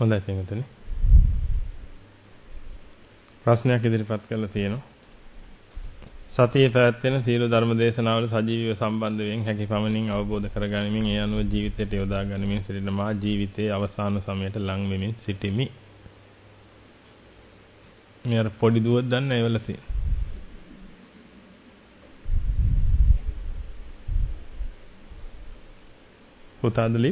හොඳයි පින්වතුනි. ප්‍රශ්නයක් ඉදිරිපත් කරලා තියෙනවා. සතියේ පැවැත්වෙන සීල ධර්ම දේශනාවල සජීවීව සම්බන්ධ වෙමින් හැකි පමණින් අවබෝධ කරගනිමින් ඒ අනුව ජීවිතයට යොදා ගනිමින් සිටින මා ජීවිතයේ අවසාන සමයට ලං වෙමින් සිටිමි. මේ අර පොඩි දුවක් දන්න ඒවල තියෙන. පුතාදලි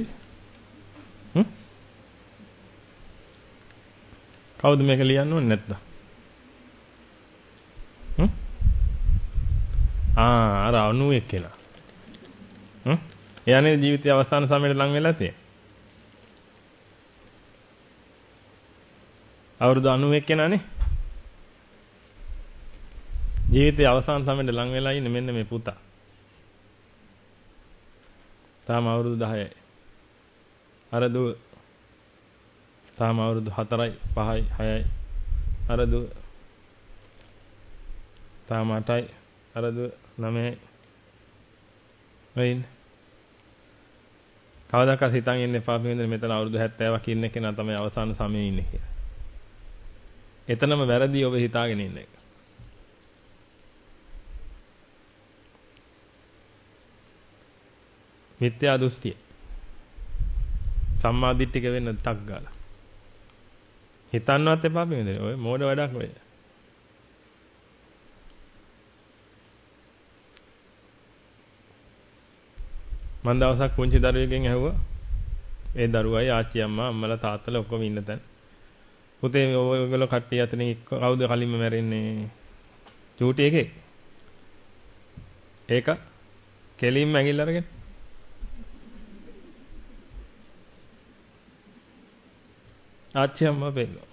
කවුද මේක ලියන්න ඕනේ නැද්ද? අර 91 කෙනා. එයානේ ජීවිතයේ අවසාන සමයට ලං වෙලා තියෙන්නේ. අවුරුදු 91 කෙනානේ. ජීවිතයේ අවසාන සමයට ලං වෙලා ඉන්නේ මෙන්න මේ පුතා. තාම අවුරුදු 10යි. අර දුව තාම අවුරුදු 4යි 5යි 6යි. අර දුව තාම 8යි. අර දුව 9යි. වෙයින් කවදාකවත් හිතන් ඉන්න එපා මෙතන අවුරුදු 70ක් ඉන්න කෙනා තමයි අවසාන සමයේ ඉන්නේ කියලා. එතනම වැරදි ඔබ හිතාගෙන ඉන්න එක. මිත්‍යා දෘෂ්ටිය. සම්මා දිට්ඨික වෙන්න ටක් ගාලා. හිතන්නවත් එපා මේ ඔය මෝඩ වැඩක් ඔය. මම දවසක් පුංචි දරුවෙක්ගෙන් ඇහුවා. ඒ දරුවයි ආච්චි අම්මා අම්මලා තාත්තලා ඔක්කොම ඉන්න තැන. පුතේ ඔයගොල්ලෝ කට්ටිය අතරින් කවුද කලින්ම මැරෙන්නේ? චූටි එකේ. ඒක කෙලින්ම ඇඟිල්ල අරගෙන. ආච්චි අම්මා බෙල්ලෝ.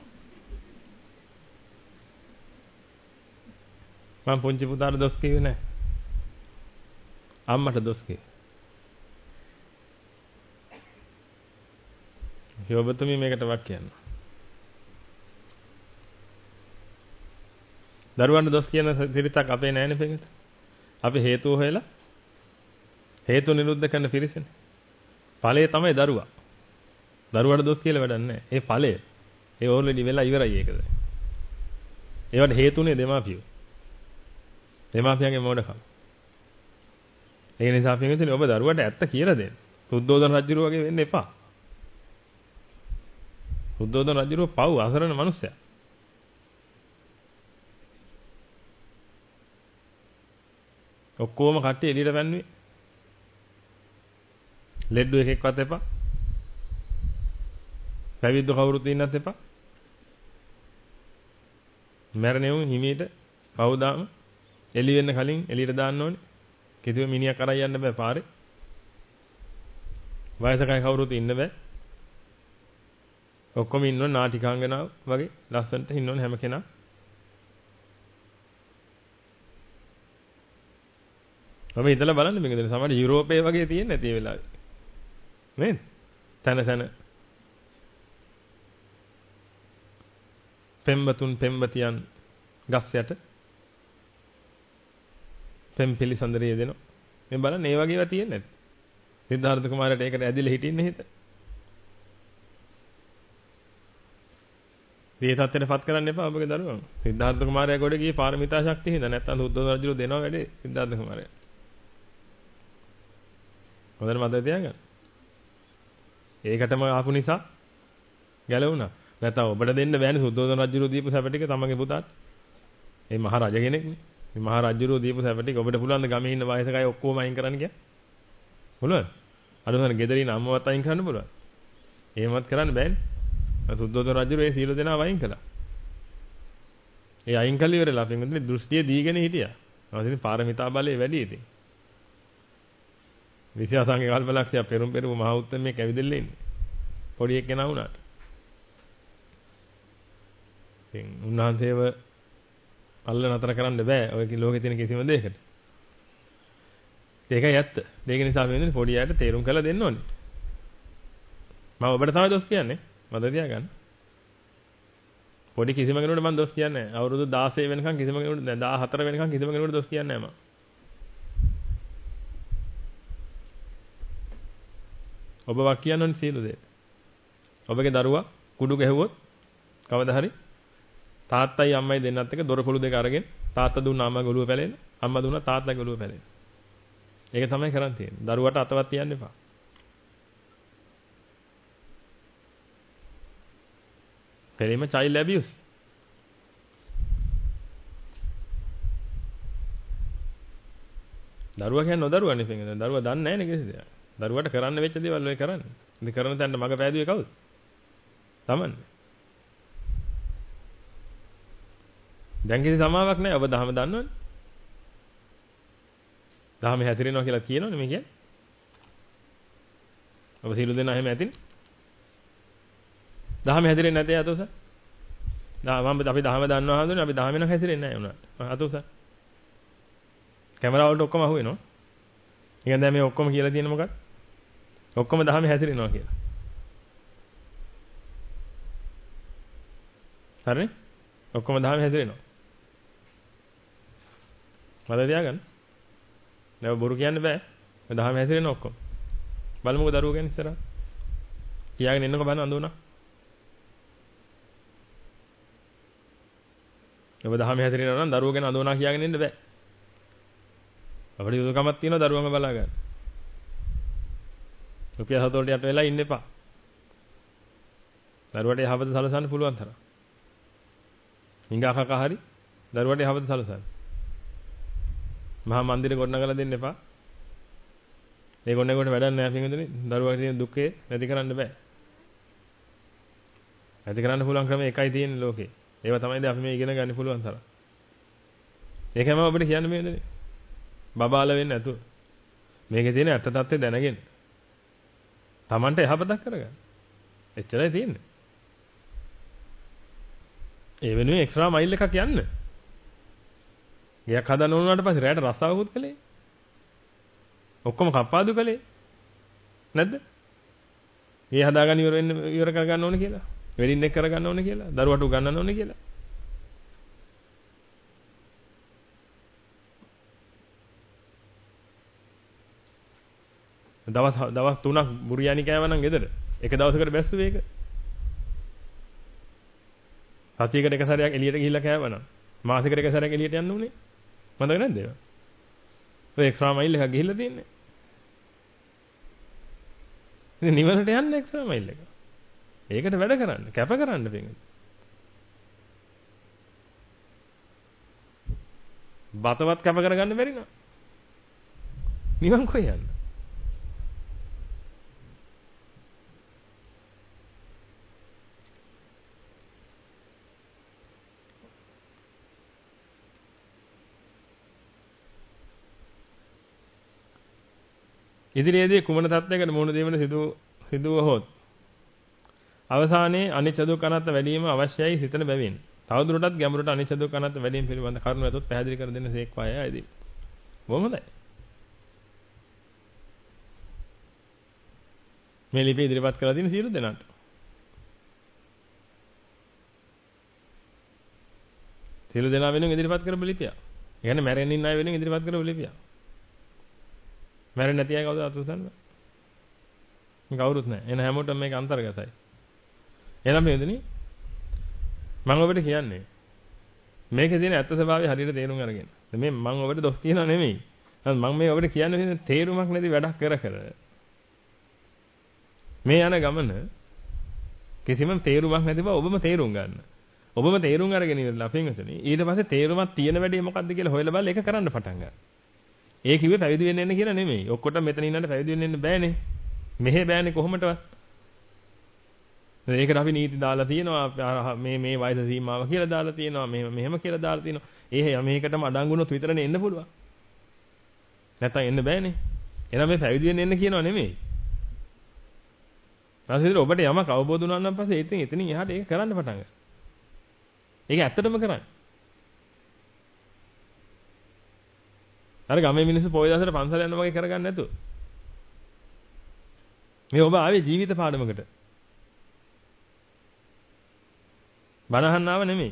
මම පුංචි පුතාට දොස් කිව්වේ නැහැ. අම්මට දොස් කිව්වේ. ඔබතුමී මේකට වක් කියන්න. දරුවන්ට දොස් කියන සිරිතක් අපේ නැහැනේ පෙඟට. අපි හේතුව හොයලා හේතු නිරුද්ධ කරන පිරිසනේ. ඵලය තමයි දරුවා. දරුවාට දොස් කියලා වැඩක් නැහැ. ඒ ඵලය. ඒ ඕල්රෙඩි වෙලා ඉවරයි ඒකද. ඒවට හේතුනේ දෙමාපියෝ. දෙමාපියන්ගේ මොඩකම. ඒ නිසා පින්විතනේ ඔබ දරුවාට ඇත්ත කියලා දෙන්න. සුද්ධෝදන රජුරු වගේ වෙන්න එපා. සුද්ධෝදන රජුරු පව් අසරණ මිනිස්සයා. ඔක්කොම කට්ටිය එළියට පැන්නුවේ. ලෙඩ්ඩු එකෙක්වත් එපා. පැවිද්ද කවුරුත් ඉන්නත් එපා. මැරණෙවුන් හිමීට පවුදාම එළි වෙන්න කලින් එළියට දාන්න ඕනේ. කිසිම මිනිහක් අරන් යන්න බෑ පාරේ. වයසකයි කවුරුත් ඉන්න බෑ. ඔක්කොම ඉන්නව නාටිකාංගනාව වගේ ලස්සනට ඉන්නවනේ හැම කෙනා. ඔබ ඉතලා බලන්න මේකද සමහර යුරෝපයේ වගේ තියෙන්නේ නැති වෙලාවේ. නේද? තන පෙම්බතුන් පෙම්බතියන් ගස් යට පෙම්පිලි සඳරිය දෙනවා. මේ බලන්න මේ වගේ ඒවා තියෙන්නේ නැති. සිද්ධාර්ථ කුමාරයාට ඒකට ඇදිලා හිටින්නේ හිත. මේ තත්ත්වෙටපත් කරන්න එපා ඔබගේ දරුවන්. සිද්ධාර්ථ කුමාරයා ගොඩ ගියේ පාරමිතා ශක්තිය හින්දා නැත්නම් සුද්ධෝදන රජු දෙනවා වැඩේ සිද්ධාර්ථ කුමාරයා. හොඳට මතක තියාගන්න. ඒකටම ආපු නිසා ගැලවුණා. නැත්නම් ඔබට දෙන්න බෑනේ සුද්ධෝදන රජු දීපු සැප ටික තමගේ පුතාට. මේ මහ රජ කෙනෙක්නේ. මේ මහ රජු දීපු සැප ටික ඔබට පුළුවන් ද ගමේ ඉන්න වයසකයි ඔක්කොම අයින් කරන්න කිය? පුළුවන්. අදහන ගෙදරින් අම්මවත් අයින් කරන්න පුළුවන්. එහෙමවත් කරන්න බෑනේ. සුද්ධෝදන රජු ඒ සීල දෙනාව අයින් කළා. ඒ අයින් කළ ඉවරලා අපින් දෘෂ්ටිය දීගෙන හිටියා. අවසින් පාරමිතා බලය වැඩි ඉතින්. විශ්වාසංගේ කල්පලක්ෂය පෙරුම් මහ උත්තමයේ කැවිදෙල්ල ඉන්නේ. පොඩි එක්කෙනා වුණාට. ඉතින් උන්වහන්සේව අල්ල නතර කරන්න බෑ ඔය ලෝකේ තියෙන කිසිම දෙයකට. ඒකයි ඇත්ත. ඒක නිසා අපි වෙන්නේ පොඩි අයට තේරුම් කරලා දෙන්න ඕනේ. මම ඔබට තමයි දොස් කියන්නේ. මතක තියාගන්න. පොඩි කිසිම කෙනෙකුට මම දොස් කියන්නේ නැහැ. අවුරුදු 16 වෙනකන් කිසිම කෙනෙකුට 14 වෙනකන් කිසිම කෙනෙකුට දොස් කියන්නේ නැහැ මම. ඔබ වක් කියන්න ඕනේ සියලු දේ. ඔබගේ දරුවා කුඩු ගැහුවොත් කවදා හරි තාත්තයි අම්මයි දෙන්නත් එක දොරපොළු දෙක අරගෙන තාත්තා දුන්න අම්මගේ ඔළුව පැලෙන, අම්මා දුන්න තාත්තගේ ඔළුව පැලෙන. ඒක තමයි කරන් තියෙන්නේ. දරුවට අතවත් තියන්න එපා. පෙරේම child abuse. දරුවා කියන්නේ නොදරුවානේ පිටින්. දරුවා දන්නේ නැහැ නේ කිසි දෙයක්. දරුවට කරන්න වෙච්ච දේවල් ඔය කරන්නේ. ඉතින් කරන තැනට මග පෑදුවේ කවුද? තමන්නේ. දැන් කිසි සමාවක් නැහැ. ඔබ දහම දන්නවනේ. දහම හැසිරෙනවා කියලා කියනවනේ මේ කියන්නේ. ඔබ සියලු දෙනා එහෙම ඇතිනේ. දහම හැසිරෙන්නේ නැතේ අතෝස. අපි දහම දන්නවා හඳුනේ අපි දහම වෙනක හැසිරෙන්නේ නැහැ උනාට. අතෝස. කැමරාව වලට ඔක්කොම අහු වෙනවා. ඉතින් දැන් මේ ඔක්කොම කියලා තියෙන මොකක්ද? ඔක්කොම දහම හැසිරෙනවා කියලා. හරිනේ? ඔක්කොම දහම හැසිරෙනවා. මම තියාගන්න. දැන් බොරු කියන්න බෑ. දහම හැසිරෙන ඔක්කොම. බලමුකෝ දරුවෝ ගැන ඉස්සරහ. කියාගෙන ඉන්නකො බලන්න අඳුනා. ඔබ දහම හැසිරෙනවා නම් දරුවෝ ගැන අඳුනා කියාගෙන ඉන්න බෑ. අපිට යුතුයකමක් තියෙනවා දරුවන්ව බලා ගන්න. රුපියල් 7 වලට යට වෙලා ඉන්න එපා. දරුවට යහපත සලසන්න පුළුවන් තරම්. හිඟා කකා හරි දරුවට යහපත සලසන්න. මහා මන්දිරේ ගොඩනගලා දෙන්න එපා. ඒ ගොඩනගනකොට වැඩක් නැහැ පින්වතුනි. දරුවාගේ තියෙන දුකේ නැති කරන්න බෑ. නැති කරන්න පුළුවන් ක්‍රම එකයි තියෙන්නේ ලෝකේ. ඒවා තමයි දැන් අපි මේ ඉගෙන ගන්න පුළුවන් තරම්. ඒකම අපිට කියන්න මේ දෙන්නේ. බබාල වෙන්නේ නැතුව. මේකේ තියෙන ඇත්ත తත්ත්වය දැනගෙන. Tamanට යහපතක් කරගන්න. එච්චරයි තියෙන්නේ. ඒ වෙනුවෙන් එක්ස්ට්‍රා මයිල් එකක් යන්න. ගියක් හදන්න ඕන පස්සේ රැයට රස්සාවකුත් කළේ. ඔක්කොම කප්පාදු කළේ. නැද්ද? ගේ හදාගන්න ඉවර කරගන්න ඕනේ කියලා. වෙඩින් එක කරගන්න ඕනේ කියලා. දරුවට උගන්නන්න ඕනේ කියලා. දවස් 3ක් බුරියානි කෑවනම් ගෙදර. එක දවසකට බැස්සුවේ ඒක. සතියකට එක සැරයක් එළියට ගිහිල්ලා කෑවනම් මාසෙකට එක සැරයක් එළියට යන්න උනේ. මතක නැද්ද ඒක? ඔය එක්ස්ට්‍රා මයිල් එකක් ගිහිල්ලා තියෙන්නේ. ඉතින් නිවනට යන්න එක්ස්ට්‍රා මයිල් එක. ඒකට වැඩ කරන්න, කැප කරන්න පිටින්. බතවත් කැප කරගන්න බැරි නෝ. නිවන් කොහෙ යන්න? ඉදිරියේදී කුමන තත්ත්වයකට මුහුණ දීමට සිදුවහොත් අවසානයේ අනිච්ච දුක් අනාත්ම වැඩිම අවශ්‍යයි සිතන බැවින් තවදුරටත් ගැඹුරට අනිච්ච දුක් අනාත්ම වැඩිම පිළිබඳ කරුණු ඇතොත් පැහැදිලි කර දෙන්න සේක්වාය ආයේදී. බොහොම හොඳයි. මේ ලිපිය ඉදිරිපත් කරලා තියෙන සියලු දෙනාට. සියලු දෙනා වෙනුවෙන් ඉදිරිපත් කරපු ලිපිය. ඒ කියන්නේ මැරෙන්න ඉන්න අය වෙනුවෙන් ඉදිරිපත් කරපු ලිපිය. මැරෙන්නේ නැති අය කවුද අතුසන්න? මේ කවුරුත් නැහැ. එන හැමෝටම මේක අන්තර්ගතයි. එහෙනම් මේ වෙදෙනි මම ඔබට කියන්නේ මේකේ තියෙන ඇත්ත ස්වභාවය හරියට තේරුම් අරගෙන. මේ මම ඔබට දොස් කියනවා නෙමෙයි. මම මේ ඔබට කියන්නේ තේරුමක් නැති වැඩක් කර මේ යන ගමන කිසිම තේරුමක් නැති බව ඔබම තේරුම් ගන්න. ඔබම තේරුම් අරගෙන ඉවරලා අපෙන් හිතන්නේ ඊට පස්සේ තේරුමක් තියෙන වැඩේ මොකද්ද කියලා හොයලා බලලා ඒක කරන්න පටන් ගන්න. ඒ කිව්වේ පැවිදි වෙන්න එන්න කියලා නෙමෙයි. ඔක්කොටම මෙතන ඉන්නට පැවිදි වෙන්න එන්න බෑනේ. මෙහෙ බෑනේ කොහොමදවත්. ඒකට අපි නීති දාලා තියෙනවා මේ වයස සීමාව කියලා දාලා තියෙනවා මෙහෙම කියලා දාලා තියෙනවා. මේකටම අඩංගුනොත් විතරනේ එන්න පුළුවන්. නැත්තම් එන්න බෑනේ. එහෙනම් මේ පැවිදි වෙන්න එන්න කියනවා නෙමෙයි. ඊට ඔබට යමක් අවබෝධ වුණා නම් පස්සේ එතනින් එහාට ඒක කරන්න පටන් ගන්න. ඒක ඇත්තටම කරන්න. අර ගමේ මිනිස්සු පොය දවසට පන්සල යනවා වගේ කරගන්න නැතුව. මේ ඔබ ආවේ ජීවිත පාඩමකට. බණහන්නව නෙමෙයි.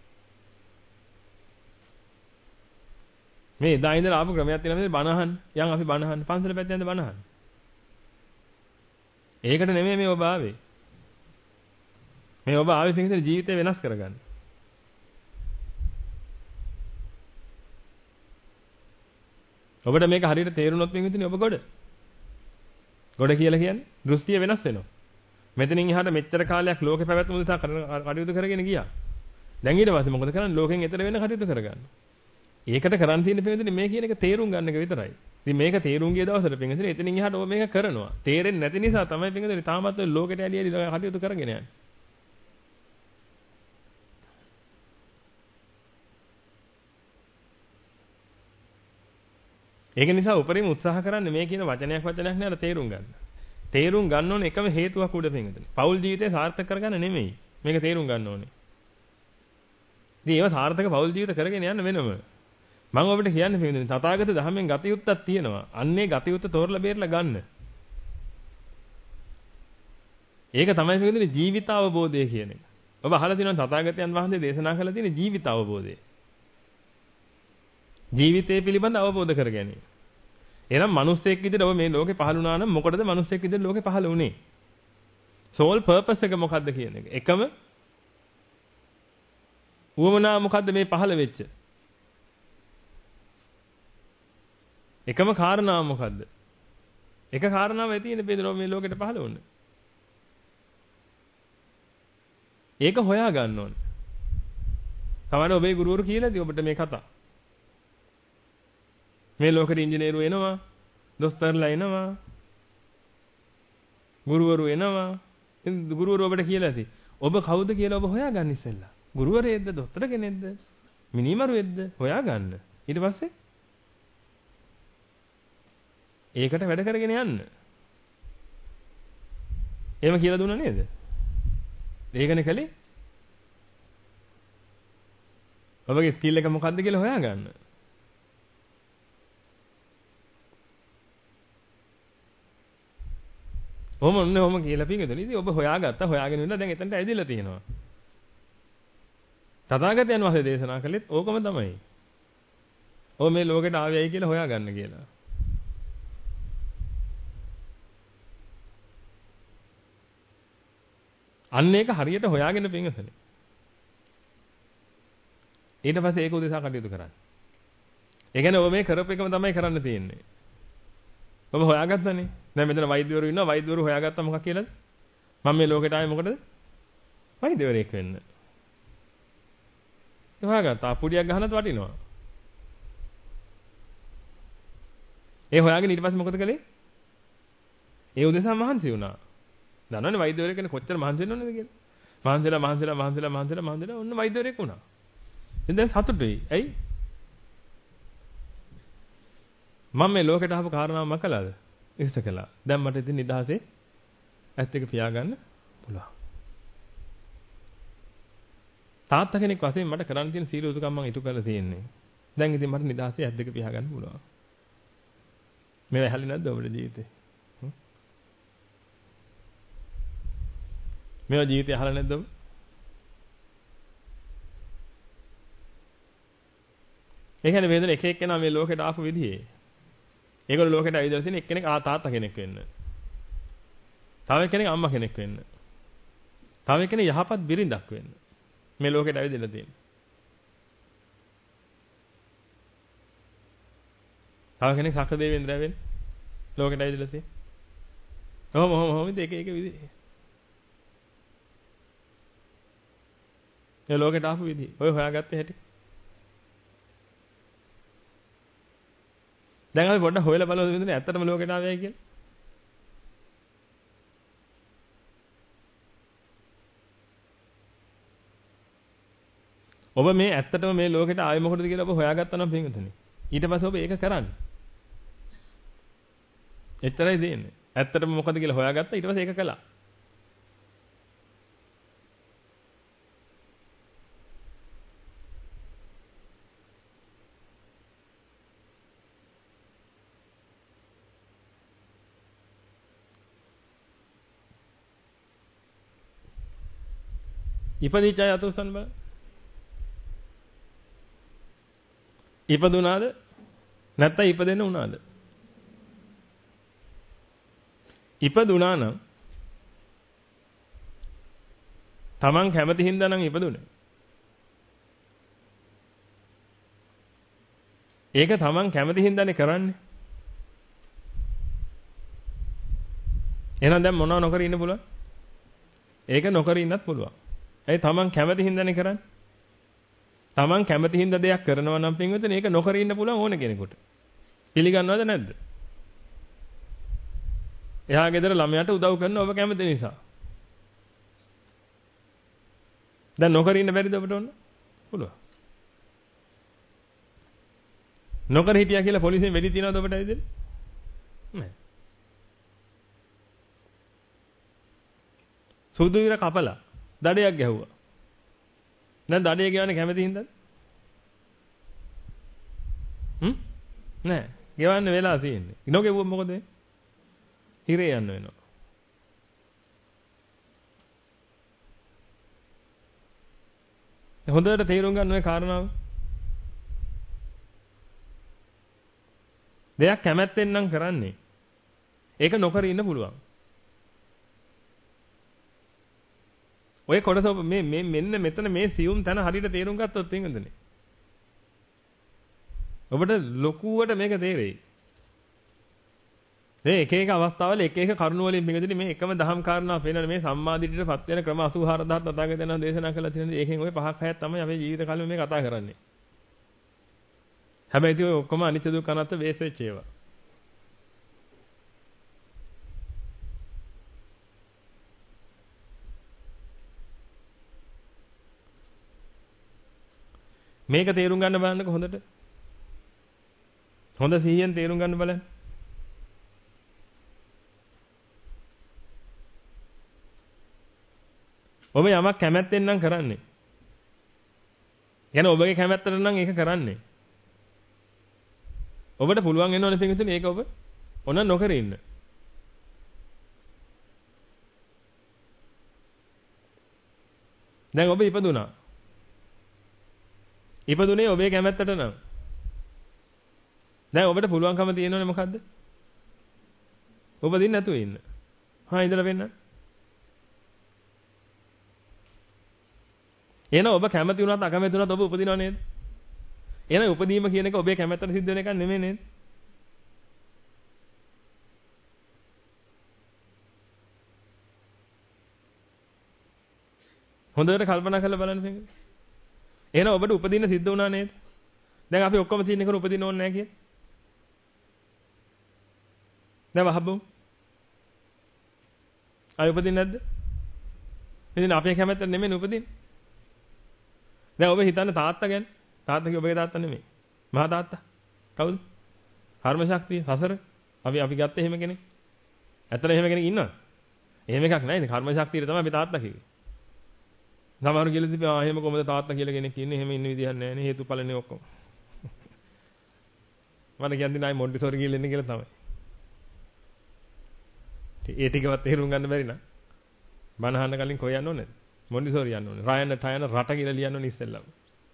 මේ එදා ඉඳලා ආපු ක්‍රමයක් තියෙනවා මේ බණහන්. යන් අපි බණහන් පන්සල පැත්තේ යන්න බණහන්. ඒකට නෙමෙයි මේ ඔබ ආවේ. මේ ඔබ ආවේ පින්විතනේ ජීවිතේ වෙනස් කරගන්න. ඔබට මේක හරියට තේරුණොත් පින්විතනේ ඔබ ගොඩ. ගොඩ කියලා කියන්නේ දෘෂ්ටිය වෙනස් වෙනවා. මෙතනින් එහාට මෙච්චර කාලයක් ලෝකේ පැවැත්ම උදෙසා කටයුතු කරගෙන ගියා. දැන් ඊට පස්සේ මොකද කරන්නේ? ලෝකෙන් එතර වෙන කටයුතු කරගන්න. ඒකට කරන් තියෙන පින්විතනේ මේ කියන එක තේරුම් ගන්න එක විතරයි. ඉතින් මේක තේරුම් ගිය දවසට පින්විතනේ එතනින් එහාට ඔබ මේක කරනවා. තේරෙන්නේ නැති නිසා තමයි පින්විතනේ තාමත් ලෝකෙට ඇලි ඇලි කටයුතු කරගෙන යන්නේ. ඒක නිසා උපරිම උත්සාහ කරන්නේ මේ කියන වචනයක් නෑ තේරුම් ගන්න. තේරුම් ගන්න ඕනේ එකම හේතුවක් උඩ පින්විතනේ. පෞල් ජීවිතේ සාර්ථක කරගන්න නෙමෙයි. මේක තේරුම් ගන්න ඕනේ. ඉතින් ඒව සාර්ථක පෞල් ජීවිත කරගෙන යන්න වෙනම. මම ඔබට කියන්නේ පින්විතනේ තථාගත ධර්මයෙන් ගත යුත්තක් තියෙනවා. අන්නේ ගත යුත්ත තෝරලා බේරලා ගන්න. ඒක තමයි පින්විතනේ ජීවිත අවබෝධය කියන එක. ඔබ අහලා තියෙනවා තථාගතයන් වහන්සේ දේශනා කළ තියෙන ජීවිත අවබෝධය. ජීවිතය පිළිබඳ අවබෝධ කර ගැනීම. එහෙනම් මිනිස්සෙක් විදිහට ඔබ මේ ලෝකේ පහළ වුණා නම් මොකටද මිනිස්සෙක් විදිහට ලෝකේ පහළ වුනේ? සෝල් පර්පස් එක මොකද්ද කියන එක. එකම උවමනා මොකද්ද මේ පහළ වෙච්ච? එකම කාරණාව මොකද්ද? එක කාරණාවයි තියෙන්නේ බෙදලා මේ ලෝකෙට පහළ වුණේ. ඒක හොයා ගන්න ඕනේ. තමයි ඔබේ ගුරුවරු කියලාදී ඔබට මේ කතා. මේ ලෝකෙට ඉංජිනේරු එනවා, දොස්තරලා එනවා, ගුරුවරු එනවා. ගුරුවරු ඔබට කියලා ඇති. ඔබ කවුද කියලා ඔබ හොයාගන්න ඉස්සෙල්ලා. ගුරුවරයෙක්ද, දොස්තර කෙනෙක්ද, මිනිමරුවෙක්ද හොයාගන්න. ඊට පස්සේ ඒකට වැඩ කරගෙන යන්න. එහෙම කියලා දුන්නා නේද? ඒකනේ කලේ. ඔබගේ ස්කිල් එක මොකද්ද කියලා හොයාගන්න. ඔහොම කියලා පිටින් ඉතින් ඔබ හොයාගත්තා හොයාගෙන ඉන්න දැන් එතනට ඇවිදලා තියෙනවා. තථාගතයන් වහන්සේ දේශනා කළෙත් ඕකම තමයි. ඔබ මේ ලෝකෙට ආවේයි කියලා හොයාගන්න කියලා. අන්න ඒක හරියට හොයාගෙන පින්වසනේ. ඊට පස්සේ ඒක උදෙසා කටයුතු කරන්න. ඒ කියන්නේ ඔබ මේ කරපු එකම තමයි කරන්න තියෙන්නේ. ඔබ හොයාගත්තනේ. දැන් මෙතන වෛද්‍යවරු ඉන්නවා. වෛද්‍යවරු හොයාගත්තා මොකක් කියලාද? මම මේ ලෝකෙට ආවේ මොකටද? වෛද්‍යවරයෙක් වෙන්න. ඒ හොයාගත්තා. අපුඩියක් ගහනත් වටිනවා. ඒ හොයාගෙන ඊට පස්සේ මොකද කළේ? ඒ උදෙසා මහන්සි වුණා. දන්නවනේ වෛද්‍යවරයෙක් කෙනෙක් කොච්චර මහන්සි වෙන්න ඕනද කියලා. මහන්සිලා ඔන්න වෛද්‍යවරයෙක් වුණා. ඉතින් දැන් සතුටුයි. ඇයි? මම මේ ලෝකෙට ආපු කාරණාව මකලාද? ඉෂ්ට කළා. දැන් මට ඉතින් නිදහසේ ඇත්ත එක පියාගන්න පුළුවන්. තාත්තා කෙනෙක් වශයෙන් මට කරන්න තියෙන සීල උතුකම් මම ඉටු කරලා තියෙන්නේ. දැන් ඉතින් මට නිදහසේ ඇත්ත එක පියාගන්න පුළුවන්. මේවා ඇහැලේ නැද්ද ඔබේ ජීවිතේ? මේවා ජීවිතේ අහලා නැද්ද ඔබ? ඒ කියන්නේ වේදන එක එක්කෙනා මේ ලෝකෙට ආපු විදිහේ. ඒගොල්ලෝ ලෝකෙට ඇවිදලා තියෙන එක්කෙනෙක් තාත්තා කෙනෙක් වෙන්න. තව එක්කෙනෙක් අම්මා කෙනෙක් වෙන්න. තව එක්කෙනෙක් යහපත් බිරිඳක් වෙන්න. මේ ලෝකෙට ඇවිදලා තියෙන. තව කෙනෙක් සක්‍ර දෙවියන්ද්‍රය වෙන්න. ලෝකෙට ඇවිදලා තියෙන. ඔහොම එක විදිහ. ඒ ලෝකෙට ආපු විදිහ. ඔය හොයාගත්තේ හැටි. දැන් අපි පොඩ්ඩක් හොයලා බලමු විදිහට ඇත්තටම ලෝකෙට ආවයි කියලා. ඔබ මේ ඇත්තටම මේ ලෝකෙට ආවේ මොකටද කියලා ඔබ හොයාගත්තා නම් පින්වතුනි. ඊට පස්සේ ඔබ ඒක කරන්න. එච්චරයි දෙන්නේ. ඇත්තටම මොකද කියලා හොයාගත්තා ඊට පස්සේ ඒක කළා. ඉපදිච්ච අය අතෝසන් බල. ඉපදුනාද? නැත්නම් ඉපදෙන්න උනාද? ඉපදුනා නම් තමන් කැමති හින්දා නම් ඉපදුනේ. ඒක තමන් කැමති හින්දානේ කරන්නේ. එහෙනම් දැන් මොනව නොකර ඉන්න පුළුවන්? ඒක නොකර ඉන්නත් පුළුවන්. ඒ තමන් කැමති හින්දානේ කරන්නේ. තමන් කැමති හින්දා දෙයක් කරනවා නම් පින්විතනේ ඒක නොකර ඉන්න පුළුවන් ඕන කෙනෙකුට. පිළිගන්නවද නැද්ද? එහා ගෙදර ළමයාට උදව් කරන ඔබ කැමති නිසා. දැන් නොකර ඉන්න බැරිද ඔබට ඕන? පුළුවන්. නොකර හිටියා කියලා පොලිසියෙන් වෙඩි තියනවද ඔබට ඇයිද? නැහැ. සුදු ඉර කපලා දඩයක් ගැහුවා. දැන් දඩේ ගෙවන්නේ කැමති හින්දාද? නෑ. ගෙවන්න වෙලා තියෙන්නේ. නොගෙවුවොත් මොකද වෙන්නේ? හිරේ යන්න වෙනවා. හොඳට තේරුම් ගන්න ඔය කාරණාව. දෙයක් කැමැත්තෙන් නම් කරන්නේ. ඒක නොකර ඉන්න පුළුවන්. ඔය කොටස මේ මෙන්න මෙතන මේ සියුම් තැන හරියට තේරුම් ගත්තොත් එංගදනේ. ඔබට ලොකුවට මේක තේරෙයි. මේ එක එක අවස්ථාවල එක එක කරුණු වලින් මේකදී මේ එකම දහම් කාරණා පේනන මේ සම්මාදිටියටපත් වෙන ක්‍රම 84000 තථාගතයන් දේශනා කළා තියෙනවා. ඒකෙන් ඔය පහක් හයක් තමයි අපේ ජීවිත කාලෙම මේ කතා කරන්නේ. හැබැයි ඉතින් ඔය ඔක්කොම අනිත්‍ය දුක්ඛ අනාත්ම වේස් වෙච්ච ඒවා. මේක තේරුම් ගන්න බලන්නකො හොඳට. හොඳ සිහියෙන් තේරුම් ගන්න බලන්න. ඔබ යමක් කැමැත්තෙන් නම් කරන්නේ. يعني ඔබගේ කැමැත්තට නම් ඒක කරන්නේ. ඔබට පුළුවන් වෙන්න ඕනේ පිටින් ඒක ඔබ ඔන්න නොකර ඉන්න. දැන් ඔබ ඉපදුනා. ඉපදුනේ ඔබේ කැමැත්තට නම්. දැන් ඔබට පුළුවන්කම තියෙනවනේ මොකද්ද? උපදින්න නැතුව ඉන්න. හා ඉඳලා වෙන්න. එහෙනම් ඔබ කැමති වුණත් අකමැති වුණත් ඔබ උපදිනව නේද? එහෙනම් උපදීම කියන එක ඔබේ කැමැත්තට සිද්ධ වෙන එකක් නෙමෙයි නේද? හොඳට කල්පනා කරලා බලන්න මේක. එහෙනම් ඔබට උපදින්න සිද්ධ වුණා නේද? දැන් අපි ඔක්කොම තියෙන එක උපදින්න ඕනේ නැහැ කියලා. දැන් වහබමු. ආයෙ උපදින්නේ නැද්ද? ඉතින් අපේ කැමැත්ත නෙමෙයි උපදින්නේ. දැන් ඔබ හිතන්න තාත්තා ගැන. තාත්තා කිය ඔබගේ තාත්තා නෙමෙයි. මහා තාත්තා. කවුද? කර්ම ශක්තිය සසර. අපි ගත්තේ එහෙම කෙනෙක්. ඇත්තට එහෙම කෙනෙක් ඉන්නවද? එහෙම එකක් නැහැ නේ. කර්ම ශක්තියට තමයි අපි තාත්තා කිව්වේ. සමහරු කියලා තිබ්බා එහෙම කොහමද තාත්තා කියලා කෙනෙක් ඉන්නේ. එහෙම ඉන්න විදිහක් නැහැ නේ. හේතුඵලනේ ඔක්කොම. මම කියන්නේ නයි මොන්ටිසෝරි කියලා ඉන්නේ කියලා තමයි. ඒ ටිකවත් තේරුම් ගන්න බැරි නම් බණ අහන්න කලින් කොහෙ යන්න ඕනේද? මොන්ටිසෝරි යන්න ඕනේ. රායන ටයන රට කියලා ලියන්න ඕනේ ඉස්සෙල්ලාම.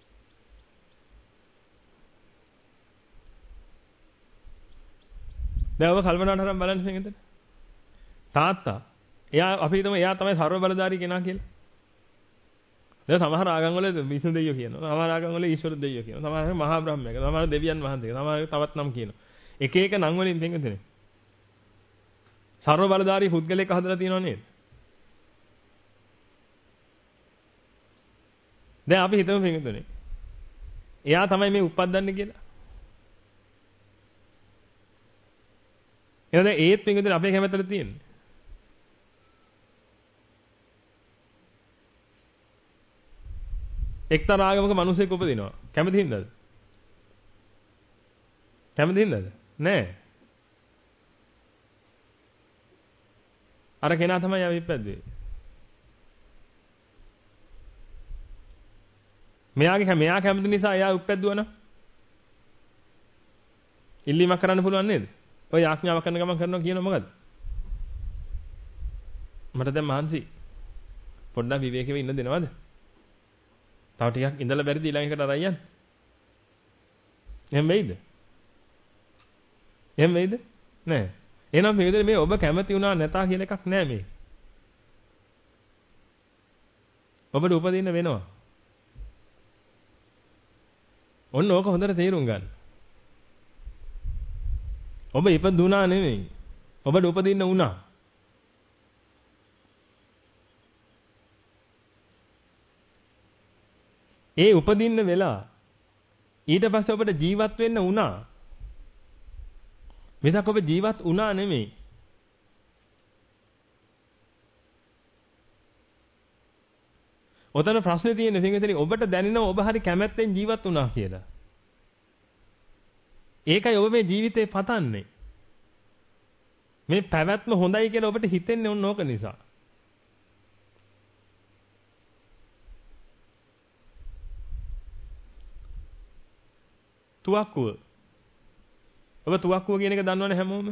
දැන් ඔබ කල්පනාට හරම් බලන්න මේකද? තාත්තා. අපි හිතමු එයා තමයි සර්ව බලධාරී කෙනා කියලා. දැන් සමහර ආගම් වල විසුණු දෙවියෝ කියනවා. සමහර ආගම් වල ඊශ්වර දෙවියෝ කියනවා. සමහර මහා බ්‍රහ්මයා කියනවා. සමහර දෙවියන් වහන්සේ. සමහර තවත් නම් කියනවා. එක එක නම් වලින් දෙන්නේ. සර්ව බලධාරී පුද්ගලෙක් හදලා තියෙනව නේද? දැන් අපි හිතමු පිටුනේ. එයා තමයි මේ උප්පද්දන්නේ කියලා. එහෙනම් ඒත් පිටුනේ අපේ කැමැත්තට තියෙන්නේ. එක්තරා ආගමක මිනිසෙක් උපදිනවා. කැමති හින්දාද? කැමති හින්දාද? නෑ. අර කෙනා තමයි ආවෙ ඉපැද්දේ. මෙයා කැමති නිසා එයා උපැද්දුවා නම් ඉල්ලීමක් කරන්න පුළුවන් නේද? ඔය යාඥාවක් කරන ගමන් කරනවා කියනවා මොකද්ද? මට දැන් මහන්සි. පොඩ්ඩක් විවේකීව ඉන්න දෙනවද? තව ටිකක් ඉඳලා බැරිද ඊළඟ එකට අරන් යන්න? එහෙම වෙයිද? එහෙම වෙයිද? නෑ. එහෙනම් මේ විදිහට මේ ඔබ කැමති වුණා නැතා කියලා එකක් නෑ මේ. ඔබට උපදින්න වෙනවා. ඔන්න ඕක හොඳට තේරුම් ගන්න. ඔබ ඉපදුනා නෙමෙයි. ඔබට උපදින්න වුණා. ඒ උපදින්න වෙලා ඊට පස්සේ ඔබට ජීවත් වෙන්න වුණා. මිසක් ඔබ ජීවත් වුණා නෙමෙයි. ඔතන ප්‍රශ්නේ තියෙන්නේ පින්විතනි ඔබට දැනෙනවා ඔබ හරි කැමැත්තෙන් ජීවත් වුණා කියලා. ඒකයි ඔබ මේ ජීවිතේ පතන්නේ. මේ පැවැත්ම හොඳයි කියලා ඔබට හිතෙන්නේ ඕන ඕක නිසා. තුවක්කුව. ඔබ තුවක්කුව කියන එක දන්නවනේ හැමෝම.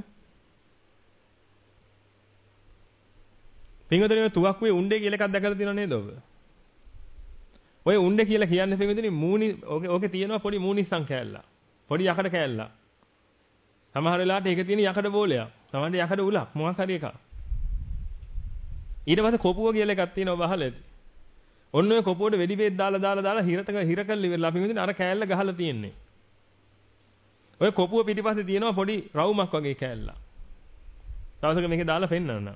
පින්වතුනි ඔය තුවක්කුවේ උණ්ඩේ කියලා එකක් දැකලා තියෙනව නේද ඔබ? ඔය උණ්ඩේ කියලා කියන්නේ පින්වතුනි මූණි ඕකේ තියෙනවා පොඩි මූණිස්සන් කෑල්ලක්. පොඩි යකඩ කෑල්ලක්. සමහර වෙලාවට ඒකේ තියෙන යකඩ බෝලයක්. සමහර යකඩ උලක් මොකක් හරි එකක්. ඊට පස්සේ කොපුව කියලා එකක් තියෙනවා ඔබ අහලා ඇති. ඔන්න ඔය කොපුවට වෙඩි බෙහෙත් දාලා හිර කල්ලි ඉවරලා පින්වතුනි අර කෑල්ල ගහලා තියෙන්නේ. ඔය කොපුව පිටිපස්සේ තියෙනවා පොඩි රවුමක් වගේ කෑල්ලක්. දවසක මේකේ දාලා පෙන්නන්න.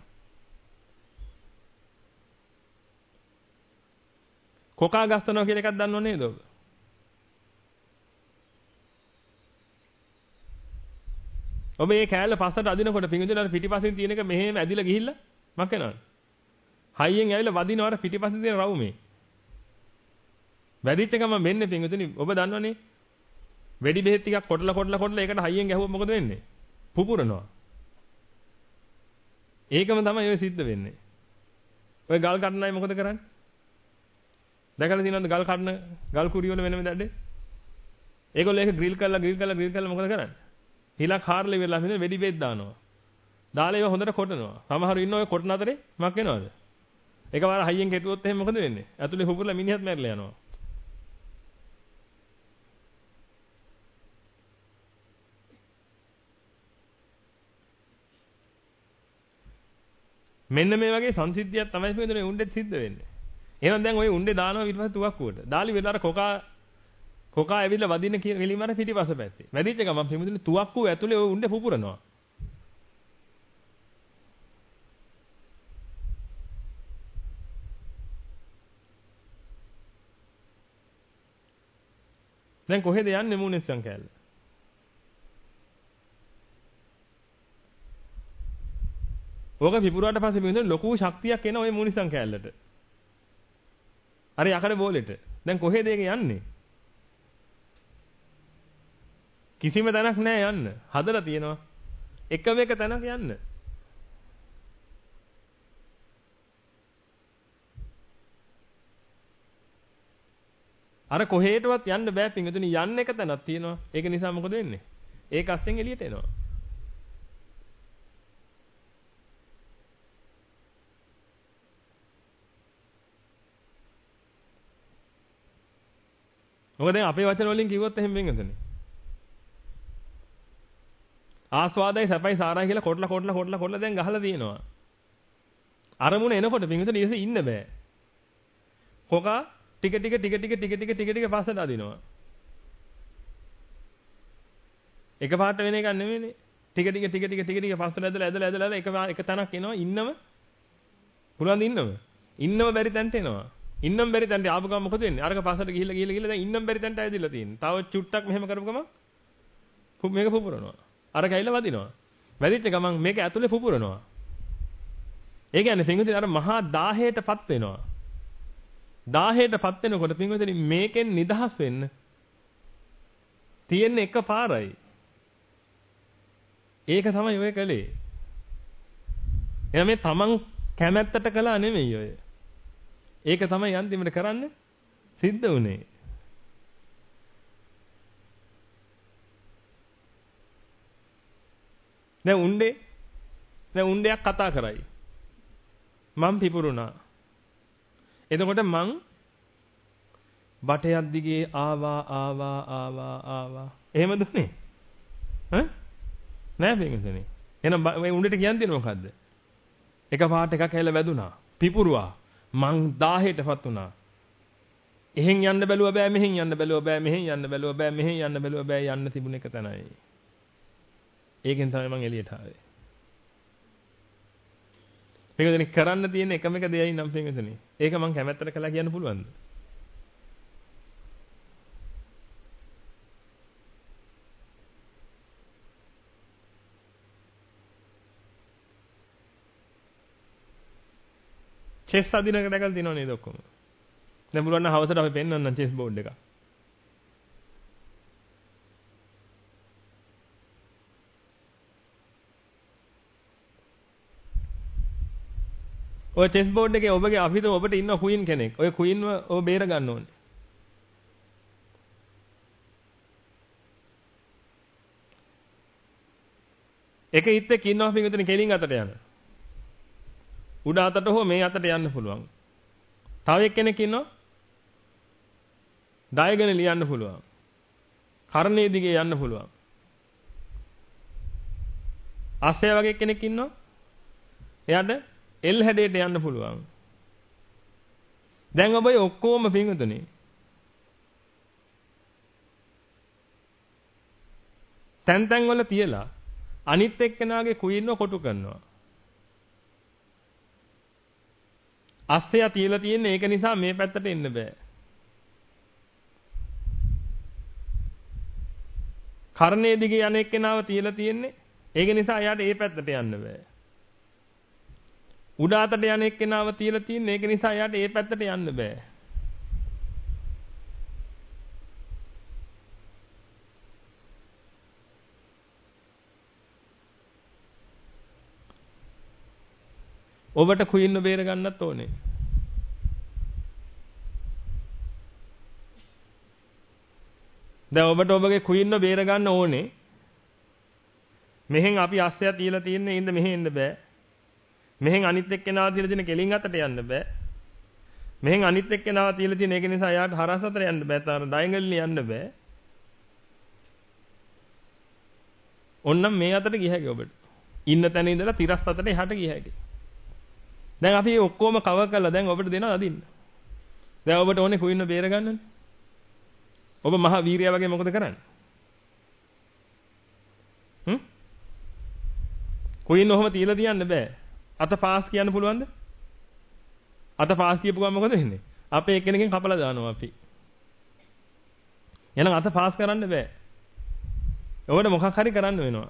කොකා ගස්සනවා කියලා එකක් දන්නව නේද ඔබ? ඔබ මේ කෑල්ල පස්සට අදිනකොට පිඟුදුන අර පිටිපස්සෙන් තියෙන එක මෙහෙම ඇදිලා ගිහිල්ලා මක් වෙනවද? හයියෙන් ඇවිල්ලා වදිනවා අර පිටිපස්සෙන් තියෙන රවුමේ. වැදිච්ච ගමන් වෙන්නේ පිඟුදුනි ඔබ දන්නවනේ වෙඩි බෙහෙත් ටිකක් කොටලා ඒකට හයියෙන් ගැහුවොත් මොකද වෙන්නේ? පුපුරනවා. ඒකම තමයි ඔය සිද්ධ වෙන්නේ. ඔය ගල් කඩන අය මොකද කරන්නේ? දැකලා තියෙනවද ගල් කුරිය වල වෙනම දැඩේ? ඒගොල්ලෝ ඒක ග්‍රිල් කරලා මොකද කරන්නේ? හිලක් හාරලා ඉවරලා හින්දා වෙඩි බෙහෙත් දානවා. දාලා ඒව හොඳට කොටනවා. සමහරු ඉන්න ඔය කොටන අතරේ මක් වෙනවද? එකපාර හයියෙන් කෙටුවොත් එහෙනම් මොකද වෙන්නේ? ඇතුලේ පුපුරලා මිනිහත් මැරිලා යනවා. මෙන්න මේ වගේ සංසිද්ධියක් තමයි මේ උණ්ඩෙත් සිද්ධ වෙන්නේ. එහෙනම් දැන් ওই උණ්ඩේ දානවා ඊට පස්සේ තුවක්කුවට. දාලි වෙලාර කොකා ඇවිල්ලා වදින්න කෙලින්ම අර පිටිපස්ස පැත්තේ. වැදිච්ච ගමන් පිමුදුනේ තුවක්කුව ඇතුලේ ওই උණ්ඩේ පුපුරනවා. දැන් කොහෙද යන්නේ මූණෙස්සන් කෑල්ල? ඕක පිපුරුවාට පස්සේ පිමුදුනේ ලොකු ශක්තියක් එන ওই මූණෙස්සන් කෑල්ලට. අර යකඩ බෝලෙට. දැන් කොහෙද ඒක යන්නේ? කිසිම තැනක් නැහැ යන්න. හදලා තියෙනවා. එකම එක තැනක් යන්න. අර කොහෙටවත් යන්න බෑ පින්වතුනි යන්න එක තැනක් තියෙනවා. ඒක නිසා මොකද වෙන්නේ? ඒක අස්සෙන් එළියට එනවා. මොකද දැන් අපේ වචන වලින් කිව්වොත් එහෙම වෙන්නේ. ආස්වාදයි සැපයි සාරයි කියලා කොටලා දැන් ගහලා තියෙනවා. අරමුණ එනකොට පින්විතට ඉතින් ඉන්න බෑ. කොකා ටික ටික පස්සට අදිනවා. එකපාරට වෙන එකක් නෙමෙයිනේ. ටික ටික පස්සට ඇදලා එක තැනක් එනවා ඉන්නම පුළුවන් ද ඉන්නම බැරි තැනට එනවා. ඉන්නම් බැරි තැනට ආපු ගමන් මොකද වෙන්නේ? අරක පස්සට ගිහිල්ලා දැන් ඉන්නම් බැරි තැනට ඇවිදලා තියෙන්නේ. තව චුට්ටක් මෙහෙම කරපු ගමන් මේක පුපුරනවා. අර කැයිලා වදිනවා. වැදිච්ච ගමන් මේක ඇතුලේ පුපුරනවා. ඒ කියන්නේ පින්විතේ අර මහා 1000ටපත් වෙනවා. 1000ටපත් වෙනකොට පින්විතේ මේකෙන් නිදහස් වෙන්න තියෙන්නේ එක පාරයි. ඒක තමයි ඔය කලේ. එයා මේ තමන් කැමැත්තට කළා නෙමෙයි ඔය. ඒක තමයි අන්තිමට කරන්න සිද්ධ වුනේ. දැන් උණ්ඩයක් කතා කරයි. මං පිපුරුණා. එතකොට මං බටයක් දිගේ ආවා. එහෙම දුන්නේ? නෑ පින්වතුනි. එහෙනම් මේ උණ්ඩේට කියන්න තියෙන මොකද්ද? එක පාට එකක් ඇවිල්ලා වැදුනා. පිපුරුවා. මං 1000ටපත් වුණා. එහෙන් යන්න බැලුවා බෑ මෙහෙන් යන්න බැලුවා බෑ මෙහෙන් යන්න බැලුවා බෑ මෙහෙන් යන්න බැලුවා බෑ යන්න තිබුණ එක තැනයි. ඒකෙන් තමයි මං එළියට ආවේ. මේකදෙනි කරන්න තියෙන එකම එක දෙයයි නම් පින්විතනේ. ඒක මං කැමැත්තට කළා කියන්න පුළුවන්ද? චෙස් අදිනක දැකලා තියෙනව නේද ඔක්කොම? දැන් පුළුවන් නම් හවසට අපි පෙන්වන්නම් චෙස් බෝඩ් එක. ඔය චෙස් බෝඩ් එකේ ඔබගේ අපිට ඔබට ඉන්න ක්වීන් කෙනෙක්. ඔය ක්වීන්ව ඔබ බේර ගන්න ඕනේ. එක ඉත්තෙක් ඉන්නවා පිටුතුනේ කෙලින් අතට යන. උඩ අතට හෝ මේ අතට යන්න පුළුවන්. තව එක්කෙනෙක් ඉන්නවා. ඩයගනල් ලියන්න පුළුවන්. කර්ණයේ දිගේ යන්න පුළුවන්. අස්සය වගේ කෙනෙක් ඉන්නවා. එයාට එල් හැඩයට යන්න පුළුවන්. දැන් ඔබ ඔක්කොම පිටුතුනේ තැන් තැන් වල තියලා අනිත් එක්කෙනාගේ කුයින්ව කොටු කරනවා. අස්සය තියලා තියෙන්නේ ඒක නිසා මේ පැත්තට එන්න බෑ. කර්ණයේ දිගේ යන එක්කෙනාව තියලා තියෙන්නේ ඒක නිසා එයාට ඒ පැත්තට යන්න බෑ. උඩ අතට යන එක්කෙනාව තියලා තියෙන්නේ ඒක නිසා එයාට ඒ පැත්තට යන්න බෑ. ඔබට කුයින්ව බේර ගන්නත් ඕනේ. දැන් ඔබට ඔබගේ කුයින්ව බේර ගන්න ඕනේ. මෙහෙන් අපි අස්සය තියලා තියෙන්නේ ඉඳ මෙහෙ එන්න බෑ. මෙහෙන් අනිත් එක්කෙනාව තියලා තියෙන කෙලින් අතට යන්න බෑ. මෙහෙන් අනිත් එක්කෙනාව තියලා තියෙන ඒක නිසා යාට හරස් අතට යන්න බෑ. තර ඩයගනල් යන්න බෑ. ඔන්නම් මේ අතට ගිය හැකි ඔබට. ඉන්න තැන ඉඳලා තිරස් අතට එහාට ගිය හැකි. දැන් අපි ඔක්කොම කවර් කරලා දැන් ඔබට දෙනවා අදින්න. දැන් ඔබට ඕනේ කුයින්ව බේර ගන්නනේ. ඔබ මහා වීරයා වගේ මොකද කරන්නේ? කුයින් ඔහම තියලා තියන්න බෑ. අත පාස් කියන්න පුළුවන්ද? අත පාස් කියපු ගමන් මොකද වෙන්නේ? අපේ එක්කෙනකින් කපලා දානවා අපි. එහෙනම් අත පාස් කරන්න බෑ. ඔබට මොකක් හරි කරන්න වෙනවා.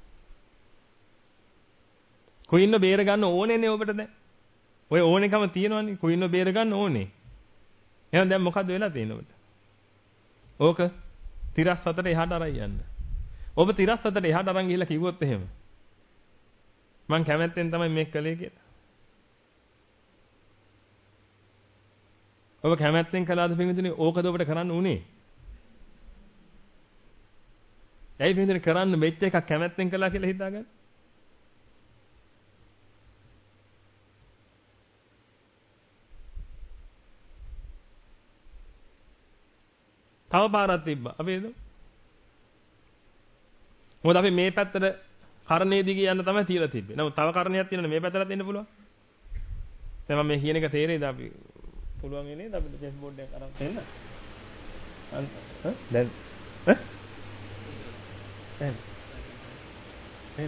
කුයින්ව බේර ගන්න ඕනේනේ ඔබට දැන්. ඔය ඕනෙකම තියෙනවනේ කුයින්ව බේර ගන්න ඕනේ. එහෙනම් දැන් මොකද්ද වෙලා තියෙන්නේ ඔබට? ඕක තිරස් අතට එහාට අරන් යන්න. ඔබ තිරස් අතට එහාට අරන් ගිහිල්ලා කිව්වොත් එහෙම මං කැමැත්තෙන් තමයි මේක කළේ කියලා. ඔබ කැමැත්තෙන් කළාද පින්විතනේ ඕකද ඔබට කරන්න උනේ? ඇයි පින්විතනේ කරන්න මෙච්ච එකක් කැමැත්තෙන් කළා කියලා හිතාගන්න? තව පාරක් තිබ්බා. අපි එද? මොකද අපි මේ පැත්තට කර්ණයේ දිගේ යන්න තමයි තියලා තිබ්බේ. නමුත් තව කර්ණයක් තියෙනවනේ මේ පැත්තට දෙන්න පුළුවන්. දැන් මම මේ කියන එක තේරෙයිද අපි? පුළුවන් නේද අපිට චෙස් බෝඩ් එකක් අරන් දෙන්න? දැන් එන්න.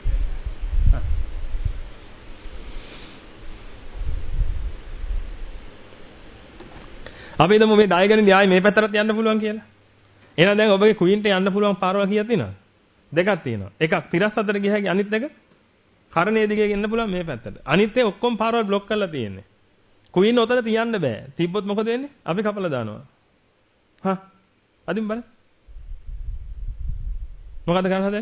අපි හිතමු මේ ඩයගනල් ආයේ මේ පැත්තට යන්න පුළුවන් කියලා. එහෙනම් දැන් ඔබගේ ක්වීන්ට යන්න පුළුවන් පාරවල් කීයක් තියෙනවද? දෙකක් තියෙනවා. එකක් තිරස් අතට ගිය හැකි අනිත් එක කර්ණයේ දිගේ ගෙන්න පුළුවන් මේ පැත්තට. අනිත් ඒ ඔක්කොම පාරවල් બ્લોක් කරලා තියෙන්නේ. ක්වීන් ඔතන තියන්න බෑ. තිබ්බොත් මොකද වෙන්නේ? අපි කපලා දානවා. හා. අදින් බලන්න. මොකද කරන්න හදන්නේ?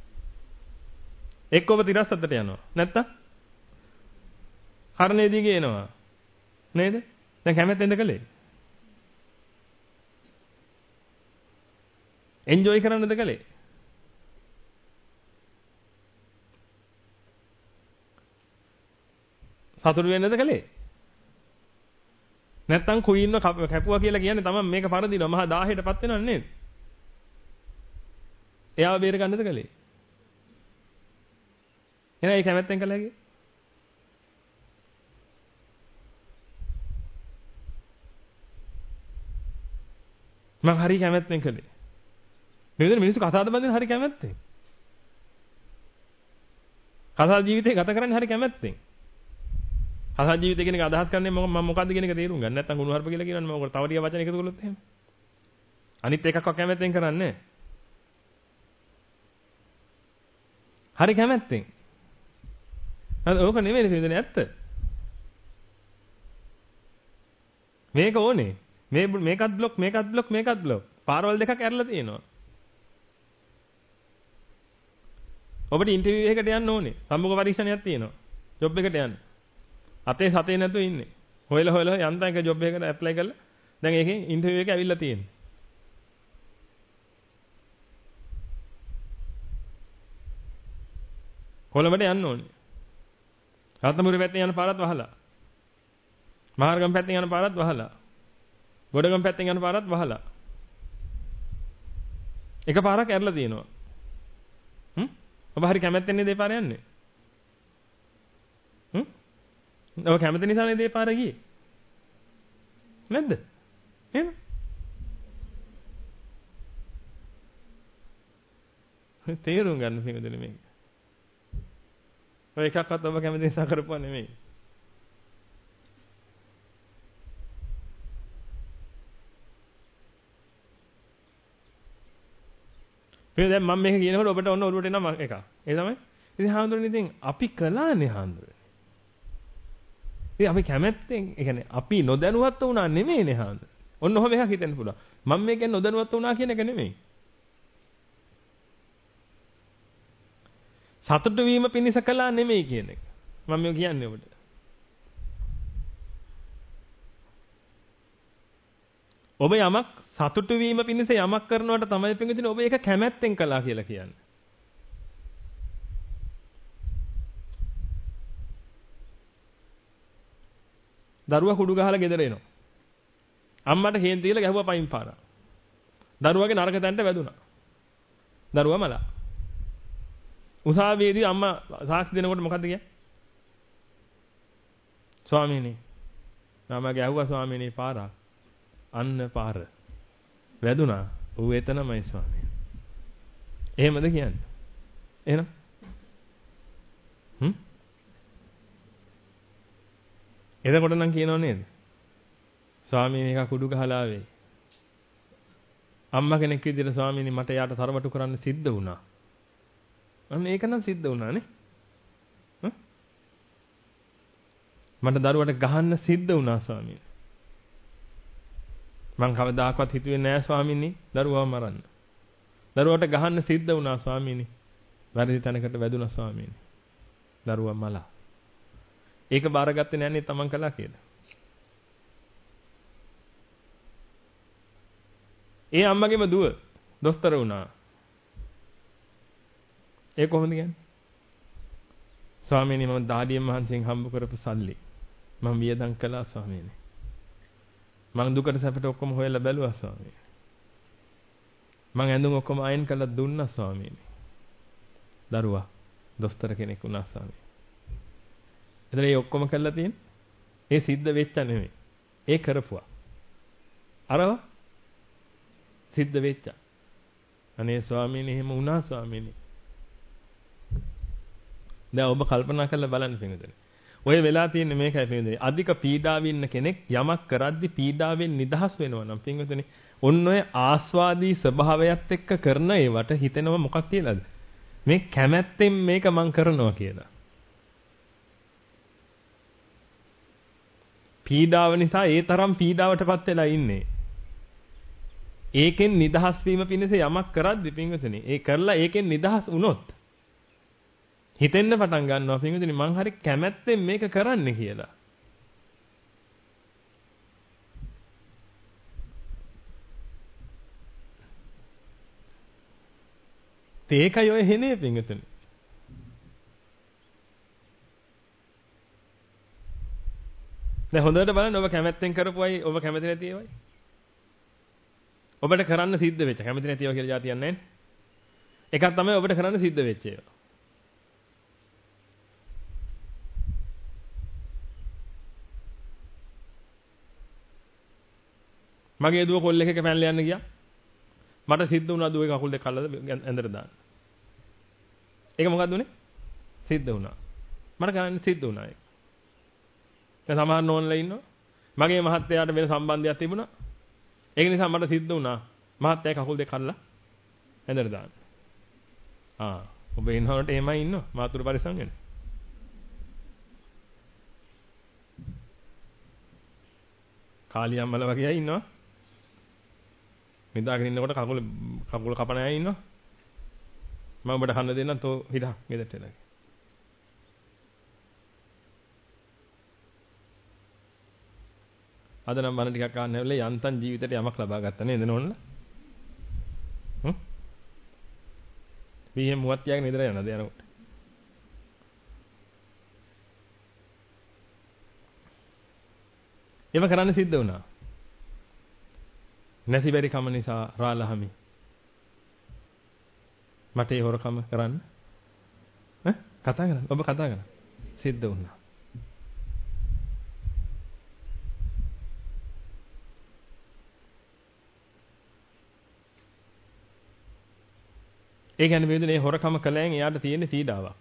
එක්ක ඔබ තිරස් අතට යනවා. නැත්තම් කර්ණයේ දිගේ එනවා. නේද? දැන් කැමැත්තෙන්ද කළේ? එන්ජොයි කරන්නද කළේ? සතුටු වෙන්නද කළේ? නැත්තම් කුයින්ව කැපුවා කියලා කියන්නේ තමයි මේක පරදිනවා මහා 1000ටපත් වෙනව නේද? එයාව බේර ගන්නද කළේ? එහෙනම් ඒ කැමැත්තෙන් කළා හැකි? මං හරි කැමැත්තෙන් කළේ. මේ මිනිස්සු කසාද බඳින හරි කැමැත්තෙන්. කසාද ජීවිතේ ගත කරන්නේ හරි කැමැත්තෙන්. කසාද ජීවිතය කියන එක අදහස් කරන්නේ මම මොකද්ද කියන එක තේරුම් ගන්න. නැත්නම් ගුණහර්ප කියලා කියනවනේ මම ඔකට තව ටික වචන එකතු කළොත් එහෙම. අනිත් එකක්වත් කැමැත්තෙන් කරන්නේ හරි කැමැත්තෙන්. ඕක නෙමෙයි නේද ඇත්ත. මේක ඕනේ. මේකත් બ્લોක් මේකත් બ્લોක්. පාරවල් දෙකක් ඇරලා තියෙනවා. ඔබට ඉන්ටර්විව් එකකට යන්න ඕනේ. සම්මුඛ පරීක්ෂණයක් තියෙනවා. ජොබ් එකට යන්න. අතේ සතේ නැතුව ඉන්නේ. හොයලා යන්තම් එක ජොබ් එකකට ඇප්ලයි කරලා දැන් ඒකෙන් ඉන්ටර්විව් එක ඇවිල්ලා තියෙනවා. කොළඹට යන්න ඕනේ. රත්නපුර පැත්තෙන් යන පාරත් වහලා. මහරගම පැත්තෙන් යන පාරත් වහලා. ගොඩගම පැත්තෙන් යන පාරත් වහලා. එක පාරක් ඇරලා තියෙනවා. ඔබ හරි කැමැත්තෙන් නේද ඒ පාර යන්නේ? ඔබ කැමති නිසා නේද ඒ පාර ගියේ? නැද්ද? එහෙම? තේරුම් ගන්න පිටුදෙන මේක. ඔය එකක්වත් ඔබ කැමති නිසා කරපුවා නෙමෙයි. දැන් මම මේක කියනකොට ඔබට ඔන්න ඔළුවට එනවා එකක්. ඒ තමයි. ඉතින් හාමුදුරනේ ඉතින් අපි කළානේ හාමුදුරනේ. ඉතින් අපි කැමැත්තෙන්, ඒ කියන්නේ අපි නොදැනුවත් වුණා නෙමෙයිනේ හාමුදුරනේ. ඔන්න ඔහොම එකක් හිතෙන්න පුළුවන්. මම මේ කියන්නේ නොදැනුවත් වුණා කියන එක නෙමෙයි. සතුටු වීම පිණිස කළා නෙමෙයි කියන එක. මම මේ කියන්නේ ඔබට. ඔබ යමක් සතුටු වීම පිණිස යමක් කරනවට තමයි පිටින් ඔබ ඒක කැමැත්තෙන් කළා කියලා කියන්නේ. දරුවා කුඩු ගහලා ගෙදර එනවා. අම්මට හේන් තියලා ගැහුවා පයින් පාරා. දරුවාගේ නරක තැනට වැදුනා. දරුවා මලා. උසාවියේදී අම්මා සාක්ෂි දෙනකොට මොකද්ද කියන්නේ? ස්වාමීනි මම ගැහුවා ස්වාමීනි පාරා. අන්න පාර. වැදුනා. ඌ එතනමයි ස්වාමීනි. එහෙමද කියන්නේ? එහෙනම් එතකොට නම් කියනව නේද? ස්වාමීනි එක කුඩු ගහලා ආවේ. අම්මා කෙනෙක් විදිහට ස්වාමීනි මට යාට තරවටු කරන්න සිද්ධ වුණා. අන්න ඒක නම් සිද්ධ වුණානේ. මට දරුවට ගහන්න සිද්ධ වුණා ස්වාමීනි. මං කවදාකවත් හිතුවේ නෑ ස්වාමීනි දරුවව මරන්න. දරුවට ගහන්න සිද්ධ වුණා ස්වාමීනි. වැරදි තැනකට වැදුනා ස්වාමීනි. දරුවා මලා. ඒක බාරගත්තේ නෑනේ තමන් කළා කියලා. ඒ අම්මගේම දුව දොස්තර වුණා. ඒ කොහොමද කියන්නේ? ස්වාමීනි මම දාඩියෙන් මහන්සියෙන් හම්බ කරපු සල්ලි මම වියදම් කළා ස්වාමීනි. මං දුකට සැපට ඔක්කොම හොයලා බැලුවා ස්වාමීනි. මං ඇඳුම් ඔක්කොම අයන් කරලා දුන්නා ස්වාමීනි. දරුවා දොස්තර කෙනෙක් වුණා ස්වාමීනි. එතන මේ ඔක්කොම කළා තියෙන්නේ. ඒ සිද්ධ වෙච්ච නෙමෙයි. ඒ කරපුවා. අරව සිද්ධ වෙච්ච. අනේ ස්වාමීනි එහෙම වුණා ස්වාමීනි. දැන් ඔබ කල්පනා කරලා බලන්න පිටුදේ. ඔය වෙලා තියෙන්නේ මේකයි පිටුදේ. අධික පීඩාවේ ඉන්න කෙනෙක් යමක් කරද්දි පීඩාවෙන් නිදහස් වෙනවා නම් පිටුදේ. ඔන්න ඔය ආස්වාදී ස්වභාවයත් එක්ක කරන ඒවට හිතෙනව මොකක් කියලාද? මේ කැමැත්තෙන් මේක මං කරනවා කියලා. පීඩාව නිසා ඒ තරම් පීඩාවටපත් වෙලා ඉන්නේ. ඒකෙන් නිදහස් වීම පිණිස යමක් කරද්දි පිටුදේ. ඒ කරලා ඒකෙන් නිදහස් වුණොත් හිතෙන්න පටන් ගන්නවා පින්විතනි මං හරි කැමැත්තෙන් මේක කරන්න කියලා. ඒකයි ඔය හෙනේ පින්විතනි. දැන් හොඳට බලන්න ඔබ කැමැත්තෙන් කරපුවයි ඔබ කැමති නැති ඒවයි. ඔබට කරන්න සිද්ධ වෙච්ච කැමති නැති ඒවා කියලා જાතියක් නැහැ නේ. එකක් තමයි ඔබට කරන්න සිද්ධ වෙච්ච ඒවා. මගේ දුව කොල්ලෙක් එක්ක පැනලා යන්න ගියා. මට සිද්ධ වුණා දුවේ කකුල් දෙක කල්ලාද ඇඳට දාන්න. ඒක මොකද්ද උනේ? සිද්ධ වුණා. මට ගන්න සිද්ධ වුණා ඒක. දැන් සමහර නෝන්ලා ඉන්නවා. මගේ මහත්තයාට වෙන සම්බන්ධයක් තිබුණා. ඒක නිසා මට සිද්ධ වුණා මහත්තයා කකුල් දෙක කල්ලා ඇඳට දාන්න. ඔබ ඉන්නවට එහෙමයි ඉන්නවා. මාතුරු පරිසම් වෙන. කාලි අම්මල වගේ අය ඉන්නවා. නිදාගෙන ඉන්නකොට කකුල කපන අය ඉන්නවා. මම ඔබට කන්න දෙන්නම් තෝ හිටා ගෙදරට එලා. අද නම් බන ටිකක් අහන්න ඇවිල්ලා යන්තම් ජීවිතේට යමක් ලබා ගත්තා නේද නෝනලා? වීහෙන් මුවත් තියාගෙන ඉදලා යනද යනකොට. ඒව කරන්න සිද්ධ වුණා. නැති බැරි කම නිසා රාලහමි. මට ඒ හොරකම කරන්න කතා කරන්න. ඔබ කතා කරන්න. සිද්ධ වුණා. ඒ කියන්නේ වේදනේ හොරකම කළෙන් එයාට තියෙන පීඩාවක්.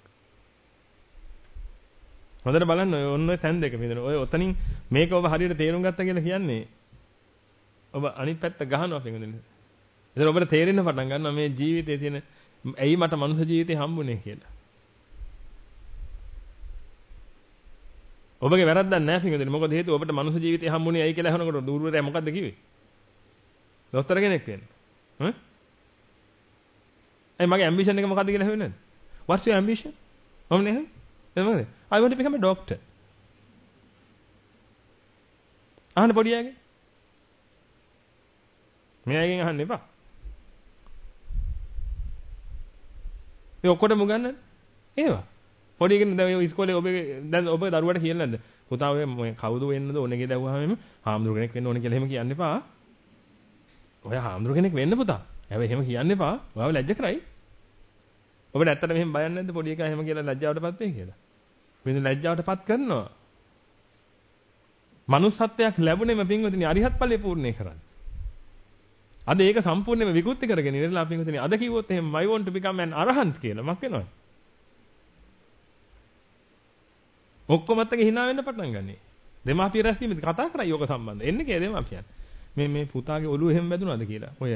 හොඳට බලන්න ඔය තැන් දෙක වේදන. ඔය ඔතනින් මේක ඔබ හරියට තේරුම් ගත්තා කියලා කියන්නේ ඔබ අනිත් පැත්ත ගහනවා පිටුදින. එතන ඔබට තේරෙන්න පටන් ගන්නවා මේ ජීවිතයේ තියෙන ඇයි මට මනුස්ස ජීවිතේ හම්බුනේ කියලා. ඔබගේ වැරද්දක් නැහැ පිටුදින. මොකද හේතුව ඔබට මනුස්ස ජීවිතේ හම්බුනේ ඇයි කියලා අහනකොට දුර්වලයා මොකද්ද කිව්වේ? දොස්තර කෙනෙක් වෙන්න. මගේ ඇම්බිෂන් එක මොකද්ද කියලා හෙව්වේ නැද්ද? What's your ambition? මම නේ. එතනද? I want to become a doctor. අහන්න පොඩි අයගේ. මේ අයගෙන් අහන්න එපා. මේ ඔක්කොටම උගන්නන්නේ. ඒවා. පොඩි කෙනෙක් දැන් ඔය ඉස්කෝලේ ඔබේ දැන් ඔබ දරුවට කියලා නැද්ද? පුතා ඔය කවුද වෙන්නද ඕනේ කියලා දැවුවාම හාමුදුරු කෙනෙක් වෙන්න ඕනේ කියලා එහෙම කියන්න එපා. ඔය හාමුදුරු කෙනෙක් වෙන්න පුතා. හැබැයි එහෙම කියන්න එපා. ඔයාව ලැජ්ජ කරයි. ඔබට ඇත්තට මෙහෙම බයක් නැද්ද පොඩි එකා එහෙම කියලා ලැජ්ජාවටපත් වෙයි කියලා? මෙන්න ලැජ්ජාවටපත් කරනවා. manussත්වයක් ලැබුණේම පින්වතුනි අරිහත් ඵලයේ පූර්ණේ කරන්නේ. අද ඒක සම්පූර්ණයෙන්ම විකෘති කරගෙන ඉඳලා පින්වතුනි අද කිව්වොත් එහෙම I want to become an arahant කියලා මක් වෙනවද? ඔක්කොමත් එක hina වෙන්න පටන් ගන්නෙ. දෙමාපිය රැස්වීමේදී කතා කරා යෝග සම්බන්ධ. එන්නේ කේ දෙමාපියන්. මේ පුතාගේ ඔළුව එහෙම වැදුනාද කියලා. ඔය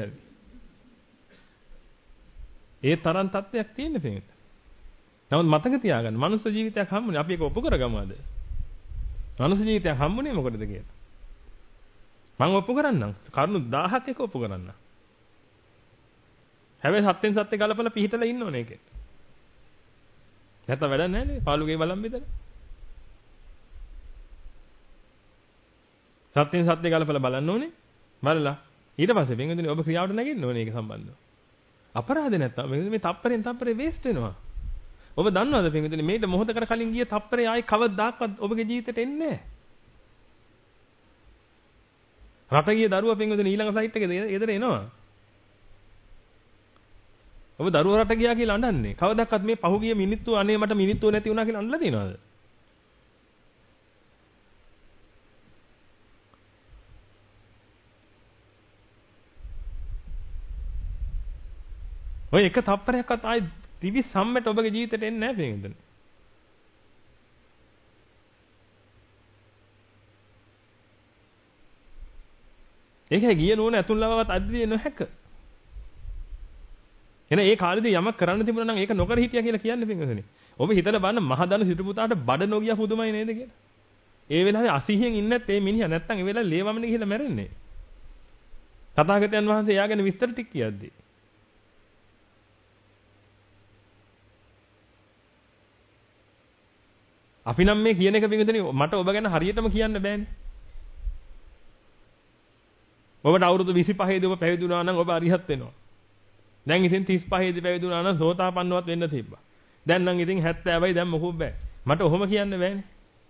ඒ තරම් තත්ත්වයක් තියෙන පිටින්. නමුත් මතක තියාගන්න මනුස්ස ජීවිතයක් හම්බුනේ අපි ඒක ඔප්පු කරගමු අද. මනුස්ස ජීවිතයක් හම්බුනේ මොකටද කියලා. මම ඔප්පු කරන්නම්. කරුණු 1000ක් එක ඔප්පු කරන්නම්. හැබැයි සත්‍යෙන් සත්‍ය ගලපලා පිහිටලා ඉන්න ඕනේ ඒකේ. නැත්නම් වැඩක් නැහැ නේ. පාළුගේ බලන් බෙදලා. සත්‍යෙන් සත්‍ය ගලපලා බලන්න ඕනේ. බලලා ඊට පස්සේ වෙන්ගදිනේ ඔබ ක්‍රියාවට නැගෙන්න ඕනේ ඒක සම්බන්ධව. අපරාධ නැත්තම් මේ තප්පරෙන් තප්පරේ වේස්ට් වෙනවා. ඔබ දන්නවද පින්විතනේ මේට මොහොතකට කලින් ගිය තප්පරේ ආයි කවදාවත් ඔබගේ ජීවිතේට එන්නේ නැහැ. රට ගිය දරුවා පින්විතනේ ඊළඟ ෆ්ලයිට් එකේ එදර එනවා. ඔබ දරුවා රට ගියා කියලා අඬන්නේ. කවදාවත් මේ පහුගිය මිනිත්තු අනේ මට මිනිත්තු නැති වුණා කියලා අඬලා තියෙනවද? ඔය එක තප්පරයක්වත් ආයි දිවි සම්මෙට ඔබගේ ජීවිතේට එන්නේ නැහැ පින්විතනේ. ඒකයි ගිය නෝන ඇතුල්ලවවත් අද්විය නොහැක. එන ඒ කාලේදී යමක් කරන්න තිබුණා නම් ඒක නොකර හිටියා කියලා කියන්නේ පින්විතනේ. ඔබ හිතලා බලන්න මහදන සිටු පුතාට බඩ නොගිය පුදුමයි නේද කියලා. ඒ වෙලාවේ 80න් ඉන්නත් මේ මිනිහා නැත්තම් ඒ වෙලාවේ ලේවමනේ ගිහිල්ලා මැරෙන්නේ. තථාගතයන් වහන්සේ එයා ගැන විස්තර ටික කියද්දී අපි නම් මේ කියන එක පිටුදෙනේ මට ඔබ ගැන හරියටම කියන්න බෑනේ. ඔබට අවුරුදු 25 දී ඔබ පැවිදි වුණා නම් ඔබ අරිහත් වෙනවා. දැන් ඉතින් 35 දී පැවිදි වුණා නම් සෝතාපන්නවත් වෙන්න තිබ්බා. දැන් නම් ඉතින් 70යි දැන් මොකුත් බෑ. මට ඔහොම කියන්න බෑනේ.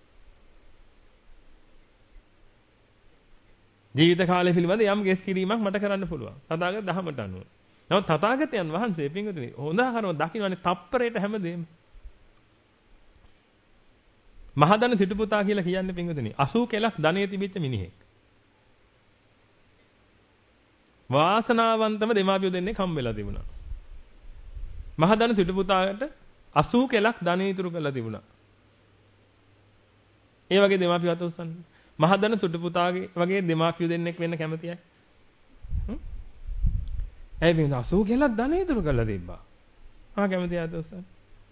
ජීවිත කාලය පිළිබඳ යම් ගෙස් කිරීමක් මට කරන්න පුළුවන්. තථාගත දහමට අනුව. නමුත් තථාගතයන් වහන්සේ පිටුදෙනේ හොඳහරම දකින්නනේ තප්පරයට හැමදේම. මහදන සිටු පුතා කියලා කියන්නේ පින්වතුනි 80 කෙලක් ධනෙ තිබිච්ච මිනිහෙක්. වාසනාවන්තම දෙමාපියෝ දෙන්නේ හම්බෙලා තිබුණා. මහදන සිටු පුතාට 80 කෙලක් ධනෙ ඉතුරු කරලා තිබුණා. ඒ වගේ දෙමාපියෝ අත උස්සන්නේ. මහදන සිටු පුතාගේ වගේ දෙමාපියෝ දෙන්නෙක් වෙන්න කැමතියි. ඇයි මේ 80 කෙලක් ධනෙ ඉතුරු කරලා තිබ්බා. කැමතියි අත උස්සන්න.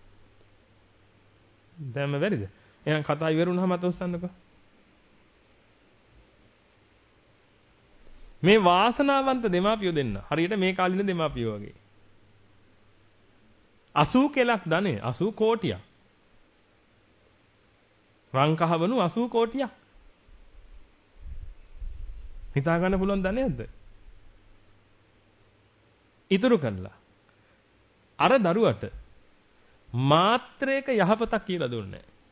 දැන්ම බැරිද? එහෙනම් කතා ඉවර වුණාම අත උස්සන්නකෝ. මේ වාසනාවන්ත දෙමාපියෝ දෙන්න. හරියට මේ කාලින දෙමාපියෝ වගේ. 80 කෙලක් ධනෙ 80 කෝටියක්. වංකහවණු 80 කෝටියක්. හිතා ගන්න පුළුවන් ධනෙක්ද? ඉතුරු කළා. අර දරුවට මාත්‍රයක යහපතක් කියලා දුන්නේ නැහැ.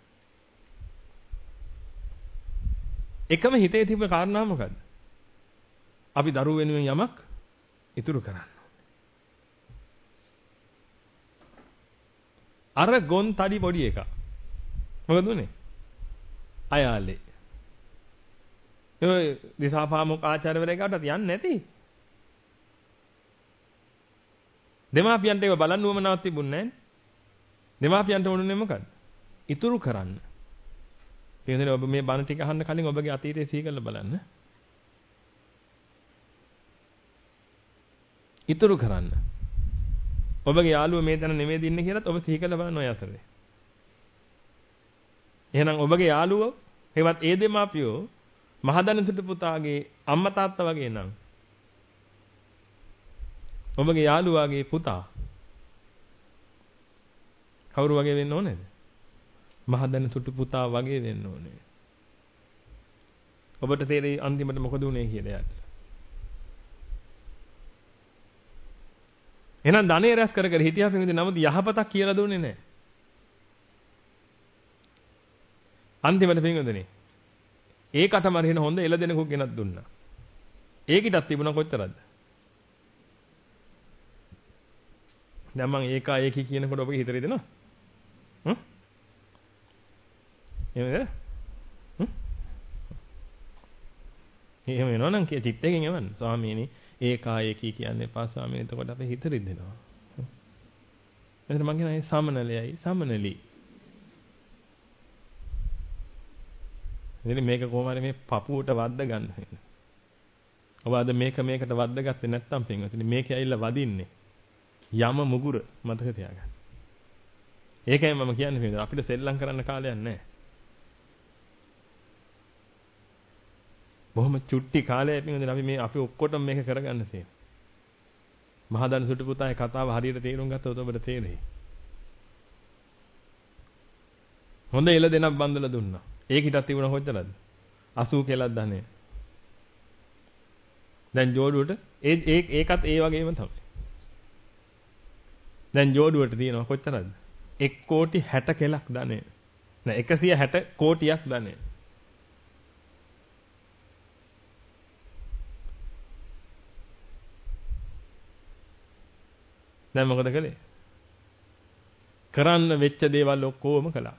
එකම හිතේ තිබ්බ කාරණා මොකද්ද? අපි දරුවෝ වෙනුවෙන් යමක් ඉතුරු කරන්න. අර ගොන් තඩි පොඩි එක. මොකද උනේ? අයාලේ. ඒ දිසාපාමොක් ආචාර්යවරයාට යන්නේ නැති. දෙමාපියන්ට ඒව බලන්න උවමනාවක් තිබුණේ නැහැ. දෙමාපියන්ට වුණේ මොකද්ද? ඉතුරු කරන්න. කියන්නේ ඔබ මේ බණ ටික අහන්න කලින් ඔබගේ අතීතය සිහි කරලා බලන්න. ඉතුරු කරන්න. ඔබගේ යාළුවා මේ තැන නෙමෙයි දින්නේ කියලාත් ඔබ සිහි කරලා බලන්න ඔය අතරේ. එහෙනම් ඔබගේ යාළුවෝ හෙවත් ඒ දෙමාපියෝ මහදන සිටු පුතාගේ අම්මා තාත්තා වගේ නම් ඔබගේ යාළුවාගේ පුතා කවුරු වගේ වෙන්න ඕනේද? මහදන සිටු පුතා වගේ වෙන්න ඕනේ. ඔබට තේරෙයි අන්තිමට මොකද උනේ කියලා යාට. එහෙනම් ධනෙ රැස් කර කර හිටියා පින්විත නමුත් යහපතක් කියලා දුන්නේ නැහැ. අන්තිමට පින්විතනේ ඒකටම අරින හොඳ එළදෙනෙකුක් ගෙනත් දුන්නා. ඒකිටත් තිබුණා කොච්චරද? දැන් මම ඒකී කියනකොට ඔබගේ හිතේ දෙනවා. එහෙමද? එහෙම වෙනවනම් චිත්තයෙන් එවන්න. ස්වාමීනි ඒකී කියන්නේ එපා ස්වාමීනි. එතකොට අපේ හිත රිදෙනවා. එතන මං කියනවා සමනලයයි සමනලි. ඉතින් මේක කොහොම හරි මේ පපුවට වද්ද ගන්න. ඔබ අද මේකට වද්ද ගත්තේ නැත්නම් පින්වතුනි මේකේ ඇවිල්ලා වදින්නේ. යම මුගුර මතක තියාගන්න. ඒකයි මම කියන්නේ පින්වතුනි අපිට සෙල්ලම් කරන්න කාලයක් නැහැ. බොහොම චුට්ටි කාලයක් පින්වතුනි අපි ඔක්කොටම මේක කරගන්න තියෙනවා. මහදන සුටු පුතාගේ කතාව හරියට තේරුම් ගත්තොත් ඔබට තේරෙයි. හොඳ එළ දෙනක් බඳලා දුන්නා. ඒකිටත් තිබුණා කොච්චරද? 80 කෙලක් ධනෙ. දැන් ජෝඩුවට ඒකත් ඒ වගේම තමයි. දැන් ජෝඩුවට තියෙනවා කොච්චරද? 1 කෝටි 60 කෙලක් ධනෙ. නෑ 160 කෝටියක් ධනෙ. දැන් මොකද කළේ? කරන්න වෙච්ච දේවල් ඔක්කොම කළා.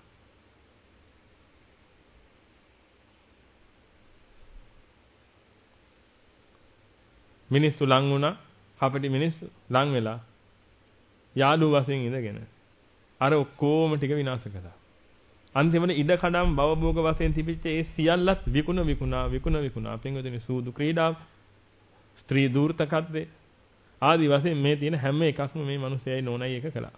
මිනිස්සු ලං වුණා, කපටි මිනිස්සු ලං වෙලා යාළුවෝ වශයෙන් ඉඳගෙන අර ඔක්කොම ටික විනාශ කළා. අන්තිමට ඉඩ කඩම් භවභෝග වශයෙන් තිබිච්ච ඒ සියල්ලත් විකුණා පින්වතුනි සූදු ක්‍රීඩාව, ස්ත්‍රී දූර්තකත්වය ආදි වශයෙන් මේ තියෙන හැම එකක්ම මේ මිනිස්සයයි නෝනයි එක කළා.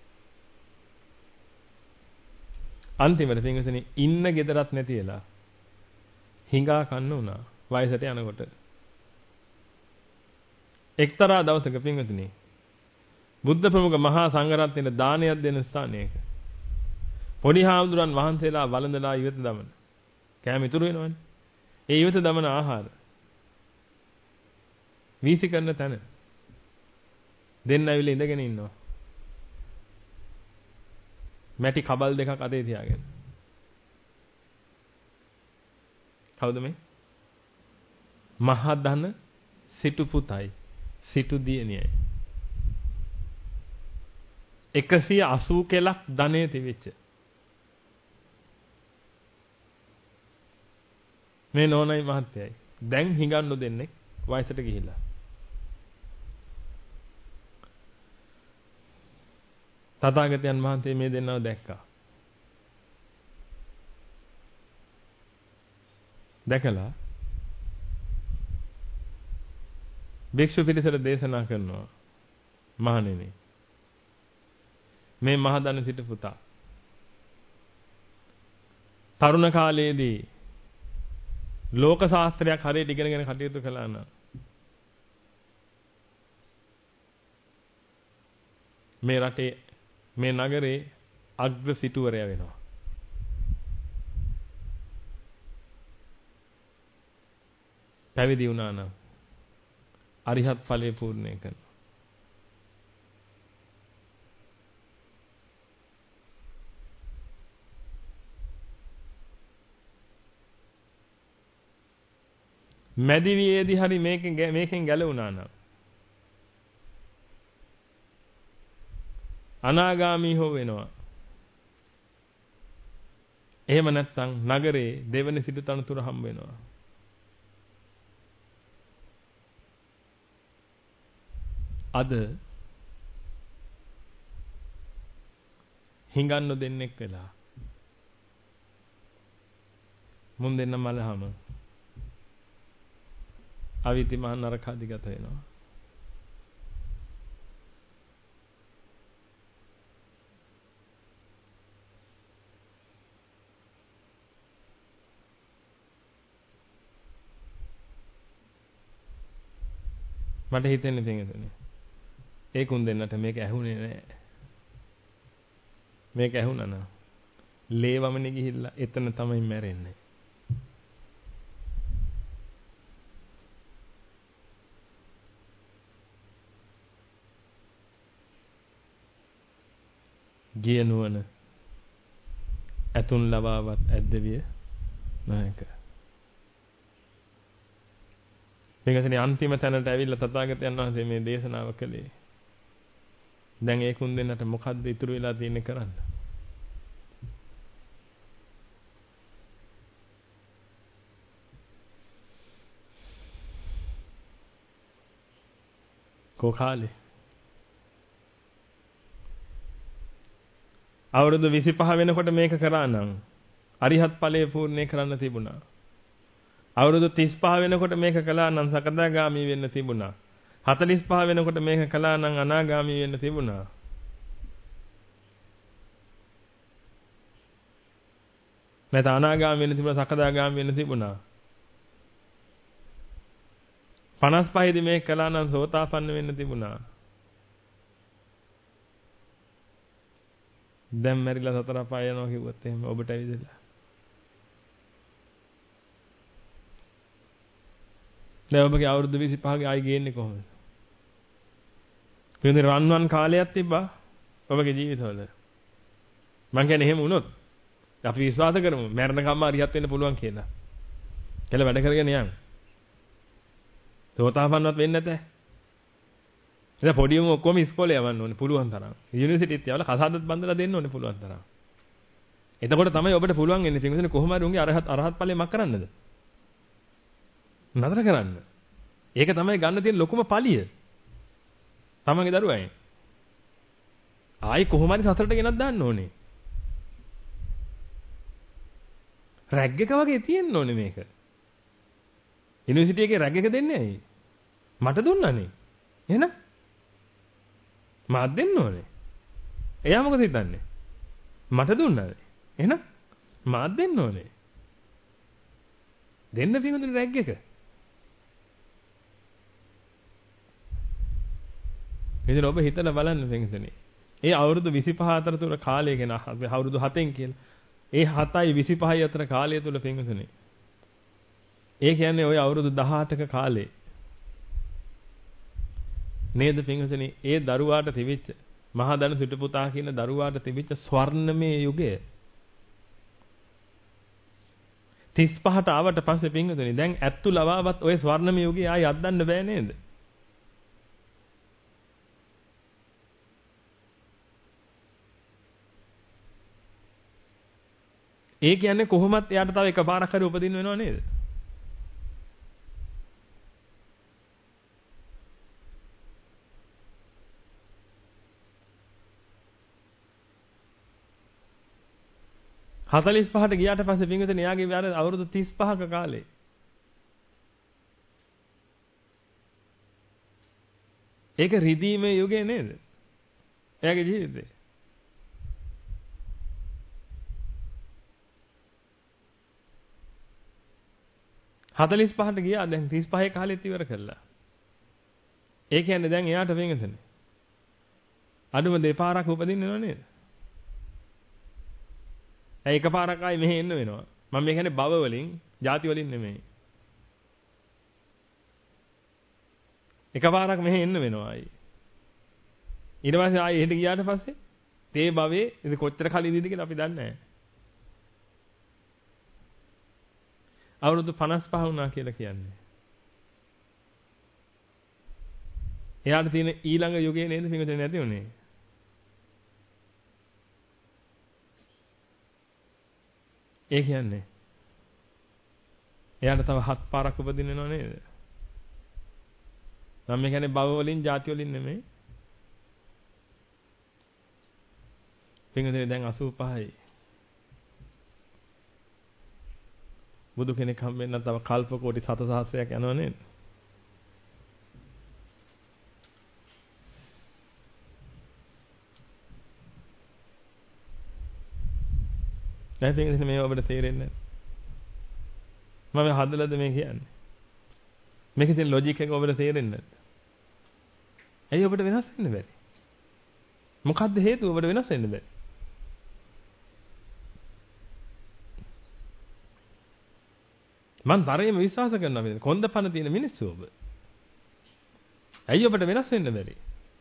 අන්තිමට පින්වතුනි ඉන්න ගෙදරත් නැතිලා හිඟා කන්න උනා වයසට යනකොට. එක්තරා දවසක පින්වතුනි බුද්ධ ප්‍රමුඛ මහා සංඝරත්නයේ දානයක් දෙන ස්ථානයක පොඩි හාමුදුරන් වහන්සේලා වළඳලා ඉවත දමන කෑම ඉතුරු වෙනවනේ. ඒ ඉවත දමන ආහාර වීසි කරන තැන දෙන්න ඇවිල්ලා ඉඳගෙන ඉන්නවා. මැටි කබල් දෙකක් අතේ තියාගෙන. කවුද මේ? මහදන සිටු පුතයි සිටු දියණියයි. 180 කෙලක් ධනෙ තිබෙච්ච මේ නෝනයි මහත්තයයි දැන් හිඟන්නු දෙන්නේ වයසට ගිහිල්ලා. තථාගතයන් වහන්සේ මේ දෙන්නව දැක්කා. දැකලා භික්ෂු පිරිසට දේශනා කරනවා මහණෙනි මේ මහදන සිට පුතා තරුණ කාලයේදී ලෝක ශාස්ත්‍රයක් හරියට ඉගෙනගෙන කටයුතු කළා නම් මේ රටේ මේ නගරේ අග්‍ර සිටුවරයා වෙනවා. පැවිදි වුණා නම් අරිහත් ඵලයේ පූර්ණේ කරනවා. මැදිවියේදී හරි මේකෙන් ගැලවුණා නම් අනාගාමී හෝ වෙනවා. එහෙම නැත්නම් නගරේ දෙවන සිටු තනතුර හම්බ වෙනවා. අද හිඟන්න දෙන්නෙක් වෙලා මුන් දෙන්න මලහම අවිති මහ නරක අධිගත වෙනවා. මට හිතෙන්නේ තේරෙන්නේ ඒ කුන් දෙන්නට මේක ඇහුනේ නැහැ. මේක ඇහුණා නම් ලේවමනේ ගිහිල්ලා එතන තමයි මැරෙන්නේ. ගිය නුවණ ඇතුන් ලබාවත් ඇද්දවිය නැක. මේකනේ අන්තිම තැනට ඇවිල්ලා තථාගතයන් වහන්සේ මේ දේශනාව කළේ. දැන් ඒ කුන් දෙන්නට මොකද්ද ඉතුරු වෙලා තියෙන්නේ කරන්න? කොකාලේ අවුරුදු 25 වෙනකොට මේක කරා නම් අරිහත් ඵලයේ පූර්ණේ කරන්න තිබුණා. අවුරුදු 35 වෙනකොට මේක කළා නම් සකදාගාමී වෙන්න තිබුණා. 45 වෙනකොට මේක කළා නම් අනාගාමී වෙන්න තිබුණා. නැත්නම් අනාගාමී වෙන්න තිබුණා සකදාගාමී වෙන්න තිබුණා. 55 දී මේක කළා නම් සෝතාපන්න වෙන්න තිබුණා. දැන් මැරිලා සතර පාය යනවා කිව්වොත් එහෙම ඔබට ඇවිදලා. දැන් ඔබගේ අවුරුදු 25 ආයි ගේන්නේ කොහොමද? කියන්නේ රන්වන් කාලයක් තිබ්බා ඔබගේ ජීවිතවල. මං කියන්නේ එහෙම වුණොත් අපි විශ්වාස කරමු මරණකම්ම අරියත් වෙන්න පුළුවන් කියලා. කියලා වැඩ කරගෙන යන්න. සෝතාපන්නවත් වෙන්නේ නැතේ. ඉතින් පොඩි උන් ඔක්කොම ඉස්කෝලේ යවන්න ඕනේ පුළුවන් තරම්. යුනිවර්සිටිත් යවලා කසාදත් බඳලා දෙන්න ඕනේ පුළුවන් තරම්. එතකොට තමයි ඔබට පුළුවන් වෙන්නේ පින්විතනේ කොහොම හරි උන්ගේ අරහත් ඵලෙ මක් කරන්නද? නතර කරන්න. ඒක තමයි ගන්න තියෙන ලොකුම පලිය. තමන්ගේ දරුවයි. ආයි කොහොම හරි සතරට ගෙනත් දාන්න ඕනේ. රැග් එක වගේ තියෙන්න ඕනේ මේක. යුනිවර්සිටි එකේ රැග් එක දෙන්නේ ඇයි? මට දුන්නානේ. එහෙනම් මාත් දෙන්න ඕනේ. එයා මොකද හිතන්නේ? මට දුන්නානේ. එහෙනම් මාත් දෙන්න ඕනේ. දෙන්න පිඟුදුනේ රැග් එක. ඉතින් ඔබ හිතලා බලන්න පිඟුදුනේ. ඒ අවුරුදු 25 අතර තුර කාලය ගැන අවුරුදු 7න් කියලා. ඒ 7යි 25යි අතර කාලය තුල පිඟුදුනේ. ඒ කියන්නේ ওই අවුරුදු 18ක කාලේ. නේද පින්වතුනි ඒ දරුවාට තිබිච්ච මහා දන සිටු පුතා කියන දරුවාට තිබිච්ච ස්වර්ණමය යුගය 35ට ආවට පස්සේ පින්වතුනි දැන් ඇත්තු ලවාවත් ওই ස්වර්ණමය යුගය ආයි අද්දන්න බෑ නේද? ඒ කියන්නේ කොහොමත් එයාට තව එකපාරක් හරි උපදින්න වෙනව නේද? 45ට ගියාට පස්සේ පින්විතනේ එයාගේ වැඩ අවුරුදු 35ක කාලේ. ඒක රිදීමේ යුගය නේද? එයාගේ ජීවිතේ. හතලිස් පහට ගියා දැන් 35 කාලෙත් ඉවර කළා. ඒ කියන්නේ දැන් එයාට පින්විතනේ. අඩුම දෙපාරක් උපදින්න නෝ නේද? ඇයි එකපාරක් ආයි මෙහෙ එන්න වෙනවා. මම මේ කියන්නේ භව වලින්, ಜಾති වලින් නෙමෙයි. එකපාරක් මෙහෙ එන්න වෙනවා ආයි. ඊට පස්සේ ආයි එහෙට ගියාට පස්සේ තේ භවයේ ඉතින් කොච්චර කලින් ඉඳීද කියලා අපි දන්නේ නැහැ. අවුරුදු 55 වුණා කියලා කියන්නේ. එයාට තියෙන ඊළඟ යුගයේ නේද පින්විතනේ නැති උනේ. ඒ කියන්නේ එයාට තව 7 පාරක් උපදින්න වෙනව නේද? මම මේ කියන්නේ භව වලින් ಜಾති වලින් නෙමෙයි. පින්විතනේ දැන් 85යි. බුදු කෙනෙක් හම්බෙන්න තව කල්ප කෝටි 7 සහස්‍රයක් යනවා නේද? දැන් පින්විතනේ මේව ඔබට තේරෙන්නේ නැහැ. මම හදලාද මේ කියන්නේ? මේකේ තියෙන ලොජික් එක ඔබට තේරෙන්නේ නැද්ද? ඇයි ඔබට වෙනස් වෙන්න බැරි? මොකද්ද හේතුව ඔබට වෙනස් වෙන්න බැරි? මං තරයේම විශ්වාස කරනවා මේ කොන්ද පන තියෙන මිනිස්සු ඔබ. ඇයි ඔබට වෙනස් වෙන්න බැරි?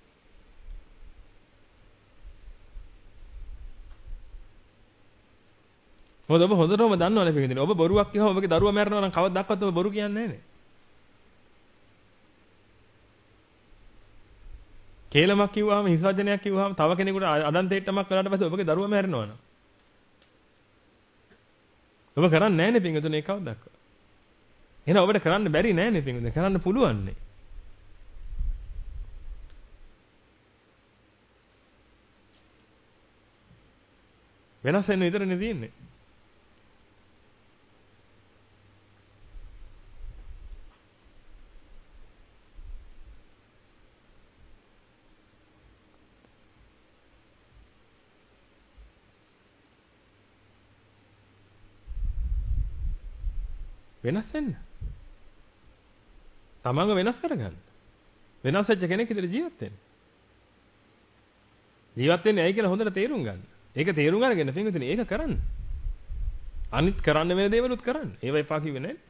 මොකද ඔබ හොඳටම දන්නවනේ පිටින්. ඔබ බොරුවක් කියවම ඔබගේ දරුවා මැරෙනවා නම් කවදාවත් ඔබ බොරු කියන්නේ නැහැ නේ. කේලමක් කිව්වහම හිසවචනයක් කිව්වහම තව කෙනෙකුට අදන්තේට්ටමක් කළාට පස්සේ ඔබගේ දරුවා මැරෙනවා නම්. ඔබ කරන්නේ නැහැ නේ පිටින් ඒක කවදාවත්. එහෙනම් ඔබට කරන්න බැරි නෑ නේ පින්වතුනි කරන්න පුළුවන් නේ. වෙනස් වෙන විතරනේ තියෙන්නේ. වෙනස් වෙන්න. තමන්ව වෙනස් කරගන්න. වෙනස් වෙච්ච කෙනෙක් ඉදිරිය ජීවත් වෙන්න. ජීවත් වෙන්නේ ඇයි කියලා හොඳට තේරුම් ගන්න. ඒක තේරුම් අරගෙන පින්විතනේ ඒක කරන්න. අනිත් කරන්න වෙන දේවලුත් කරන්න. ඒව එපා කිව්වේ නැහැ.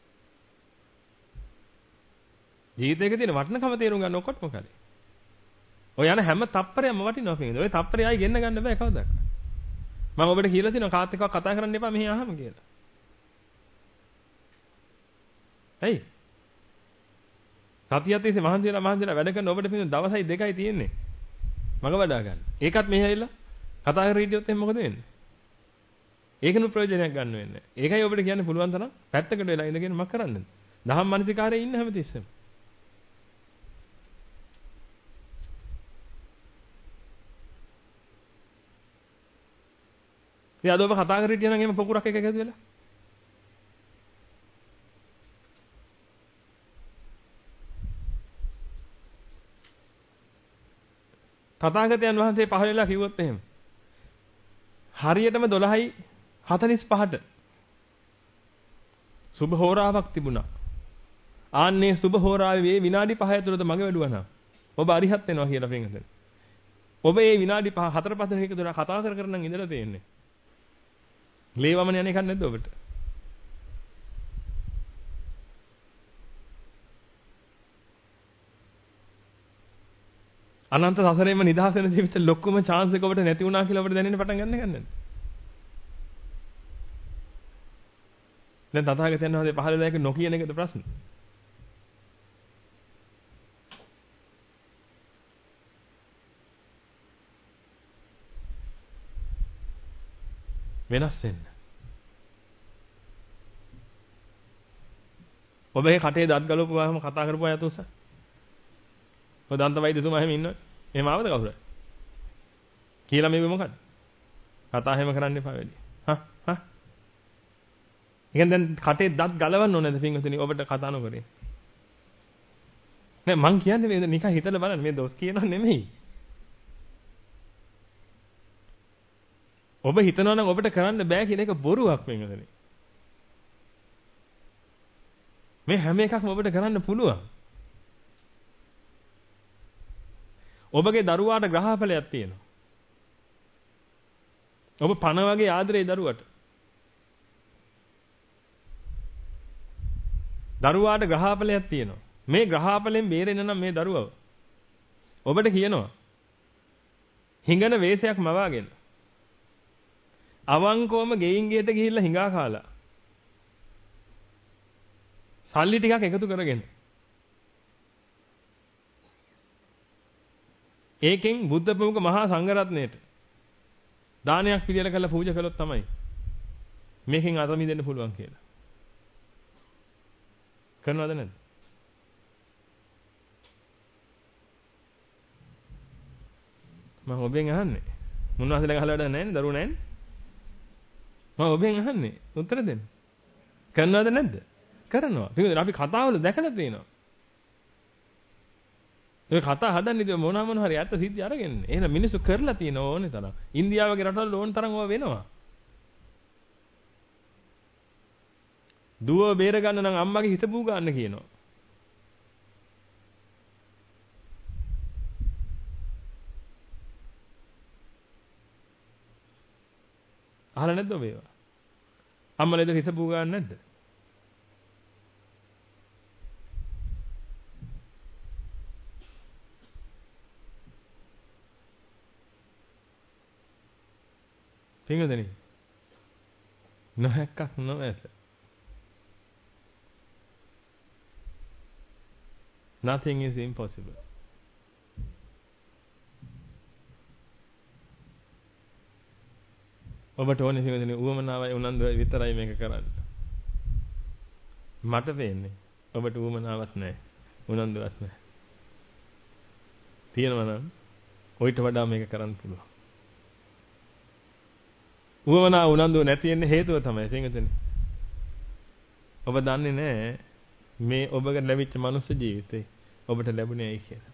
ජීවිතේක තියෙන වටිනකම තේරුම් ගන්න ඔක්කොටම කරේ. ඔය යන හැම තප්පරයක්ම වටිනවා පින්විතනේ. ඔය තප්පරය ආයි ගෙන්න ගන්න බෑ කවදාවත්. මම ඔබට කියලා තියෙනවා කාත් එක්ක කතා කරන්න එපා මෙහි අහම කියලා. ඇයි? සතියක් තිස්සේ මහන්සියලා වැඩ කරන ඔබට පින්න දවසයි දෙකයි තියෙන්නේ. මග වඩා ගන්න. ඒකත් මෙහෙ ඇවිල්ලා කතා කර හිටියොත් එහෙනම් මොකද වෙන්නේ? ඒකනු ප්‍රයෝජනයක් ගන්න වෙන්නේ. ඒකයි ඔබට කියන්න පුළුවන් තරම් පැත්තකට වෙලා ඉඳගෙන මක් කරන්නද? දහම් මනසිකාරයේ ඉන්න හැමතිස්සෙම. ඉතින් අද ඔබ කතා කර හිටියනම් එහෙම පොකුරක් එක එකද වෙලා? තථාගතයන් වහන්සේ පහළ වෙලා කිව්වොත් එහෙම හරියටම 12:45ට සුබ හෝරාවක් තිබුණා. ආන්නේ සුබ හෝරාවේ විනාඩි 5 ඇතුළත මග වැඩුවා නම් ඔබ අරිහත් වෙනවා කියලා පින්වතුනි. ඔබ මේ විනාඩි 5 4 පද දෙක තුන කතා කර නම් ඉඳලා තියෙන්නේ. ලේවමන යන එකක් නැද්ද ඔබට? අනන්ත සසරේම නිදහස් වෙන ජීවිතේ ලොකුම chance එක ඔබට නැති වුණා කියලා ඔබට දැනෙන්න පටන් ගන්න ගන්නද? දැන් තථාගතයන් වහන්සේ පහළ වෙලා එක නොකියන එකද ප්‍රශ්න? වෙනස් වෙන්න. ඔබේ කටේ දත් ගලවපුවාම කතා කරපුවා යතුස. ඔය දන්ත වෛද්‍යතුමා එහෙම ඉන්නවනේ. එහෙම ආවද කවුරුහරි? කියලා මේක මොකක්ද? කතා හැම කරන්න එපා වෙලී. හා හා. ඉතින් දැන් කටේ දත් ගලවන්න ඕනේද පින්වතුනි ඔබට කතා නොකරේ. නෑ මං කියන්නේ මේ නිකන් හිතලා බලන්න මේ දොස් කියනවා නෙමෙයි. ඔබ හිතනවා නම් ඔබට කරන්න බෑ කියන එක බොරුවක් පින්වතුනි. මේ හැම එකක්ම ඔබට කරන්න පුළුවන්. ඔබගේ දරුවාට ග්‍රහඵලයක් තියෙනවා. ඔබ පණ වගේ ආදරේ දරුවට. දරුවාට ග්‍රහඵලයක් තියෙනවා. මේ ග්‍රහඵලෙන් බේරෙන්න නම් මේ දරුවව ඔබට කියනවා හිඟන වේශයක් මවාගෙන අවංකවම ගෙයින් ගෙයට ගිහිල්ලා හිඟා කාලා සල්ලි ටිකක් එකතු කරගෙන ඒකෙන් බුද්ධ ප්‍රමුඛ මහා සංඝරත්නයට දානයක් පිළියෙල කරලා පූජා කළොත් තමයි මේකෙන් අත මිදෙන්න පුළුවන් කියලා. කරනවද නැද්ද? මම ඔබෙන් අහන්නේ. මුන්වහන්සේලා ගහලා වැඩක් නැහැ නේ දරුවෝ නැන්නේ. මම ඔබෙන් අහන්නේ උත්තර දෙන්න. කරනවද නැද්ද? කරනවා. පිටින් අපි කතාවල දැකලා තියෙනවා. ඒ කතා හදන්නේ මොනවා හරි ඇත්ත සිද්ධි අරගෙන. එහෙනම් මිනිස්සු කරලා තියෙන ඕනේ තරම්. ඉන්දියාව වගේ රටවල ඕන තරම් ඕවා වෙනවා. දුව බේර ගන්න නම් අම්මගේ හිත බූ ගන්න කියනවා. අහලා නැද්ද ඔබ ඒවා? අම්මලේද හිත බූ ගන්න නැද්ද? පින්වදනි නොහැක්කක් නොඇත. Nothing is impossible. ඔබට ඕනේ පින්වදනි උවමනාවයි උනන්දුවයි විතරයි මේක කරන්න. මට වෙන්නේ ඔබට උවමනාවක් නැහැ. උනන්දුවක් නැහැ. තියෙනවා නම් ඔයිට වඩා මේක කරන්න පුළුවන්. උවමනා උනන්දුව නැති වෙන්න හේතුව තමයි පින්වදනි. ඔබ දන්නේ නැහැ මේ ඔබට ලැබිච්ච මනුස්ස ජීවිතේ ඔබට ලැබුණේ ඇයි කියලා.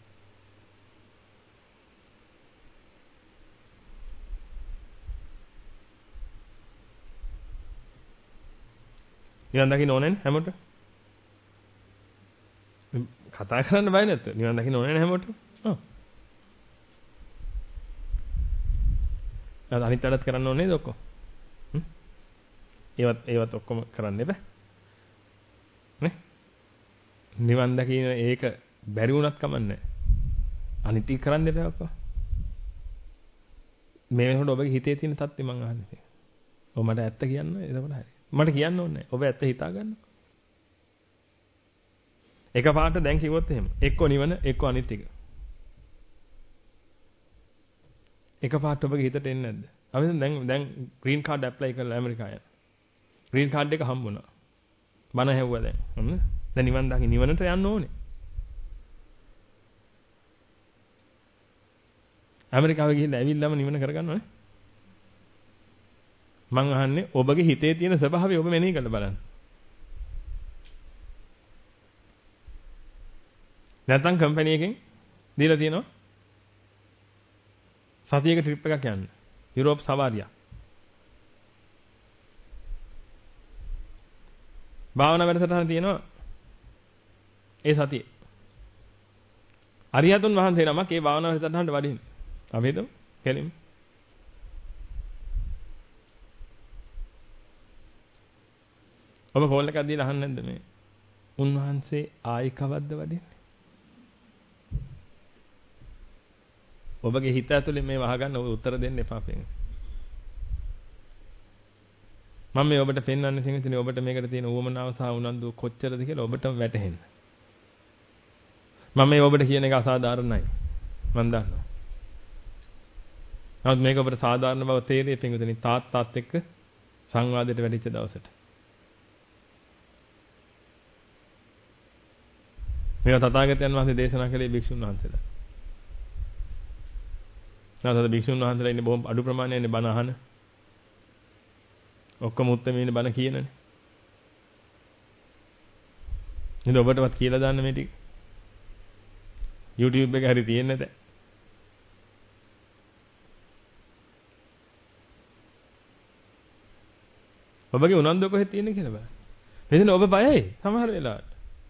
නිවන් දකින්න ඕනේ නේ හැමෝටම. කතා කරන්න බය නැත්ද? නිවන් දකින්න ඕනේ නේ හැමෝටම. ඔව්. අනිත් වැඩත් කරන්න ඕනේ නේද ඔක්කොම? ඒවත් ඔක්කොම කරන්න එපා. නේ? නිවන් දකින්න ඒක බැරි වුණත් කමන්නේ. අනිත් ටික කරන්න එපා ඔක්කොම. මේ වෙනකොට ඔබගේ හිතේ තියෙන தත්ත්වය මම අහන්නේ. ඔබ මට ඇත්ත කියන්න එතකොට හරි. මට කියන්න ඕනේ නැහැ. ඔබ ඇත්ත හිතා ගන්න. එකපාරට දැන් කිව්වොත් එහෙම. එක්ක නිවන එක්ක අනිත් ටික. එකපාරට ඔබගේ හිතට එන්නේ නැද්ද? අපි දැන් ග්‍රීන් කාඩ් ඇප්ලයි කරලා ඇමරිකාව යන. ග්‍රීන් කාඩ් එක හම්බුණා. බණ ඇහුවා දැන්. දැන් නිවන් දකින්න නිවනට යන්න ඕනේ. ඇමරිකාවේ ගිහිල්ලා ඇවිල්ලාම නිවන කරගන්නවනේ. මං අහන්නේ ඔබගේ හිතේ තියෙන ස්වභාවය ඔබ මෙනෙහි කරලා බලන්න. නැත්නම් කම්පැනි එකෙන් දීලා තියෙනවා සතියක ට්‍රිප් එකක් යන්න. යුරෝප් සවාරියක්. භාවනා වැඩසටහන තියෙනවා ඒ සතියේ. අරියතුන් වහන්සේ නමක් ඒ භාවනා වැඩසටහනට වඩින්න. අපි හිතමු කෙලින්. ඔබ කෝල් එකක් දීලා අහන්නේ නැද්ද මේ? උන්වහන්සේ ආයි කවද්ද වඩින්නේ? ඔබගේ හිත ඇතුලේ මේ වහගන්න ඔය උත්තර දෙන්න එපා පෙන්. මම මේ ඔබට පෙන්වන්නේ සිංහතුනි ඔබට මේකට තියෙන උවමනාව සහ උනන්දුව කොච්චරද කියලා ඔබටම වැටහෙන්න. මම මේ ඔබට කියන එක අසාධාරණයි. මම දන්නවා. නමුත් මේක ඔබට සාධාරණ බව තේරෙන්නේ සිංහතුනි තාත්තාත් එක්ක සංවාදයට වැඩිච්ච දවසට. මේවා තථාගතයන් වහන්සේ දේශනා කළේ භික්ෂුන් වහන්සේලා. නැවතත් භික්ෂුන් වහන්සේලා ඉන්නේ බොහොම අඩු ප්‍රමාණයක්නේ බණ අහන. ඔක්කොම උත්තරමීන බණ කියනනේ. නේද ඔබටවත් කියලා දාන්න මේ ටික. YouTube එකේ හරි තියෙන්නේ නැත. ඔබගේ උනන්දුව කොහෙද තියෙන්නේ කියලා බලන්න. මෙතන ඔබ බයයි සමහර වෙලාවට.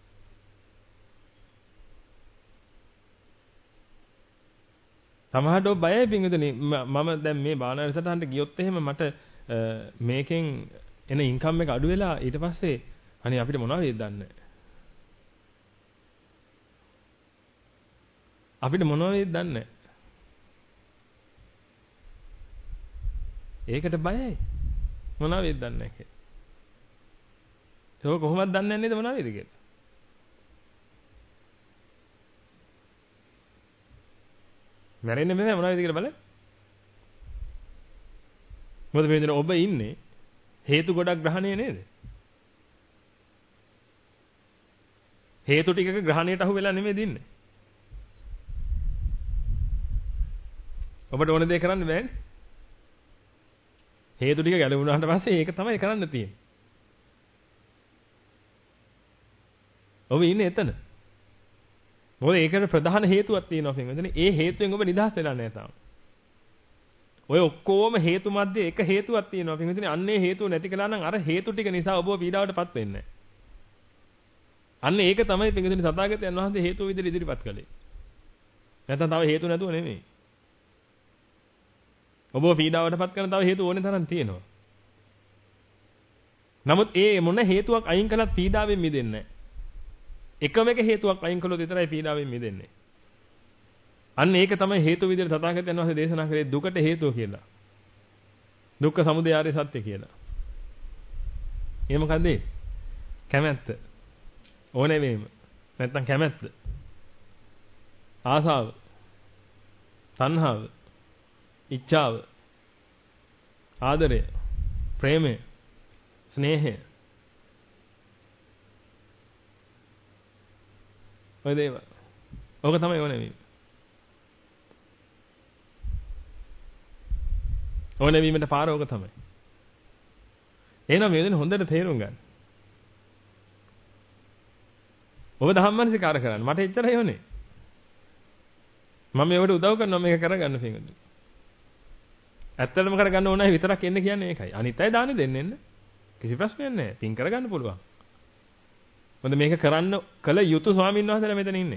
සමහරට ඔබ බයයි පින්විතනේ මම දැන් මේ බානරසටහන්ට ගියොත් එහෙම මට මේකෙන් එන ඉන්කම් එක අඩු වෙලා ඊට පස්සේ අනේ අපිට මොනවද වෙයිද දන්නේ නැහැ. අපිට මොනවද වෙයිද දන්නේ නැහැ. ඒකට බයයි. මොනවද වෙයිද දන්නේ නැහැ කියලා. ඒක කොහොමද දන්නේ නැන්නේද මොනවද වෙයිද කියලා. මැරෙන්නේ මෙහෙම මොනවද කියලා බලන්න. මොකද මේ විදිහට ඔබ ඉන්නේ හේතු ගොඩක් ග්‍රහණය නේද? හේතු ටිකක ග්‍රහණයට අහු වෙලා නෙමෙයි දින්නේ. ඔබට ඕන දේ කරන්න බෑනේ. හේතු ටික ගැලවුණාට පස්සේ ඒක තමයි කරන්න තියෙන්නේ. ඔබ ඉන්නේ එතන. මොකද ඒකට ප්‍රධාන හේතුවක් තියෙනවා පින්වතුනි. ඒ හේතුවෙන් ඔබ නිදහස් වෙලා නැහැ තාම. ඔය ඔක්කොම හේතු මැද්දේ එක හේතුවක් තියෙනවා පින්වතුනි. අන්නේ හේතුව නැති කළා නම් අර හේතු ටික නිසා ඔබව පීඩාවටපත් වෙන්නේ නැහැ. අන්න ඒක තමයි පින්වතුනි සතාගතයන් වහන්සේ හේතුව විදිහට ඉදිරිපත් කළේ. නැත්නම් තව හේතු නැතුව නෙමෙයි. ඔබව පීඩාවටපත් කරන තව හේතු ඕනේ තරම් තියෙනවා. නමුත් ඒ මොන හේතුවක් අයින් කළත් පීඩාවෙන් මිදෙන්නේ නැහැ. එකම එක හේතුවක් අයින් කළොත් විතරයි පීඩාවෙන් මිදෙන්නේ. අන්න ඒක තමයි හේතු විදිහට තථාගතයන් වහන්සේ දේශනා කරේ දුකට හේතුව කියලා. දුක්ඛ සමුදය ආර්ය සත්‍ය කියලා. ඒ මොකද්ද? කැමැත්ත. ඕනේ වීම. නැත්තම් කැමැත්ත. ආසාව. තණ්හාව. ඉච්ඡාව. ආදරය. ප්‍රේමය. ස්නේහය. ඔය දේවල්. ඕක තමයි ඕනේ වීම. ඕනේ වීමට පාර ඕක තමයි. එහෙනම් මේ දෙන හොඳට තේරුම් ගන්න. ඔබ ධම්මනිකාර කරන්න. මට එච්චරයි ඕනේ. මම මේවට උදව් කරනවා මේක කරගන්න පින්වතුනි. ඇත්තටම කරගන්න ඕනයි විතරක් එන්න කියන්නේ ඒකයි. අනිත් අය දාන්නේ දෙන්න. කිසි ප්‍රශ්නයක් නැහැ. පින් කරගන්න පුළුවන්. මොකද මේක කරන්න කල යුතු ස්වාමීන් වහන්සේලා මෙතන ඉන්නේ.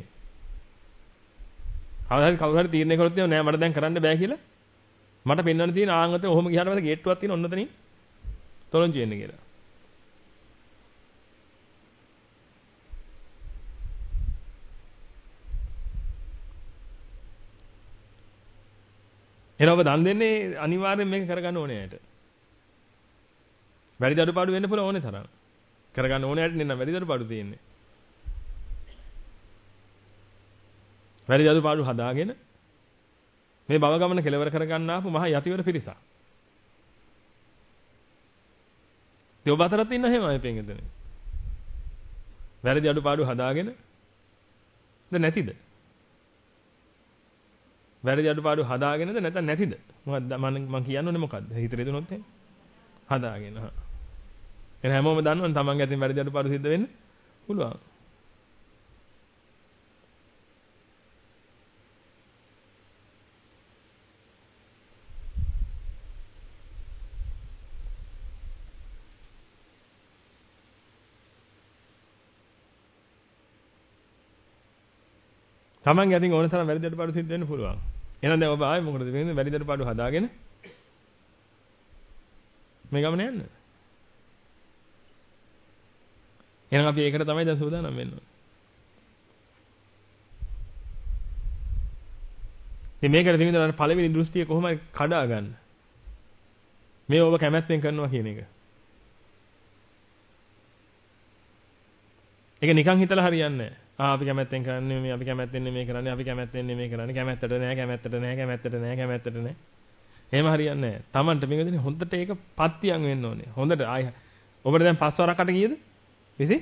කවුරු හරි තීරණය කරොත් නෑ මට දැන් කරන්න බෑ කියලා. මට පෙන්වන්න තියෙන ආංගත ඔහොම ගියාට පස්සේ ගේට්ටුවක් තියෙන ඔන්න තනින් තොලොංචි වෙන්න කියලා. එහෙනම් ඔබ දන් දෙන්නේ අනිවාර්යෙන් මේක කරගන්න ඕනේ ඇයට. වැඩි අඩුපාඩු වෙන්න පුළුවන් ඕනේ තරම්. කරගන්න ඕනේ ඇයට නෙන්න වැඩි අඩුපාඩු තියෙන්නේ. වැඩි අඩුපාඩු හදාගෙන මේ භව ගමන කෙලවර කරගන්න ආපු මහා යතිවර පිරිසක්. ඒ ඔබ අතරත් ඉන්න හැම අය පෙන්ගෙදනේ. වැඩි අඩුපාඩු හදාගෙන නැතිද? වැරදි අඩුපාඩු හදාගෙනද නැත්නම් නැතිද? මොකක්ද මම කියන්නේ මොකද්ද? හිතේ දුනොත් එහෙම. හදාගෙන. හා. එහෙනම් හැමෝම දන්නවනේ තමන්ගේ අතින් වැරදි අඩුපාඩු සිද්ධ වෙන්න පුළුවන්. තමන්ගේ අතින් ඕන තරම් වැරදි අඩුපාඩු සිද්ධ වෙන්න පුළුවන්. එහෙනම් දැන් ඔබ ආයේ මොකටද වෙන්නේ? වැරදි අඩුපාඩු හදාගෙන මේ ගමන යන්න. එහෙනම් අපි ඒකට තමයි දැන් සූදානම් වෙන්න ඕනේ. ඉතින් මේකට දෙවිඳුන් පළවෙනි දෘෂ්ටිය කොහොමද කඩා ගන්න? මේ ඔබ කැමැත්තෙන් කරනවා කියන එක. ඒක නිකන් හිතලා හරියන්නේ නැහැ. අපි කැමැත්තෙන් කරන්නේ මේ අපි කැමැත්තෙන් නෙමෙයි කරන්නේ අපි කැමැත්තෙන් නෙමෙයි කරන්නේ කැමැත්තට නෑ කැමැත්තට නෑ කැමැත්තට නෑ කැමැත්තට නෑ එහෙම හරියන්නේ නෑ Tamanට මේකදී හොඳට ඒක පත්තියන් වෙන්න ඕනේ හොඳට ආය ඔබට දැන් 5 වරකට කීයද 20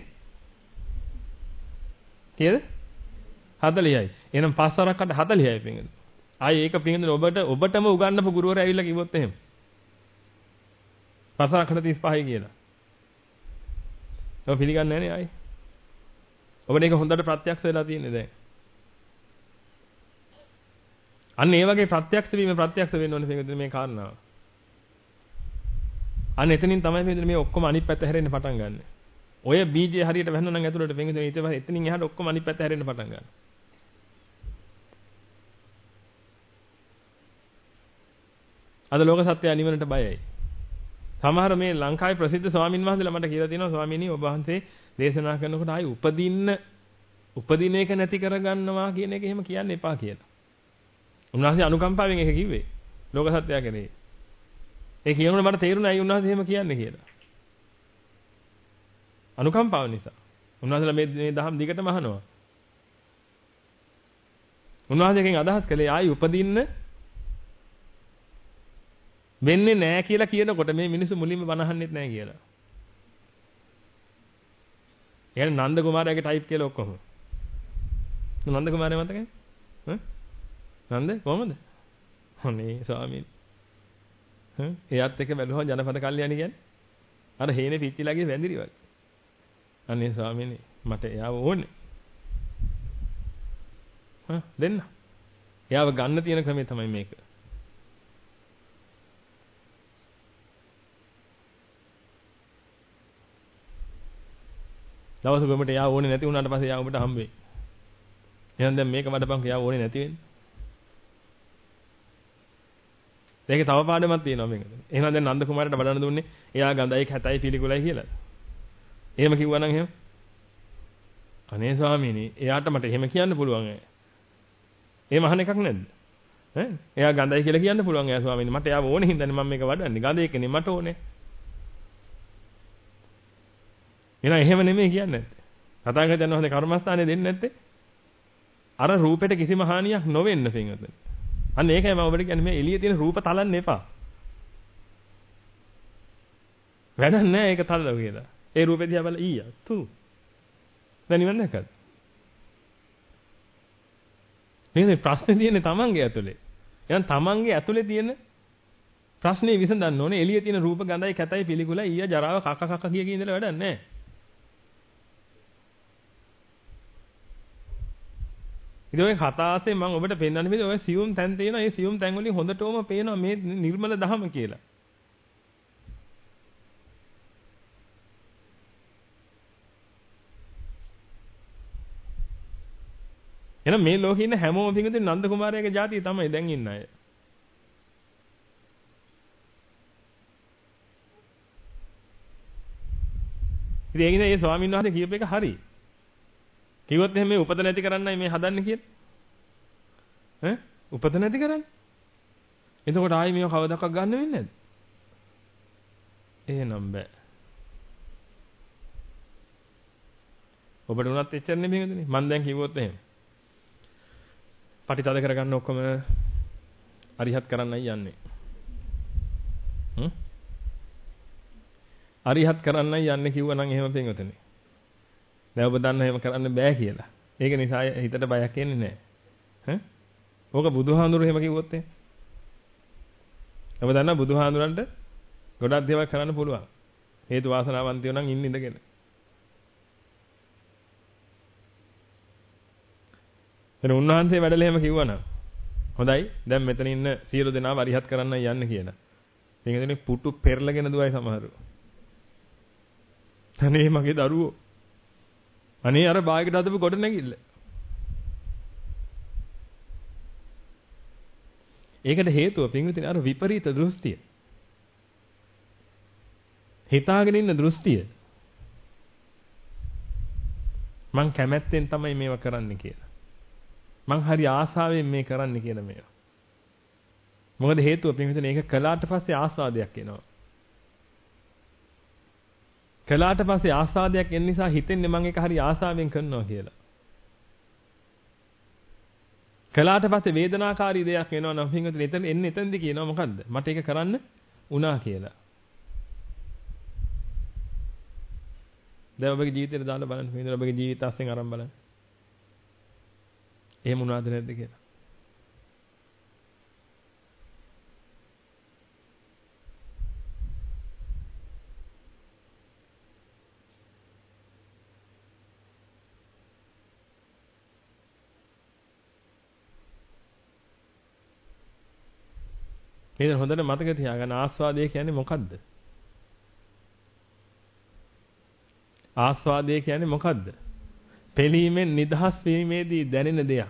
කීයද 40යි එහෙනම් 5 වරකට 40යි පින්ගද ආයේ ඒක පින්ගද ඔබටම උගන්වපු ගුරුවරයා ඇවිල්ලා කිව්වොත් එහෙම සසර 35යි කියලා. ඔබ පිළිගන්නේ නැහැ නේ ආයි. ඔබට ඒක හොඳට ප්‍රත්‍යක්ෂ වෙලා තියෙන්නේ දැන්. අන්න ඒ වගේ ප්‍රත්‍යක්ෂ වෙන්න ඕනේ පින්වතුනි මේ කාරණාව. අන්න එතනින් තමයි පින්වතුනි මේ ඔක්කොම අනිත් පැත්ත හැරෙන්න පටන් ගන්න. ඔය බීජය හරියට වැහුණා නම් ඇතුළට පින්වතුනි ඊට පස්සේ එතනින් එහාට ඔක්කොම අනිත් පැත්ත හැරෙන්න පටන් ගන්නවා. අද ලෝක සත්‍යය නිවනට බයයි. සමහර මේ ලංකාවේ ප්‍රසිද්ධ ස්වාමින් වහන්සේලා මට කියලා තියෙනවා ස්වාමීනි ඔබ වහන්සේ දේශනා කරනකොට ආයි උපදින එක නැති කරගන්නවා කියන එක එහෙම කියන්න එපා කියලා. උන්වහන්සේ අනුකම්පාවෙන් ඒක කිව්වේ. ලෝක සත්‍යය කෙරේ. ඒ කියනකොට මට තේරුණා ඇයි උන්වහන්සේ එහෙම කියන්නේ කියලා. අනුකම්පාව නිසා. උන්වහන්සේලා මේ දහම් දිගටම අහනවා. උන්වහන්සේගෙන් අදහස් කළේ ආයි උපදින්න වෙන්නේ නැහැ කියලා කියනකොට මේ මිනිස්සු මුලින්ම බනහන්නෙත් නැහැ කියලා. يعني නන්ද කුමාරයාගේ ටයිප් කියලා ඔක්කොම. නන්ද කුමාරයා මතකයි? නන්ද කොහමද? අනේ ස්වාමීන්. එයාත් එක්ක බැලුවා ජනපද කල්යණි කියන්නේ. අර හේනේ පිච්චිලාගේ වැඳිරි වගේ. අනේ ස්වාමීනි මට එයාව ඕනේ. දෙන්න. එයාව ගන්න තියෙන ක්‍රමය තමයි මේක. දවසක ඔබට එයා ඕනේ නැති වුණාට පස්සේ එයා ඔබට හම්බ වෙයි. එහෙනම් දැන් මේක වඩපන්ක එයා ඕනේ නැති වෙන්නේ. ඒකේ තව පාඩමක් තියෙනවා මේකට. එහෙනම් දැන් නන්ද කුමාරට වඩන්න දුන්නේ එයා ගඳයි කැතයි පිළිකුලයි කියලා. එහෙම කිව්වනම් එහෙම. අනේ ස්වාමීනි එයාට මට එහෙම කියන්න පුළුවන් ඈ. එහෙම අහන එකක් නැද්ද? එයා ගඳයි කියලා කියන්න පුළුවන් එයා ස්වාමීනි මට එයාව ඕනේ හින්දානේ මම මේක වඩන්නේ. ගඳ එකනේ මට ඕනේ. එහෙනම් එහෙම නෙමෙයි කියන්නේ නැත්තේ. තථාගතයන් වහන්සේ කර්මස්ථානේ දෙන්නේ නැත්තේ අර රූපෙට කිසිම හානියක් නොවෙන්න පින්වතුනි. අන්න ඒකයි මම ඔබට කියන්නේ මේ එළියේ තියෙන රූප තලන්න එපා. වැඩක් නැහැ ඒක තලලා කියලා. ඒ රූපෙ දිහා බලලා ඊයා තු. දැන් නිවන් දැක්කද? මේ ප්‍රශ්නේ තියෙන්නේ තමන්ගේ ඇතුලේ. එහෙනම් තමන්ගේ ඇතුලේ තියෙන ප්‍රශ්නේ විසඳන්න ඕනේ. එළියේ තියෙන රූප ගඳයි කැතයි පිළිකුලයි ඊයා ජරාව කක කක කිය කී ඉඳලා වැඩක් නැහැ. ඉතින් ඔය කතාවසේ මම ඔබට පෙන්වන්න බෑ ඔය සියුම් තැන් තියෙනවා. ඒ සියුම් තැන් වලින් හොඳටම පේනවා මේ නිර්මල දහම කියලා. එහෙනම් මේ ලෝකේ ඉන්න හැමෝම පිටින් නන්ද කුමාරයාගේ ජාතිය තමයි දැන් ඉන්න අය. ඉතින් ඒ කියන්නේ මේ ස්වාමීන් වහන්සේ කියප එක හරි. කිව්වොත් එහෙනම් මේ උපත නැති කරන්නයි මේ හදන්නේ කියලා. උපත නැති කරන්නේ. එතකොට ආයි මේව කවදාවත් ගන්න වෙන්නේ නැද්ද? එහෙනම් බෑ. ඔබට උනත් එච්චරනේ මේකදනේ. මම දැන් කිව්වොත් එහෙම. පටිතද කරගන්න ඔක්කොම අරිහත් කරන්නයි යන්නේ. අරිහත් කරන්නයි යන්නේ කිව්වනම් එහෙම පින්වතුනි. දැන් ඔබ දන්න එහෙම කරන්න බෑ කියලා. ඒක නිසා හිතට බයක් එන්නේ නැහැ. ඕක බුදුහාඳුරු එහෙම කිව්වොත් එහෙම. ඔබ දන්නා බුදුහාඳුරන්ට ගොඩක් දේවල් කරන්න පුළුවන්. හේතු වාසනාවන්තයෝ නම් ඉඳගෙන. එතන උන්වහන්සේ වැඩලා එහෙම කිව්වනම් හොඳයි. දැන් මෙතන ඉන්න සියලු දෙනාම අරිහත් කරන්නයි යන්න කියලා. මේකෙන් පුටු පෙරලගෙන දුවයි සමහරව. අනේ මගේ දරුවෝ. අනේ අර බායකට හදපු කොට නැගිල්ල. ඒකට හේතුව පින්විතනේ අර විපරීත දෘෂ්ටිය. හිතාගෙන ඉන්න දෘෂ්ටිය. මං කැමැත්තෙන් තමයි මේවා කරන්න කියලා. මං හරි ආසාවෙන් මේ කරන්න කියලා මේවා. මොකද හේතුව පින්විතනේ ඒක කළාට පස්සේ ආස්වාදයක් එනවා. කළාට පස්සේ ආස්වාදයක් එන්න නිසා හිතෙන්නේ මං ඒක හරි ආසාවෙන් කරනවා කියලා. කළාට පස්සේ වේදනාකාරී දෙයක් එනවා නම් පින්විතනේ එතන එන්නේ එතනදී කියනවා මොකද්ද? මට ඒක කරන්න උනා කියලා. දැන් ඔබගේ ජීවිතේට දාලා බලන්න පින්විතනේ ඔබගේ ජීවිත අස්යෙන් අරන් බලන්න. එහෙම උනාද නැද්ද කියලා. මේක හොඳට මතක තියාගන්න. ආස්වාදය කියන්නේ මොකද්ද? ආස්වාදය කියන්නේ මොකද්ද? පෙළීමෙන් නිදහස් වීමේදී දැනෙන දෙයක්.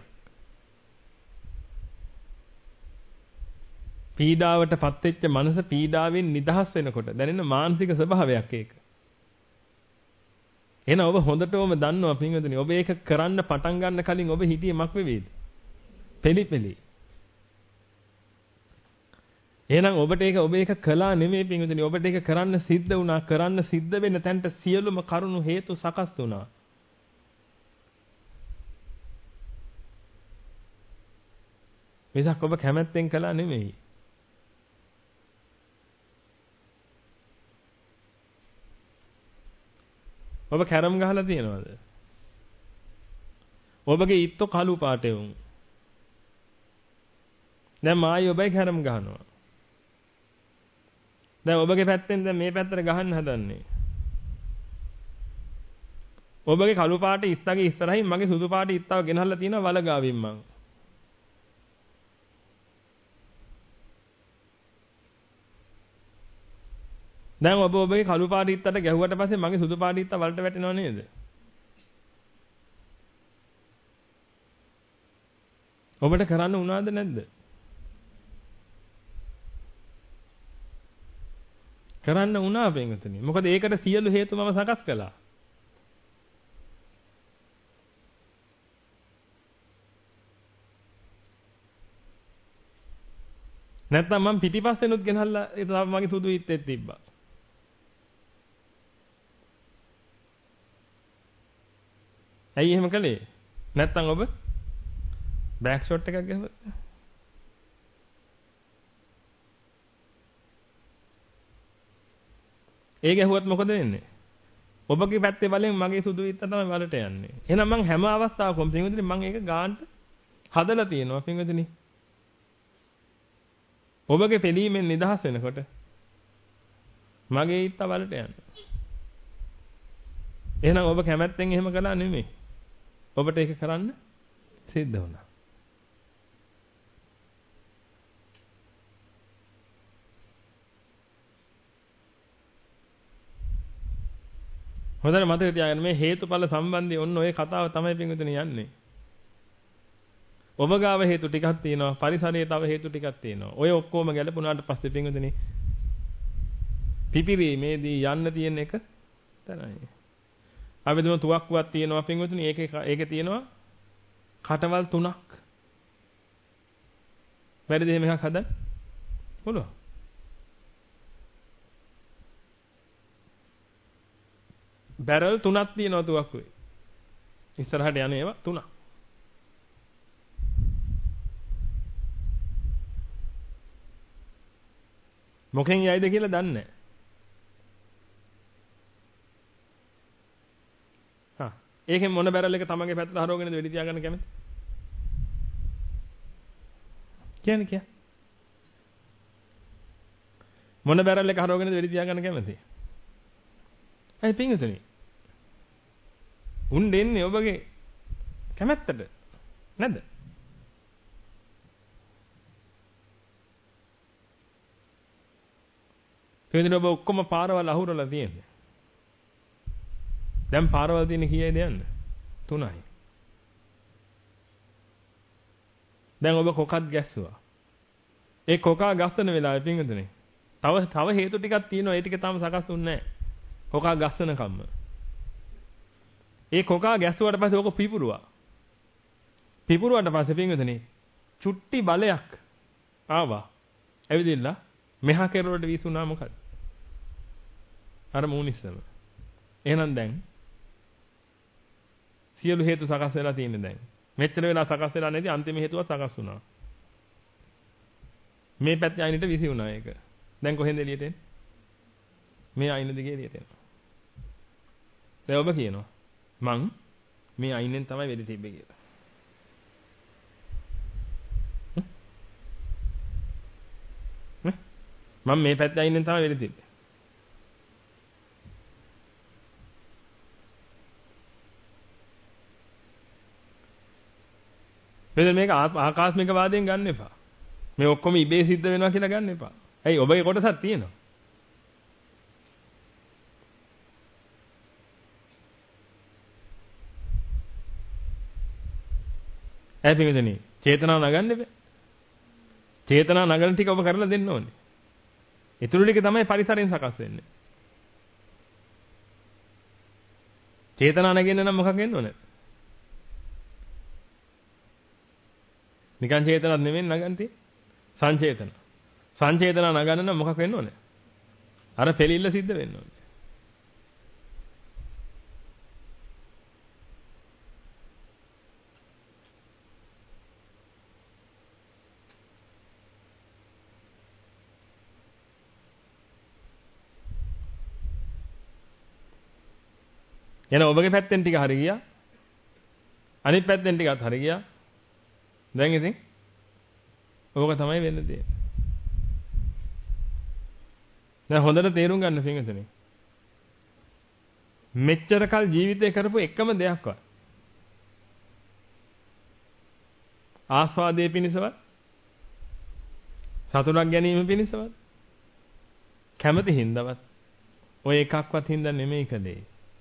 පීඩාවටපත් වෙච්ච මනස පීඩාවෙන් නිදහස් වෙනකොට දැනෙන මානසික ස්වභාවයක් ඒක. එහෙනම් ඔබ හොඳටම දන්නවා පින්වතුනි ඔබ ඒක කරන්න පටන් ගන්න කලින් ඔබ හිතියේ මක් වෙවේද? පෙලිපෙලි. එහෙනම් ඔබ ඒක කළා නෙමෙයි පින්වතුනි ඔබට ඒක කරන්න සිද්ධ වුණා. කරන්න සිද්ධ වෙන තැනට සියලුම කරුණු හේතු සකස් වුණා. මිසක් ඔබ කැමැත්තෙන් කළා නෙමෙයි. ඔබ කැරම් ගහලා තියනවද? ඔබගේ ඊත්තු කළු පාටේ වුන්. දැන් මායි ඔබයි කැරම් ගහනවා. දැන් ඔබගේ පැත්තෙන් දැන් මේ පැත්තට ගහන්න හදන්නේ. ඔබගේ කළු පාට ඉස්සගේ ඉස්සරහින් මගේ සුදු පාට ඉත්තව ගෙනහල්ලා තියෙනවා වලගාවින් මං. දැන් ඔබ ඔබගේ කළු පාට ඉත්තට ගැහුවට පස්සේ මගේ සුදු පාට ඉත්ත වලට වැටෙනව නේද? ඔබට කරන්න උනාද නැද්ද? කරන්න උනා වෙන්ගතුනි. මොකද ඒකට සියලු හේතු මම සකස් කළා. නැත්නම් මම පිටිපස්සෙනුත් ගෙනහල්ලා ඒ මගේ සුදු ඉත්තෙත් තිබ්බා. ඇයි එහෙම කළේ? නැත්නම් ඔබ බෑක් ෂොට් එකක් ගහුවොත් ඒ ගැහුවත් මොකද වෙන්නේ? ඔබගේ පැත්තේ බලෙන් මගේ සුදු ඉත්ත තමයි වලට යන්නේ. එහෙනම් මං හැම අවස්ථාවකම පින්විතනි මං ඒක ගානට හදලා තියෙනවා පින්විතනි. ඔබගේ පෙළීමෙන් නිදහස් වෙනකොට මගේ ඉත්ත වලට යනවා. එහෙනම් ඔබ කැමැත්තෙන් එහෙම කළා නෙමෙයි. ඔබට ඒක කරන්න සිද්ධ වුණා. හොඳට මතක තියාගන්න මේ හේතුඵල සම්බන්ධය ඔන්න ඔය කතාව තමයි පින්විතනේ යන්නේ. ඔබ ගාව හේතු ටිකක් තියෙනවා, පරිසරයේ තව හේතු ටිකක් තියෙනවා. ඔය ඔක්කොම ගැලපුණාට පස්සේ පින්විතනේ පිපිරීමේදී යන්න තියෙන එක තමයි. අපි දුන තුවක්කුවක් තියෙනවා පින්විතනේ ඒකේ තියෙනවා කටවල් 3ක්. වැඩිද එහෙම එකක් හදන්න? පුළුවන්. බැරල් 3ක් තියෙනවා තුවක්කුවේ. ඉස්සරහට යන ඒවා 3ක්. මොකෙන් යයිද කියලා දන්නේ නැහැ. හා ඒකෙන් මොන බැරල් එක තමන්ගේ පැත්තට හරවගෙනද වෙඩි තියාගන්න කැමති? කියන්නේ මොන බැරල් එක හරවගෙනද වෙඩි තියාගන්න කැමති? ඇයි පින්විතනේ? උන් දෙන්නේ ඔබගේ කැමැත්තට නැද්ද? පින්විතනේ ඔබ ඔක්කොම පාරවල් අහුරලා තියෙන්නේ. දැන් පාරවල් තියෙන්නේ කීයද යන්න? 3යි. දැන් ඔබ කොකක් ගැස්සුවා. ඒ කොකා ගස්සන වෙලාවේ පින්විතනේ තව හේතු ටිකක් තියෙනවා. ඒ ටික තාම සකස් වුන්නේ නැහැ. කොකා ගස්සන කම්ම. ඒ කොකා ගැස්සුවාට පස්සේ ඕක පිපුරුවා. පිපුරුවාට පස්සේ පින්විතනේ චුට්ටි බලයක් ආවා. ඇවිදින්න මෙහා කෙරුවට විසුණා මොකද? අර මූනිස්සම. එහෙනම් දැන් සියලු හේතු සකස් වෙලා තියෙන්නේ දැන්. මෙච්චර වෙලා සකස් වෙලා නැති අන්තිම හේතුව සකස් වුණා. මේ පැත්තේ අයිනට විසි වුණා ඒක. දැන් කොහෙන්ද එළියට එන්නේ? මේ අයින දිගේ එළියට එනවා. දැන් ඔබ කියනවා මං මේ අයිනෙන් තමයි වෙඩි තිබ්බේ කියලා. මම මේ පැත්තේ අයිනෙන් තමයි වෙඩි තිබ්බේ. මේක ආකාශමික වාදයෙන් ගන්න එපා. මේ ඔක්කොම ඉබේ සිද්ධ වෙනවා කියලා ගන්න එපා. ඇයි ඔබගේ කොටසක් තියෙනවා. ඇයි පිටුදෙනි? චේතනාව නගන්න එපා. චේතනාව නගන ටික ඔබ කරලා දෙන්න ඕනේ. ඊටු ටික තමයි පරිසරයෙන් සකස් වෙන්නේ. චේතනාව නැගෙන්න නම් මොකක් වෙන්න ඕනේ? නිකන් චේතනක් නෙමෙයි නගන්ති. සංචේතන. සංචේතන නගන්න නම් මොකක් වෙන්න ඕනේ? අර පෙලිල්ල සිද්ධ වෙන්න ඕනේ. එන ඔබගේ පැත්තෙන් ටික හරි ගියා. අනිත් පැත්තෙන් ටිකත් හරි ගියා. දැන් ඉතින් ඕක තමයි වෙන්න තියෙන්නේ. දැන් හොඳට තේරුම් ගන්න පින්වතුනි. මෙච්චර කල් ජීවිතේ කරපු එකම දෙයක්වත් ආස්වාදයේ පිණිසවත් සතුටක් ගැනීම පිණිසවත් කැමති හින්දාවත් ඔය එකක්වත් හින්දා නෙමෙයි කලේ.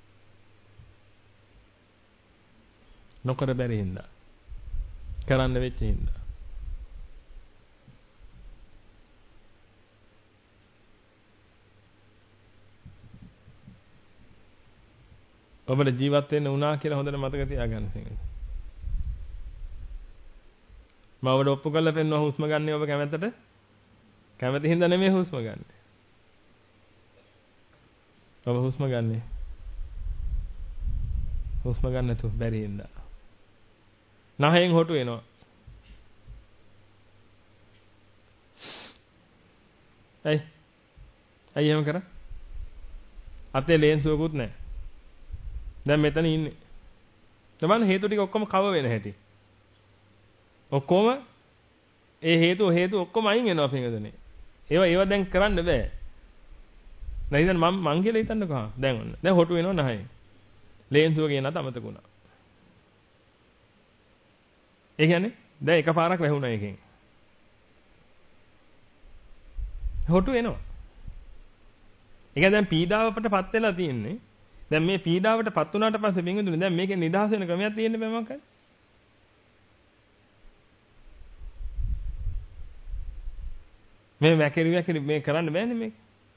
නොකර බැරි හින්දා කරන්න වෙච්ච හින්දා. ඔබට ජීවත් වෙන්න උනා කියලා හොඳට මතක තියාගන්න තියෙනවා. මම ඔබට ඔප්පු කරලා පෙන්වුවා හුස්ම ගන්න ඔබ කැමැත්තට කැමති හින්දා නෙමෙයි හුස්ම ගන්න. ඔබ හුස්ම ගන්නේ. හුස්ම ගන්න තු බැරි හින්දා. නහයෙන් හොටු එනවා. ඇයි එහෙම කරා? අතේ ලේන්සුවකුත් නැහැ. දැන් මෙතන ඉන්නේ. තමන් හේතු ටික ඔක්කොම කව වෙන හැටි. ඔක්කොම ඒ හේතු ඔක්කොම අයින් වෙනවා පින්වතුනි. ඒවා දැන් කරන්න බෑ. නැයි දැන් මං කියලා හිතන්නකෝ. දැන් ඔන්න. දැන් හොටු වෙනවා නහයෙන්. ලේන්සුව කියනත් අමතක වුණා. ඒ කියන්නේ දැන් එකපාරක් වැහුණා එකෙන්. හොටු එනවා. ඒ කියන්නේ දැන් පීඩාවටපත් වෙලා තියෙන්නේ. දැන් මේ පීඩාවටපත් වුණාට පස්සේ පින්වතුනි දැන් මේකේ නිදහස් වෙන ක්‍රමයක් තියෙන්න බෑ මොකක්ද? මේ වැකිරි මේ කරන්න බෑනේ මේක.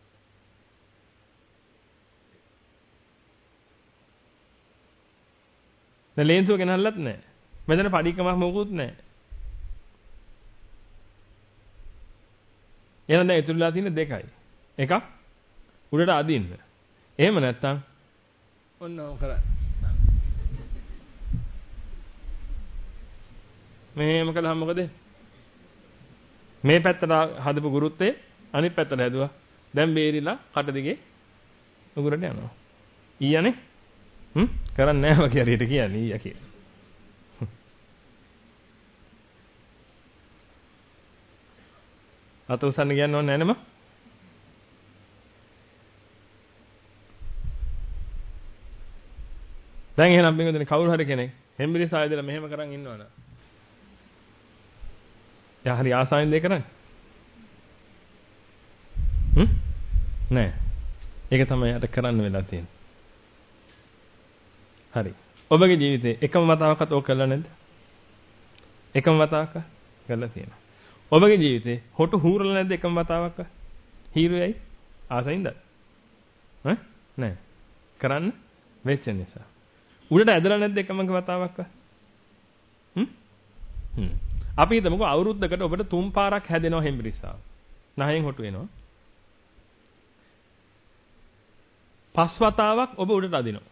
දැන් ලේන්සුව ගෙනල්ලත් නැහැ. මෙතන පඩිකමක් මොකුත් නැහැ. එහෙනම් දැන් ඉතුරුලා තියෙන දෙකයි. එකක් උඩට අදින්න. එහෙම නැත්නම් ඔන්න ඔය කරා. මෙහෙම කළාම මොකද? මේ පැත්තට හදපු ගුරුත්වය අනිත් පැත්තට හැදුවා. දැන් බේරිලා කට දිගේ උගුරට යනවා. ඊයනේ? කරන්නේ නැහැ වගේ හරියට කියන්නේ ඊය කියලා. අත උස්සන්න කියන්න ඕනේ නැහැ නේද? දැන් එහෙනම් බින්දුනේ කවුරු හරි කෙනෙක් හෙම්බිරිස් ආයදලා මෙහෙම කරන් ඉන්නවනේ. එයා හරි ආසාවෙන් දෙයක් කරන්නේ. නෑ. ඒක තමයි යට කරන්න වෙලා තියෙන්නේ. හරි. ඔබගේ ජීවිතේ එකම වතාවක්වත් ඕක කළා නැද්ද? එකම වතාවක කළා තියෙනවා. ඔබගේ ජීවිතේ හොටු හූරලා නැද්ද එකම වතාවක? හීරුවයි ආසයින්ද? නෑ. කරන්න වෙච්ච නිසා. උඩට ඇදලා නැද්ද එකම වතාවක? අපි හිතමුකෝ අවුරුද්දකට ඔබට 3 පාරක් හැදෙනවා හෙම්බිරිස්සාව. නහයෙන් හොටු වෙනවා. 5 වතාවක් ඔබ උඩට අදිනවා.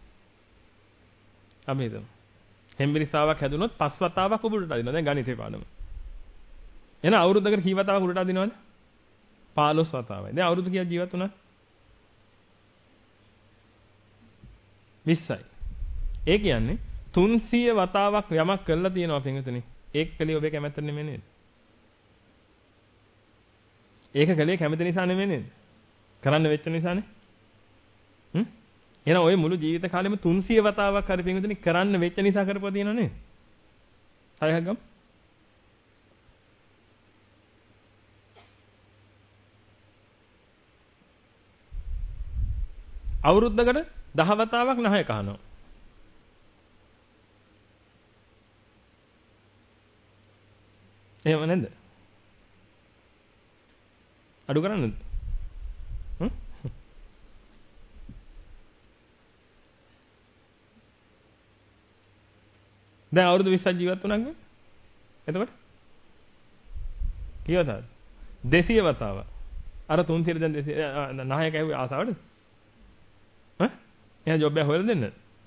අපි හිතමු. හෙම්බිරිස්සාවක් හැදුනොත් 5 වතාවක් ඔබ උඩට අදිනවා. දැන් ගණිතේ පාඩම. එහෙනම් අවුරුද්දකට කී වතාවක් උඩට අදිනවද? 15 වතාවයි. දැන් අවුරුදු කීයක් ජීවත් වුණා? 20යි. ඒ කියන්නේ 300 වතාවක් යමක් කරලා තියෙනවා පින්විතනේ. ඒක කලේ ඔබේ කැමැත්ත නෙමෙයි නේද? ඒක කලේ කැමැත්ත නිසා නෙමෙයි නේද? කරන්න වෙච්ච නිසානේ. එහෙනම් ඔය මුළු ජීවිත කාලෙම 300 වතාවක් හරි පින්විතනේ කරන්න වෙච්ච නිසා කරපුවා තියෙනව නේද? හරියක් ගමු. අවුරුද්දකට 10 වතාවක් නහය කහනවා. එහෙම නේද? අඩු කරන්නද? දැන් අවුරුදු 20ක් ජීවත් වුණා නේද? එතකොට කීවතාවද? 200 වතාවක්. අර 300 දැන් 200 නහය කැවුවේ ආසාවටද? එයා ජොබ් එක හොයලා දෙන්නද?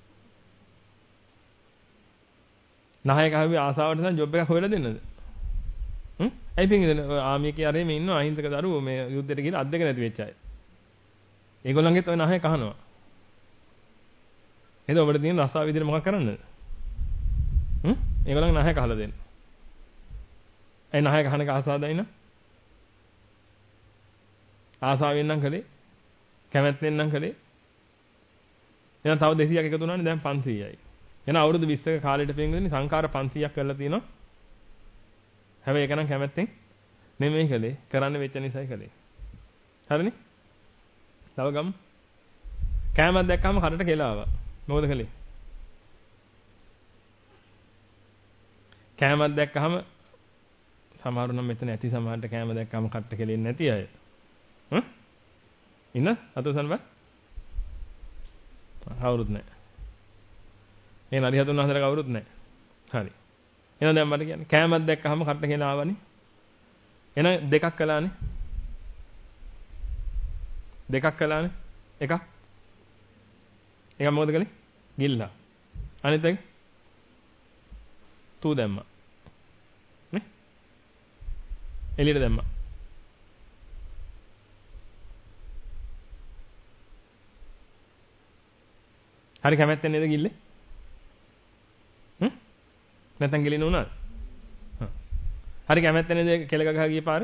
නහය කැවුවේ ආසාවට නම් ජොබ් එකක් හොයලා දෙන්නද? ඇයි පිටින් ආමිකේ අරේ මේ ඉන්නවා අහිංසක දරුවෝ මේ යුද්ධෙට ගිහලා අත් දෙක නැති වෙච්ච අය. ඒගොල්ලන්ගෙත් ඔය නහය කහනවා. එහෙනම් ඔබට තියෙන රස්සාව විදිහට මොකක් කරන්නද? ඒගොල්ලන් නහය කහලා දෙන්න. ඒ නහය කහන එක ආසාවයි න ะ? ආසාවෙන් නම් කළේ. කැමැත්තෙන් නම් කළේ. එහෙනම් තව 200ක් එකතු වුණානේ දැන් 500යි. එහෙනම් අවුරුදු 20ක කාලෙට පින්ගුනේ සංඛාර 500ක් කරලා තියෙනවා. හැබැයි ඒක නම් කැමැත්තෙන් නෙමෙයි කළේ. කරන්න වෙච්ච නිසායි කළේ. හරිනේ? තව ගමු. කෑමක් දැක්කම කඩට කෙලාවා. මොකද කළේ? කෑමක් දැක්කම සමහරු නම් මෙතන ඇති සමහරට කෑම දැක්කම කට්ට කෙලෙන්නේ නැති අය. ඉන්න අතෝසන් බා. කවුරුත් නැහැ. එහෙනම් අරිහතුන් වහන්සේලා කවුරුත් නැහැ. හරි. එහෙනම් දැන් මට කියන්නේ කෑමක් දැක්කම කට්ට කෙලා ආවනේ. එහෙනම් දෙකක් කළානේ. දෙකක් කළානේ. එකක්. එකක් මොකද කළේ? ගිල්ලා. අනිත් එක තූ දැම්මා. නේ? එළියට දැම්මා. හරි කැමැත්තෙන් නේද ගිල්ලේ? නැත්නම් ගිලින උනාද? හරි කැමැත්තෙන් නේද කෙල ගහ ගියේ පාරේ?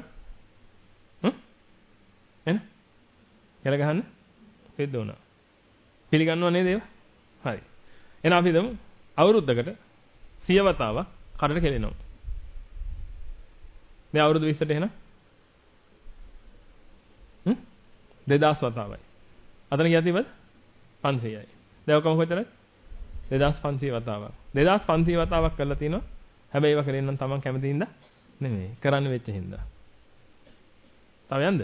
එන? කෙල ගහන්න සිද්ධ වුණා. පිළිගන්නව නේද ඒව? හරි. එහෙනම් අපි හිතමු අවුරුද්දකට 100 වතාවක් කඩට කෙලෙනවා. දැන් අවුරුදු 20ට එහෙනම් 2000 වතාවයි. අතන ගියා තිබ්බද? 500යි. දැන් ඔක්කොම කොච්චරද? 2500 වතාවක්. 2500 වතාවක් කරලා තිනවා. හැබැයි ඒව කරේ නම් Taman කැමති හින්දා නෙමෙයි. කරන්න වෙච්ච හින්දා. තව යන්නද?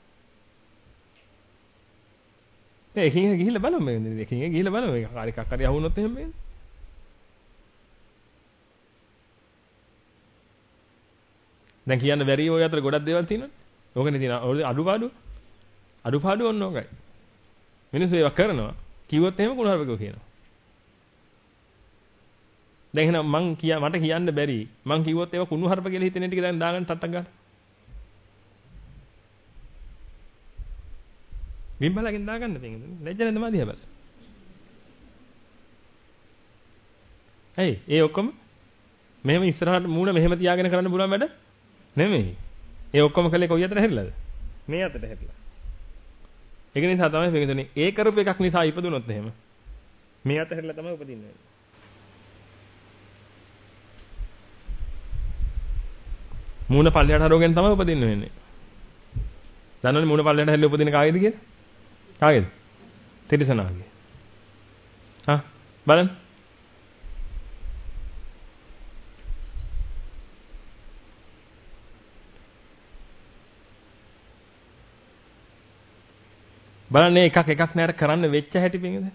එකින් එක ගිහිල්ලා බලමු මේ. එකින් එක ගිහිල්ලා බලමු. ඒක කාරිකක් හරි අහුනොත් එහෙම වෙන්නේ. දැන් කියන්න බැරි ඔය අතර ගොඩක් දේවල් තියෙනවනේ. ඕකනේ තියෙන අඩුපාඩු. අඩුපාඩු ඔන්න ඕකයි. මිනිස්සු ඒවා කරනවා. කිව්වොත් එහෙම කුණහරුපකෝ කියනවා. දැන් එහෙනම් මට කියන්න බැරි. මං කිව්වොත් ඒවා කුණහරුප කියලා හිතෙන ටික දැන් දාගන්න ටට්ටක් ගන්න. විම්බලකින් දාගන්න පිටින්. ලැජ්ජ නැද්ද මාදියා බල. ඇයි? ඒ ඔක්කොම මෙහෙම ඉස්සරහට මූණ මෙහෙම තියාගෙන කරන්න පුළුවන් වැඩ නෙමෙයි. ඒ ඔක්කොම කළේ කොයි අතට හැරිලාද? මේ අතට හැරිලා. ඒක නිසා තමයි පිටින් ඒ කරපු එකක් නිසා ඉපදුනොත් එහෙම මේ අත හැරිලා තමයි උපදින්නේ. මූණ පල්ලයට හරවගෙන තමයි උපදින්න වෙන්නේ. දන්නවනේ මූණ පල්ලයට හැරිලා උපදින කාගේද කියලා? කාගේද? තිරිසනාගේ. බලන්න. බලන්න එකක් නෑර කරන්න වෙච්ච හැටි පිටින්ද?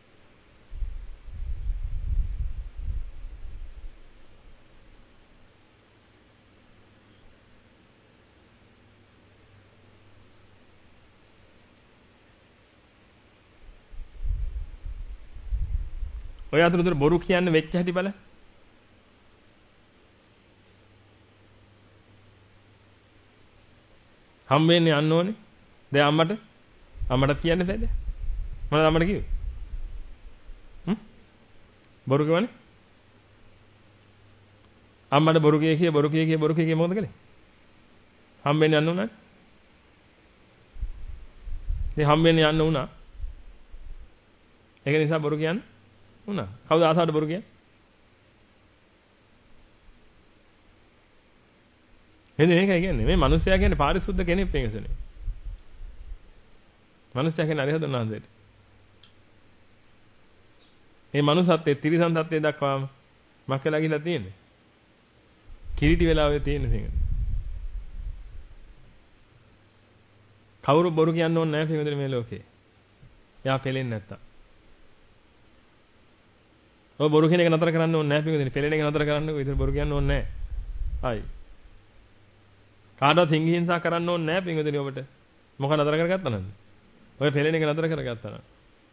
ඔය අතරතුර බොරු කියන්න වෙච්ච හැටි බලන්න. හම් වෙන්නේ යන්න ඕනේ. දැන් අම්මට කියන්න බැද? මොනවද අම්මට කිව්වේ? බොරු කියවනේ? අම්මට බොරු කිය මොකද කළේ? හම් වෙන්න යන්න උනානේ. ඉතින් හම් වෙන්න යන්න උනා. ඒක නිසා බොරු කියන්නේ උනා. කවුද ආසාවට බොරු කියන්නේ? එන්නේ මේකයි කියන්නේ. මේ මිනිස්සයා කියන්නේ පාරිශුද්ධ කෙනෙක් වෙනසනේ. මිනිස්සයා කියන්නේ අරිහතුන් වහන්සේට. මේ මනුස්සත්වයේ තිරිසන් සත්වයේ දක්වාම මක් වෙලා ගිහිල්ලා තියෙන්නේ. කිරිටි වෙලා ඔය තියෙන thing. කවුරු බොරු කියන්න ඕනේ නැහැ පින්වතුනි මේ ලෝකේ. යා පෙලෙන්නේ නැත්තම්. ඔය බොරු කියන එක නතර කරන්න ඕනේ නැහැ පින්වතුනි. පෙලෙන එක නතර කරන්නකෝ. ඉතින් බොරු කියන්න ඕනේ නැහැ. ආයි. කාටවත් හිංහිංසා කරන්න ඕනේ නැහැ පින්වතුනි ඔබට. මොකක් නතර කරගත්තා නේද? ඔය පෙලෙන එක නතර කරගත්තා නේද?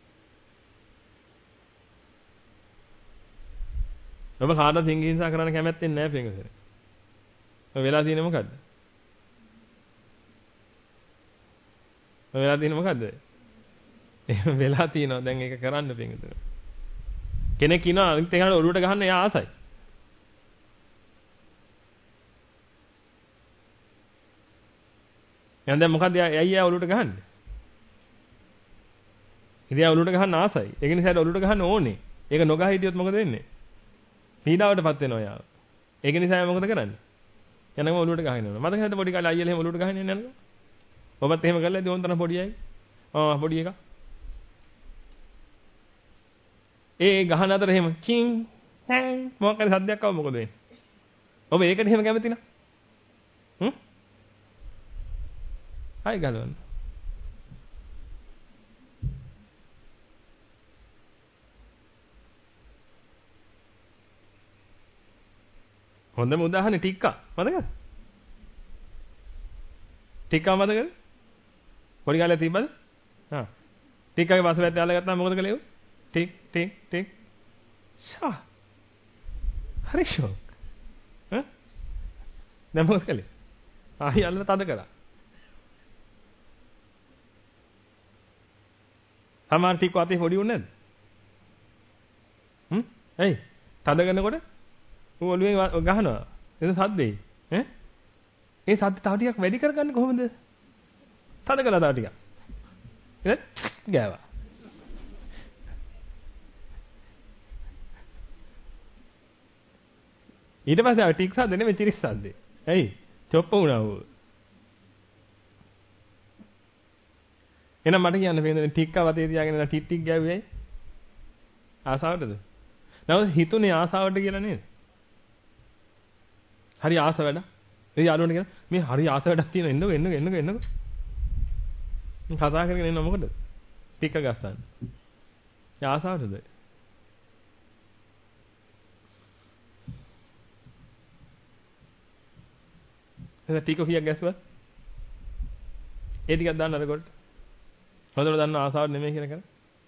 ඔබ කාටවත් හිංහිංසා කරන්න කැමැත්තෙන් නැහැ පින්වතුනි. ඔය වෙලා තියෙන්නේ මොකද්ද? ඔය වෙලා තියෙන්නේ මොකද්ද? එහෙම වෙලා තියෙනවා. දැන් ඒක කරන්න පින්වතුනි. කෙනෙක් කියනවා අනිත් එකට ඔළුවට ගහන්න එයා ආසයි. එහෙනම් දැන් මොකද්ද ඇයි එයා ඔළුවට ගහන්නේ? ඉතින් එයා ඔළුවට ගහන්න ආසයි. ඒක නිසා ඔළුවට ගහන්න ඕනේ. ඒක නොගහ හිටියොත් මොකද වෙන්නේ? පීඩාවටපත් වෙනවා යාව. ඒක නිසා එයා මොකද කරන්නේ? යනගම ඔළුවට ගහගෙන යනවා. මතක නැද්ද පොඩි කාලේ අයියලා එහෙම ඔළුවට ගහගෙන යනවා. ඔබත් එහෙම කරලා ඉතින් ඕන තරම් පොඩි අය. පොඩි එකා. ඒ ගහන අතර එහෙම කිං ටැන් මොකක් හරි සද්දයක් ආව මොකද වෙන්නේ? ඔබ ඒකට එහෙම කැමති නා? හයි ගලවන්න. හොඳම උදාහරණේ ටික්කා. මතකද? ටික්කා මතකද? පොඩි කාලේ තිබ්බද? ටික්කාගේ පස්සපැත්තේ අල්ල ගත්තාම මොකද කළේ? ටික් ටික් ටික්. ෂා. හරි ෂෝක්. දැන් මොකද කළේ? ආයි අල්ලලා තද කරා. සමහර ටික අතේ පොඩි උන්නේ නැද්ද? ඇයි? තද කරනකොට ඌ ඔළුවෙන් ගහනවා. එතන සද්දේ. ඒ සද්ද තව ටිකක් වැඩි කරගන්නේ කොහොමද? තද කළා තව ටිකක්. ඊට ගෑවා. ඊට පස්සේ ආ ටික් සද්ද නෙමෙයි චිරිස් සද්දේ. ඇයි? චොප්ප වුණා ඌ. එහෙනම් මට කියන්න බෑනේ ටික්ක වතේ තියාගෙන ටික් ටික් ගෑවුවේ ඇයි? ආසාවටද? නමුත් හිතුනේ ආසාවට කියලා නේද? හරි ආස වැඩ. ඒ යාළුවන්ට කියන මේ හරි ආස වැඩක් තියෙන එන්නකෝ. කතා කරගෙන ඉන්න මොකටද? ටික ගස්සන්න. ඒ ආසාවටද? එතන ටික කීයක් ගැස්සුවා? ඒ ටිකක් දාන්න අර කොට. හොඳට දන්න ආසාවක් නෙමෙයි කියන එක.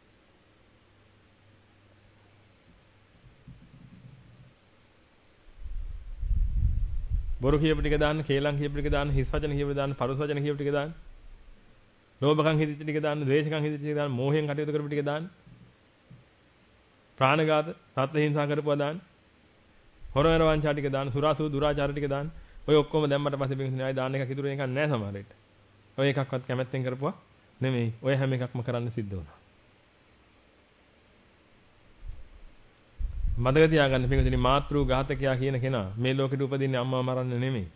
බොරු කියපු ටික දාන්න, කේලම් කියපු ටික දාන්න, හිස් වචන කියපු දාන්න, පරුස වචන කියපු ටික දාන්න. ලෝභකම් හිතෙච්ච ටික දාන්න, ද්වේෂකම් හිතෙච්ච ටික දාන්න, මෝහයෙන් කටයුතු කරපු ටික දාන්න. ප්‍රාණඝාත, සත්ත්ව හිංසා කරපුවා දාන්න. හොරවැර වංචා ටික දාන්න, සුරාසූ දුරාචාර ටික දාන්න. ඔය ඔක්කොම දැම්මට පස්සේ බින්දුනේ ආයි දාන්න එකක් ඉතුරු වෙනකන් නැහැ සමහර විට. ඔය එකක්වත් කැමැත්තෙන් කරපුවා නෙමෙයි. ඔය හැම එකක්ම කරන්න සිද්ධ වුණා. මතක තියාගන්න පිටුදිනේ මාතෘ ඝාතකයා කියන කෙනා මේ ලෝකෙට උපදින්නේ අම්මා මරන්න නෙමෙයි.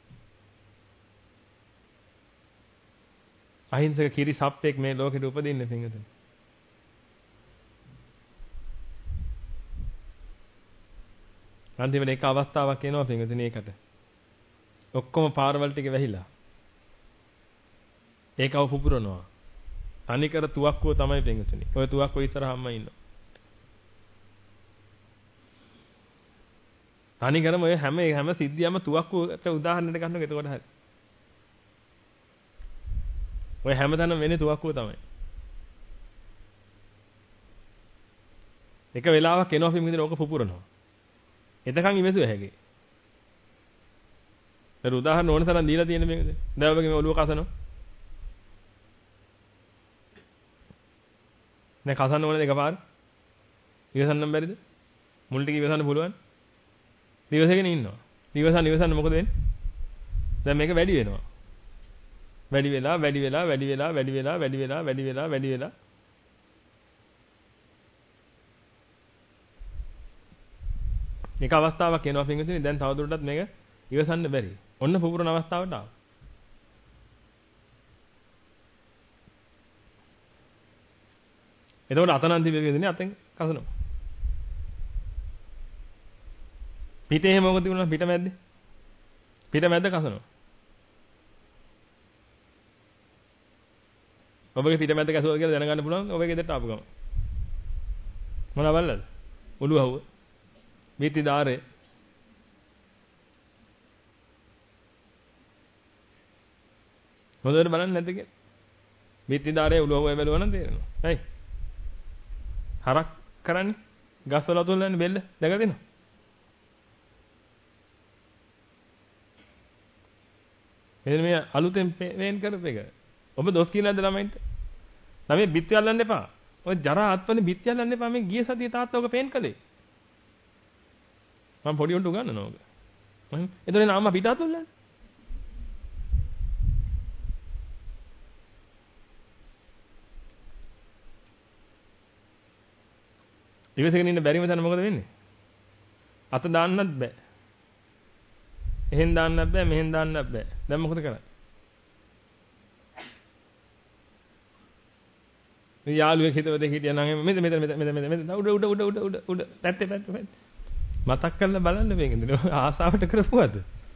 අහිංසක කිරි සප්පෙක් මේ ලෝකෙට උපදින්නේ පිටුදිනේ. අන්තිමට එක අවස්ථාවක් එනවා පිටුදිනේ ඒකට. ඔක්කොම පාරවල් ටික වැහිලා. ඒකව පුපුරනවා. තනිකර තුවක්කුව තමයි පිටුදිනේ. ඔය තුවක්කුව ඉස්සරහාම ඉන්නවා. තනිකරම ඔය හැම සිද්ධියම තුවක්කුවට උදාහරණයක් ගන්නකො එතකොට හරි. ඔය හැමතැනම වෙන්නේ තුවක්කුව තමයි. එක වෙලාවක් එනවා පිටින් ඕක පුපුරනවා. එතකන් ඉවසුව හැකි. ඒතර උදාහරණ ඕන තරම් දීලා තියෙන මේකද? දැන් ඔබගේ මේ ඔළුව කසනවා. දැන් කසන්න ඕනේ එකපාර. ඉවසන්නම් බැරිද? මුල් ටික ඉවසන්න පුළුවන්. දිවසගෙන ඉන්නවා. දිවසන්න මොකද වෙන්නේ? දැන් මේක වැඩි වෙනවා. වැඩි වෙලා. එක අවස්ථාවක් එනවා පින්විතනේ දැන් තවදුරටත් මේක ඉවසන්න බැරි. ඔන්න පුපුරන අවස්ථාවට ආවා. එතකොට අතනන්ති පින්විතනේ අතෙන් කසනවා. පිටේ එහෙම මොකද තිබුණා පිට මැද්දේ? පිට මැද්ද කසනවා. ඔබගේ පිට මැද්ද කසුවද කියලා දැනගන්න පුළුවන් ඔබගේ ගෙදරට ආපු ගම. මොනවා බලලාද? ඔළුව හවුව. බීති ධාරේ. හොඳට බලන්න නැද්ද කියලා? බීති ධාරේ ඔළුව හවුව බැලුවා නම් තේරෙනවා. හයි. හරක් කරන්නේ ගස් වල අතුල්ලන්නේ බෙල්ල දැකලා තියෙනවා. එදින මේ අලුතෙන් වේන් කරපු එක. ඔබ දොස් කියලාද ළමයින්ට? ළමයි බිත්ති අල්ලන්න එපා. ඔය ජරා ආත්මනේ බිත්ති අල්ලන්න එපා. මේ ගිය සතියේ තාත්තා ඔක පේන් කළේ. මම පොඩි උන්ට උගන්වනවා ඔක. එතකොට අම්මා පිට අතුල්ලන්නේ. ඉවසගෙන ඉන්න බැරිම තැන මොකද වෙන්නේ? අත දාන්නත් බෑ. එහෙන් දාන්නත් බෑ මෙහෙන් දාන්නත් බෑ. දැන් මොකද කරන්නේ? මේ යාළුවෙක් හිතවතේ හිටියා නම් මෙතන උඩ පැත්තේ මතක් කරලා බලන්න මේකෙන්ද ආසාවට කරපුවද?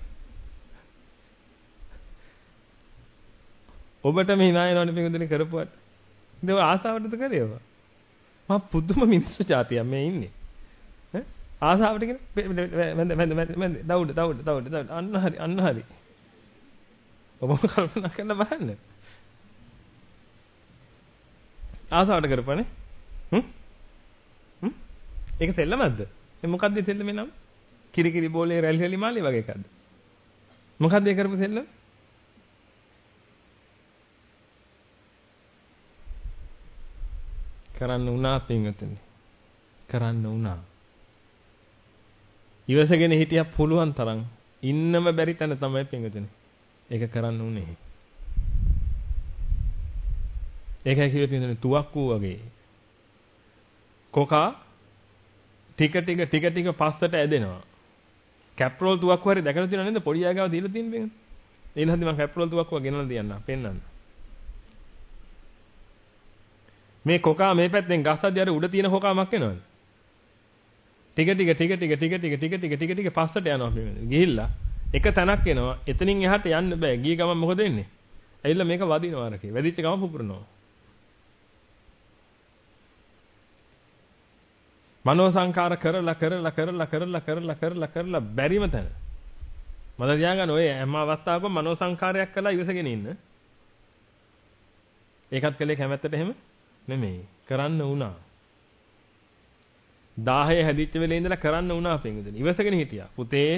ඔබට මේ hina යනවනේ පිටුදෙන කරපුවට. ඉතින් ඔය ආසාවටද කරේව? මම පුදුම මිනිස්සු જાතියක් මේ ඉන්නේ. ඈ ආසාවට කියන දවුඩ අන්න හරි. ඔබම කල්පනා කරලා බලන්න. ආසාවට කරපනේ. ඒක සෙල්ලමක්ද? මොකක්ද සෙල්ලමේ නම? කිරි බෝලේ රැලි මාලේ වගේ එකක්ද? මොකක්ද ඒ කරපු සෙල්ලම? කරන්න උනා පින්වතුනි. කරන්න උනා. ඉවසගෙන හිටියා පුළුවන් තරම් ඉන්නම බැරි තැන තමයි පින්වතුනි. ඒක කරන්න උනේ. ඒකයි කිව්වේ පින්වතුනි තුවක්කුව වගේ. කොකා ටික පස්සට ඇදෙනවා. කැප්රෝල් තුවක්කුව හරි දැකලා තියෙනව නේද? පොඩි ආගාව දීලා තියෙන බං. ඊළඟට මම කැප්රෝල් තුවක්කුව ගෙනල්ලා තියන්න. පෙන්නන්න. මේ කොකා මේ පැත්තෙන් ගස්සද්දී අර උඩ තියෙන කොකාමක් එනවද? ටික පස්සට යනවා පින්වතුනි. ගිහිල්ලා එක තැනක් එනවා. එතනින් එහාට යන්න බෑ. ගිය ගමන් මොකද වෙන්නේ? ඇවිල්ලා මේක වදිනවා අරකේ. වැදිච්ච ගමන් පුපුරනවා. මනෝ සංකාර කරලා බැරිම තැන. මම තියාගන්න ඔය හැම අවස්ථාවකම මනෝ සංකාරයක් කළා ඉවසගෙන ඉන්න. ඒකත් කළේ කැමැත්තට එහෙම නෙමෙයි. කරන්න වුණා. 10 හැදිච්ච වෙලේ ඉඳලා කරන්න වුණා පින්විතනි. ඉවසගෙන හිටියා. පුතේ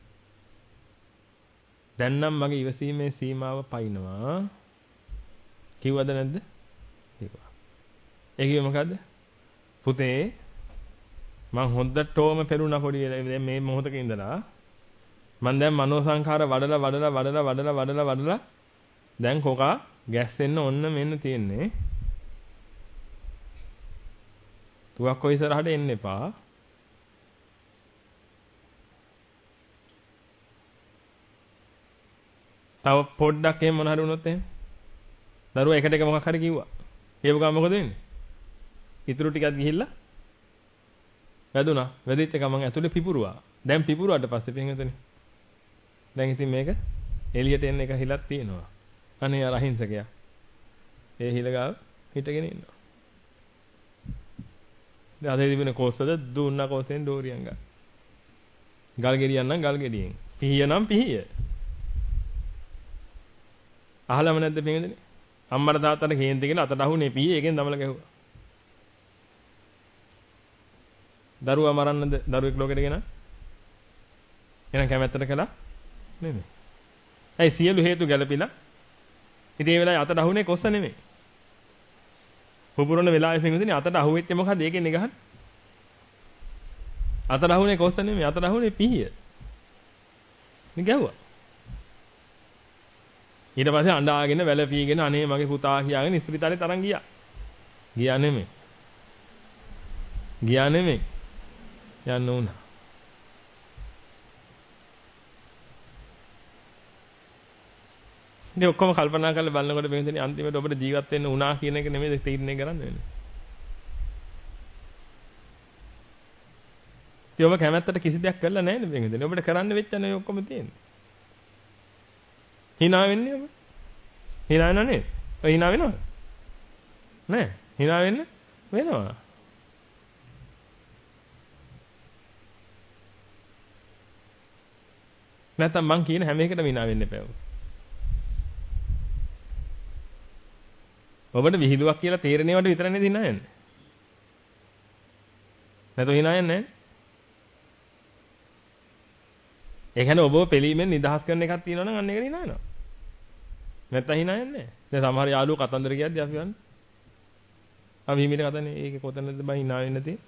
දැන් නම් මගේ ඉවසීමේ සීමාව පයින්නවා. කිව්වද නැද්ද? කිව්වා. ඒ කිව්වේ මොකද්ද? පුතේ මං හොද්දටම පෙරුණා පොඩි මේ මොහොතක ඉඳලා මං දැන් මනෝ සංඛාර වඩලා දැන් කොකා ගැස්සෙන්න ඔන්න මෙන්න තියෙන්නේ. තුවක් කොයි ඉස්සරහට එන්න එපා. තව පොඩ්ඩක් එහෙම මොන හරි වුණොත් එහෙම. දරුවා එකට එක මොකක් හරි කිව්වා. ඒව ගම මොකද වෙන්නේ? ඉතුරු ටිකක් ගිහිල්ලා වැදුනා. වැදිච්ච ගමන් ඇතුලේ පිපුරුවා. දැන් පිපුරුවාට පස්සේ පින්වතුනි. දැන් ඉතින් මේක එළියට එන්න එක හිලක් තියෙනවා. අනේ අර අහිංසකයා. ඒ හිල ගාව හිටගෙන ඉන්නවා. දැන් අද තිබෙන කොස්සද දුන්නා කොස්සෙන් ඩෝරියන් ගන්න. ගල් ගෙඩියන් නම් ගල් ගෙඩියෙන්. පිහිය නම් පිහිය. අහලම නැද්ද පින්වතුනි? අම්මට තාත්තට කේන්ති කියලා අතට අහුනේ පිහිය එකෙන් දමල ගැහුවා. දරුවා මරන්නද දරුවෙක් ලෝකෙට ගෙන? එහෙනම් කැමැත්තට කළා නෙමෙයි. ඇයි සියලු හේතු ගැලපිලා? ඉතින් ඒ වෙලාවේ අතට අහුනේ කොස්ස නෙමෙයි. පුපුරන වෙලාවේ පින්වතුනි අතට අහුවෙච්ච මොකද ඒකෙන් නිගහන? අතට අහුනේ කොස්ස නෙමෙයි අතට අහුනේ පිහිය. නිගහුවා. ඊට පස්සේ අඬාගෙන වැළපීගෙන අනේ මගේ පුතා කියාගෙන ඉස්පිරිතාලේ තරන් ගියා. ගියා නෙමෙයි. යන්න උනා. ඉතින් ඔක්කොම කල්පනා කරලා බලනකොට මේ අන්තිමට ඔබට ජීවත් වෙන්න උනා කියන එක නෙමෙයි තීරණය කරන්න වෙන්නේ. ඉතින් ඔබ කැමැත්තට කිසි දෙයක් කරලා නැහැ නේ පින්විතනේ. ඔබට කරන්න වෙච්ච නේ ඔක්කොම තියෙන්නේ. hina වෙන්නේ ඔබ? hina වෙනව නේද? ඔය hina වෙනවද? නෑ. hina වෙන්න වෙනවා. නැත්තම් මං කියන හැම එකටම hina වෙන්න එපා. ඔබට විහිළුවක් කියලා තේරෙනවට විතර නේද hina යන්නේ. නැතෝ hina යන්නේ නැහැ. ඒ කියන්නේ ඔබව පිළීමෙන් නිදහස් කරන එකක් තියෙනවා නම් අන්න ඒක hina වෙනවා. නැත්තම් hina යන්නේ නැහැ. දැන් සමහර යාළුවෝ කතන්දර කියද්දි අපි වань. අපි හිමිට කතන්නේ ඒකේ කොතනද බයි hina වෙන්න තියෙන්නේ.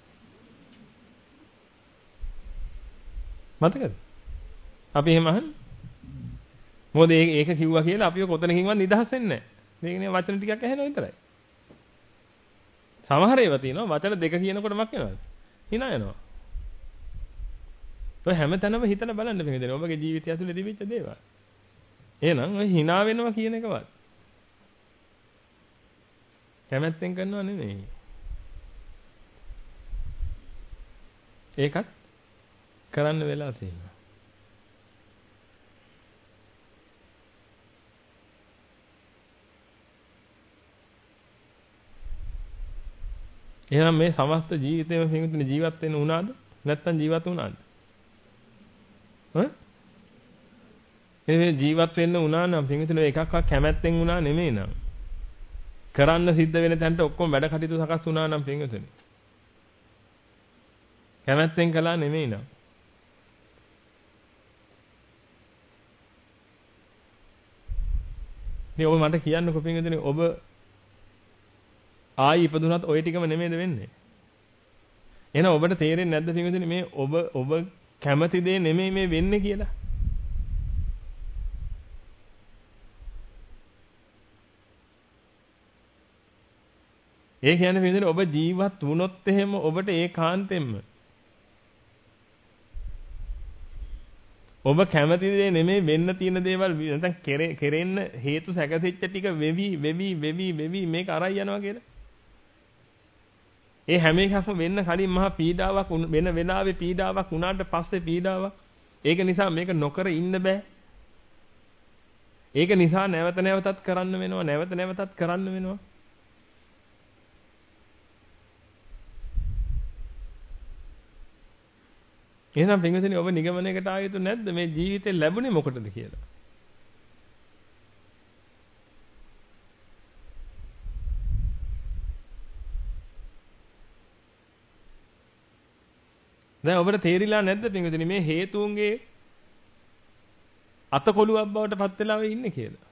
මතකද? අපි එහෙම අහන්නේ. මොකද ඒක කිව්වා කියලා අපිව කොතනකින්වත් නිදහස් වෙන්නේ නැහැ. මේකනේ වචන ටිකක් ඇහෙනවා විතරයි. සමහර ඒවා තියෙනවා වචන දෙක කියනකොට මක් වෙනවද? hina යනවා. ඔය හැම තැනම හිතලා බලන්න පිළිදෙන ඔබගේ ජීවිතය ඇතුලේ තිබිච්ච දේවල්. එහෙනම් ඔය hina වෙනවා කියන එකවත් කැමැත්තෙන් කරනව නෙමෙයි. ඒකත් කරන්න වෙලා තියෙනවා. එහෙනම් මේ සමස්ත ජීවිතේම පිටුනේ ජීවත් වෙන්න උනාද? නැත්නම් ජීවත් වුණාද? ජීවත් වෙන්න උනා නම් පිටුනේ එකක්වත් කැමැත්තෙන් උනා නෙමෙයි නං. කරන්න සිද්ධ වෙන තැනට ඔක්කොම වැඩ කටයුතු සකස් වුණා නම් පිටුනේ. කැමැත්තෙන් කළා නෙමෙයි නං. මේ ඔබ මට කියන්නකෝ පිටුනේ ඔබ ආයි ඉපදුනත් ওই ටිකම නෙමෙයිද වෙන්නේ? එහෙනම් ඔබට තේරෙන්නේ නැද්ද පිටුනේ මේ ඔබ කැමති දේ නෙමෙයි මේ වෙන්නේ කියලා? ඒ කියන්නේ පිටුනේ ඔබ ජීවත් වුණොත් එහෙම ඔබට ඒකාන්තයෙන්ම ඔබ කැමති දේ නෙමෙයි වෙන්න තියෙන දේවල් නැත්නම් කෙරෙන්න හේතු සැකසෙච්ච ටික වෙවි මේක අරයි යනවා කියලා. ඒ හැම එකක්ම වෙන්න කලින් මහා පීඩාවක් වෙන වෙලාවේ පීඩාවක් වුණාට පස්සේ පීඩාවක්. ඒක නිසා මේක නොකර ඉන්න බෑ. ඒක නිසා නැවත නැවතත් කරන්න වෙනවා. නැවත නැවතත් කරන්න වෙනවා. එහෙනම් පින්වතුනි ඔබ නිගමනයකට ආ යුතු නැද්ද මේ ජීවිතේ ලැබුණේ මොකටද කියලා? දැන් ඔබට තේරිලා නැද්ද පින්වතුනි මේ හේතුන්ගේ අතකොළුවක් බවට පත් වෙලා ඉන්නේ කියලා?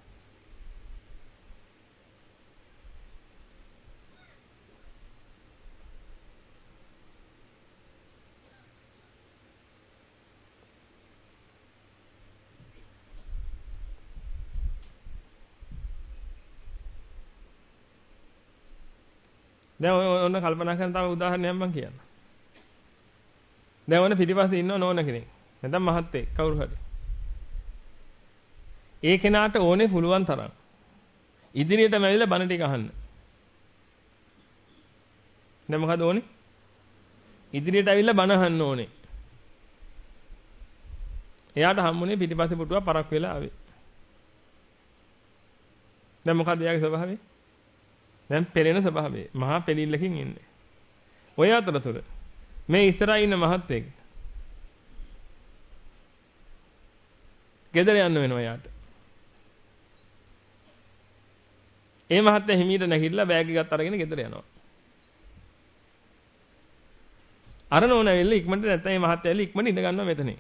දැන් ඔන්න කල්පනා කරන තව උදාහරණයක් මම කියන්නම්. දැන් ඔන්න පිටිපස්සේ ඉන්නව නෝන කෙනෙක්. නැත්නම් මහත්තයෙක් කවුරු හරි. ඒ කෙනාට ඕනේ පුළුවන් තරම් ඉදිරියටම ඇවිල්ලා බණ ටික අහන්න. දැන් මොකද ඕනේ? ඉදිරියට ඇවිල්ලා බණ අහන්න ඕනේ. එයාට හම්බුනේ පිටිපස්සේ පුටුව පරක් වෙලා ආවේ. දැන් මොකද එයාගේ ස්වභාවය? දැන් පෙළෙන ස්වභාවය. මහා පෙළිල්ලකින් ඉන්නේ. ඔය අතරතුර මේ ඉස්සරහා ඉන්න මහත්තයෙක් ගෙදර යන්න වෙනවා යාට. ඒ මහත්තයා හිමීට නැගිටලා බෑග් එකත් අරගෙන ගෙදර යනවා. අර නෝන ඇවිල්ලා ඉක්මනට නැත්නම් මේ මහත්තයා ඇවිල්ලා ඉක්මනට ඉඳ ගන්නවා මෙතන.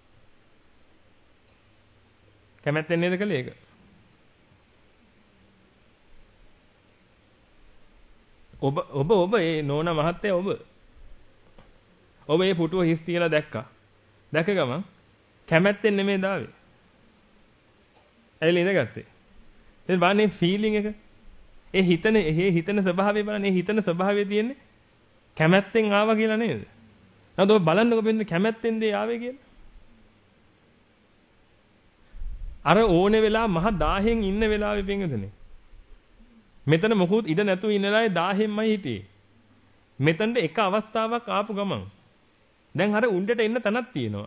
කැමැත්තෙන් නේද කළේ ඒක? ඔබ ඒ නෝන මහත්තයා ඔබ මේ පුටුව හිස් තියලා දැක්කා. දැක ගමන් කැමැත්තෙන් නෙමෙයි දාවේ. ඇවිල්ලා ඉඳගත්තේ. දැන් බලන්නේ ෆීලිං එක. ඒ හිතන ස්වභාවය බලන්න. ඒ හිතන ස්වභාවය තියෙන්නේ කැමැත්තෙන් ආවා කියලා නේද? නේද ඔබ බලන්නකො වෙන්නේ කැමැත්තෙන්ද ආවේ කියලා. අර ඕනේ වෙලා මහ 1000න් ඉන්න වෙලාවේ පින්වතුනි. මෙතන මොකුත් ඉඩ නැතුව ඉන්න වෙලාවේ 1000න්මයි හිටියේ. මෙතනට එක අවස්ථාවක් ආපු ගමන් දැන් අර උණ්ඩට එන්න තැනක් තියෙනවා.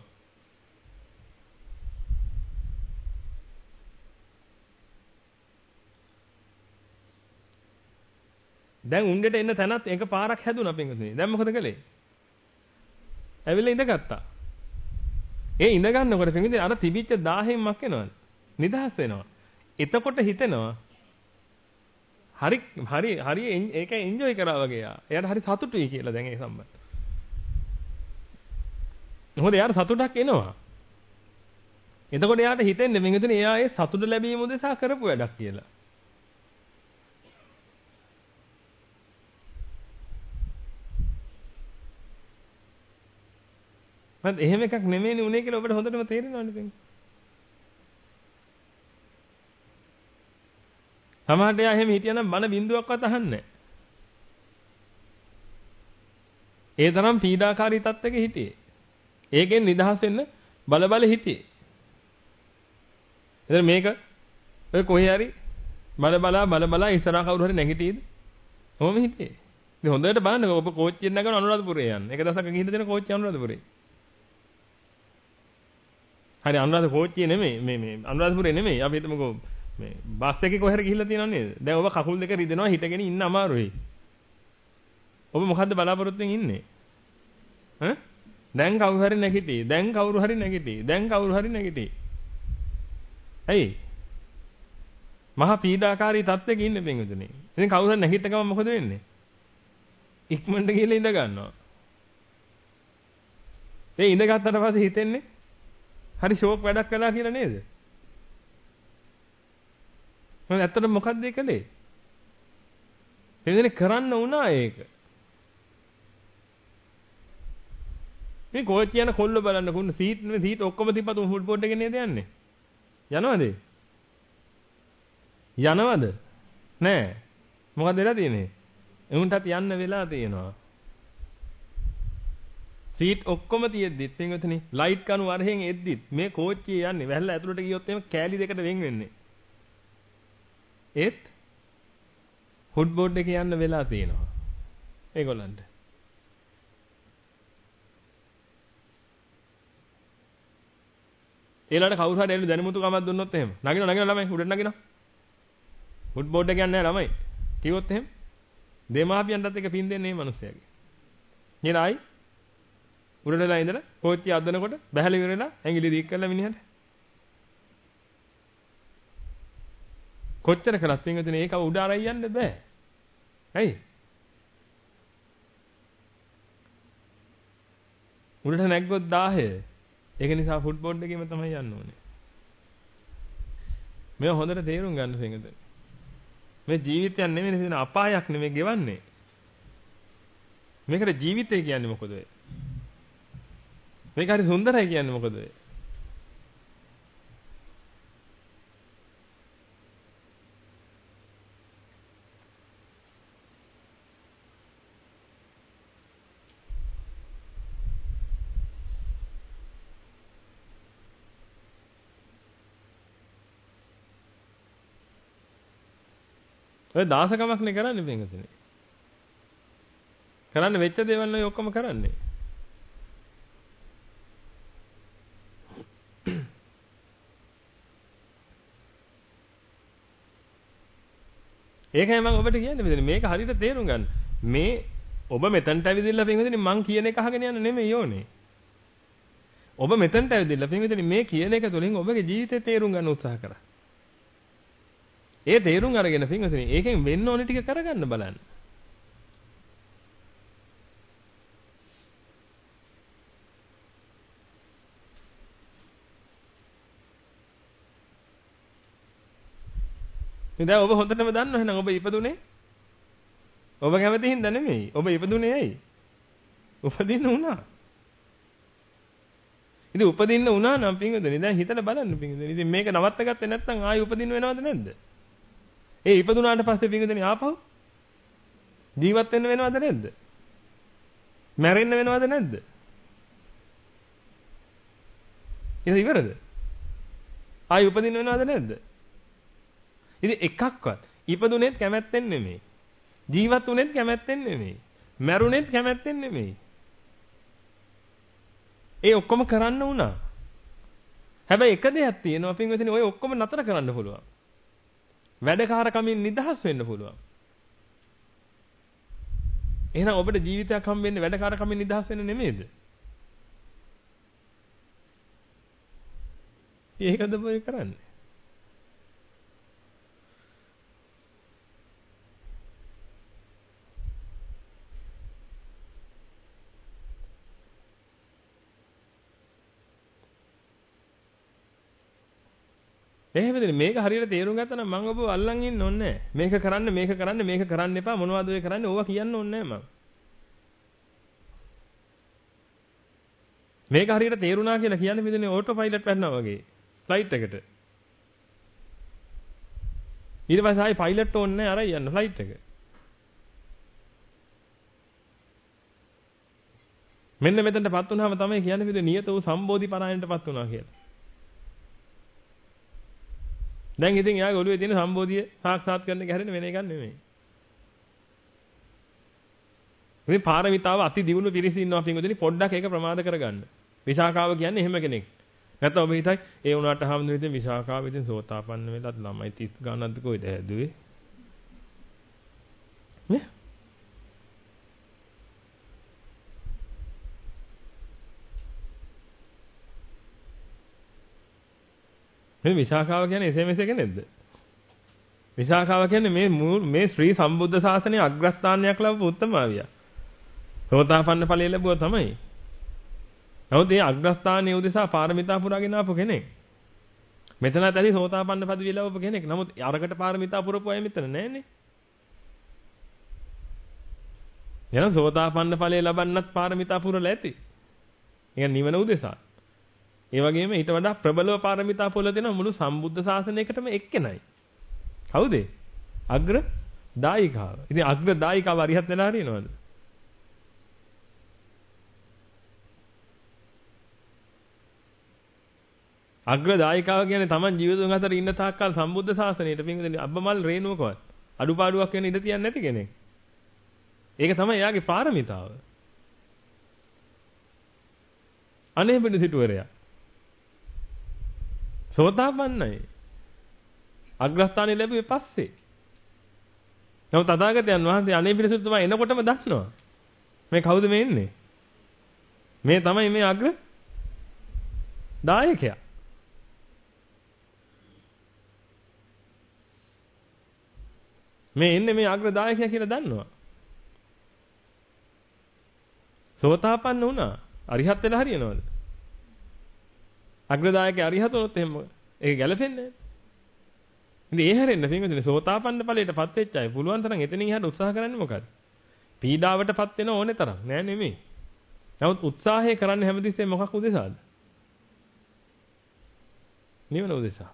දැන් උණ්ඩට එන්න තැනත් එක පාරක් හැදුණා පින්වතුනි. දැන් මොකද කළේ? ඇවිල්ලා ඉඳගත්තා. ඒ ඉඳ ගන්නකොට පින්වතුනි අර තිබිච්ච 1000න් මක් වෙනවද? නිදහස් වෙනවා. එතකොට හිතෙනවා හරි ඒක එන්ජොයි කරා වගේ යා. එයාට හරි සතුටුයි කියලා දැන් ඒ සම්බන්ධ. මොකද එයාට සතුටක් එනවා. එතකොට එයාට හිතෙන්නේ පින්වතුනි එයා ඒ සතුට ලැබීම උදෙසා කරපු වැඩක් කියලා. මත් එහෙම එකක් නෙමෙයිනේ උනේ කියලා ඔබට හොඳටම තේරෙනවනේ දැන්. සමහරට එයා එහෙම හිටියනම් බන බින්දුවක්වත් අහන්නේ නැහැ. ඒ තරම් පීඩාකාරී තත්ත්වයක හිටියේ. ඒකෙන් නිදහස් වෙන්න බල හිටියේ. එතන මේක ඔය කොහේ හරි බල ඉස්සරහා කවුරු හරි නැගිටීද? කොහොම හිටියේ? ඉතින් හොඳට බලන්න ඔබ කෝච්චියෙන් නැගන අනුරාධපුරේ යන්න. එක දවසක් ගිහින් දෙන කෝච්චිය අනුරාධපුරේ. හරි අනුරාධ කෝච්චිය නෙමෙයි මේ අනුරාධපුරේ නෙමෙයි. අපි හිතමුකෝ මේ බස් එකේ කොහෙර ගිහිල්ලා තියෙනව නේද? දැන් ඔබ කකුල් දෙක රිදෙනවා හිටගෙන ඉන්න අමාරුයි. ඔබ මොකද්ද බලාපොරොත්තුෙන් ඉන්නේ? ඈ? දැන් කවුරු හරි නැගිටී. දැන් කවුරු හරි නැගිටී. දැන් කවුරු හරි නැගිටී. ඇයි? මහා පීඩාකාරී තත්ත්වයක ඉන්නේ පින්වතුනි. ඉතින් කවුරු හරි නැගිට ගමන් මොකද වෙන්නේ? ඉක්මනට ගිහලා ඉඳ ගන්නවා. ඒ ඉඳගත්තට පස්සේ හිතෙන්නේ හරි ෂෝක් වැඩක් කළා කියලා නේද? මම ඇත්තටම මොකද්ද ඒ කළේ? එදිනේ කරන්න වුණා ඒක. මේ කෝච්චිය යන කොල්ල බලන්න කුන්න සීට් ඔක්කොම තිබ්බත් ෆුට් බෝඩ් එකේ නේද යන්නේ? යනවද? යනවද? නෑ. මොකද වෙලා තියෙන්නේ? එමුන්ටත් යන්න වෙලා තියෙනවා. සීට් ඔක්කොම තියෙද්දිත් පින්වතුනි ලයිට් කණු වරහෙන් එද්දිත් මේ කෝච්චිය යන්නේ වැහලා ඇතුළට ගියොත් එහෙම කෑලි දෙකට වෙන් වෙන්නේ. ඒත් ෆුට් බෝඩ් එකේ යන්න වෙලා තියෙනවා. ඒගොල්ලන්ට. ඒලට කවුරු හරි එළු දැනුමුතු කමක් දුන්නොත් එහෙම නගිනවා ළමයි උඩට නගිනවා. ෆුට් බෝඩ් එක යන්නේ නැහැ ළමයි. කිව්වොත් එහෙම දෙමාපියන්ටත් එක පින් දෙන්නේ මේ මිනිස්සයාගේ. නේද ආයි? උඩටලා ඉඳලා කෝච්චිය අද්දනකොට බැහැලා ඉවරලා ඇඟිලි දීක් කරලා මිනිහට. කොච්චර කරත් පින්වතුනි ඒක උඩ අරයි යන්න බෑ. ඇයි? උඩට නැග්ගොත් 1000. ඒක නිසා ෆුට් බෝඩ් එකේම තමයි යන්න ඕනේ. මේව හොඳට තේරුම් ගන්න පින්වතුනි. මේ ජීවිතයක් නෙමෙයි නේද අපායක් නෙමෙයි ගෙවන්නේ. මේකට ජීවිතය කියන්නේ මොකද? මේක හරි සුන්දරයි කියන්නේ මොකද? ඔය දාසකමක් නේ කරන්නේ පින්වතුනි. කරන්න වෙච්ච දේවල් නේ ඔක්කොම කරන්නේ. ඒකයි මම ඔබට කියන්නේ මෙතන මේක හරියට තේරුම් ගන්න. මේ ඔබ මෙතනට ඇවිදilla පින්වතුනි මං කියන එක අහගෙන යන්න නෙමෙයි ඕනේ. ඔබ මෙතනට ඇවිදilla පින්වතුනි මේ කියන එක තුළින් ඔබගේ ජීවිතේ තේරුම් ගන්න උත්සාහ කරා. ඒ තේරුම් අරගෙන පින්වතුනි ඒකෙන් වෙන්න ඕනේ ටික කරගන්න බලන්න. දැන් ඔබ හොඳටම දන්නවා එහෙනම් ඔබ ඉපදුනේ ඔබ කැමති හින්දා නෙමෙයි. ඔබ ඉපදුනේ ඇයි? උපදින්න උනා. ඉතින් උපදින්න උනා නම් පින්වතුනි දැන් හිතලා බලන්න පින්වතුනි. ඉතින් මේක නවත්ත ගත්තේ නැත්නම් ආයි උපදින්න වෙනවද නැද්ද? ඒ ඉපදුනාට පස්සේ පින්වතුනි ආපහු ජීවත් වෙන්න වෙනවද නැද්ද? මැරෙන්න වෙනවද නැද්ද? ඒක ඉවරද? ආයි උපදින්න වෙනවද නැද්ද? ඉතින් එකක්වත් ඉපදුනේත් කැමැත්තෙන් නෙමෙයි. ජීවත් වුනේත් කැමැත්තෙන් නෙමෙයි. මැරුණේත් කැමැත්තෙන් නෙමෙයි. ඒ ඔක්කොම කරන්න වුණා. හැබැයි එක දෙයක් තියෙනවා පින්වතුනි ඔය ඔක්කොම නතර කරන්න පුළුවන්. වැඩකාරකමින් නිදහස් වෙන්න පුළුවන්. එහෙනම් ඔබට ජීවිතයක් හම් වෙන්නේ වැඩකාරකමින් නිදහස් වෙන්න නෙමෙයිද? ඒකද ඔය කරන්නේ. එහෙමද මේක හරියට තේරුම් ගත්තා නම් මම ඔබ අල්ලන් ඉන්න ඕනේ නැහැ. මේක කරන්න එපා මොනවද ඔය කරන්නේ ඕවා කියන්න ඕනේ නැහැ මම. මේක හරියට තේරුණා කියලා කියන්නේ මෙතන ඕටෝ පයිලට් වැටෙනවා වගේ ෆ්ලයිට් එකට. ඊට පස්සේ ආයි පයිලට් ඕනේ නැහැ අරයි යන්න ෆ්ලයිට් එක. මෙන්න මෙතනටපත් වුණාම තමයි කියන්නේ මෙතන නියත වූ සම්බෝධි පරායනටපත් වුණා කියලා. දැන් ඉතින් එයාගේ ඔළුවේ තියෙන සම්බෝධිය සාක්ෂාත් කරන්න ගැහැරෙන වෙන එකක් නෙමෙයි. මේ පාරමිතාව අති දියුණු පිරිස ඉන්නවා පින්වතුනි පොඩ්ඩක් ඒක ප්‍රමාද කරගන්න. විශාකාව කියන්නේ එහෙම කෙනෙක්. නැත්නම් ඔබ හිතයි ඒ වුණාට හැමදෙම ඉතින් විශාකාව ඉතින් සෝතාපන්න වෙලත් ළමයි 30 ගානක්ද කොයිද හැදුවේ? නේ? මේ විශාකාව කියන්නේ එසේමෙසේ කෙනෙක්ද? විශාකාව කියන්නේ මේ ශ්‍රී සම්බුද්ධ ශාසනයේ අග්‍රස්ථානයක් ලැබපු උත්තමාවියා. සෝතාපන්න ඵලය ලැබුවා තමයි. නමුත් මේ අග්‍රස්ථානයේ උදෙසා පාරමිතා පුරාගෙන ආපු කෙනෙක්. මෙතනත් ඇති සෝතාපන්න පදවිය ලැබපු කෙනෙක්. නමුත් අරකට පාරමිතා පුරපු අය මෙතන නැහැනේ. එහෙනම් සෝතාපන්න ඵලය ලබන්නත් පාරමිතා පුරලා ඇති. ඒක නිවන උදෙසා. ඒ වගේම ඊට වඩා ප්‍රබලව පාරමිතා පුරලා දෙන මුළු සම්බුද්ධ ශාසනයකටම එක්කෙනයි. කවුද? අග්‍ර දායිකාව. ඉතින් අග්‍ර දායිකාව අරිහත් වෙලා හරිනවද? අග්‍ර දායිකාව කියන්නේ Taman ජීවිතුන් අතර ඉන්න තාක්කල් සම්බුද්ධ ශාසනයට පින්විතනේ අබ්බමල් රේණුවකවත් අඩුපාඩුවක් වෙන ඉඩ තියන්නේ නැති කෙනෙක්. ඒක තමයි එයාගේ පාරමිතාව. අනේ බිනු සිටුවරයා. සෝතාපන්නයි. අග්‍රස්ථානෙ ලැබුවේ පස්සේ. නමුත් තථාගතයන් වහන්සේ අනේ බිනු සිටුතුමා එනකොටම දන්නවා. මේ කවුද මේ ඉන්නේ? මේ තමයි මේ අග්‍ර දායකයා. මේ ඉන්නේ මේ අග්‍ර දායකයා කියලා දන්නවා. සෝතාපන්න වුණා. අරිහත් වෙලා හරියනවද? අග්‍ර දායකයා අරිහත් වුණොත් එහෙම ඒක ගැලපෙන්නේ නැහැ. ඉතින් ඒ හැරෙන්න පින්වතුනි සෝතාපන්න ඵලයටපත් වෙච්ච අය පුළුවන් තරම් එතනින් එහාට උත්සාහ කරන්නේ මොකද්ද? පීඩාවටපත් වෙන ඕනේ තරම් නෑ නෙමෙයි. නමුත් උත්සාහය කරන්නේ හැමතිස්සෙම මොකක් උදෙසාද? නිවන උදෙසා.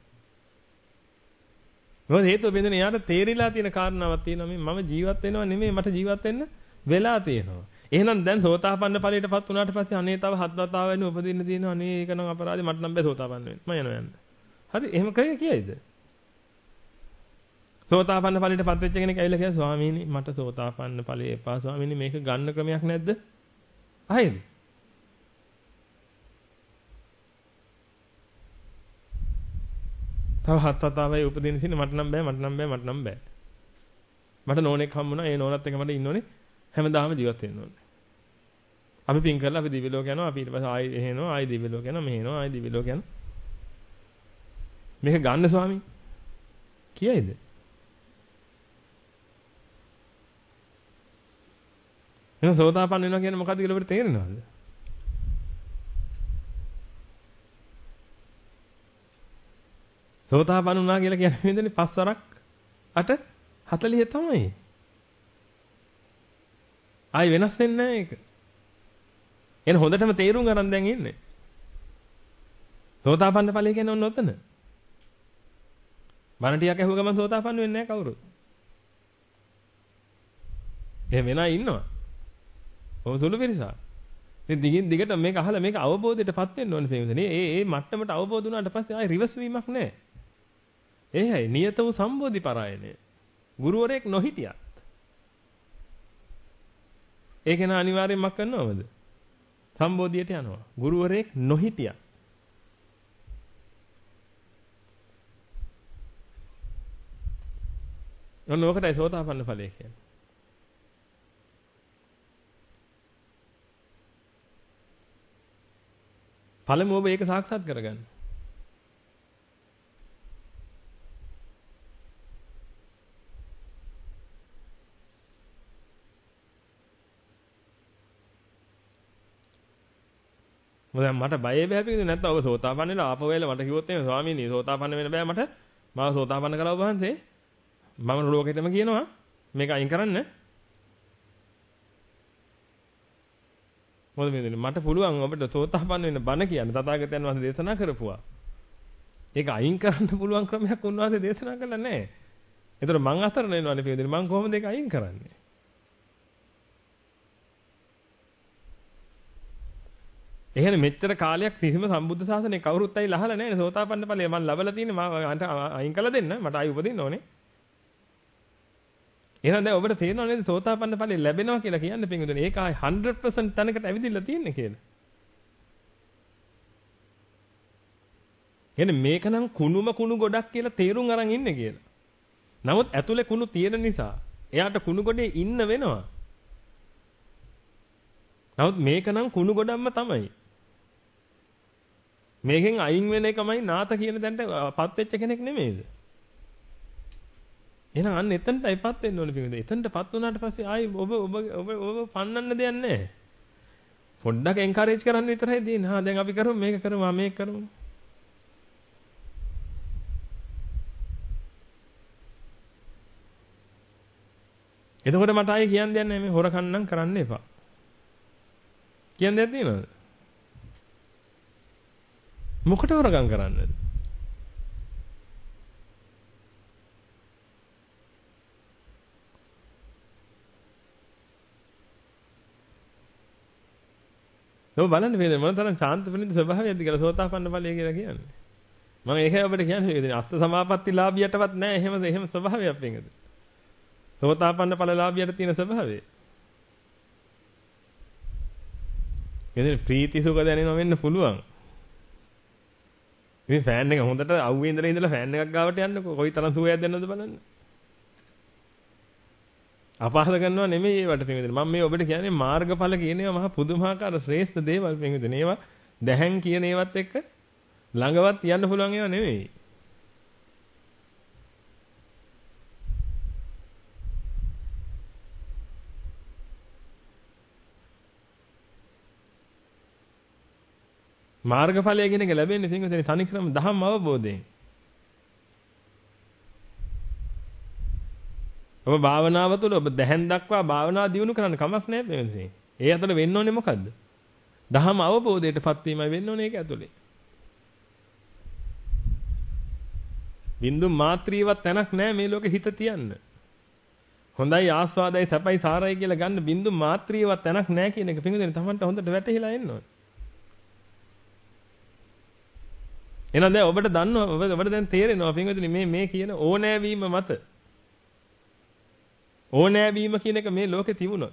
මොකද හේතුව බෙදෙන යාට තේරිලා තියෙන කාරණාවක් තියෙනවා මේ මම ජීවත් වෙනවා නෙමෙයි මට ජීවත් වෙන්න වෙලා තියෙනවා. එහෙනම් දැන් සෝතාපන්න ඵලයටපත් වුණාට පස්සේ අනේ තව හත් වතාවක් වෙන උපදින්න තියෙනවා. අනේ ඒක නම් අපරාධේ මට නම් බෑ සෝතාපන්න වෙන්න. මම යනවා යන්න. හරි එහෙම කියයිද? සෝතාපන්න ඵලයටපත් වෙච්ච කෙනෙක් ඇවිල්ලා කියනවා ස්වාමීනි මට සෝතාපන්න ඵලය එපා ස්වාමීනි මේක ගන්න ක්‍රමයක් නැද්ද? අහේද? තව හත් වතාවයි උපදින්න තියෙන මට නම් බෑ. මට නෝනෙක් හම්බුණා. ඒ නෝනත් එක මට ඉන්න ඕනේ. හැමදාම ජීවත් වෙන්න ඕනේ. අපි පින් කරලා අපි දිව්‍ය ලෝක යනවා. අපි ඊට පස්සේ ආයි එහෙනවා. ආයි දිව්‍ය ලෝක යනවා. මෙහෙනවා. ආයි දිව්‍ය ලෝක යනවා. මේක ගන්න ස්වාමී. කියයිද? එහෙනම් සෝතාපන්න වෙනවා කියන්නේ මොකද්ද කියලා අපිට තේරෙනවද? සෝතාපන්න වුණා කියලා කියන්නේ මෙතන 5 වරක් 8 40 තමයි. ආයි වෙනස් වෙන්නේ නැහැ ඒක. එන හොඳටම තේරුම් ගන්න දැන් ඉන්නේ. සෝතාපන්න ඵලය කියන්නේ ඔන්න ඔතන. බණ ටිකක් ඇහුව ගමන් සෝතාපන්න වෙන්නේ නැහැ කවුරුත්. එහෙම වෙනා ඉන්නවා. ඔය සුළු පිරිසක්. ඉතින් දිගින් දිගට මේක අහලා මේක අවබෝධයටපත් වෙන්න ඕනේ තේරුණේ. මේ මට්ටමට අවබෝධ වුණාට පස්සේ ආයි රිවර්ස් වීමක් නැහැ. ඒයි නියත වූ සම්බෝධි පරායනය. ගුරුවරයෙක් නොහිටියත්. ඒක න අනිවාර්යෙන්ම කරනවද? සම්බෝධියට යනවා. ගුරුවරයෙක් නොහිටියා. ඔන්න ඔකටයි සෝතාපන්න ඵලය කියන්නේ. පළමුව ඔබ ඒක සාක්ෂාත් කරගන්න. මොකද මට බය බෑපින්ද නැත්නම් ඔබ සෝතාපන්න වෙලා ආපහු වෙලා මට කිව්වොත් එහෙම ස්වාමීනි සෝතාපන්න වෙන්න බෑ මට. මාව සෝතාපන්න කළා ඔබ වහන්සේ. මම ලෝකෙටම කියනවා මේක අයින් කරන්න. මොකද මේ මට පුළුවන් ඔබට සෝතාපන්න වෙන්න බණ කියන්න තථාගතයන් වහන්සේ දේශනා කරපුවා. ඒක අයින් කරන්න පුළුවන් ක්‍රමයක් උන්වහන්සේ දේශනා කළා නැහැ. ඒතර මං අතර නෙවෙන්නේ පිළිදෙන මං කොහොමද ඒක අයින් කරන්නේ? එහෙනම් මෙච්චර කාලයක් කිසිම සම්බුද්ධ ශාසනය කවුරුත් ඇවිල්ලා අහලා නැහැ සෝතාපන්න ඵලය මම ලබලා තියෙන්නේ මම අයින් කළා දෙන්න මට ආයි උපදින්න ඕනේ. එහෙනම් දැන් ඔබට තේරෙනව නේද සෝතාපන්න ඵලය ලැබෙනවා කියලා කියන්නේ පින්වතුනි ඒක ආයි 100% තැනකට ඇවිදින්න තියෙන්නේ කියලා. එහෙනම් මේක නම් කුණු ගොඩක් කියලා තේරුම් අරන් ඉන්නේ කියලා. නමුත් ඇතුලේ කුණු තියෙන නිසා එයාට කුණු ගොඩේ ඉන්න වෙනවා. නමුත් මේක නම් කුණු ගොඩක්ම තමයි. මේකෙන් අයින් වෙන එකමයි නාත කියන තැනටපත් වෙච්ච කෙනෙක් නෙමෙයිද? එහෙනම් අන්න එතනටයිපත් වෙන්න ඕනේ පිටින්. එතනටපත් වුණාට පස්සේ ආයි ඔබ පන්නන්න දෙයක් නැහැ. පොඩ්ඩක් එන්කරේජ් කරන්න විතරයි දෙන්නේ. හා දැන් අපි කරමු මේක කරමු මේක කරමු. එතකොට මට ආයි කියන්න දෙයක් නැහැ මේ හොරකම් නම් කරන්න එපා. කියන්න දෙයක් තියෙනවද? මොකට හොරගම් කරන්නද? ඔබ බලන්න වේද මොන තරම් ශාන්ත ප්‍රණීත ස්වභාවයක්ද කියලා සෝතාපන්න ඵලය කියලා කියන්නේ. මම ඒකයි ඔබට කියන්නේ අෂ්ට සමාපත්තිලාභියටවත් නැහැ එහෙම ස්වභාවයක් වෙනද. සෝතාපන්න ඵලලාභියට තියෙන ස්වභාවය. එදින ප්‍රීති සුඛ දැනෙනව වෙන්න පුළුවන්. ඉතින් ෆෑන් එක හොඳට අවුවේ ඉඳලා ෆෑන් එකක් ගාවට යන්නකෝ කොයි තරම් සුවයක් දැනනවද බලන්න. අපහාස කරනවා නෙමෙයි ඒවට පින්විතනේ. මම මේ ඔබට කියන්නේ මාර්ගඵල කියන ඒවා මහා පුදුමාකාර ශ්‍රේෂ්ඨ දේවල් පින්විතනේ. ඒවා දැහැන් කියන ඒවත් එක්ක ළඟවත් යන්න පුළුවන් ඒවා නෙමෙයි. මාර්ගඵලය කියන එක ලැබෙන්නේ පින්විතනේ තනිකරම ධම්ම අවබෝධයෙන්. ඔබ භාවනාව තුළ ඔබ දැහැන් දක්වා භාවනා දියුණු කරන්න කමක් නැහැ පින්විතනේ. ඒ ඇතුළේ වෙන්න ඕනේ මොකද්ද? ධම්ම අවබෝධයටපත් වීමයි වෙන්න ඕනේ ඒක ඇතුළේ. බින්දු මාත්‍රියවත් තැනක් නැහැ මේ ලෝකෙ හිත තියන්න. හොඳයි ආස්වාදයි සැපයි සාරයි කියලා ගන්න බින්දු මාත්‍රියවත් තැනක් නැහැ කියන එක පින්විතනේ Tamanට හොඳට වැටහිලා එන්න ඕනේ. එහෙනම් දැන් ඔබට දන්නවා ඔබට දැන් තේරෙනවා පින්වතුනි මේ කියන ඕනෑවීම මත ඕනෑවීම කියන එක මේ ලෝකේ තිබුණොත්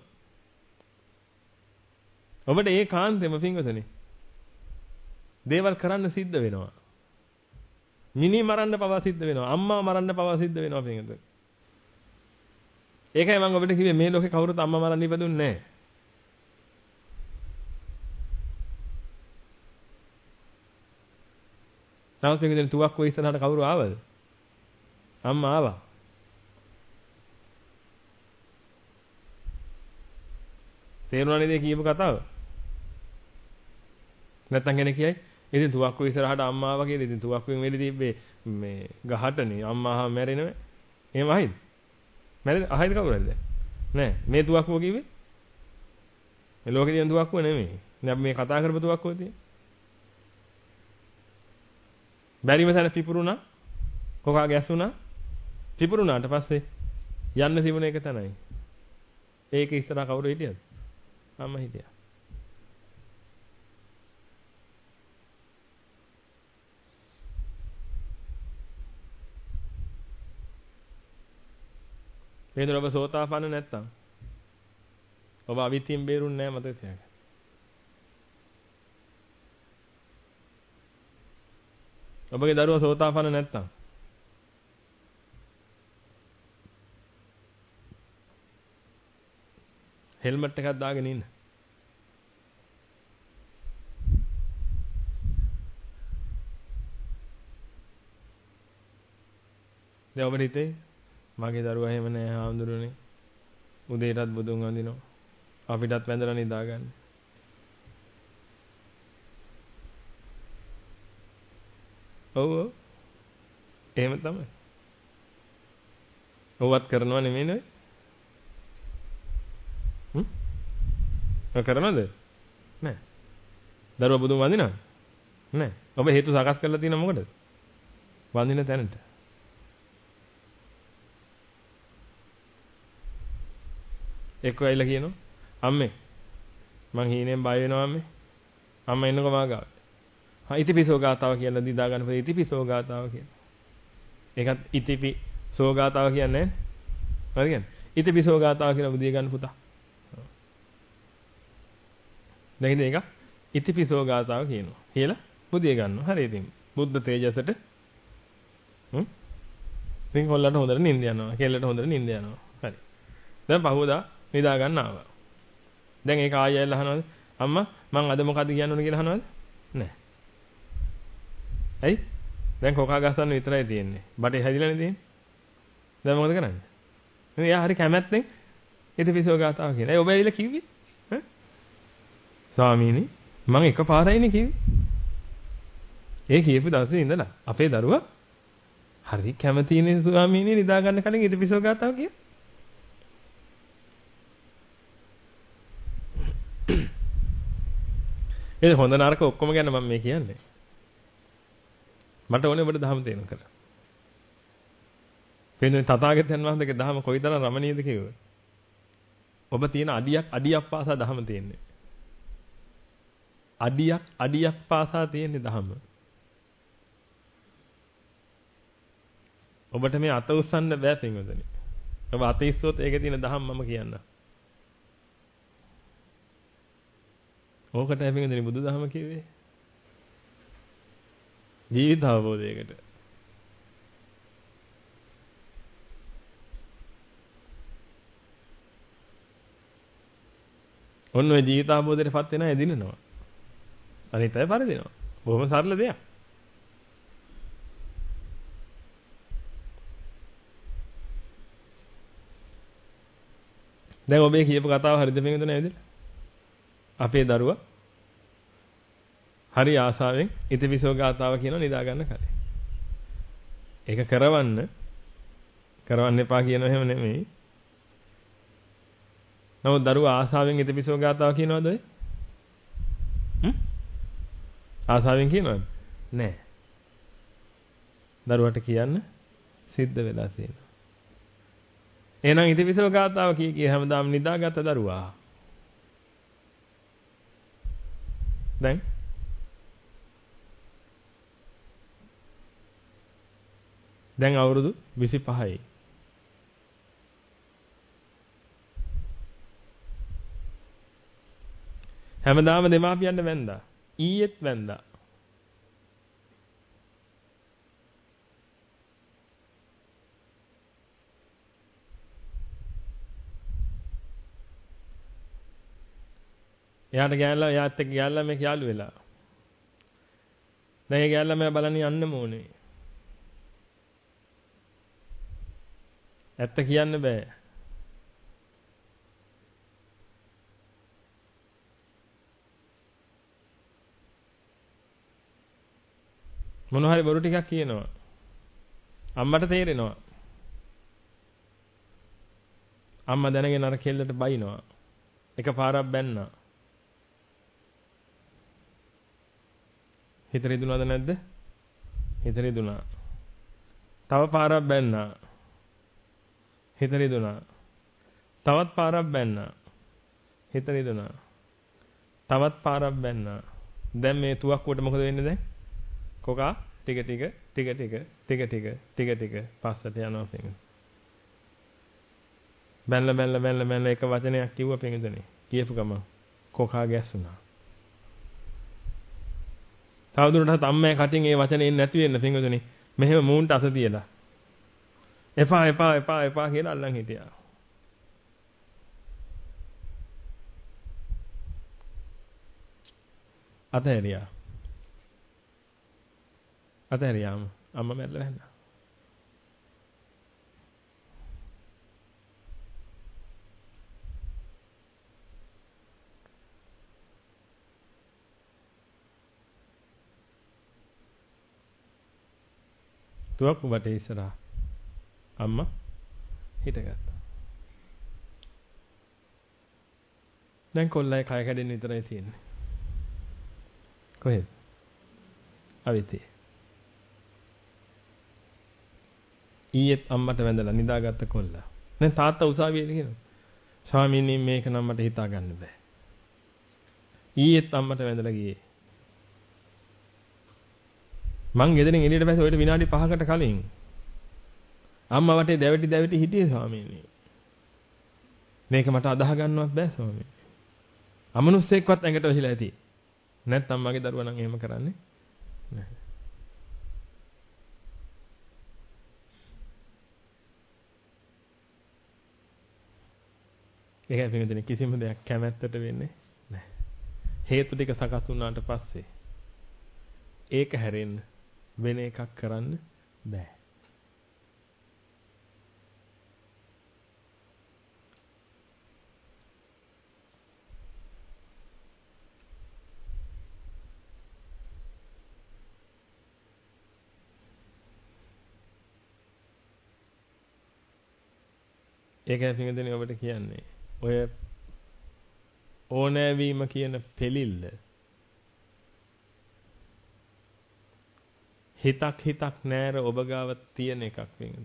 ඔබට ඒ කාන්තේම පින්වතුනි දේවල් කරන්න සිද්ධ වෙනවා. මිනි මරන්න පවා සිද්ධ වෙනවා. අම්මා මරන්න පවා සිද්ධ වෙනවා පින්වතුනි. ඒකයි මම ඔබට කිව්වේ මේ ලෝකේ කවුරුත් අම්මා මරන්න ඉපදුන්නේ නැහැ. නමුත් මේක දැන් තුවක්කුව ඉස්සරහට කවුරු ආවද? අම්මා ආවා. තේරුණා නේද කියපු කතාව? නැත්තම් කෙනෙක් කියයි ඉතින් තුවක්කුව ඉස්සරහට අම්මා ආවා කියලා ඉතින් තුවක්කුවෙන් වෙලී තිබ්බේ මේ ගහටනේ අම්මා මැරෙනව. එහෙම අහයිද? මැරෙද? අහයිද කවුරුද? නෑ. මේ තුවක්කුව කිව්වේ? මේ ලෝකේ තියෙන තුවක්කුව නෙමෙයි. දැන් මේ කතා කරපු තුවක්කුව තියෙන්නේ. බැරිම තැන පිපුරුණා කොකා ගැස්සුණා පිපුරුණාට පස්සේ යන්න තිබුණ එක තැනයි. ඒක ඉස්සරහ කවුරු හිටියද? අම්මා හිටියා. වේදන ඔබ සෝතාපන්න නැත්තම් ඔබ අවිත්‍යයෙන් බේරුන්නේ නැහැ මතක තියාගන්න. ඔබගේ දරුවා සෝතාපන්න නැත්තම් හෙල්මට් එකක් දාගෙන ඉන්න. දැන් ඔබට හිතේ මගේ දරුවා එහෙම නෑ හාමුදුරනේ. උදේටත් බුදුන් වඳිනවා. අපිටත් වැඳලා නිදා ගන්න. ඔව් එහෙම තමයි. ඔවත් කරනවා නෙමෙයි නේ. කරනවද? නෑ. දරුවා බුදුන් වඳිනවද? නෑ. ඔබ හේතු සකස් කරලා තියෙන මොකටද? වඳින තැනට. එක්ක ඇවිල්ලා කියනවා අම්මේ මං හීනෙන් බය වෙනවා අම්මේ. අම්මා එන්නකෝ මාගාව. ඉතිපිසෝ ගාතාව කියලා දිදා ගන්න පස්සේ ඉතිපිසෝ ගාතාව කියලා. ඒකත් ඉතිපිසෝ ගාතාව කියන්නේ නැහැ. හරි කියන්නේ. ඉතිපිසෝ ගාතාව කියලා බුදිය ගන්න පුතා. දැන් ඉතින් ඒක ඉතිපිසෝ ගාතාව කියනවා. කියලා බුදිය ගන්නවා. හරි ඉතින් බුද්ධ තේජසට ඉතින් කොල්ලන්ට හොඳට නිින්ද යනවා. කෙල්ලට හොඳට නිින්ද යනවා. හරි. දැන් පහුවදා නිදා ගන්න ආවා. දැන් ඒක ආයෙ ඇවිල්ලා අහනවාද? අම්මා මං අද මොකද කියන්න ඕන කියලා අහනවාද? නැහැ. ඇයි? දැන් කොකා ගස්සන්න විතරයි තියෙන්නේ. බඩේ හැදිලානේ තියෙන්නේ. දැන් මොකද කරන්නේ? එයා හරි කැමැත්තෙන් ඉතිපිසෝ ගාතාව කියන. ඔබ ඇවිල්ලා කිව්වේ? ඈ? ස්වාමීනි මං එකපාරයිනේ කිව්වේ. ඒ කියපු දවසේ ඉඳලා අපේ දරුවා හරි කැමතිනේ ස්වාමීනි නිදා ගන්න කලින් ඉතිපිසෝ ගාතාව කියන. ඒ හොඳ නරක ඔක්කොම ගැන මම මේ කියන්නේ. මට ඕනේ ඔබට දහම තේරුම් කරගන්න. වෙන තථාගතයන් වහන්සේගේ දහම කොයිතරම් රමණීයද කියුවොත්. ඔබ තියෙන අඩියක් පාසා දහම තියෙන්නේ. අඩියක් පාසා තියෙන්නේ දහම. ඔබට මේ අත උස්සන්න බෑ පින්වතුනි. ඔබ අත ඉස්සුවොත් ඒකේ තියෙන දහම මම කියන්නම්. ඕකට හැපෙන්නේ බුදුදහම කිව්වේ. ජීවිත අවබෝධයකට. ඔන්න ඔය ජීවිත අවබෝධයටපත් වෙනා එදිනනවා. අනිත් අය පරදිනවා. බොහොම සරල දෙයක්. දැන් ඔබේ කියපු කතාව හරිද මේකද නේද? අපේ දරුවා හරි ආසාවෙන් ඉතිපිසෝ ගාතාව කියන නිදා ගන්න කලින්. ඒක කරවන්න එපා කියනව එහෙම නෙමෙයි. නමුත් දරුවා ආසාවෙන් ඉතිපිසෝ ගාතාව කියනවද ඔය? ආසාවෙන් කියනවද? නෑ. දරුවට කියන්න සිද්ධ වෙලා තියෙනවා. එහෙනම් ඉතිපිසෝ ගාතාව කිය හැමදාම නිදාගත් දරුවා. දැන් අවුරුදු 25යි. හැමදාම දෙමාපියන්ට වැන්දා. ඊයේත් වැන්දා. එයාත් එක්ක ගෑල්ලා මේක යාළු වෙලා. දැන් ඒ ගෑල්ලා මම බලන්න යන්න ඕනේ. ඇත්ත කියන්න බෑ. මොන හරි බොරු ටිකක් කියනවා. අම්මට තේරෙනවා. අම්මා දැනගෙන අර කෙල්ලට බයිනවා. එකපාරක් බැන්නා. හිත රිදුනද නැද්ද? හිත රිදුනා. තව පාරක් බැන්නා. හිත රිදුනා. තවත් පාරක් බැන්නා. හිත රිදුනා. තවත් පාරක් බැන්නා. දැන් මේ තුවක්කුවට මොකද වෙන්නේ දැන්? කොකා ටික ටික පස්සට යනවා පිටින්. බැලලා එක වචනයක් කිව්වා පිටින්දනේ. කියපු ගම කොකා ගැස්සුණා. තවදුරටත් අම්මේ කටින් ඒ වචනේ එන්නේ නැති වෙන්න පින්වතුනි. මෙහෙම මූන්ට අත තියලා. එපා එපා එපා එපා කියලා අල්ලන් හිටියා. අතහැරියා. අතහැරියාම අම්මා මැරලා හැන්නා. තුවක්කු බටේ ඉස්සරහා අම්මා හිටගත්තා. දැන් කොල්ලයි කය කැඩෙන්න විතරයි තියෙන්නේ. කොහෙද? අවිතේ. ඊයේත් අම්මට වැඳලා නිදාගත්ත කොල්ලා. දැන් තාත්තා උසාවියේදී කියනවා. ස්වාමීනි මේක නම් මට හිතා ගන්න බෑ. ඊයේත් අම්මට වැඳලා ගියේ. මං ගෙදරින් එළියට බැස්සේ ඔයිට විනාඩි 5කට කලින් අම්මා වටේ දැවටි හිටියේ ස්වාමීනි. මේක මට අදාහ ගන්නවත් බෑ ස්වාමීනි. අමනුස්සෙක්වත් ඇඟට වැහිලා ඇති. නැත්නම් මගේ දරුවා නම් එහෙම කරන්නේ නැහැ. ඒකයි පින්වතුනි කිසිම දෙයක් කැමැත්තට වෙන්නේ නැහැ. හේතු ටික සකස් වුණාට පස්සේ ඒක හැරෙන්න වෙන එකක් කරන්න බෑ. ඒකයි පින්වතුනි ඔබට කියන්නේ ඔය ඕනෑවීම කියන පෙලිල්ල හිතක් නෑර ඔබ ගාව තියෙන එකක් වෙනද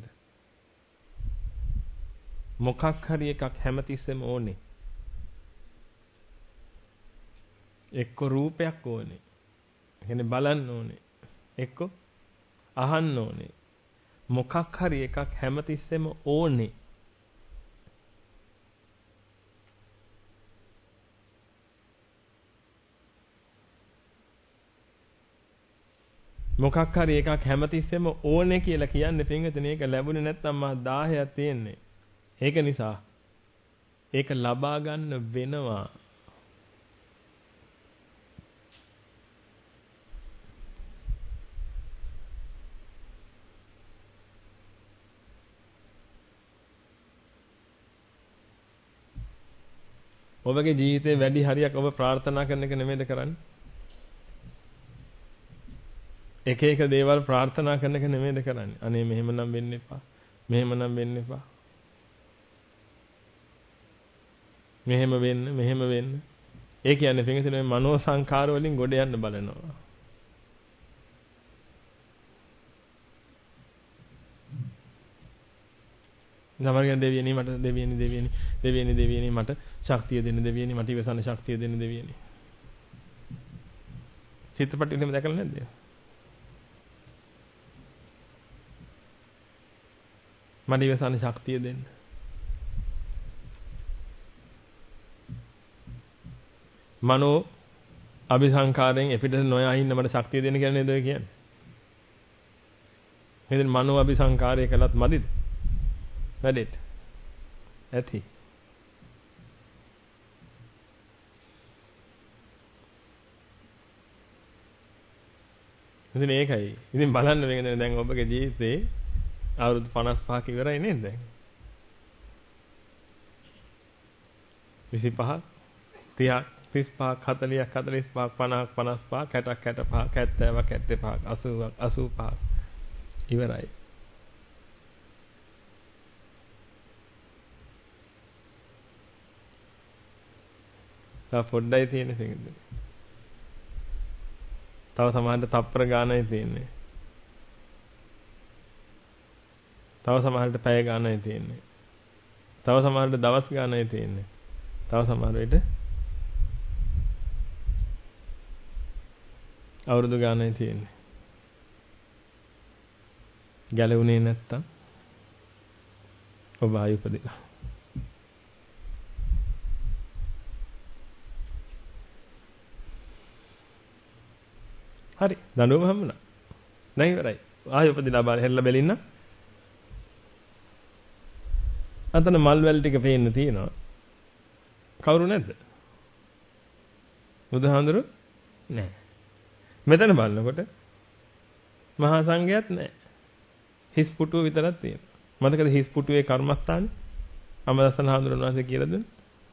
මොකක් හරි එකක් හැමතිස්සෙම ඕනේ එක්ක රූපයක් ඕනේ කියන්නේ බලන්න ඕනේ එක්ක අහන්න ඕනේ මොකක් හරි එකක් හැමතිස්සෙම ඕනේ මොකක් හරි එකක් හැමතිස්සෙම ඕනේ කියලා කියන්නේ පින්විතනේ ඒක ලැබුණේ නැත්නම් මා 10ක් තියෙන්නේ. ඒක නිසා ඒක ලබා ගන්න වෙනවා. ඔබගේ ජීවිතේ වැඩි හරියක් ඔබ ප්‍රාර්ථනා කරන එක නෙමෙයිද කරන්නේ? එක එක දේවල් ප්‍රාර්ථනා කරන එක නෙමෙයිද කරන්නේ. අනේ මෙහෙම නම් වෙන්න එපා. මෙහෙම නම් වෙන්න එපා. මෙහෙම වෙන්න. ඒ කියන්නේ පිටින් මනෝ සංකාර වලින් ගොඩ යන්න බලනවා. නමරගෙන දෙවියනි මට ශක්තිය දෙන්න දෙවියනි මට ඉවසන්න ශක්තිය දෙන්න දෙවියනි. චිත්‍රපටෙදිම දැකලා නැද්ද? මට ඉවසන්න ශක්තිය දෙන්න. මනෝ අபிසංකාරයෙන් එපිට නොයා ඉන්න මට ශක්තිය දෙන්න කියලා නේද ඔය කියන්නේ? එහෙනම් මනෝ අபிසංකාරය කළත් මදිද? වැඩේට. ඇති. ඉතින් ඒකයි. ඉතින් බලන්න මේක දැන් ඔබගේ ජීවිතේ අවුරුදු 55ක ඉවරයි නේද දැන්? 25ක් 30ක් 35ක් 40ක් 45ක් 50ක් 55ක් 60ක් 65ක් 70ක් 75ක් 80ක් 85ක් ඉවරයි. තව පොඩ්ඩයි තියෙන්නේ තව සමහරට තප්පර ගානයි තියෙන්නේ. තව සමහරට පැය ගානයි තියෙන්නේ. තව සමහරට දවස් ගානයි තියෙන්නේ. තව සමහර වෙලට අවුරුදු ගානයි තියෙන්නේ. ගැලුණේ නැත්තම් ඔබ ආයෙ උපදිනවා. හරි. දඬුවම හම්බුණා. දැන් ඉවරයි. ආයෙ උපදිනා බාල හැල්ල බැලින්න. අතන මල් වැල් ටික පේන්න තියෙනවා. කවුරු නැද්ද? බුදුහාඳුරු නැහැ. මෙතන බලනකොට මහා සංඝයාත් නැහැ. හිස් පුටුව විතරක් තියෙනවා. මතකද හිස් පුටුවේ කර්මස්ථානේ? අමදස්සන හාමුදුරන් වහන්සේ කියලා දුන්නේ.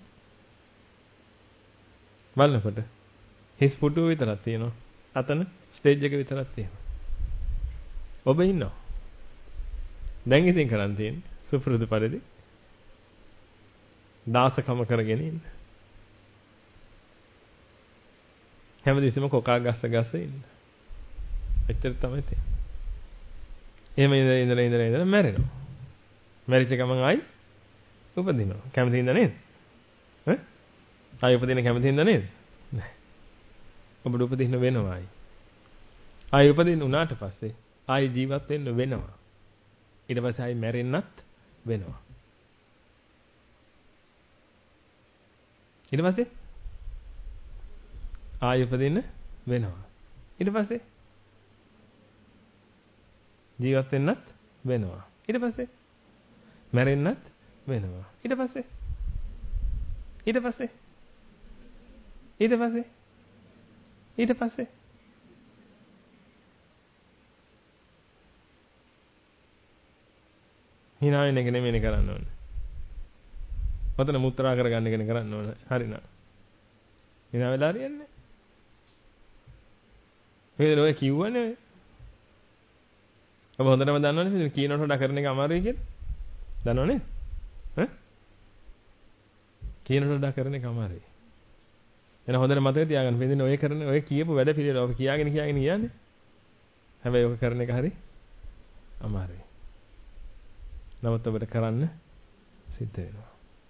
බලනකොට හිස් පුටුව විතරක් තියෙනවා. අතන ස්ටේජ් එක විතරක් තියෙනවා. ඔබ ඉන්නවා. දැන් ඉතින් කරන් තියෙන්නේ සුපුරුදු පරිදි දාසකම කරගෙන ඉන්න. හැමදෙස්සම කොකා ගස්ස ඉන්න. එච්චර තමයි තියෙන්නේ. එහෙම ඉඳලා මැරෙනවා. මැරිච්ච ගමන් ආයි උපදිනවා. කැමති හින්දා නේද? ඈ? ආයි උපදින කැමති හින්දා නේද? නැහැ. ඔබට උපදින්න වෙනවා ආයි. ආයි උපදින්න උනාට පස්සේ ආයි ජීවත් වෙන්න වෙනවා. ඊට පස්සේ ආයි මැරෙන්නත් වෙනවා. ඊට පස්සේ ආයි උපදින්න වෙනවා. ඊට පස්සේ ජීවත් වෙන්නත් වෙනවා. ඊට පස්සේ මැරෙන්නත් වෙනවා. ඊට පස්සේ hina වෙන එක නෙමෙයි කරන්න ඕනේ. ඔතන මුත්‍රා කරගන්න එකනේ කරන්න ඕනේ. හරිනා. hina වෙලා හරියන්නේ. මේක ඔය කිව්වනේ. ඔබ හොඳටම දන්නවනේ කීනට වඩා කරන එක අමාරුයි කියලා. දන්නවනේ? ඈ? කීනට වඩා කරන එක අමාරුයි. එන හොඳට මතක තියාගන්න. මෙදින ඔය කරන ඔය කියපු වැඩ පිළිවෙල ඔබ කියාගෙන යන්නේ. හැබැයි ඔක කරන එක හරි අමාරුයි. නමුත් ඔබට කරන්න සිද්ධ වෙනවා.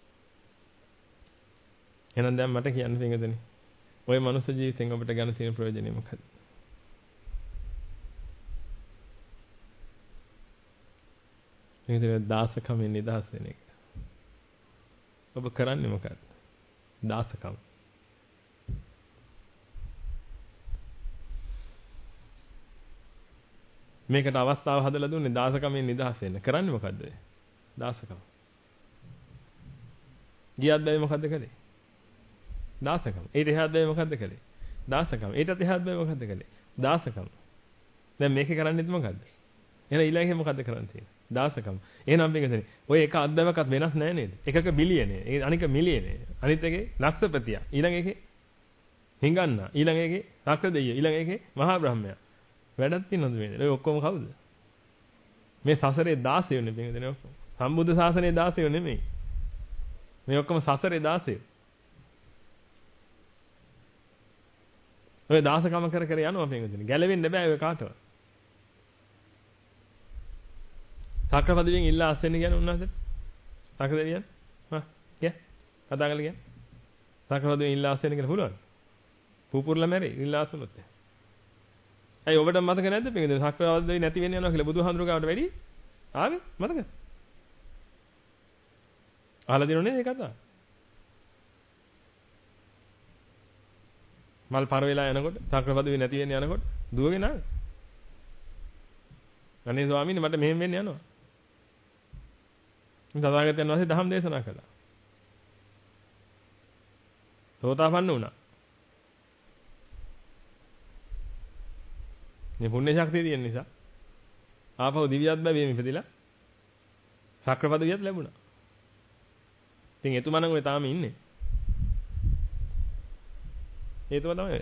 එහෙනම් දැන් මට කියන්න තියෙන්නේ ඔය මනුස්ස ජීවිතෙන් ඔබට ගන්න තියෙන ප්‍රයෝජනෙ මොකක්ද? මේක දාසකමෙන් නිදහස් වෙන එක. ඔබ කරන්නේ මොකක්ද? දාසකම. මේකට අවස්ථාව හදලා දුන්නේ දාසකමෙන් නිදහස් වෙන්න. කරන්නේ මොකද්ද? දාසකම. ගියත් බැයි මොකද්ද කළේ? දාසකම. ඊට එහාත් බැයි මොකද්ද කළේ? දාසකම. ඊටත් එහාත් බැයි මොකද්ද කළේ? දාසකම. දැන් මේකේ කරන්නේත් මොකද්ද? එහෙනම් ඊළඟේ මොකද්ද කරන්න තියෙන්නේ? දාසකම. එහෙනම් මේක දෙන්නේ. ඔය එක අද්දවකත් වෙනස් නැහැ නේද? එකක බිලියනේ. ඒ අනික මිලියනේ. අනිත් එකේ ලක්ෂපතිය. ඊළඟ එකේ හිඟන්නා. ඊළඟ එකේ ලක්ෂ දෙයිය. ඊළඟ එකේ මහා බ්‍රහ්මයා. වැඩක් තියෙනවද මේ? ඔය ඔක්කොම කවුද? මේ සසරේ 16 වෙන්නේ මේ දෙන ඔක්කොම. සම්බුද්ධ ශාසනයේ 16 නෙමෙයි. මේ ඔක්කොම සසරේ 16. ඔය දාසකම කර කර යනවා මේ දෙන. ගැලවෙන්න බෑ ඔය කාටවත්. සක්‍රපදියෙන් ඉල්ලා අස්සෙන්න කියන උන්වහන්සේ. සක්‍රදෙවියන්. කිය. කතා කරලා කිය. සක්‍රපදියෙන් ඉල්ලා අස්සෙන්න කියලා පුළුවන්. පුපුරලා මැරේ ඉල්ලා අස්සනොත්. ඇයි ඔබට මතක නැද්ද මේකද සක්‍රවද්දේ නැති වෙන්න යනවා කියලා බුදුහාඳුරු ගාවට වැඩි ආවේ මතක අහලා දිනු නේද ඒ කතාව මල් පර වෙලා යනකොට සක්‍රවද්දේ නැති වෙන්න යනකොට දුවගෙන ආවේ අනේ ස්වාමීනි මට මෙහෙම වෙන්න යනවා තථාගතයන් වහන්සේ ධම්ම දේශනා කළා සෝතාපන්න වුණා මේ පුණ්‍ය ශක්තිය තියෙන නිසා ආපහු දිව්‍යත් බැවිම ඉපදිලා සක්‍රපදවියත් ලැබුණා. ඉතින් එතුමා නම් ඔය තාම ඉන්නේ. ඒතුමා තමයි.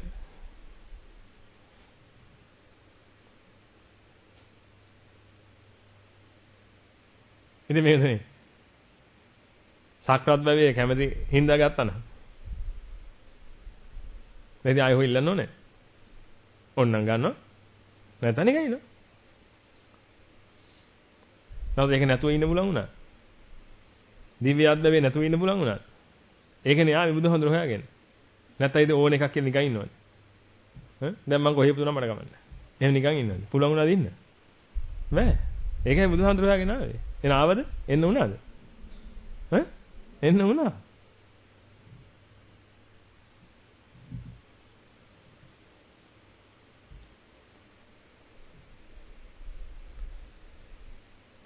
ඉතින් මේකනේ සක්‍රත් බැවියේ කැමති හින්දා ගත්තා නම්. මේක ආයෙ හොල්ලන්න ඕනේ. ඕන්නම් ගන්නවා. නැතන එකයි නෝ. නැවත ඒක නැතුව ඉන්න බුලන් වුණා. දිව්‍ය අද්දවේ නැතුව ඉන්න බුලන් වුණා. ඒකනේ ආවේ බුදුහඳුර හොයාගෙන. නැත්නම් ඉතින් ඕන එකක් කියලා නිකන් ඉන්නවනේ. දැන් මම කොහෙ පුදුනා මට ගමන්නේ. එහෙම නිකන් ඉන්නවනේ. පුළුවන් වුණාද ඉන්න? බෑ. ඒකයි බුදුහඳුර හොයාගෙන ආවේ. එන ආවද? එන්න වුණාද? එන්න වුණා.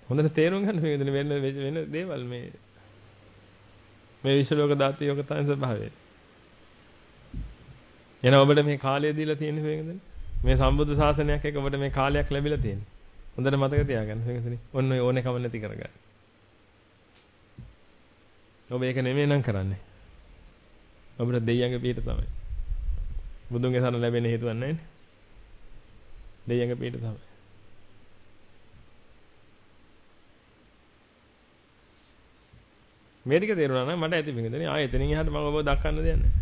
හොඳට තේරුම් ගන්න වෙන දේවල් මේ විශ්ව ලෝක ධාතු යෝග තමයි ස්වභාවය. එන ඔබට මේ කාලය දීලා තියෙන මේකද? මේ සම්බුද්ධ ශාසනයක් එක ඔබට මේ කාලයක් ලැබිලා තියෙනවා. හොඳට මතක තියාගන්න මේකනේ. ඔන්න ඔය ඕනකම නැති කරගන්න. ඔබ ඒක නෙමෙයි නම් කරන්නේ. ඔබට දෙයියන්ගේ පිට තමයි. බුදුන්ගේ සරණ ලැබෙන්න හේතුවක් නැහැ නේ. දෙයියන්ගේ පිට තමයි. මේ ටික තේරුණා නම් මට ඇති මේකදනේ. ආයෙ එතනින් එහාට මම ඔබව දක්වන්න දෙයක් නැහැ.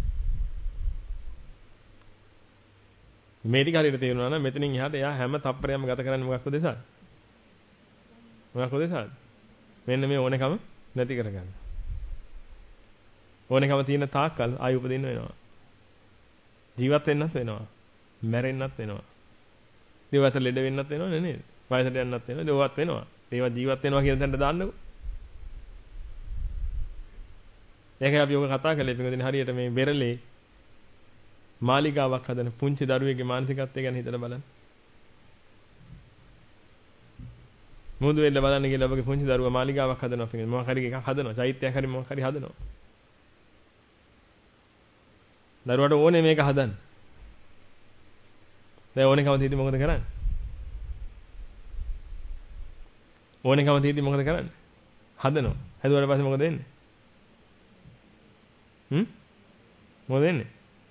මේ ටික හරියට තේරුණා නම් මෙතනින් එහාට එයා හැම තප්පරයක්ම ගත කරන්නේ මොකක් උදෙසාද? මොකක් උදෙසාද? මෙන්න මේ ඕනකම නැති කරගන්න. ඕනකම තියෙන තාක්කල් ආයෙ උපදින්න වෙනවා. ජීවත් වෙන්නත් වෙනවා. මැරෙන්නත් වෙනවා. දේවත ලෙඩ වෙන්නත් වෙනව නේද? වයසට යන්නත් වෙනවා. දේවත් වෙනවා. ඒවා ජීවත් වෙනවා කියන තැනට දාන්නකො. ඒකයි අපි ඔක කතා කළේ පිටුදින හරියට මේ බෙරළේ මාලිගාවක් හදන පුංචි දරුවෙක්ගේ මානසිකත්වය ගැන හිතලා බලන්න. මොහොත වෙන්න බලන්න කියලා ඔබගේ පුංචි දරුවා මාලිගාවක් හදනවා කියන්නේ මොකක් හරි එකක් හදනවා. චෛත්‍යයක් හරි මොකක් හරි හදනවා. දරුවාට ඕනේ මේක හදන්න. දැන් ඕනේකම තියෙද්දි මොකද කරන්නේ? ඕනේකම තියෙද්දි මොකද කරන්නේ? හදනවා. හදුවාට පස්සේ මොකද වෙන්නේ? මොකද වෙන්නේ?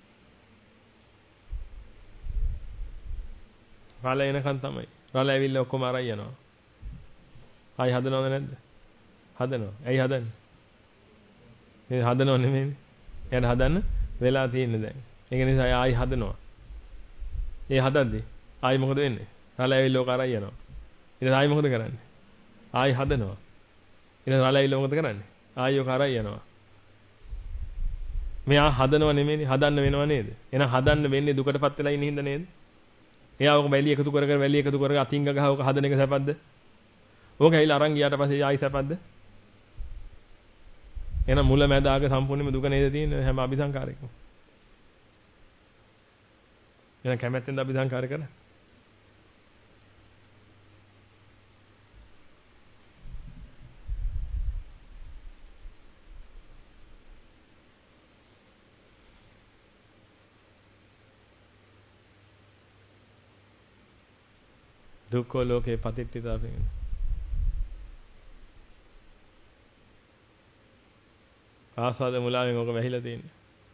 රාළ එනකන් තමයි. රාළ ඇවිල්ලා ඔක්කොම අරයි යනවා. ආයි හදනවද නැද්ද? හදනවා. ඇයි හදන්නේ? මේ හදනව නෙමෙයිනේ. එයාට හදන්න වෙලා තියෙන්නේ දැන්. ඒක නිසා ආයි හදනවා. ඒ හදද්දි ආයි මොකද වෙන්නේ? රාළ ඇවිල්ලා ඔක අරයි යනවා. ඊට ආයි මොකද කරන්නේ? ආයි හදනවා. ඊට රාළ ඇවිල්ලා මොකද කරන්නේ? ආයි ඔක අරයි යනවා. මෙයා හදනව නෙමෙයිනේ හදන්න වෙනව නේද? එහෙනම් හදන්න වෙන්නේ දුකටපත් වෙලා ඉන්න හින්දා නේද? එයා ඔක වැලි එකතු කර අතින් ගහ ඔක හදන එක සැපද්ද? ඕක ඇවිල්ලා අරන් ගියාට පස්සේ ආයි සැපද්ද? එහෙනම් මුල මැද ආග සම්පූර්ණයෙන්ම දුක නේද තියෙන්නේ හැම අபிසංකාරයකම. එහෙනම් කැමැත්තෙන්ද අபிසංකාර කරන්නේ? දුක්ඛ ලෝකේ පතිට්ඨිතා වෙන. ආසාද මුලාවෙන් ඔක වැහිලා තියෙන්නේ.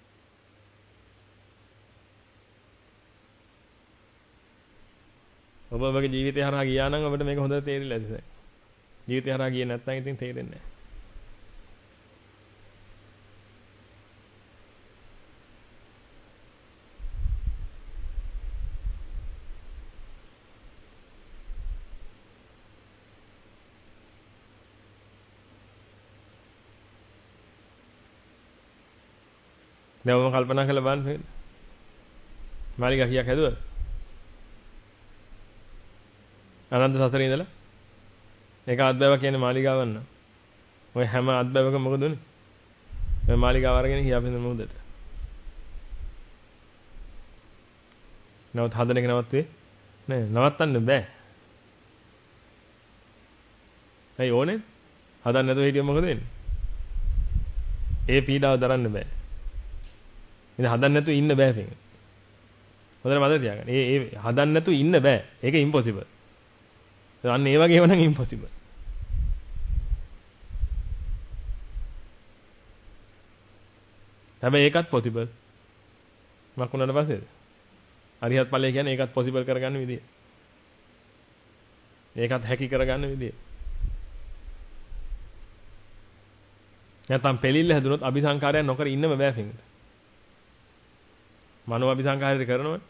ඔබ ඔබගේ ජීවිතය හරහා ගියා නම් ඔබට මේක හොඳට තේරිලා ඇති දැන්. ජීවිතය හරහා ගියේ නැත්නම් ඉතින් තේරෙන්නේ නැහැ. දැන් ඔබ කල්පනා කරලා බලන්න. මාලිගා කීයක් හැදුවද? අනන්ත සසරේ ඉඳලා ඒක අත්බැව කියන්නේ මාලිගාවක් න ะ. ඔය හැම අත්බැවකම මොකද උනේ? ඔය මාලිගාව අරගෙන ගියා අපේ මොහොතට. නවත් හදන එක නවත්වේ නෑ නවත්තන්න බෑ. ඇයි ඕනේ? හදන්න නැතුව හිටියොත් මොකද වෙන්නේ? ඒ පීඩාව දරන්න බෑ. ඉතින් හදන්න නැතුව ඉන්න බෑ පිටින්. හොඳට මතක තියාගන්න. ඒ හදන්න නැතුව ඉන්න බෑ. ඒක ඉම්පොසිබල්. අන්න ඒ වගේම නම් ඉම්පොසිබල්. හැබැයි ඒකත් පොසිබල්. මක් උනට පස්සේද? අරිහත් ඵලය කියන්නේ ඒකත් පොසිබල් කරගන්න විදිය. ඒකත් හැකි කරගන්න විදිය. නැත්නම් පෙලිල්ල හැදුනොත් අபிසංකාරයක් නොකර ඉන්නම බෑ පිටින්. මනෝ අபிසංකාරය කරනවනේ.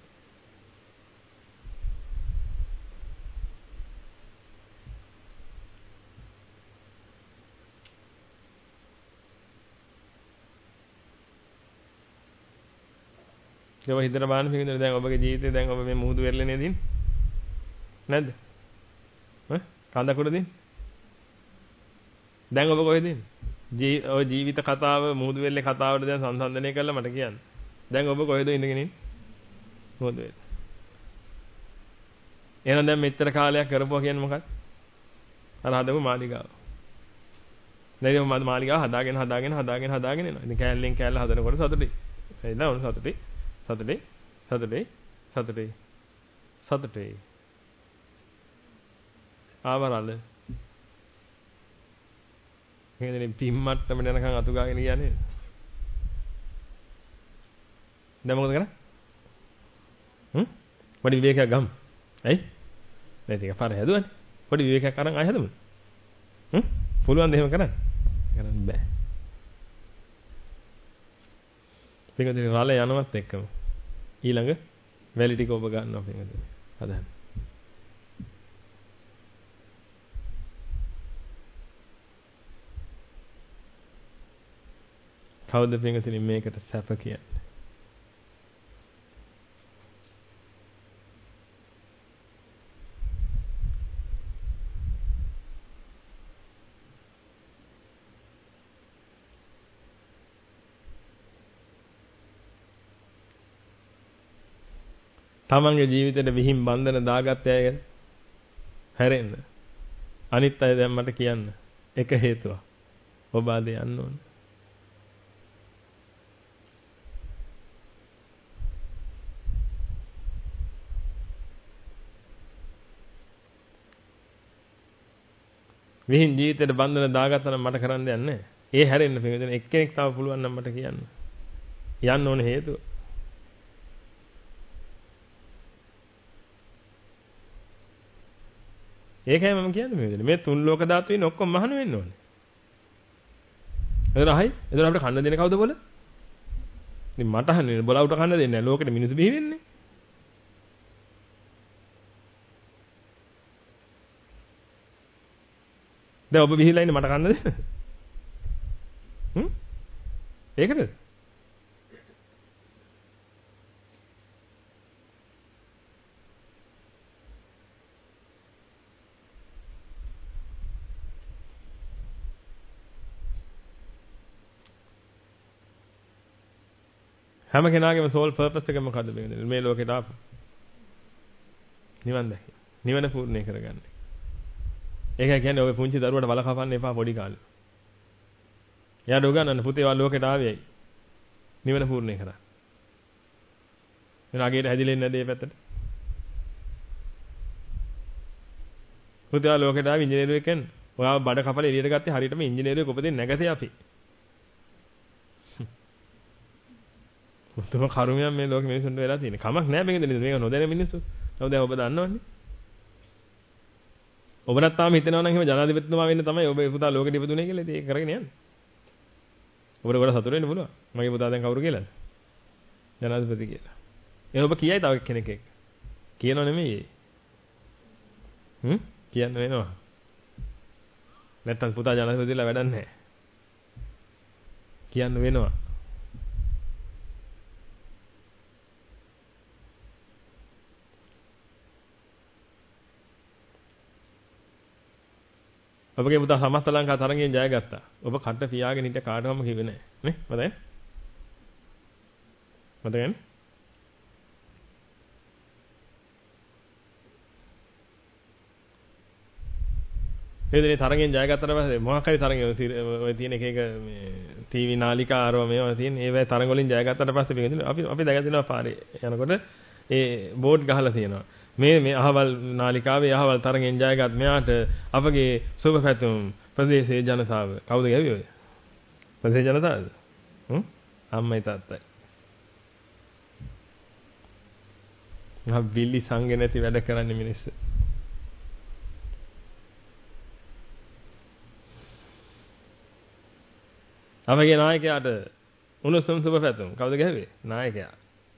ඒක හිතන බාන පිටින් දැන් ඔබගේ ජීවිතේ දැන් ඔබ මේ මුහුදු වෙරළේ නේද ඉන්නේ? නැද්ද? කඳකුරද ඉන්නේ? දැන් ඔබ කොහෙද ඉන්නේ? ඔය ජීවිත කතාව මුහුදු වෙරළේ කතාවට දැන් සංසන්දනය කරලා මට කියන්න. දැන් ඔබ කොහෙද ඉඳගෙන ඉන්නේ? මොකද වෙන්නේ? එහෙනම් දැන් මෙච්චර කාලයක් කරපුවා කියන්නේ මොකක්ද? අර හදපු මාලිගාව. දැන් මේ මාලිගාව හදාගෙන එනවා. ඉතින් කෑල්ලෙන් කෑල්ල හදනකොට සතුටුයි. එන්න ඕන සතුටුයි. ආවරල. එහෙනම් පිම්මට්ටම යනකම් අතු ගාගෙන කියන්නේ. දැන් මොකද කරන්නේ? පොඩි විවේකයක් ගමු. ඇයි? දැන් ටික පාර හැදුවනේ. පොඩි විවේකයක් අරන් ආයෙ හැදමු. පුළුවන් ද එහෙම කරන්න? කරන්න බෑ. පිටකදී රාලේ යනවත් එක්කම ඊළඟ වැලි ටික ඔබ ගන්නවා පිටකදී. හදන්න. කවුද පිටකදී මේකට සැප කියන්නේ? තමන්ගේ ජීවිතේට විහිම් බන්ධන දාගත්ත අය හැරෙන්න. අනිත් අය දැන් මට කියන්න. එක හේතුවක්. ඔබ ආද යන්න ඕන. විහිම් ජීවිතේට බන්ධන දාගත්තා නම් මට කරන්න දෙයක් නැහැ. ඒ හැරෙන්න පිටින් එක්කෙනෙක් තව පුළුවන් නම් මට කියන්න. යන්න ඕන හේතුව. ඒකයි මම කියන්නේ මේ විදිහට. මේ තුන් ලෝක ධාතු වෙන ඔක්කොම මහාන වෙන්න ඕනේ. එතන අහයි. එතන අපිට කන්න දෙන්නේ කවුද බොල? ඉතින් මට අහන්නේ බොලවට කන්න දෙන්නේ නැහැ. ලෝකෙට මිනිස්සු බිහි වෙන්නේ. දැන් ඔබ බිහිලා ඉන්නේ මට කන්න දෙන්න. ඒකද? හැම කෙනාගේම සෝල් පර්පස් එක මොකද්ද මේ ලෝකෙට ආපු? නිවන් දැක. නිවන පූර්ණේ කරගන්න. ඒකයි කියන්නේ ඔය පුංචි දරුවට වල කපන්න එපා පොඩි කාලේ. එයාට උගන්වන්න පුතේ වා ලෝකෙට ආවේයි. නිවන පූර්ණේ කරා. එන අගේට හැදිලෙන්නේ නැද මේ පැත්තට? පුතේ වා ලෝකෙට ආවේ ඉංජිනේරුවෙක් වෙන්න. ඔයාව බඩ කපලා එළියට ගත්තේ හරියටම ඉංජිනේරුවෙක් උපදින්න නැගසේ අපි. උතුම් කර්මයක් මේ ලෝකෙ මිනිසුන්ට වෙලා තියෙන. කමක් නැහැ මේක දෙන්නේ. මේක නොදැන මිනිස්සු. නමුත් දැන් ඔබ දන්නවනේ. ඔබට තාම හිතෙනවා නම් එහෙම ජනාධිපතිතුමා වෙන්න තමයි ඔබ පුතා ලෝකෙට ඉපදුනේ කියලා. ඉතින් ඒක කරගෙන යන්න. ඔබට වඩා සතුටු වෙන්න පුළුවන්. මගේ පුතා දැන් කවුරු කියලාද? ජනාධිපති කියලා. ඒ ඔබ කියයි තව කෙනෙක් එක්ක. කියනව නෙමෙයි. කියන්න වෙනවා. නැත්තම් පුතා ජනාධිපතිලා වැඩක් නැහැ. කියන්න වෙනවා. ඔබගේ පුතා සමස්ත ලංකා තරගයෙන් ජය ගත්තා. ඔබ කට පියාගෙන හිට කාටවම කිව්වේ නැහැ. නේ? මතකයි? මතකයි? මේ තරගයෙන් ජය ගත්තට පස්සේ මොකක් හරි තරගය ඔය තියෙන එක මේ ටීවී නාලිකා ආරව මේවා තියෙන ඒවැ තරග වලින් ජය ගත්තට පස්සේ අපි දැක දෙනවා පාරේ යනකොට ඒ බෝඩ් ගහලා තියෙනවා. මේ අහවල් නාලිකාවේ අහවල් තරගෙන් ජයගත් මෙයාට අපගේ සුබ පැතුම් ප්‍රදේශයේ ජනතාව. කවුද ගැව්වේ ඔය? ප්‍රදේශ ජනතාවද? අම්මයි තාත්තයි. බිලි සංගේ නැති වැඩ කරන්නේ මිනිස්සු. අපගේ නායකයාට උණුසුම් සුබ පැතුම්. කවුද ගැව්වේ? නායකයා.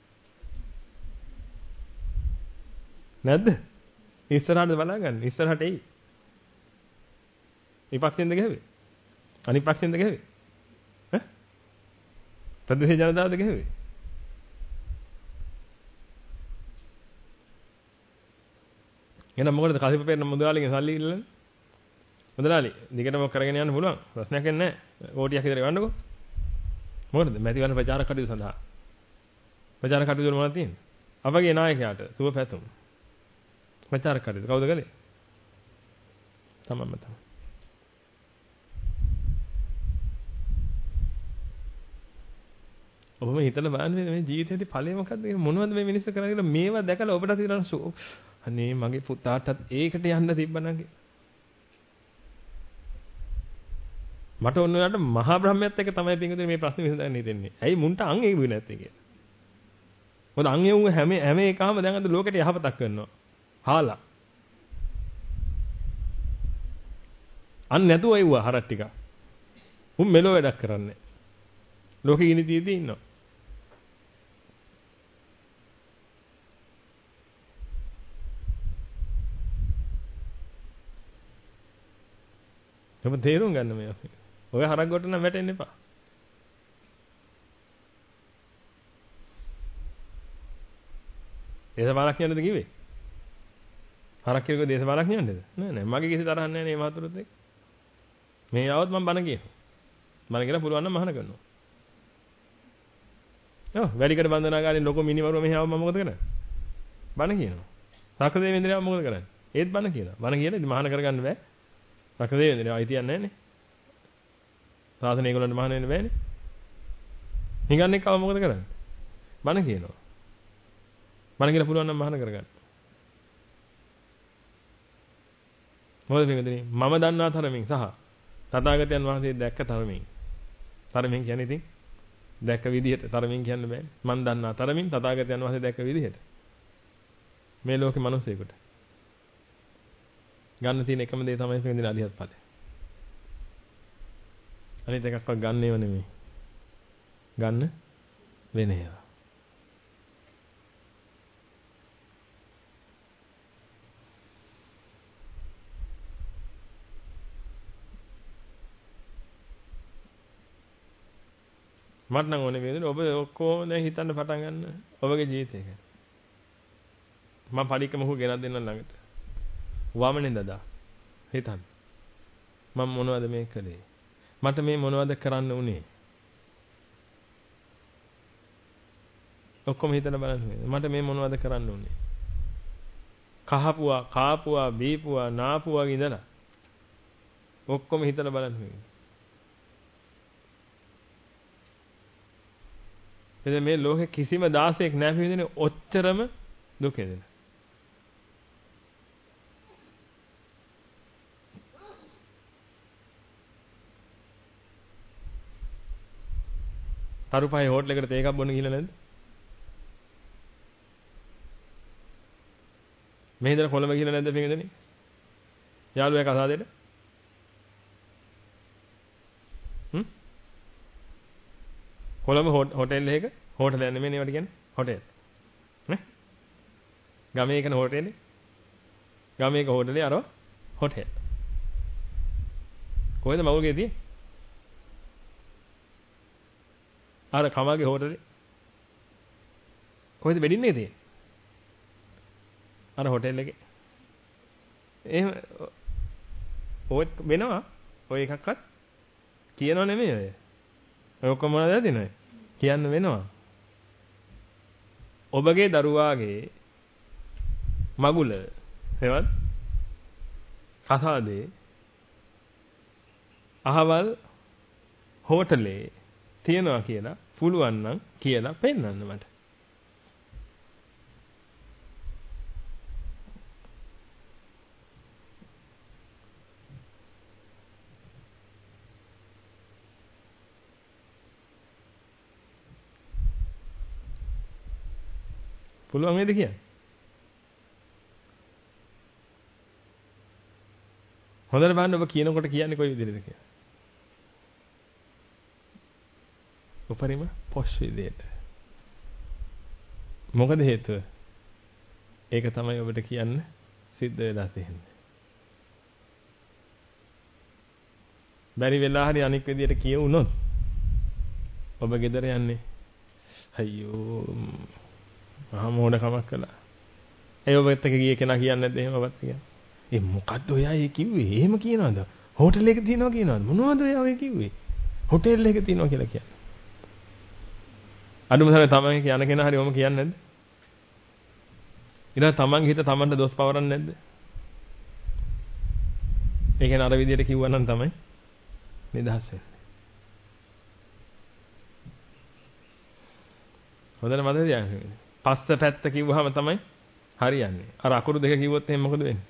නැද්ද? ඉස්සරහට බලාගන්න. ඉස්සරහට එයි. විපක්ෂෙන්ද ගැහුවේ? අනිත් පක්ෂෙන්ද ගැහුවේ? ප්‍රදේශ ජනතාවද ගැහුවේ? එහෙනම් මොකටද කසිප පෙරන මුදලාලිගෙන් සල්ලි ඉල්ලන්නේ? මුදලාලි, දිගටම කරගෙන යන්න පුළුවන්. ප්‍රශ්නයක් නැහැ. කෝටියක් විතර ගන්නකො. මොකටද? මැති ගන්න ප්‍රචාරක කටයුතු සඳහා. ප්‍රචාරක කටයුතු වල මොනවද තියෙන්නේ? අපගේ නායකයාට සුබ පැතුම්. ප්‍රචාරක කටයුතු කවුද කළේ? තමන්ම තමයි. ඔබම හිතලා බලන්න මේ ජීවිතේදී ඵලෙ මොකද්ද මොනවද මේ මිනිස්සු කරන්නේ කියලා මේවා දැකලා ඔබට හිතනවා අනේ මගේ පුතාටත් ඒකට යන්න තිබ්බනම් මට ඔන්න ඔයාලට මහා බ්‍රහ්මයාත් එක්ක තමයි පින්විතේ මේ ප්‍රශ්නේ විසඳන්න හිතෙන්නේ. ඇයි මුන්ට අං එව්වේ නැත්තේ කියලා. මොකද අං එව්ව හැම එකම දැන් අද ලෝකෙට යහපතක් කරනවා. හාලා. අන් නැතුව එව්වා හරක් ටික. උන් මෙලෝ වැඩක් කරන්නේ. ලෝකෙ ගිනි තියදී ඉන්නවා. ඔබ තේරුම් ගන්න මේ. ඔය හරක් කොට නම් වැටෙන්න එපා. දේශපාලඥයන්ද කිව්වේ? හරක් කියනක දේශපාලඥයන්ද? නෑ මගේ කිසි තරහක් නෑ නේ මහතුරුත් එක්ක. මේ આવොත් මම බණ කියනවා. බණ කියලා පුළුවන් නම් මහාන කරනවා. ඔව් වැඩිකට බන්ධනාගාරේ ලොකු මිනිමරුව මෙහි ආවම මම මොකද කරන්නේ? බණ කියනවා. සක්‍රදේවේන්ද්‍රයා මොකද කරන්නේ? ඒත් බණ කියනවා. බණ කියලා මහාන කරගන්න බෑ. සක්‍රදේවේන්ද්‍රයා අයිතියක් නෑනේ. සාසන ඒගොල්ලන්ට මහාන වෙන්න බෑනේ. හිඟන්නේ කව මොකද කරන්නේ? බණ කියනවා. බණ කියලා පුළුවන් නම් මහාන කරගන්න. මොකද පින්වතුනි මම දන්නා තරමින් සහ තථාගතයන් වහන්සේ දැක්ක තරමින් කියන්නේ ඉතින් දැක්ක විදිහට තරමින් කියන්න බෑනේ. මම දන්නා තරමින් තථාගතයන් වහන්සේ දැක්ක විදිහට මේ ලෝකේ මිනිස්සෙකුට ගන්න තියෙන එකම දේ තමයි පින්වතුනි අරිහත් ඵලය. අනිත් එකක්වත් ගන්නේව නෙමෙයි. ගන්න වෙන ඒවා. මට නම් ඕනේ වේදනේ ඔබ ඔක්කොම දැන් හිතන්න පටන් ගන්න ඔබගේ ජීවිතේ ගැන. මම පරික්ක මොහු ගෙනත් දෙන්න ළඟට. වමනේ දදා හිතන්න. මම මොනවද මේ කළේ? මට මේ මොනවද කරන්න උනේ? ඔක්කොම හිතලා බලන්න. මට මේ මොනවද කරන්න උනේ? කහපුවා, කාපුවා, බීපුවා, නාපුවා ඉඳලා ඔක්කොම හිතලා බලන්න. එතන මේ ලෝකේ කිසිම දාසයක් නැහැ පිළිදෙන ඔච්චරම දුක දෙන. තරුපහේ හෝටලයකට තේ එකක් බොන්න ගිහලා නැද්ද? මේ ඉඳලා කොළඹ ගිහලා නැද්ද පිළිදෙන? යාළුවා කසාදෙට? කොළඹ හෝටල් එකක හෝටල් යන්නේ නෙමෙයි ඒවට කියන්නේ හෝටල් නේ ගමේ එකන හෝටලේ ගමේ එක හෝටලේ අරව හෝටල් කොහෙද මවුල්ගේ තියෙන්නේ අර කමාගේ හෝටලේ කොහෙද වෙඩින්නේ තියෙන්නේ අර හෝටල් එකේ එහෙම ඔය වෙනවා ඔය එකක්වත් කියනව නෙමෙයි ඔය ඔක්කොම මොනවද දෙන්නේ? කියන්න වෙනවා. ඔබගේ දරුවාගේ මගුල හේවත් කසාදේ අහවල් හෝටලේ තියනවා කියලා පුළුවන් නම් කියලා පෙන්නන්න මට. පුළුවන් වේද කියන්නේ? හොඳට බලන්න ඔබ කියනකොට කියන්නේ කොයි විදිහටද කියලා. උපරිම පොෂ් විදිහට. මොකද හේතුව? ඒක තමයි ඔබට කියන්න සිද්ධ වෙලා තියෙන්නේ. බැරි වෙලා හරි අනික් විදිහට කියවුනොත් ඔබ ගෙදර යන්නේ අයියෝ මහා මොඩකමක් කළා. ඒ ඔබත් එක්ක ගියේ කෙනා කියන්නේ නැද්ද එහෙම ඔබත් කියන්නේ. ඒ මොකද්ද ඔයා ඒ කිව්වේ? එහෙම කියනවද? හෝටල් එකක තියනවා කියනවද? මොනවද ඔයා ඔය කිව්වේ? හෝටල් එකක තියනවා කියලා කියන්නේ. අඩුම තරමේ තමන් කියන කෙනා හරි ඔම කියන්නේ නැද්ද? ඊළඟ තමන්ගේ හිත තමන්ට දොස් පවරන්නේ නැද්ද? ඒ කියන්නේ අර විදියට කිව්වනම් තමයි නිදහස් වෙන්නේ. හොඳට මතක තියාගන්න. පස්ස පැත්ත කිව්වහම තමයි හරියන්නේ. අර අකුරු දෙක කිව්වොත් එහෙනම් මොකද වෙන්නේ?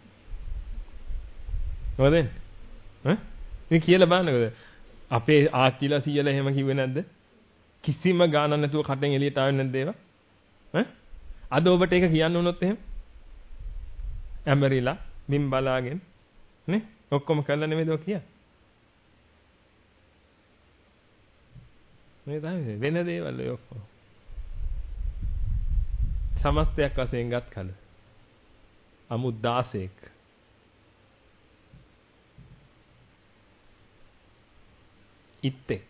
මොකද වෙන්නේ? මේ කියලා බලන්නකෝ. අපේ ආච්චිලා සීයලා එහෙම කිව්වේ නැද්ද? කිසිම ගානක් නැතුව කටෙන් එළියට ආවෙන්නේ නැද්ද ඒවා? අද ඔබට ඒක කියන්න වුණොත් එහෙම ඇමරිලා මින් බලාගෙන නේ ඔක්කොම කළා නෙමෙයිද ඔය කියන්නේ? මේ තමයි වෙන දේවල් ඔය ඔක්කොම. සමස්තයක් වශයෙන් ගත් කල. අමු 16ක්. ඉත්තෙක්.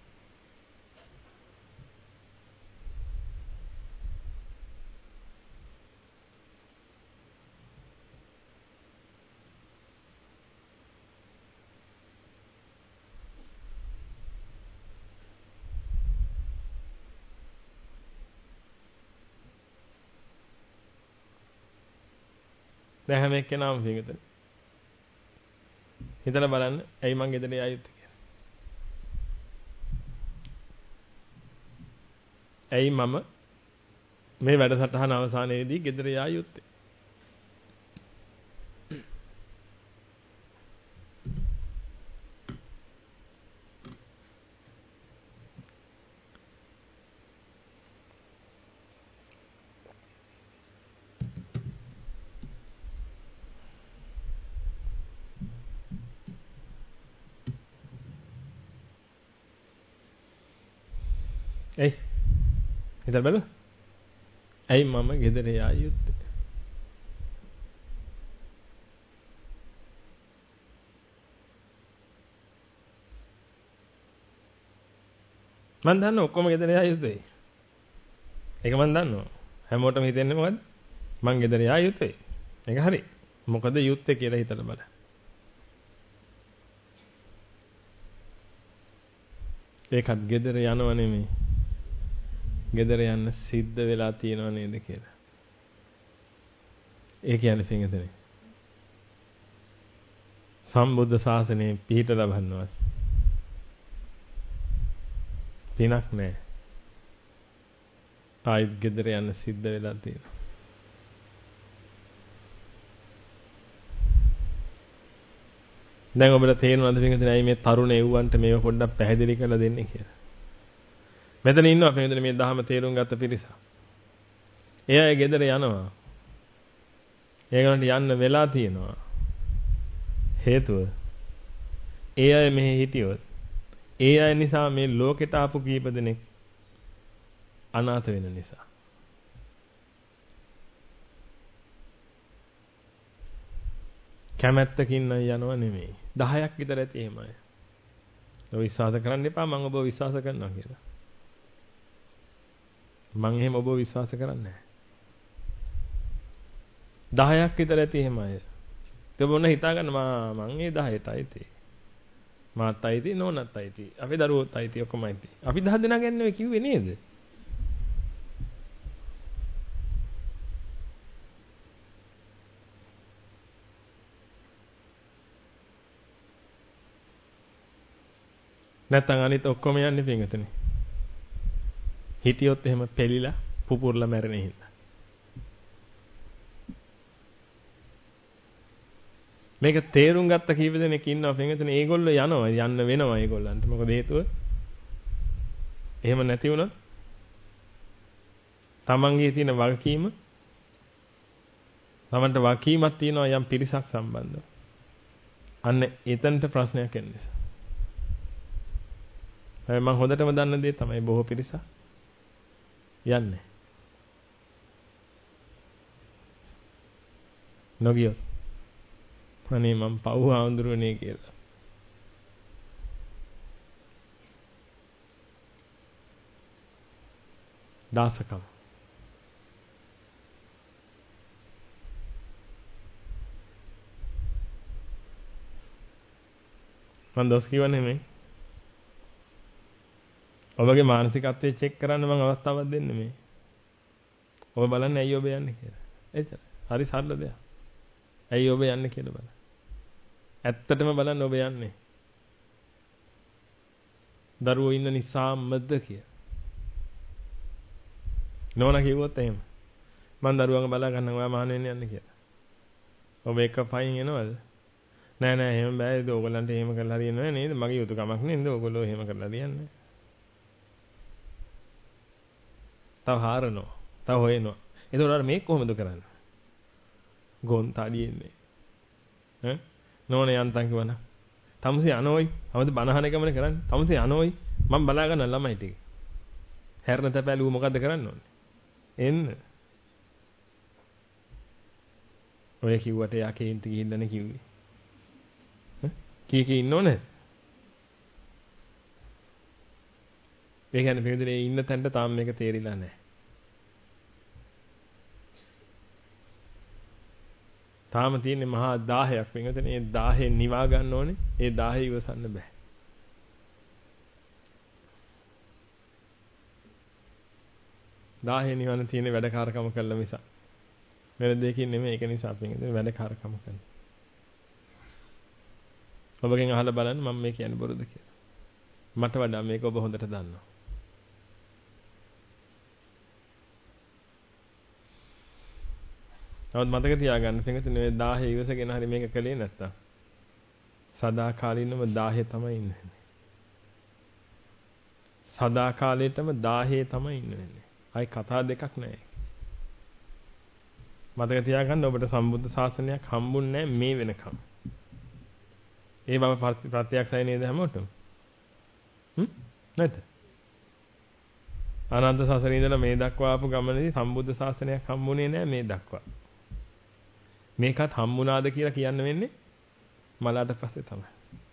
දැන් හැම එක්කෙනාම පිටත. හිතලා බලන්න ඇයි මං ගෙදර ආයෙත් කියලා. ඇයි මම මේ වැඩසටහන අවසානයේදී ගෙදර යා යුත්තේ? ඇයි? හිතලා බලන්න. ඇයි මම ගෙදර යා යුත්තේ? මම දන්නවා ඔක්කොම ගෙදර යා යුතුයි. ඒක මම දන්නවා. හැමෝටම හිතෙන්නේ මොකද්ද? මං ගෙදර යා යුතුයි. ඒක හරි. මොකද යුත්තේ කියලා හිතලා බලන්න. ඒකත් ගෙදර යනව නෙමෙයි. ගෙදර යන්න සිද්ධ වෙලා තියෙනව නේද කියලා. ඒ කියන්නේ පින්විතනේ. සම්බුද්ධ ශාසනයේ පිහිට ලබන්නවත් පිනක් නැහැ. ආයෙත් ගෙදර යන්න සිද්ධ වෙලා තියෙනවා. දැන් ඔබට තේරෙනවද පින්විතනේ ඇයි මේ තරුණ එව්වන්ට මේව පොඩ්ඩක් පැහැදිලි කරලා දෙන්නේ කියලා? මෙතන ඉන්නවා පින්විතනේ මේ දහම තේරුම් ගත්ත පිරිස. ඒ අය ගෙදර යනවා. ඒගොල්ලන්ට යන්න වෙලා තියෙනවා. හේතුව ඒ අය මෙහි හිටියොත් ඒ අය නිසා මේ ලෝකෙට ආපු කීප දෙනෙක් අනාථ වෙන නිසා. කැමැත්තකින් යනව නෙමෙයි. 10ක් විතර ඇති එහෙමයි. ඔය විශ්වාස කරන්න එපා මම ඔබව විශ්වාස කරනවා කියලා. මම එහෙම ඔබව විශ්වාස කරන්නේ නැහැ. 10ක් විතර ඇති එහෙමයි. ඒක මොන හිතාගන්න මම ඒ 10ට අයිති. මාත් අයිති නෝනත් අයිති. අපේ දරුවෝත් අයිති ඔක්කොම අයිති. අපි 10 දෙනා ගැන නෙවෙයි කිව්වේ නේද? නැත්තම් අනිත් ඔක්කොම යන්නේ පින්ගතනේ. හිටියොත් එහෙම පෙලිලා පුපුරලා මැරෙන හින්දා. මේක තේරුම් ගත්ත කීප දෙනෙක් ඉන්නවා පින්ගතනේ. ඒගොල්ලෝ යනවා යන්න වෙනවා ඒගොල්ලන්ට. මොකද හේතුව? එහෙම නැති වුණොත් තමන්ගේ තියෙන වගකීම තමන්ට වගකීමක් තියෙනවා යම් පිරිසක් සම්බන්ධව. අන්න එතනට ප්‍රශ්නයක් එන නිසා. මම හොඳටම දන්න දේ තමයි බොහෝ පිරිස යන්නේ. නොගියොත් අනේ මම පව් ආඳුරුනේ කියලා. දාසකම්. මම දොස් කියවන්නේ නෙමෙයි. ඔබගේ මානසිකත්වයේ චෙක් කරන්න මම අවස්ථාවක් දෙන්නේ මේ. ඔබ බලන්න ඇයි ඔබ යන්නේ කියලා. එච්චර. හරි සරල දෙයක්. ඇයි ඔබ යන්නේ කියලා බලන්න. ඇත්තටම බලන්න ඔබ යන්නේ. දරුවෝ ඉන්න නිසාමද කිය. නෝනා කිව්වොත් එහෙම. මං දරුවන්ව බලා ගන්න ඔයා මහාන වෙන්න යන්නේ කියලා. ඔබ එක පයින් එනවද? නෑ නෑ එහෙම බෑ. ඒක ඕගොල්ලන්ට එහෙම කරලා හරියන්නේ නේද? මගේ යුතුයකමක් නේද? ඕගොල්ලෝ එහෙම කරලා හරියන්නේ. තව හාරනවා. තව හොයනවා. ඒතකොට මේක කොහොමද කරන්නේ? ගොන් තඩියෙන්නේ. ඈ නෝනේ යන්තම් කිව්වනම් තමුසේ අනෝයි. අවද බනහන එකමනේ කරන්නේ. තමුසේ අනෝයි. මම බලා ගන්න ළමයි ටික. හැරෙන තැපැලුව මොකද්ද කරන්න ඕනේ? එන්න. ඔය කිව්වට යා කේන්ති ගිහිල්ලානේ කිව්වේ. කී ඉන්න ඕනේ? ඒ කියන්නේ පිළිදෙලේ ඉන්න තැනට තාම මේක තේරිලා නැහැ. තාම තියෙන්නේ මහා 1000ක් වෙනතන. ඒ 1000 නිවා ගන්න ඕනේ. ඒ 1000 ඉවසන්න බෑ. දාහේ නිවන තියෙන වැඩකාරකම කළා මිස වෙන දෙයකින් නෙමෙයි. ඒක නිසා අපි වැඩකාරකම කරනවා. ඔබගෙන් අහලා බලන්න මම මේ කියන්නේ බොරුද කියලා. මට වඩා මේක ඔබ හොඳට දන්නවා. නමුත් මතක තියාගන්න පිටුනේ 1000 ඉවසගෙන හරි මේක කළේ නැත්තම් සදාකාලිනම 1000 තමයි ඉන්නේ. සදාකාලෙටම 1000 තමයි ඉන්නේ. අයි කතා දෙකක් නැහැ. මතක තියාගන්න ඔබට සම්බුද්ධ ශාසනයක් හම්බුන්නේ මේ වෙනකම්. ඒ බව ප්‍රත්‍යක්ෂයි නේද හැමෝටම? නැද්ද? අනන්ත සසරේ ඉඳලා මේ දක්වා ආපු ගමනේදී සම්බුද්ධ ශාසනයක් හම්බුනේ නැහැ මේ දක්වා. මේකත් හම්බුණාද කියලා කියන්න වෙන්නේ මලකට පස්සේ තමයි.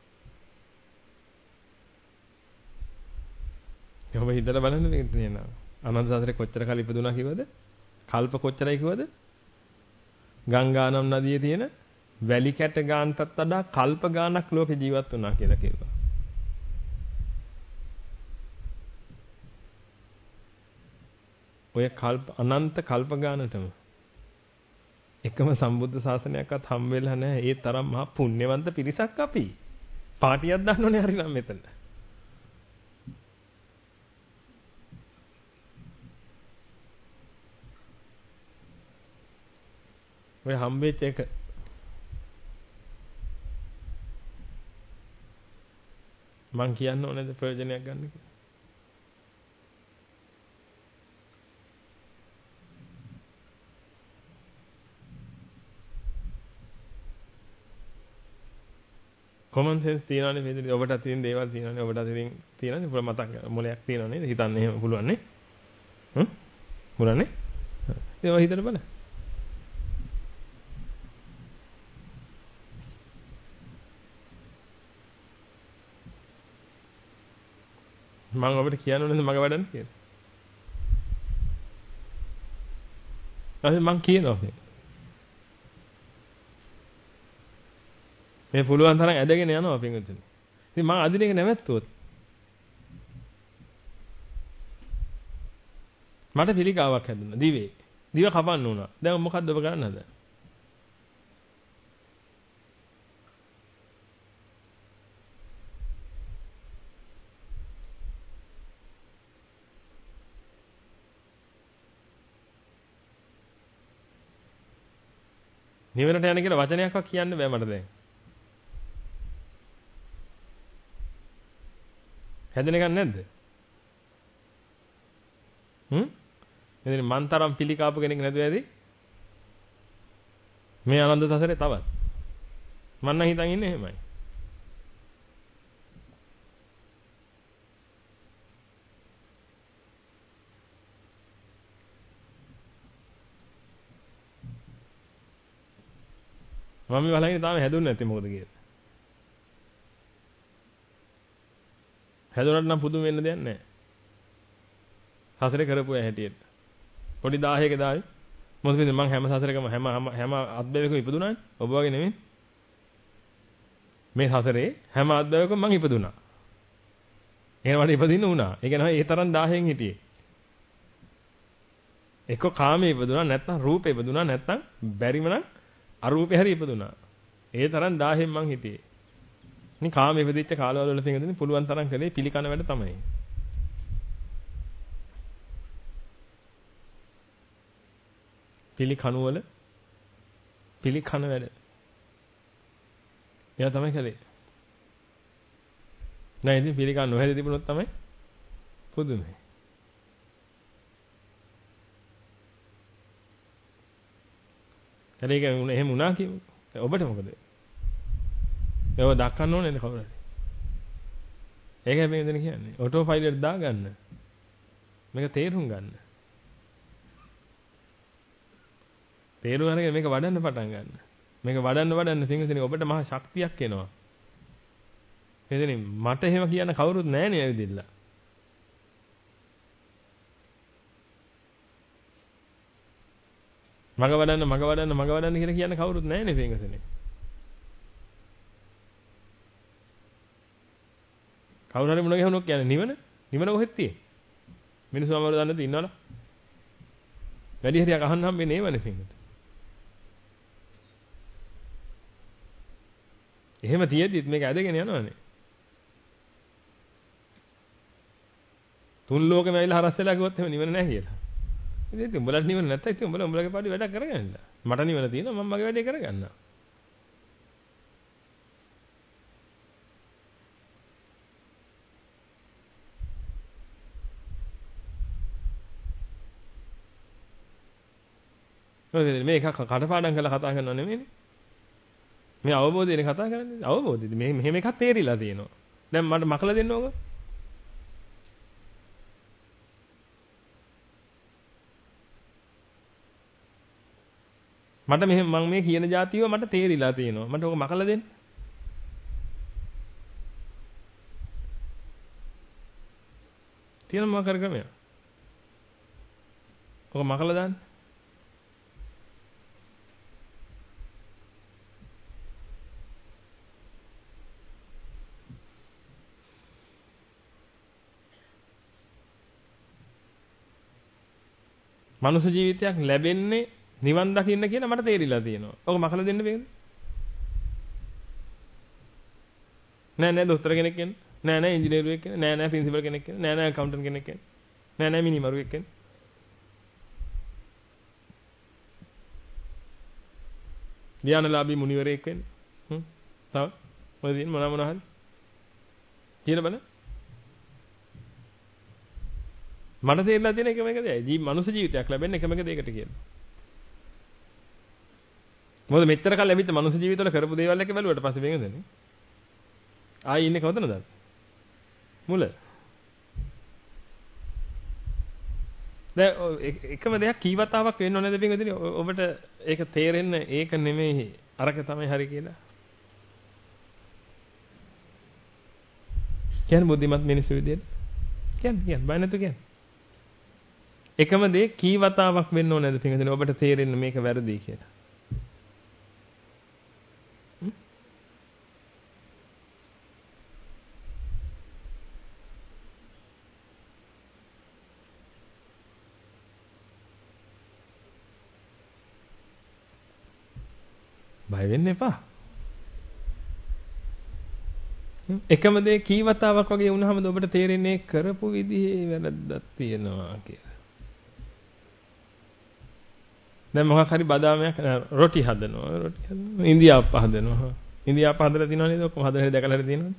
ඔබ හිතලා බලන්න මේක තියෙනවා. අනන්ත සසරේ කොච්චර කල් ඉපදුනා කිව්වද? කල්ප කොච්චරයි කිව්වද? ගංගානම් නදියේ තියෙන වැලි කැට ගානටත් වඩා කල්ප ගානක් ලෝකේ ජීවත් වුණා කියලා කිව්වා. ඔය කල්ප අනන්ත කල්ප ගානටම එකම සම්බුද්ධ ශාසනයක්වත් හම් වෙලා නැහැ. ඒ තරම් මහා පුණ්‍යවන්ත පිරිසක් අපි. පාටියක් දාන්න ඕනේ හරිනම් මෙතන. ඔය හම්බෙච්ච එක මං කියන්න ඕනේද ප්‍රයෝජනයක් ගන්න කියලා? common sense තියනවානේ මේ ඔබට තියෙන දේවල් තියෙනවානේ ඔබට තියෙනවානේ පුර මතක් මොලයක් තියෙනව නේද? හිතන්න එහෙම පුළුවන් නේ? පුළුවන් නේ? ඒවා හිතන්න බලන්න. මම ඔබට කියන්න ඕනේද මග වැඩන්න කියලා? ඊට මං කියනවා මේ පුළුවන් තරම් ඇදගෙන යනවා පින්විතනි. ඉතින් මං අදින එක නැවැත්තුවොත් මට පිළිකාවක් හැදුණා දිවේ. දිව කපන්න උනා. දැන් මොකද්ද ඔබ කරන්න හදන්නේ? නිවනට යන කියලා වචනයක්වත් කියන්න බෑ මට දැන්. හැදෙන එකක් නැද්ද? එදින මන්තරම් පිළිකාපු කෙනෙක් නැතුව ඇති. මේ ආනන්ද සසරේ තවත්. මම නම් හිතන් ඉන්නේ එහෙමයි. මම මේ බලන්නේ තාම හැදුන්නේ නැති මොකද කියලා. හැදුනට නම් පුදුම වෙන්න දෙයක් නැහැ. සසරේ කරපු ඇ හැටියට. පොඩි 1000ක දායි. මොකද මම හැම සසරේකම හැම අත්බැවකම ඉපදුනානේ. ඔබ වගේ නෙමෙයි. මේ සසරේ හැම අත්බැවකම මං ඉපදුනා. එහෙනම් මට ඉපදින්න වුණා. ඒ කියන්නේ ඒ තරම් 1000න් හිටියේ. එක්ක කාමයේ ඉපදුනා නැත්නම් රූපේ ඉපදුනා නැත්නම් බැරිම නම් අරූපේ හරි ඉපදුනා. ඒ තරම් 1000න් මං හිටියේ. ඉතින් කාම ඉපදිච්ච කාලවල වල පින්වතුනි පුළුවන් තරම් කළේ පිළිකන වැඩ තමයි. පිළිකන වල පිළිකන වැඩ. එයා තමයි කළේ. නෑ ඉතින් පිළිකන නොහැදී තිබුණොත් තමයි පුදුමයි. ඒක එහෙම වුණා කියමු. ඔබට මොකද? ඒව දක්වන්න ඕනේ නේද කවුරුහරි? ඒකයි මේ දෙන කියන්නේ. ඔටෝ පයිලට් දාගන්න. මේක තේරුම් ගන්න. තේරුම් අරගෙන මේක වඩන්න පටන් ගන්න. මේක වඩන්න පින්විතනේ ඔබට මහා ශක්තියක් එනවා. එතනින් මට එහෙම කියන්න කවුරුත් නැහැ නේ ඇවිදilla. මග වඩන්න කියලා කියන්න කවුරුත් නැහැ නේ පින්විතනේ. කවුරු හරි මුණ ගැහුණොත් කියන්නේ නිවන කොහෙද තියෙන්නේ? මිනිස්සු අමර දන්නද ඉන්නවද? වැඩි හරියක් අහන්න හම්බෙන්නේ ඒවනේ පින්විත. එහෙම තියෙද්දිත් මේක ඇදගෙන යනවනේ. තුන් ලෝකෙම ඇවිල්ලා හරස් වෙලා කිව්වොත් එහෙම නිවන නැහැ කියලා. ඉතින් උඹලට නිවන නැත්තම් ඉතින් උඹලගේ පාඩි වැඩක් කරගන්න. මට නිවන තියෙනවා මම මගේ වැඩේ කරගන්නවා. මේක කටපාඩම් කරලා කතා කරනව නෙමෙයිනේ. මේ අවබෝධයෙන් කතා කරන්නේ. අවබෝධයද මේ මෙහෙම එකක් තේරිලා තියෙනවා. දැන් මට මකලා දෙන්න ඕක. මට මෙහෙම මම මේ කියන જાතියව මට තේරිලා තියෙනවා. මට ඕක මකලා දෙන්න. තියෙන මොකක් කර ක්‍රමයක්. ඕක මකලා දාන්න. මනුෂ්‍ය ජීවිතයක් ලැබෙන්නේ නිවන් දකින්න කියන මට තේරිලා තියෙනවා. ඔක මකලා දෙන්න බෑනේ. නෑ දොස්තර කෙනෙක් කියන්නේ. නෑ ඉංජිනේරුවෙක් කියන්නේ. නෑ ප්‍රින්සිපල් කෙනෙක් කියන්නේ. නෑ ඇකවුන්ටන්ට් කෙනෙක් කියන්නේ. නෑ මිනිමරුවෙක් කියන්නේ. ධ්‍යානලාභී මුනිවරයෙක් වෙන්නේ. තව මොකද තියෙන්නේ මොන හරි. කියලා බලන්න. මට තේරෙලා තියෙන එකම එක දෙයයි. මනුෂ්‍ය ජීවිතයක් ලැබෙන්නේ එකම එක දෙයකට කියලා. මොකද මෙච්චර කල් ලැබිච්ච මනුෂ්‍ය ජීවිතවල කරපු දේවල් එක බැලුවට පස්සේ වෙනදනේ. ආයි ඉන්නේ කොතනද? මුල. දැන් එකම දෙයක් කීවතාවක් වෙන්න ඕනේද පින්වදින ඔබට ඒක තේරෙන්න ඒක නෙමෙයි අරක තමයි හරි කියලා. කියන්නේ බුද්ධිමත් මිනිස්සු විදියට. කියන්නේ බය නැතු කියන්නේ. එකම දේ කීවතාවක් වෙන්න ඕනේද පින්වදින ඔබට තේරෙන්න මේක වැරදි කියලා. බය වෙන්න එපා. එකම දේ කීවතාවක් වගේ වුණාමද ඔබට තේරෙන්නේ කරපු විදිහේ වැරද්දක් තියෙනවා කියලා. දැන් මොකක් හරි බදාමයක් රොටි හදනවා. ඉන්දියාප්ප හදනවා. ඉන්දියාප්ප හදලා තියෙනව නේද? ඔක්කොම හදලා දැකලා හරි තියෙනවද?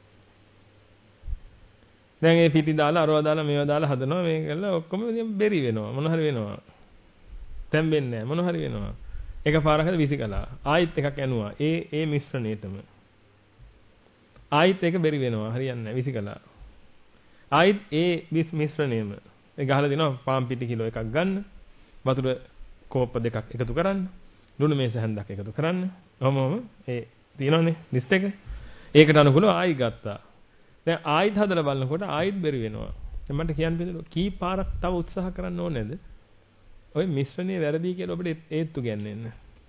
දැන් ඒ පිටි දාලා අරවා දාලා මේවා දාලා හදනවා. මේක කළා ඔක්කොම බෙරි වෙනවා. මොන හරි වෙනවා. තැම්බෙන්නේ නැහැ. මොන හරි වෙනවා. එක පාරකට විසිකලා ආයිත් එකක් ඇනුවා ඒ මිශ්‍රණයටම ආයිත් එක බෙරි වෙනවා හරියන්නේ නැහැ විසිකලා ආයිත් ඒ මිශ්‍රණයම ඒ ගහලා දෙනවා පාන් පිටි කිලෝ එකක් ගන්න වතුර කෝප්ප දෙකක් එකතු කරන්න ලුණු මේස හැන්දක් එකතු කරන්න ඔහොමම ඒ තියෙනවනේ ලිස්ට් එක ඒකට අනුකූලව ආයි ගත්තා දැන් ආයිත් හදලා බලනකොට ආයිත් බෙරි වෙනවා දැන් මට කියන්න බැඳලා කී පාරක් තව උත්සාහ කරන්න ඕනේද ඔය මිශ්‍රණය වැරදි කියලා ඔබට ඒත්තු ගන්නන්න.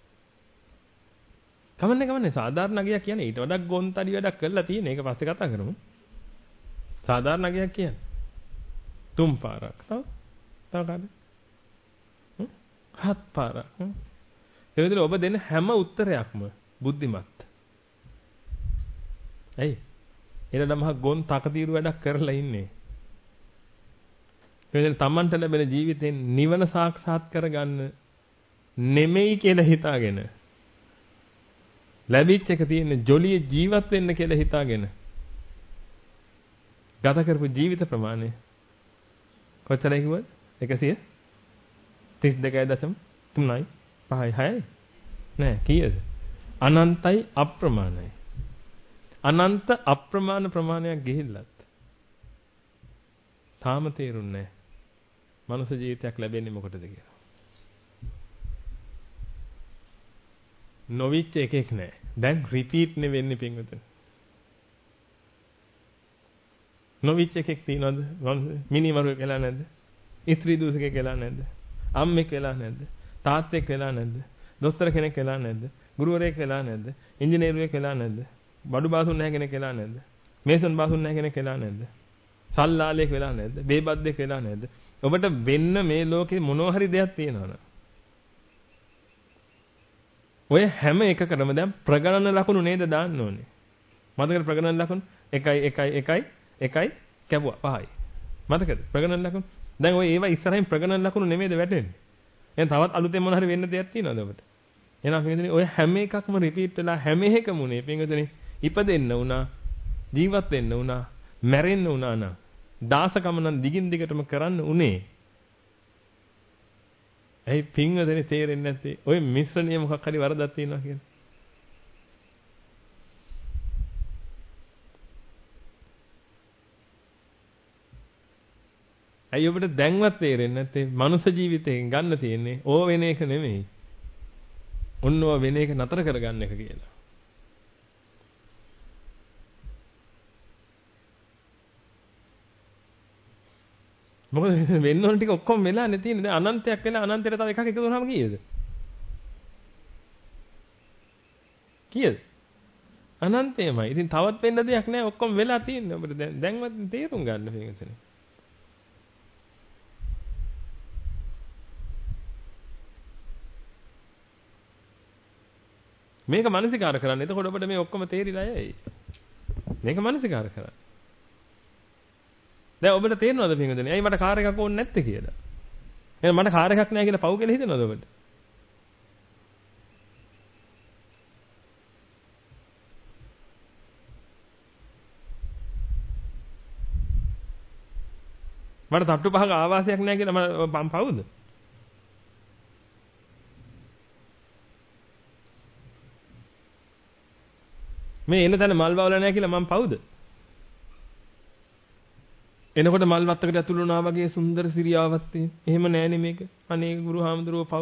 කමන්නේ සාධාරණ අගයක් කියන්නේ ඊට වඩා ගොන්තරි වැඩක් කරලා තියෙන. ඒක පස්සේ කතා කරමු. සාධාරණ අගයක් කියන්නේ. තුන් පාරක්. තව කාද? හත් පාරක්. ඒ විදිහට ඔබ දෙන හැම උත්තරයක්ම බුද්ධිමත්. ඇයි? එනනම් මහ ගොන් තකතිරු වැඩක් කරලා ඉන්නේ. එතෙන් තමන්ට ලැබෙන ජීවිතෙන් නිවන සාක්ෂාත් කරගන්න නෙමෙයි කියලා හිතාගෙන ලැබිච්ච එක තියෙන ජොලිය ජීවත් වෙන්න කියලා හිතාගෙන ගත කරපු ජීවිත ප්‍රමාණය කොච්චරයි කිව්වද? 132.3යි 5යි 6යි නෑ කීයද? අනන්තයි අප්‍රමාණයි. අනන්ත අප්‍රමාණ ප්‍රමාණයක් ගිහිල්ලත් තාම තේරුන්නේ නෑ. මනුෂ්‍ය ජීවිතයක් ලැබෙන්නේ මොකටද කියලා. නොවිච්ච එකෙක් නෑ. දැන් රිපීට් නේ වෙන්නේ පින්වතුනි. නොවිච්ච එකෙක් තියනවද? මිනිමරුවෙක් වෙලා නැද්ද? ස්ත්‍රී දූෂකෙක් වෙලා නැද්ද? අම්මෙක් වෙලා නැද්ද? තාත්තෙක් වෙලා නැද්ද? දොස්තර කෙනෙක් වෙලා නැද්ද? ගුරුවරයෙක් වෙලා නැද්ද? ඉංජිනේරුවෙක් වෙලා නැද්ද? බඩු බාසුන් නැහැ කෙනෙක් වෙලා නැද්ද? මේසන් බාසුන් නැහැ කෙනෙක් වෙලා නැද්ද? සල්ලාලෙක් වෙලා නැද්ද? බේබද්දෙක් වෙලා නැද්ද? ඔබට වෙන්න මේ ලෝකේ මොනවා හරි දෙයක් තියෙනවද? ඔය හැම එකකටම දැන් ප්‍රගණන ලකුණු නේද දාන්න ඕනේ. මතකද ප්‍රගණන ලකුණු 1 කැපුවා 5යි. මතකද ප්‍රගණන ලකුණු? දැන් ඔය ඒවා ඉස්සරහින් ප්‍රගණන ලකුණු නෙමෙයිද වැටෙන්නේ? එහෙනම් තවත් අලුතෙන් මොන හරි වෙන්න දෙයක් තියෙනවද ඔබට? එහෙනම් පින්වතුනි ඔය හැම එකක්ම රිපීට් වෙලා හැම එකම උනේ පින්වතුනි ඉපදෙන්න උනා, ජීවත් වෙන්න උනා, මැරෙන්න උනා නම් දාසකම නම් දිගින් දිගටම කරන්න උනේ. ඇයි පින්වතුනි තේරෙන්නේ නැත්තේ? ඔය මිශ්‍රණය මොකක් හරි වරදක් තියෙනවා කියලා. ඇයි ඔබට දැන්වත් තේරෙන්නේ නැත්තේ? මනුෂ්‍ය ජීවිතයෙන් ගන්න තියෙන්නේ ඕ වෙන එක නෙමෙයි. ඔන්න ඕ වෙන එක නතර කරගන්න එක කියලා. මොකද වෙන්න ඕන ටික ඔක්කොම වෙලානේ තියෙන්නේ. දැන් අනන්තයක් වෙලා අනන්තයට තව එකක් එකතු වුණාම කීයද? කීයද? අනන්තයමයි. ඉතින් තවත් වෙන්න දෙයක් නැහැ. ඔක්කොම වෙලා තියෙන්නේ. ඔබට දැන්වත් තේරුම් ගන්න පිටින්. මේක මානසිකාර කරන්න. එතකොට ඔබට මේ ඔක්කොම තේරිලා යයි. මේක මානසිකාර කරන්න. දැන් ඔබට තේරෙනවද පින්වතුනි? ඇයි මට කාර් එකක් ඕනේ නැත්තේ කියලා? එහෙනම් මට කාර් එකක් නැහැ කියලා පව් කියලා හිතනවද ඔබට? මට තට්ටු පහක ආවාසයක් නැහැ කියලා මම පවුද? මේ එන තැන මල් වවලා නැහැ කියලා මම පවුද? එනකොට මල් වත්තකට ඇතුළු වුණා වගේ සුන්දර සිරියාවක් තියෙන. එහෙම නෑනේ මේක. අනේ ගුරු හාමුදුරුවෝ පව්.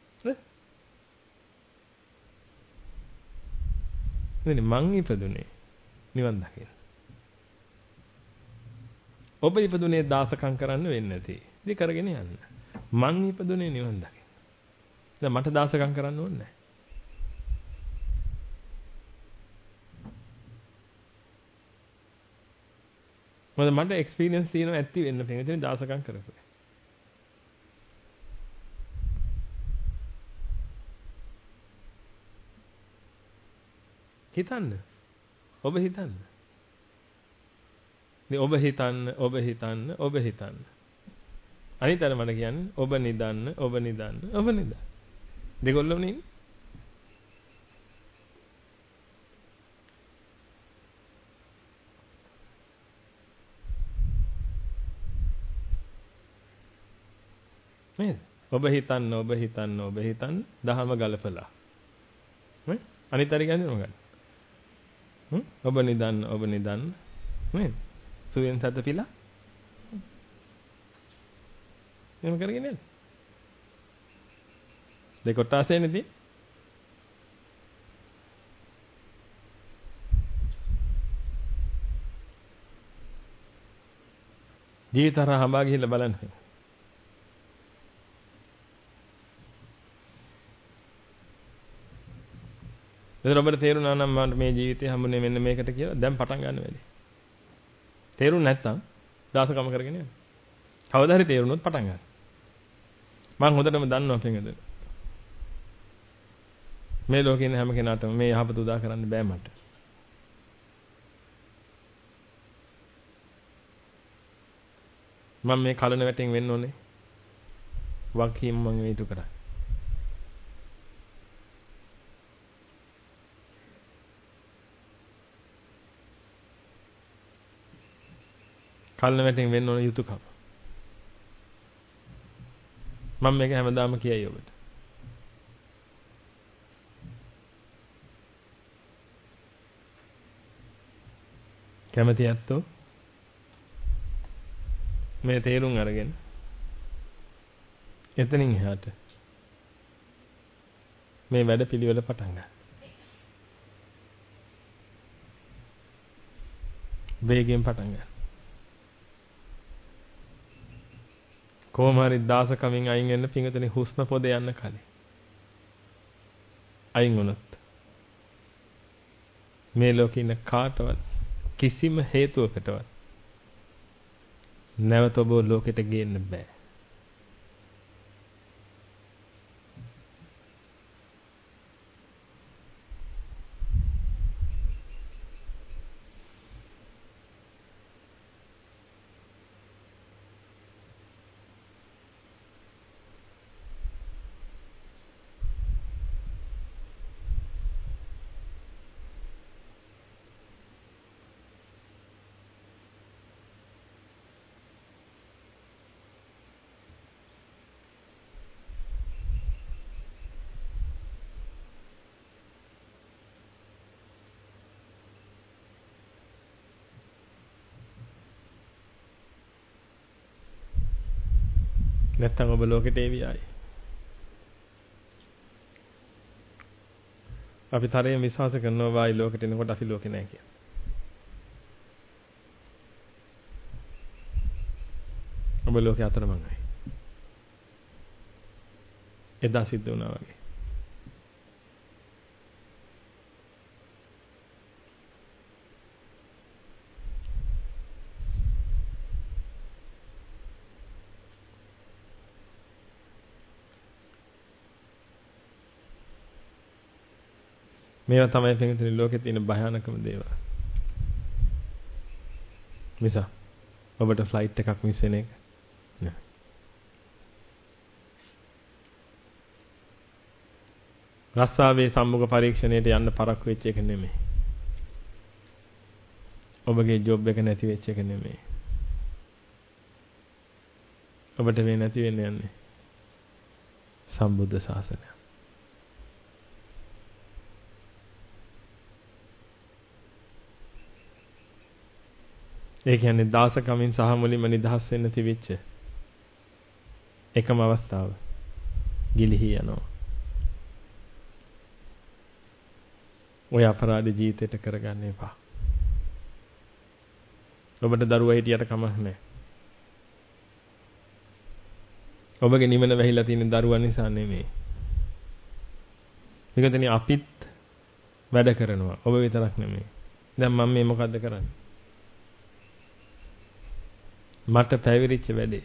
නේ? මං ඉපදුනේ නිවන් දකින්න. ඔබ ඉපදුනේ දාසකම් කරන්න වෙන්නේ නැති. ඉතින් කරගෙන යන්න. මං ඉපදුනේ නිවන් දකින්න. දැන් මට දාසකම් කරන්න ඕනේ නැහැ. මොකද මට එක්ස්පීරියන්ස් තියෙනවා ඇත්ති වෙන්න පිටින් දාසකම් කරපුවා. හිතන්න. ඔබ හිතන්න. ඔබ හිතන්න. අනිතර මට කියන්නේ ඔබ නිදන්න. දෙගොල්ලම නේ. නේද? ඔබ හිතන්න දහම ගලපලා. නේ? අනිතර කියන්නේ මොකක්ද? ඔබ නිදන්න. නේද? සුවෙන් සද්ද පිලා එහෙම කරගෙන යන්න. දෙකොට්ටාසෙන්නේදී ජීවිතර හඹා ගිහිල්ලා බලන්න. එතන ඔබට තේරුණා නම් මට මේ ජීවිතේ හම්බුනේ මෙන්න මේකට කියලා දැන් පටන් ගන්න වෙලේ. තේරුණ නැත්තම් දාසකම කරගෙන යන්න. කවදා හරි තේරුණොත් පටන් ගන්න. මම හොඳටම දන්නවා පින්වතුනි. මේ ලෝකේ ඉන්න හැම කෙනාටම මේ යහපත උදා කරන්න බෑ මට. මම මේ කලන වැටෙන් වෙන්න ඕනේ. වගකීම මම වේතු කරා. කලන වැටෙන් වෙන්න ඕනේ යුතුයකම. මම මේක හැමදාම කියයි ඔබට. කැමති ඇත්තෝ මේ තේරුම් අරගෙන එතනින් එහාට මේ වැඩ පිළිවෙල පටන් ගන්න. වේගයෙන් පටන් ගන්න. කොහොම හරි දාසකමින් අයින් වෙන්න පිංගුතුනි හුස්ම පොද යන්න කලින්. අයින් වුණොත් මේ ලෝකේ ඉන්න කාටවත් කිසිම හේතුවකටවත් නැවත ඔබ ලෝකෙට ගේන්න බෑ. නැත්තම් ඔබ ලෝකෙට එවියයි. අපි තරයෙන් විශ්වාස කරනවා වායි ලෝකෙට එනකොට අපි ලෝකේ නැහැ කියලා. ඔබ ලෝකේ අතරමංගයි. එදා සිද්ධ වුණා වගේ. මේවා තමයි පිටින් ලෝකේ තියෙන භයානකම දේවල්. මිසා ඔබට ෆ්ලයිට් එකක් මිස් වෙන එක නෑ. රස්සාවේ සම්මුඛ පරීක්ෂණයට යන්න පරක්කු වෙච්ච එක නෙමෙයි. ඔබගේ ජොබ් එක නැති වෙච්ච එක නෙමෙයි. ඔබට මේ නැති වෙන්න යන්නේ සම්බුද්ධ ශාසනය. ඒ කියන්නේ දාසකමින් සහ මුලින්ම නිදහස් වෙන්න තිබිච්ච එකම අවස්ථාව ගිලිහි යනවා. ඔය අපරාධ ජීවිතයට කරගන්න එපා. ඔබට දරුවා හිටියට කමක් නැහැ. ඔබගේ නිවන වැහිලා තියෙන දරුවා නිසා නෙමෙයි. මේකතනේ අපිත් වැඩ කරනවා. ඔබ විතරක් නෙමෙයි. දැන් මම මේ මොකද්ද කරන්නේ? මට පැවිරිච්ච වැඩේ.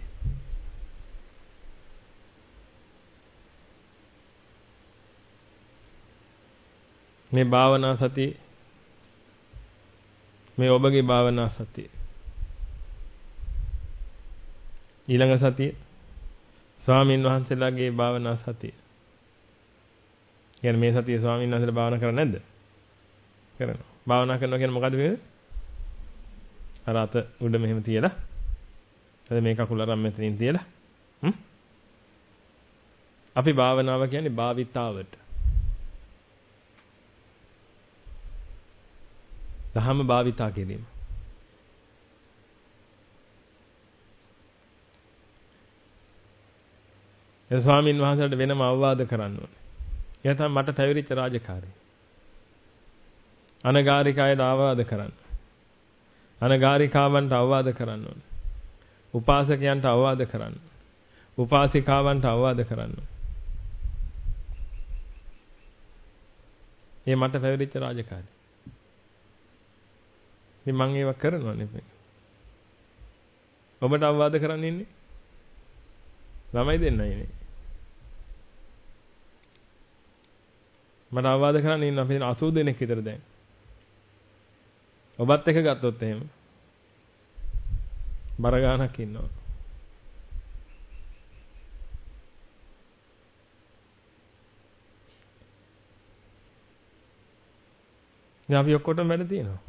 මේ භාවනා සතිය මේ ඔබගේ භාවනා සතිය ඊළඟ සතිය ස්වාමීන් වහන්සේලාගේ භාවනා සතිය. කියන්නේ මේ සතිය ස්වාමීන් වහන්සේලා භාවනා කරන්නේ නැද්ද? කරනවා. භාවනා කරනවා කියන්නේ මොකද්ද මේ? අර අත උඩ මෙහෙම තියලා එතන මේ කකුල අරන් මෙතනින් තියලා අපි භාවනාව කියන්නේ භාවිතාවට. දහම භාවිතා කිරීම. ඒ ස්වාමීන් වහන්සේලාට වෙනම අවවාද කරන්න ඕනේ. ඒ තමයි මට පැවිරිච්ච රාජකාරිය. අනගාരികායට අවවාද කරන්න. අනගාരികාවන්ට අවවාද කරන්න ඕනේ. උපාසකයන්ට අවවාද කරන්න. උපාසිකාවන්ට අවවාද කරන්න. මේ මට පැවිරිච්ච රාජකාරිය. ඉතින් මම ඒව කරනවා නෙමෙයි. ඔබට අවවාද කරන්න ඉන්නේ ළමයි දෙන්නයි නේ. මට අවවාද කරන්න ඉන්න අපි 80 දෙනෙක් විතර දැන්. ඔබත් එක ගත්තොත් එහෙම බර ගානක් ඉන්නවා. දැන් අපි ඔක්කොටම වැඩ තියෙනවා.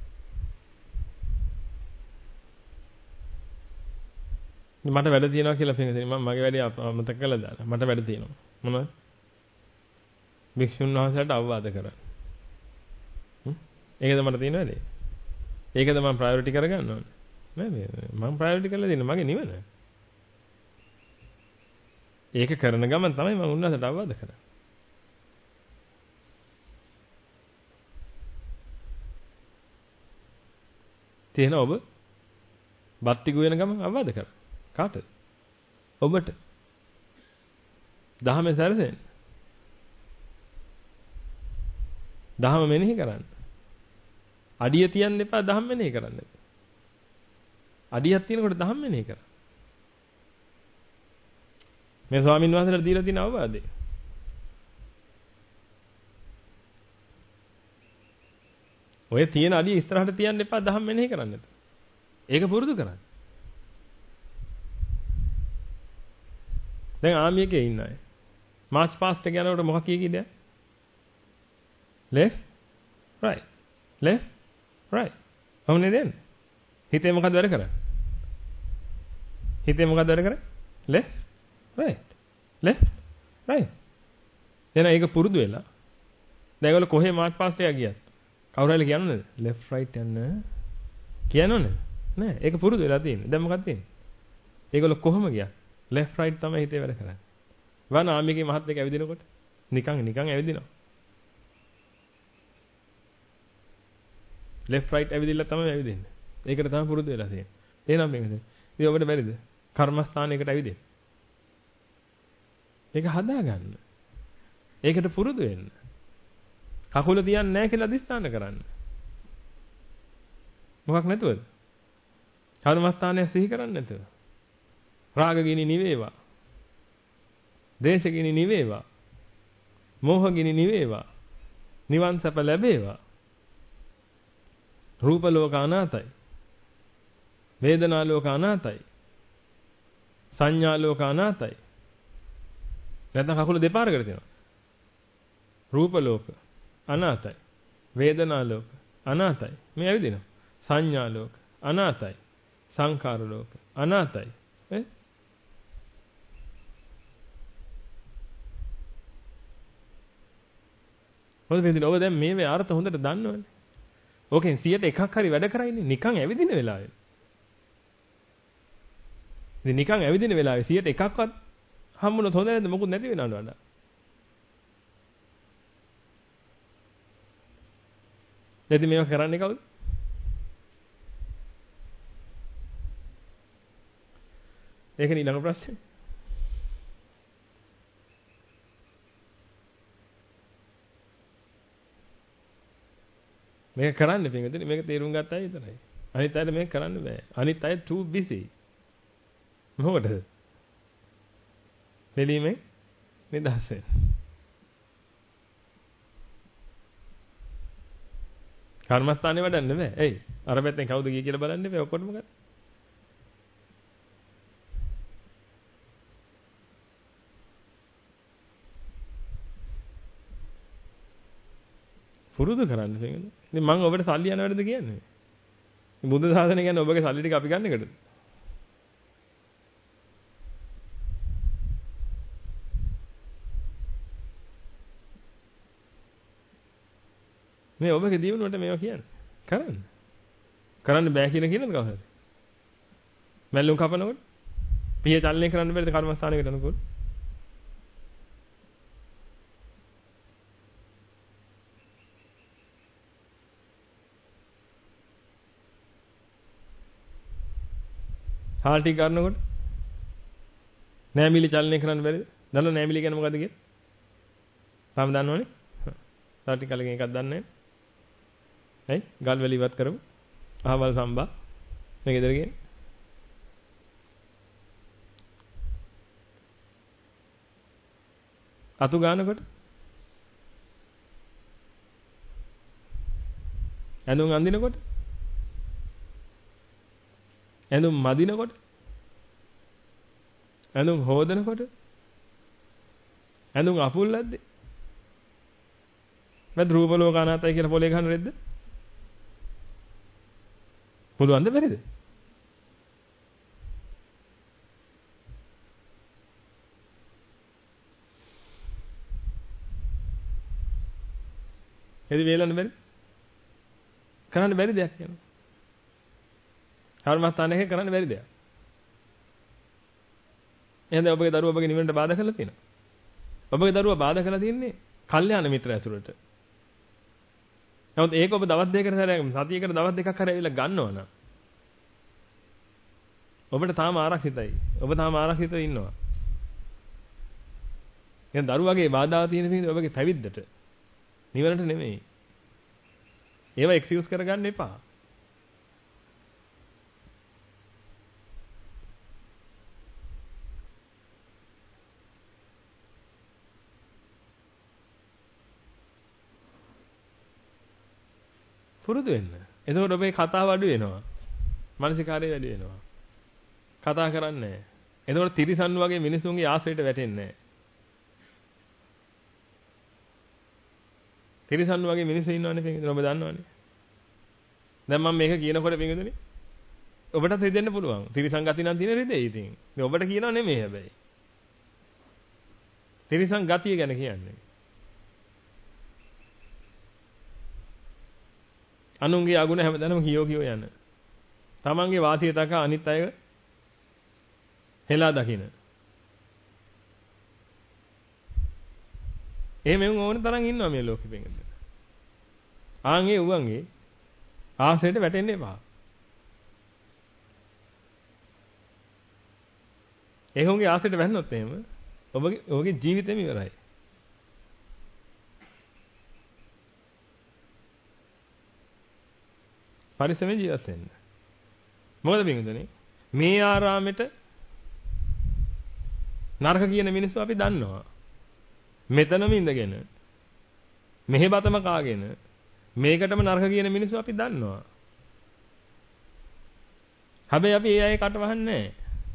මට වැඩ තියෙනවා කියලා පිළිගන්නේ මම මගේ වැඩේ අමතක කළා දාලා. මට වැඩ තියෙනවා. මොනවද? භික්ෂුන් වහන්සේලාට අවවාද කරන්න. ඒකද මට තියෙන වැඩේ. ඒකද මම ප්‍රයොරිටි කරගන්න ඕනේ. නෑ මම ප්‍රයොරිටි කරලා දෙන්නේ මගේ නිවන. ඒක කරන ගමන් තමයි මම උන්වහන්සේට අවවාද කරන්නේ. තියෙන ඔබ බත්තිගු වෙන ගමන් අවවාද කරා. කාටද? ඔබට. දහමෙන් සැරසෙන්න. දහම මෙනෙහි කරන්න. අඩිය තියන්න එපා දහම මෙනෙහි කරන්න. අඩියක් තියෙනකොට දහම මෙනෙහි කරන්න. මේ ස්වාමීන් වහන්සේලා දීලා තියෙන අවවාදේ. ඔය තියෙන අඩිය ඉස්සරහට තියන්න එපා දහම් මෙනෙහි කරන්නට. ඒක පුරුදු කරන්න. දැන් ආමියකේ ඉන්න අය. මාස් පාස්ට් එක යනකොට මොකක් කියකීද? left right left right. කොහොමද දෙන්නේ? හිතේ මොකද වැඩ කරන්නේ? හිතේ මොකද වැඩ කරන්නේ? left right left right. දැන් ඒක පුරුදු වෙලා. දැන් ඒගොල්ලෝ කොහේ මාස් පාස්ට් එක ගියත් කවුරු හරි කියන්නේද? left right යන්න කියනෝනේ. නෑ ඒක පුරුදු වෙලා තියෙන්නේ. දැන් මොකක්ද තියෙන්නේ? ඒගොල්ලෝ කොහොම ගියා? left right තමයි හිතේ වැඩ කරන්නේ. වන ආමිකේ මහත් එක ඇවිදිනකොට නිකන් ඇවිදිනවා. left right ඇවිදින්න තමයි ඇවිදින්නේ. ඒකට තමයි පුරුදු වෙලා තියෙන්නේ. එහෙනම් මේකද? ඉතින් ඔබට බැරිද? කර්මස්ථානයකට ඇවිදින්න. ඒක හදාගන්න. ඒකට පුරුදු වෙන්න. කකුල තියන්නේ නැහැ කියලා අදිස්ථාන කරන්න. මොකක් නැතුවද? කර්මස්ථානය සිහි කරන්නේ නැතුව. රාගගිනි නිවේවා. දේශගිනි නිවේවා. මෝහගිනි නිවේවා. නිවන් සැප ලැබේවා. රූප ලෝක අනාතයි. වේදනා ලෝක අනාතයි. සංඥා ලෝක අනාතයි. නැත්නම් කකුල දෙපාරකට තියෙනවා. රූප ලෝක අනාතයි. වේදනා ලෝක අනාතයි. මේ ඇවිදිනවා. සංඥා ලෝක අනාතයි. සංඛාර ලෝක අනාතයි. මොකද වෙන්නේ? ඔබ දැන් මේ අර්ථ හොඳට දන්නවනේ. ඕකෙන් 100ට එකක් හරි වැඩ කරයිනේ. නිකන් ඇවිදින වෙලාවේ. ඉතින් නිකන් ඇවිදින වෙලාවේ 100ට එකක්වත් හම්බුනොත් හොඳ නැද්ද? මොකුත් නැති වෙනවට වඩා. දැන් මේක කරන්නේ කවුද? ඒක ඊළඟ ප්‍රශ්නේ. මේක කරන්න පිටින් මේක තේරුම් ගත්ත අය විතරයි. අනිත් අයට මේක කරන්න බෑ. අනිත් අය too busy. මොකටද? දෙලීමේ නිදහස වෙන. කර්මස්ථානේ වඩන්න බෑ. එයි අර පැත්තෙන් කවුද ගියේ කියලා බලන්න බෑ ඔක්කොටම කරා. පුරුදු කරන්න තියෙනවා. ඉතින් මම ඔබට සල්ලි යන වැඩද කියන්නේ? මේ බුද්ධ සාසනය කියන්නේ ඔබගේ සල්ලි ටික අපි ගන්න එකද? මේ ඔබගේ දියුණුවට මේවා කියන්නේ. කරන්න. කරන්න බෑ කියලා කියනද කවුරුහරි? මැල්ලුම් කපනකොට පිය චලනය කරන්න බැරිද කර්මස්ථානයකට යනකොට? හාල් ටික ගන්නකොට නෑමිලි චලනය කරන්න බැරිද? දන්නව නෑමිලි කියන්නේ මොකද්ද කියලා? තාම දන්නවනේ? තාම ටික කලකින් එකක් දන්නේ නැහැ. හයි ගල් වල ඉවත් කරමු. අහවල් සම්බා මේ ගෙදර ගියේ. අතු ගන්නකොට ඇඳුම් අඳිනකොට? ඇඳුම් මදිනකොට? ඇඳුම් හොදනකොට? ඇඳුම් අපුල්ලද්දි? මම රූප ලෝක අනාතයි කියලා පොලේ ගහන රෙද්ද? පුළුවන්ද බැරිද? එදි වේලන්න බැරි? කරන්න බැරි දෙයක් කියනවා. කර්මස්ථානයක කරන්න බැරි දෙයක්. එහෙනම් ඔබගේ දරුවා ඔබගේ නිවනට බාධා කරලා තියෙනවා. ඔබගේ දරුවා බාධා කරලා තියන්නේ කල්යාණ මිත්‍ර ඇසුරට. නමුත් ඒක ඔබ දවස් දෙකකට සතියකට දවස් දෙකක් හරි ඇවිල්ලා ගන්නවනම් ඔබට තාම ආරක්ෂිතයි. ඔබ තාම ආරක්ෂිතව ඉන්නවා. එහෙනම් දරුවාගේ බාධා තියෙන පිළිද ඔබගේ පැවිද්දට නිවනට නෙමෙයි. ඒව එක්ස්කියුස් කරගන්න එපා. පුරුදු වෙන්න. එතකොට ඔබේ කතාව අඩු වෙනවා. මානසිකාරය වැඩි වෙනවා. කතා කරන්නේ නැහැ. එතකොට තිරිසන් වගේ මිනිසුන්ගේ ආශ්‍රයයට වැටෙන්නේ නැහැ. තිරිසන් වගේ මිනිස්සු ඉන්නවනේ පිටින් ඔබ දන්නවනේ. දැන් මම මේක කියනකොට පිටින්දුනේ ඔබටත් හිතෙන්න පුළුවන්. තිරිසන් ගති නම් තියෙන රිදෙයි ඉතින්. මේ ඔබට කියනව නෙමෙයි හැබැයි. තිරිසන් ගතිය ගැන කියන්නේ. අනුන්ගේ අගුණ හැමදාම කියෝ යන. තමන්ගේ වාසිය තකා අනිත් අය හෙලා දකින්න. එහෙම ඕන තරම් ඉන්නවා මේ ලෝකෙ පිටින්. ආන්ගේ උවන්ගේ ආශ්‍රයට වැටෙන්න එපා. ඒහොන්ගේ ආශ්‍රයට වැන්නොත් එහෙම ඔබගේ ජීවිතේම ඉවරයි. පරිස්සමෙන් ජීවත් වෙන්න. මොකද බින්දුනේ මේ ආරාමෙට නරක කියන මිනිස්සු අපි දන්නවා. මෙතනම ඉඳගෙන මෙහෙ බතම කාගෙන මේකටම නරක කියන මිනිස්සු අපි දන්නවා. හැබැයි අපි ඒ අය කට වහන්නේ නැහැ.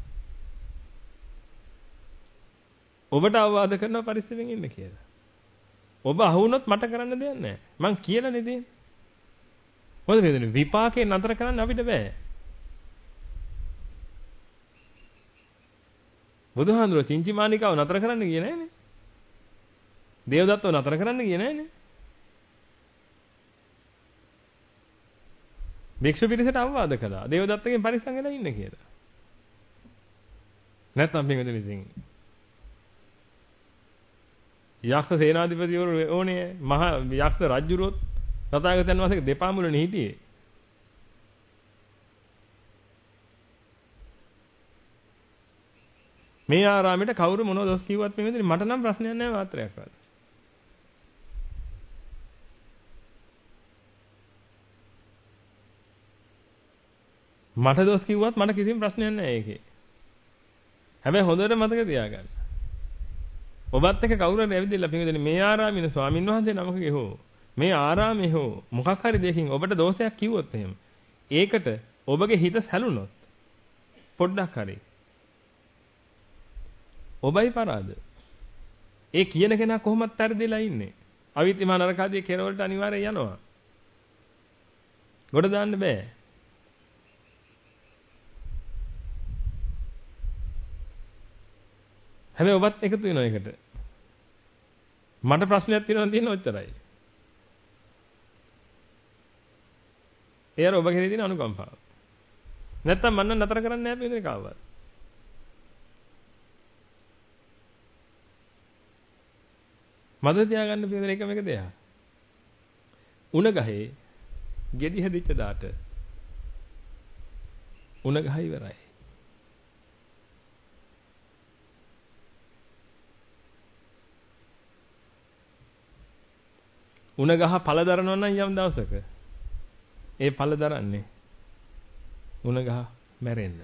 ඔබට අවවාද කරන පරිස්සමෙන් ඉන්න කියලා. ඔබ අහුනොත් මට කරන්න දෙයක් නැහැ. මං කියලා නෙදී. මොකද මේ විපාකේ නතර කරන්න අපිට බෑ. බුදුහාඳුර චින්චිමානිකාව නතර කරන්න ගියේ නෑනේ. දේවදත්තව නතර කරන්න ගියේ නෑනේ. භික්ෂු පිරිසට අවවාද කළා. දේවදත්තගෙන් පරිස්සම් වෙලා ඉන්න කියලා. නැත්නම් පින්වතුනි ඉතින් යක්ෂ සේනාධිපතිවරු ඕනේ මහා යක්ෂ රජුරුවොත් තථාගතයන් වහන්සේගේ දෙපා මුලනේ හිටියේ. මේ ආරාමෙට කවුරු මොනවද දොස් කිව්වත් පින්වතුනි මට නම් ප්‍රශ්නයක් නැහැ මාත්‍රයක්වත්. මට දොස් කිව්වත් මට කිසිම ප්‍රශ්නයක් නැහැ ඒකේ. හැබැයි හොඳට මතක තියාගන්න. ඔබත් එක්ක කවුරු හරි ඇවිදilla පින්වතුනි මේ ආරාමින ස්වාමින් වහන්සේ නමකගේ හෝ මේ ආරාමේ හෝ මොකක් හරි දෙයකින් ඔබට දෝෂයක් කිව්වොත් එහෙම ඒකට ඔබගේ හිත සැලුනොත් පොඩ්ඩක් හරි ඔබයි පරාද. ඒ කියන කෙනා කොහොමද තරදිලා ඉන්නේ? අවිතිමා නරකාදී කෙරවලට අනිවාර්යයෙන් යනවා. ගොඩ දාන්න බෑ. හැබැයි ඔබත් එකතු වෙනවා ඒකට. මට ප්‍රශ්නයක් තියෙනවා තියෙන ඔච්චරයි. ඒ අර ඔබ කෙරේ තියෙන අනුකම්පාව. නැත්තම් මන්න නතර කරන්න නැහැ මේ කාවවත්. මද තියාගන්න පිළිදෙන එකම එක දෙයක්. උණ ගහේ ගෙඩි හැදිච්ච දාට උණ ගහ ඉවරයි. උණ ගහ පළ දරනවා නම් යම් දවසක ඒ පළ දරන්නේ උණ ගහ මැරෙන්න.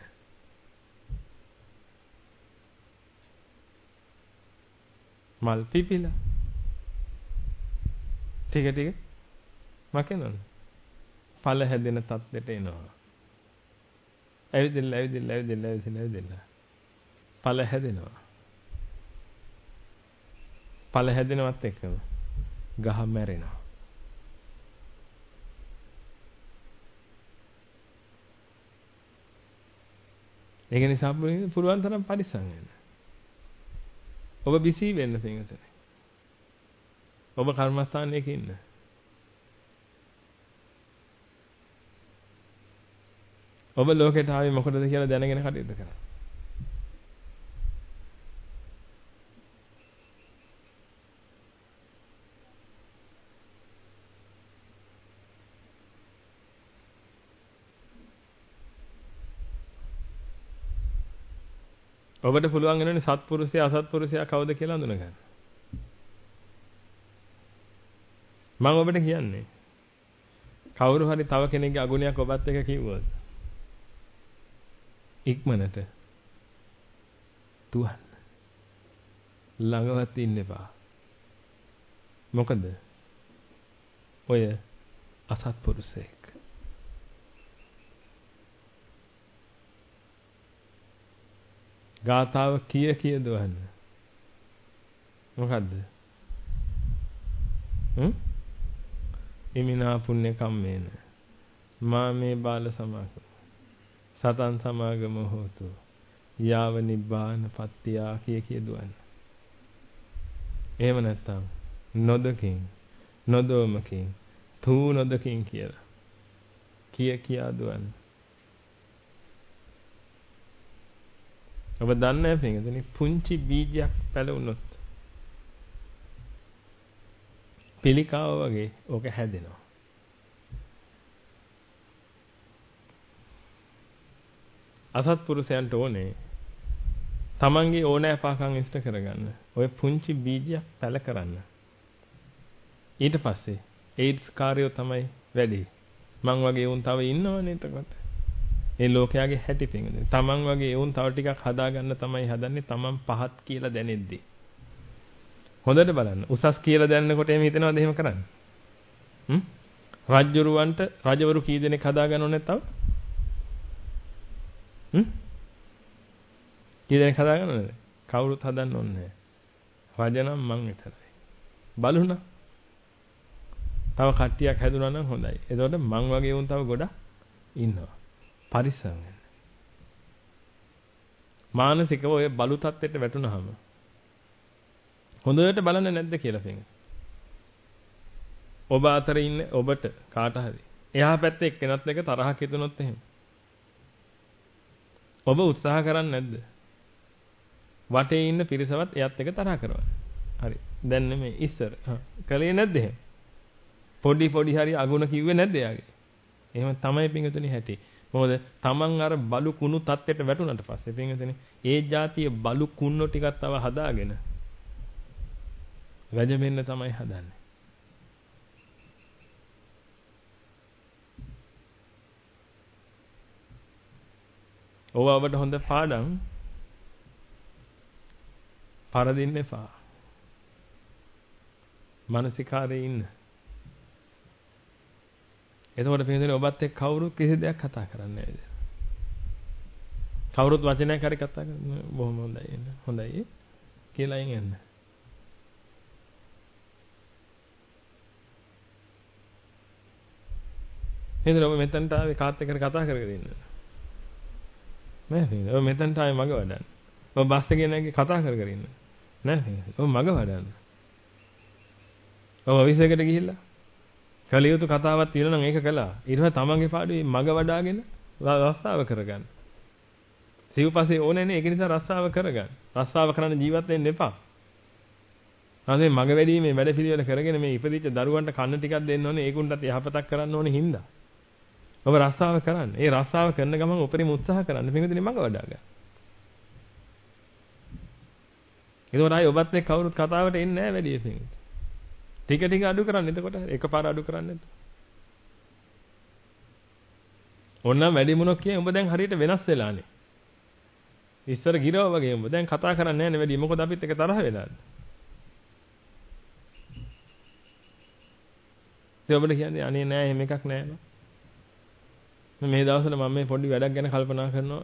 මල් පිපිලා ටික ටික මකෙනවනේ. ඵල හැදෙන තත්ත්වයට එනවා. ඇවිදින්න. ඵල හැදෙනවා. ඵල හැදෙනවත් එක්කම ගහ මැරෙනවා. ඒක නිසා පුළුවන් තරම් පරිස්සම් වෙන්න. ඔබ බිසි වෙන්න පින්වතුනි. ඔබ කර්මස්ථානයක ඉන්න. ඔබ ලෝකයට ආවේ මොකටද කියලා දැනගෙන කටයුතු කරන්න. ඔබට පුළුවන් වෙනනේ සත්පුරුෂයා අසත්පුරුෂයා කවුද කියලා අඳුනගන්න. මම ඔබට කියන්නේ කවුරු හරි තව කෙනෙක්ගේ අගුණයක් ඔබත් එක්ක කිව්වොත් ඉක්මනට තුවන්න ළඟවත් ඉන්න එපා. මොකද ඔය අසත්පුරුෂයෙක්. ගාතාව කිය දුවන්න. මොකද්ද? ඉමිනා පුණ්‍ය කම්මේන මා මේ බාල සමාගම සතන් සමාගම හෝතු යාව නිබ්බාන පත්‍තියා කිය දුවන්න. එහෙම නැත්නම් නොදකින් නොදොමකින් තූ නොදකින් කියලා කියා දුවන්න. ඔබ දන්නේ නැහැ පුංචි බීජයක් පැලුණොත් පිළිකාව වගේ ඕක හැදෙනවා. අසත්පුරුෂයන්ට ඕනේ තමන්ගේ ඕනෑපාකම් ඉෂ්ට කරගන්න. ඔය පුංචි බීජයක් පැල කරන්න. ඊට පස්සේ ඒඩ්ස් කාර්යය තමයි වැඩි. මං වගේ උන් තව ඉන්නවනේ එතකොට. ඒ ලෝකයාගේ හැටි පිංගුනේ. තමන් වගේ උන් තව ටිකක් හදාගන්න තමයි හදන්නේ තමන් පහත් කියලා දැනෙද්දී. හොඳට බලන්න. උසස් කියලා දැනනකොට එහෙම හිතනවද එහෙම කරන්නේ? රජ්ජුරුවන්ට රජවරු කී දෙනෙක් හදාගන්න ඕනේ නැත්තම්? කී දෙනෙක් හදාගන්න ඕනේද? කවුරුත් හදන්න ඕනේ නැහැ. රජ නම් මං විතරයි. බලුණා. තව කට්ටියක් හැදුනා නම් හොඳයි. එතකොට මං වගේ උන් තව ගොඩක් ඉන්නවා. පරිස්සම් වෙන්න. මානසිකව ඔය බලු තත්ත්වයට වැටුනහම හොඳට බලන්න නැද්ද කියලා පිටින්. ඔබ අතර ඉන්න ඔබට කාට හරි එහා පැත්තේ එක්කෙනත් එක තරහක් හිතුනොත් එහෙම. ඔබ උත්සාහ කරන්නේ නැද්ද? වටේ ඉන්න පිරිසවත් එයත් එක තරහ කරවන්න. හරි. දැන් නෙමෙයි ඉස්සර. කලේ නැද්ද එහෙම? පොඩි හරි අගුණ කිව්වේ නැද්ද එයාගේ? එහෙම තමයි පිටින් හැටි. මොකද තමන් අර බලු කුණු තත්ත්වයට වැටුණාට පස්සේ පිටින් ඒ જાතිය බලු කුණු ටිකක් තව හදාගෙන වැජඹෙන්න තමයි හදන්නේ. ඔබට හොඳ පාඩම් පරදින්න එපා. මානසිකාරේ ඉන්න. එතකොට පිළිදෙන ඔබත් එක්ක කවුරුත් කිසි දෙයක් කතා කරන්නේ නැහැ. කවුරුත් වචනයක් හරි කතා කරන්නේ බොහොම හොඳයි එන්න. හොඳයි කියලා එන්න. එහෙනම් ඔබ මෙතනට ආවේ කාත් එක්ක කතා කරගෙන ඉන්න. නෑ නේද? ඔබ මෙතනට ආවේ මග වඩන්න. ඔබ බස් එකේ නැගී කතා කර ඉන්න. නෑ නේද? ඔබ මග වඩන්න. ඔබ ඔෆිස් එකට ගිහිල්ලා කලියුතු කතාවක් තියෙනවා නම් ඒක කළා. ඊට පස්සේ තමන්ගේ පාඩුවේ මග වඩාගෙන රස්සාව කරගන්න. සිව්පස්සේ ඕනේ නේ ඒක නිසා රස්සාව කරගන්න. රස්සාව කරන්න ජීවත් වෙන්න එපා. අනේ මග වැඩිීමේ වැඩ පිළිවෙල කරගෙන මේ ඉපදිච්ච දරුවන්ට කන්න ටිකක් දෙන්න ඕනේ. ඒකුන්ටත් යහපතක් කරන්න ඕනේ හින්දා. ඔබ රස්සාව කරන්න. ඒ රස්සාව කරන ගමන් උපරිම උත්සාහ කරන්න. පින්විතනේ මග වඩා ගන්න. ඒකෝට ආයි ඔබත් එක්ක කවුරුත් කතාවට එන්නේ නැහැ වැඩි පින්විත. ටික අඩු කරන්න. එතකොට එකපාර අඩු කරන්න එතකොට. ඕනනම් වැඩි මොනක් කියේ උඹ දැන් හරියට වෙනස් වෙලානේ. ඉස්සර ගිරව වගේ උඹ දැන් කතා කරන්නේ නැහැ නේ වැඩි. මොකද අපිත් එක තරහ වෙලාද? ඒ ඔබට කියන්නේ අනේ නෑ එහෙම එකක් නෑ නෝ. මේ දවස්වල මම මේ පොඩි වැඩක් ගැන කල්පනා කරනවා.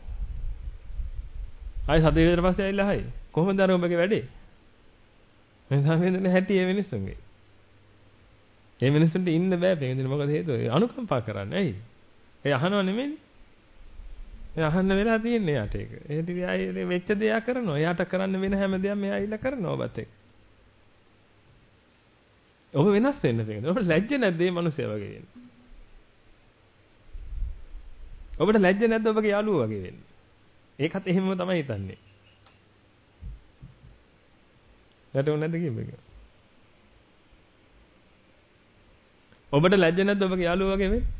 ආයි සතිය විතර පස්සේ ඇවිල්ලා හයි. කොහොමද අර ඔබගේ වැඩේ? මේ සමෙන්දනේ හැටි මේ මිනිස්සුන්ගේ. මේ මිනිස්සුන්ට ඉන්න බෑ පෙන්දින මොකද හේතුව? අනුකම්පා කරන්නේ. ඇයි? ඒ අහනව නෙමෙයි. ඒ අහන්න වෙලා තියෙන්නේ යාට ඒක. ඒ ටික ආයේ වෙච්ච දේ යා කරනවා. යාට කරන්න වෙන හැම දෙයක්ම මෙයා ඇවිල්ලා කරනවා ඔබත් එක්ක. ඔබ වෙනස් වෙන්න පෙන්දින. ඔබට ලැජ්ජ නැද්ද මේ මිනිස්සයා වගේ වෙන්න? ඔබට ලැජ්ජ නැද්ද ඔබගේ යාළුවෝ වගේ වෙන්න? ඒකත් එහෙමම තමයි හිතන්නේ. වැටුනේ නැද්ද කියපේක? ඔබට ලැජ්ජ නැද්ද ඔබගේ යාළුවෝ වගේ වෙන්න?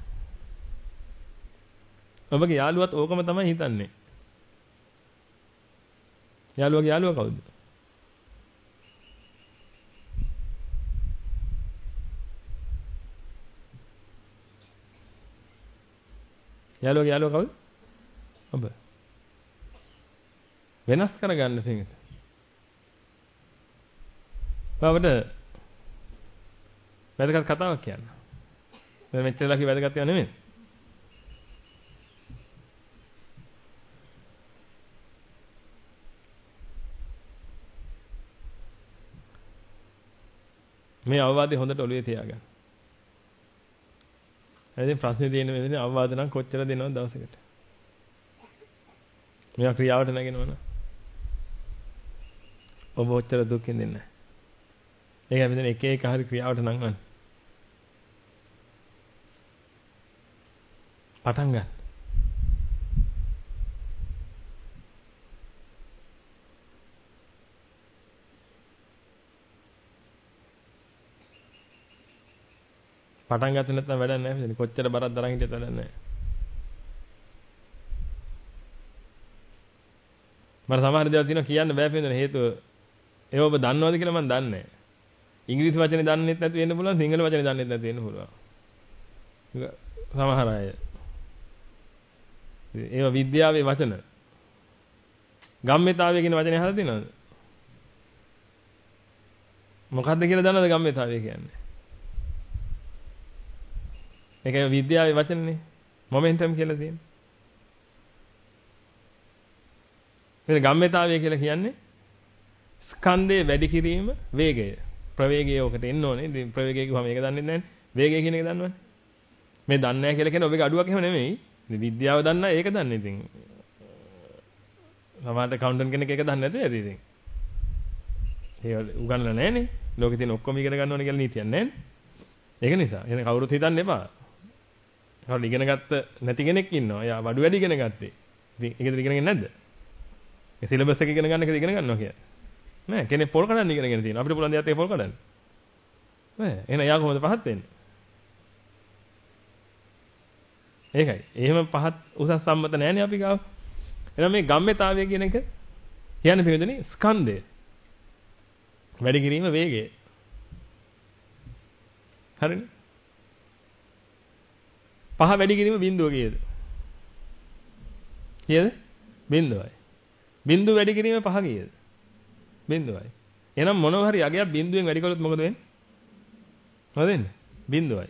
ඔබගේ යාළුවත් ඕකම තමයි හිතන්නේ. යාළුවගේ යාළුවා කවුද? යාළුවගේ යාළුවා කවුද? ඔබ. වෙනස් කරගන්න තියෙන්නේ. බවට වැදගත් කතාවක් කියන්න. මේ මෙච්චරලා කි වැදගත් ඒවා නෙමෙයි. මේ අවවාදේ හොඳට ඔළුවේ තියාගන්න. එදින ප්‍රශ්නේ තියෙන මේ අවවාද නම් කොච්චර දෙනවද දවසකට? මේවා ක්‍රියාවට නැගෙනවනේ. ඔබ ඔච්චර දුකින් දෙන්නේ නැහැ. ඒක මෙතන එක එක හරි ක්‍රියාවට නංවන්න. පටන් ගන්න. පටන් ගත්තේ නැත්නම් වැඩක් නැහැ මෙතන. කොච්චර බරක් දරන් හිටියත් වැඩක් නැහැ. මට සමහර දේවල් තියෙනවා කියන්න බෑ පිළිඳන හේතුව ඒව ඔබ දන්නවද කියලා මම දන්නේ නැහැ. ඉංග්‍රීසි වචනේ දන්නෙත් නැති වෙන්න පුළුවන්, සිංහල වචනේ දන්නෙත් නැති වෙන්න පුළුවන්. සමහර අය ඒව විද්‍යාවේ වචන. ගම්මිතාවය කියන වචනේ අහලා තියෙනවද? මොකක්ද කියලා දන්නවද ගම්මිතාවය කියන්නේ? ඒක විද්‍යාවේ වචනනේ. මොමන්ටම් කියලා තියෙන්නේ. මේ ගම්මිතාවය කියලා කියන්නේ ස්කන්ධයේ වැඩි කිරීම වේගය. ප්‍රවේගය ඔකට එන්න ඕනේ. ඉතින් ප්‍රවේගය කිව්වම මේක දන්නේ නැහැ. වේගය කියන එක දන්නවනේ. මේ දන්නේ නැහැ කියලා කියන්නේ ඔබේ අඩුවක් එහෙම නෙමෙයි. ඉතින් විද්‍යාව දන්නා ඒක දන්නේ ඉතින්. සමහරට කවුන්ටන්ට් කෙනෙක් ඒක දන්නේ නැතුව ඇති ඉතින්. ඒක උගන්වලා නැහනේ. ලෝකේ තියෙන ඔක්කොම ඉගෙන ගන්න ඕනේ කියලා නීතියක් නැහනේ. ඒක නිසා. එහෙනම් කවුරුත් හිතන්න එපා. කවුරු ඉගෙන ගත්ත නැති කෙනෙක් ඉන්නවා. එයා වඩු වැඩි ඉගෙන ගත්තේ. ඉතින් ඒකද ඉගෙනගෙන නැද්ද? ඒ සිලබස් එක ඉගෙන ගන්න එකද ඉගෙන ගන්නවා කියන්නේ. නෑ කෙනෙක් පොල් කඩන්න ඉගෙනගෙන තියෙනවා. අපිට පුළුවන් දෙයක් ඒක පොල් කඩන්න. නෑ එහෙනම් එයා කොහොමද පහත් වෙන්නේ? ඒකයි. එහෙම පහත් උසස් සම්මත නෑනේ අපි ගාව. එහෙනම් මේ ගම්මිතාවය කියන එක කියන්නේ පිළිදෙනේ ස්කන්ධය. වැඩි කිරීම වේගය. හරිනේ. පහ වැඩි කිරීම බිඳුව කීයද? කීයද? බිඳුවයි. බිඳුව වැඩි කිරීම පහ කීයද? බිඳුවයි. එහෙනම් මොනවා හරි අගයක් බිඳුවෙන් වැඩි කළොත් මොකද වෙන්නේ? මොකද වෙන්නේ? බිඳුවයි.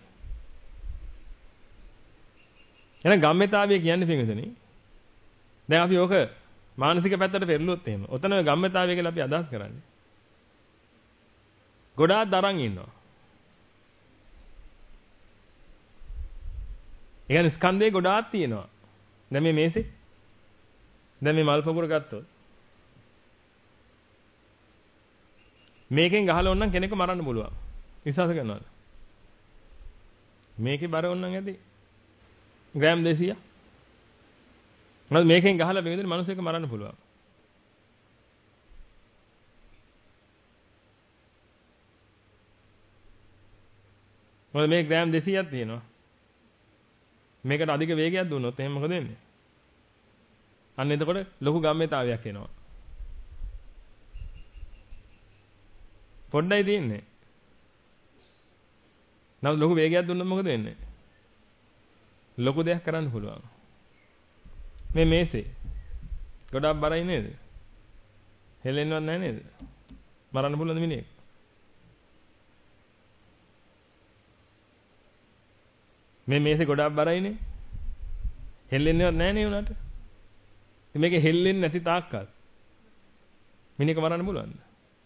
එහෙනම් ගම්මිතාවය කියන්නේ පින්විතනේ. දැන් අපි ඕක මානසික පැත්තට පෙරළුවොත් එහෙම. ඔතන ගම්මිතාවය කියලා අපි අදහස් කරන්නේ. ගොඩාක් දරන් ඉන්නවා. ඒ කියන්නේ ස්කන්ධේ ගොඩාක් තියෙනවා. දැන් මේ මේසේ. දැන් මේ මල් පොකුර ගත්තොත්. මේකෙන් ගහලා ඕනනම් කෙනෙක්ව මරන්න පුළුවන්. විශ්වාස කරනවද? මේකේ බර ඕනනම් ඇති. ග්‍රෑම් 200. මොකද මේකෙන් ගහලා බෙහෙදෙන මිනිස්සෙක් මරන්න පුළුවන්. මොකද මේ ග්‍රෑම් 200ක් තියෙනවා. මේකට අධික වේගයක් දුන්නොත් එහෙනම් මොකද වෙන්නේ? අන්න එතකොට ලොකු ගම්මිතාවයක් එනවා. පොඩ්ඩයි තියෙන්නේ. නම් ලොකු වේගයක් දුන්නොත් මොකද වෙන්නේ? ලොකු දෙයක් කරන්න පුළුවන්. මේ මේසේ ගොඩක් බරයි නේද? හෙලෙන්නවත් නැහැ නේද? මරන්න පුළුවන් මිනිහෙක්. මේ මේසේ ගොඩක් බරයිනේ. හෙල්ලෙන්නේවත් නැහැ නේ උනාට. ඉතින් මේකේ හෙල්ලෙන්නේ නැති තාක්කල් මිනිහක මරන්න පුළුවන්ද?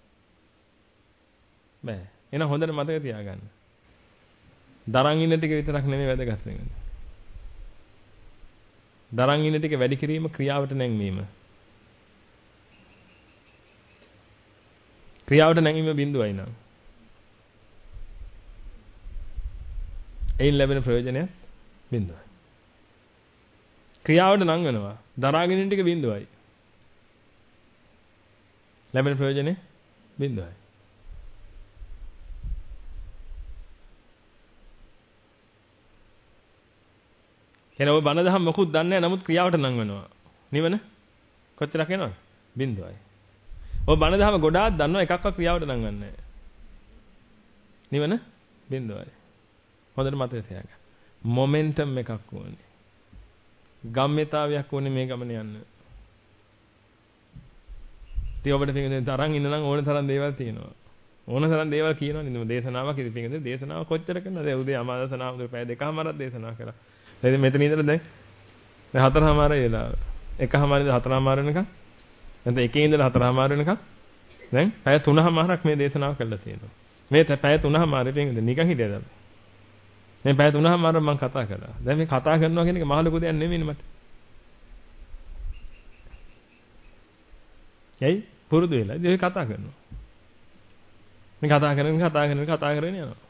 බෑ. එහෙනම් හොඳට මතක තියාගන්න. දරන් ඉන්න ටික විතරක් නෙමෙයි වැදගත් වෙන්නේ. දරන් ඉන්න ටික වැඩි කිරීම ක්‍රියාවට නැංවීම. ක්‍රියාවට නැංවීම බිඳුවයි නම්. එයින් ලැබෙන ප්‍රයෝජනය බිඳුවයි. ක්‍රියාවට නංවනවා. දරාගෙන ඉන්න ටික බිඳුවයි. ලැබෙන ප්‍රයෝජනය බිඳුවයි. එන ඔබ බණ දහම් මොකුත් දන්නේ නැහැ නමුත් ක්‍රියාවට නංවනවා. නිවන කොච්චරක් එනවද? බිඳුවයි. ඔබ බණ දහම ගොඩාක් දන්නවා එකක්වත් ක්‍රියාවට නංවන්නේ නැහැ. නිවන බිඳුවයි. හොඳට මතක තියාගන්න. මොමන්ටම් එකක් ඕනේ. ගම්මිතාවයක් ඕනේ මේ ගමන යන්න. ඉතින් ඔබට පිටින් තරම් ඉන්න නම් ඕන තරම් දේවල් තියෙනවා. ඕන තරම් දේවල් කියනවා නේද? දේශනාවක් ඉතින් පිටින් දේශනාව කොච්චර කරනවද? උදේ අමාදසනාව පැය දෙකමාරක් දේශනා කරා. දැන් මෙතන ඉඳලා දැන් 4:00 වෙලාව. 1:00 ඉඳලා 4:00 වෙනකම්. නැත්නම් 1 ඉඳලා 4:00 වෙනකම්. දැන් පැය 3:00ක් මේ දේශනාව කරලා තියෙනවා. මේ පැය 3:00 පිටින් නිකන් හිටියද? මේ පැය 3:00 මම කතා කරා. දැන් මේ කතා කරනවා කියන එක මහ ලොකු දෙයක් නෙමෙයිනේ මට. ඇයි? පුරුදු වෙලා. ඉතින් ඔය කතා කරනවා. මේ කතා කරගෙන යනවා.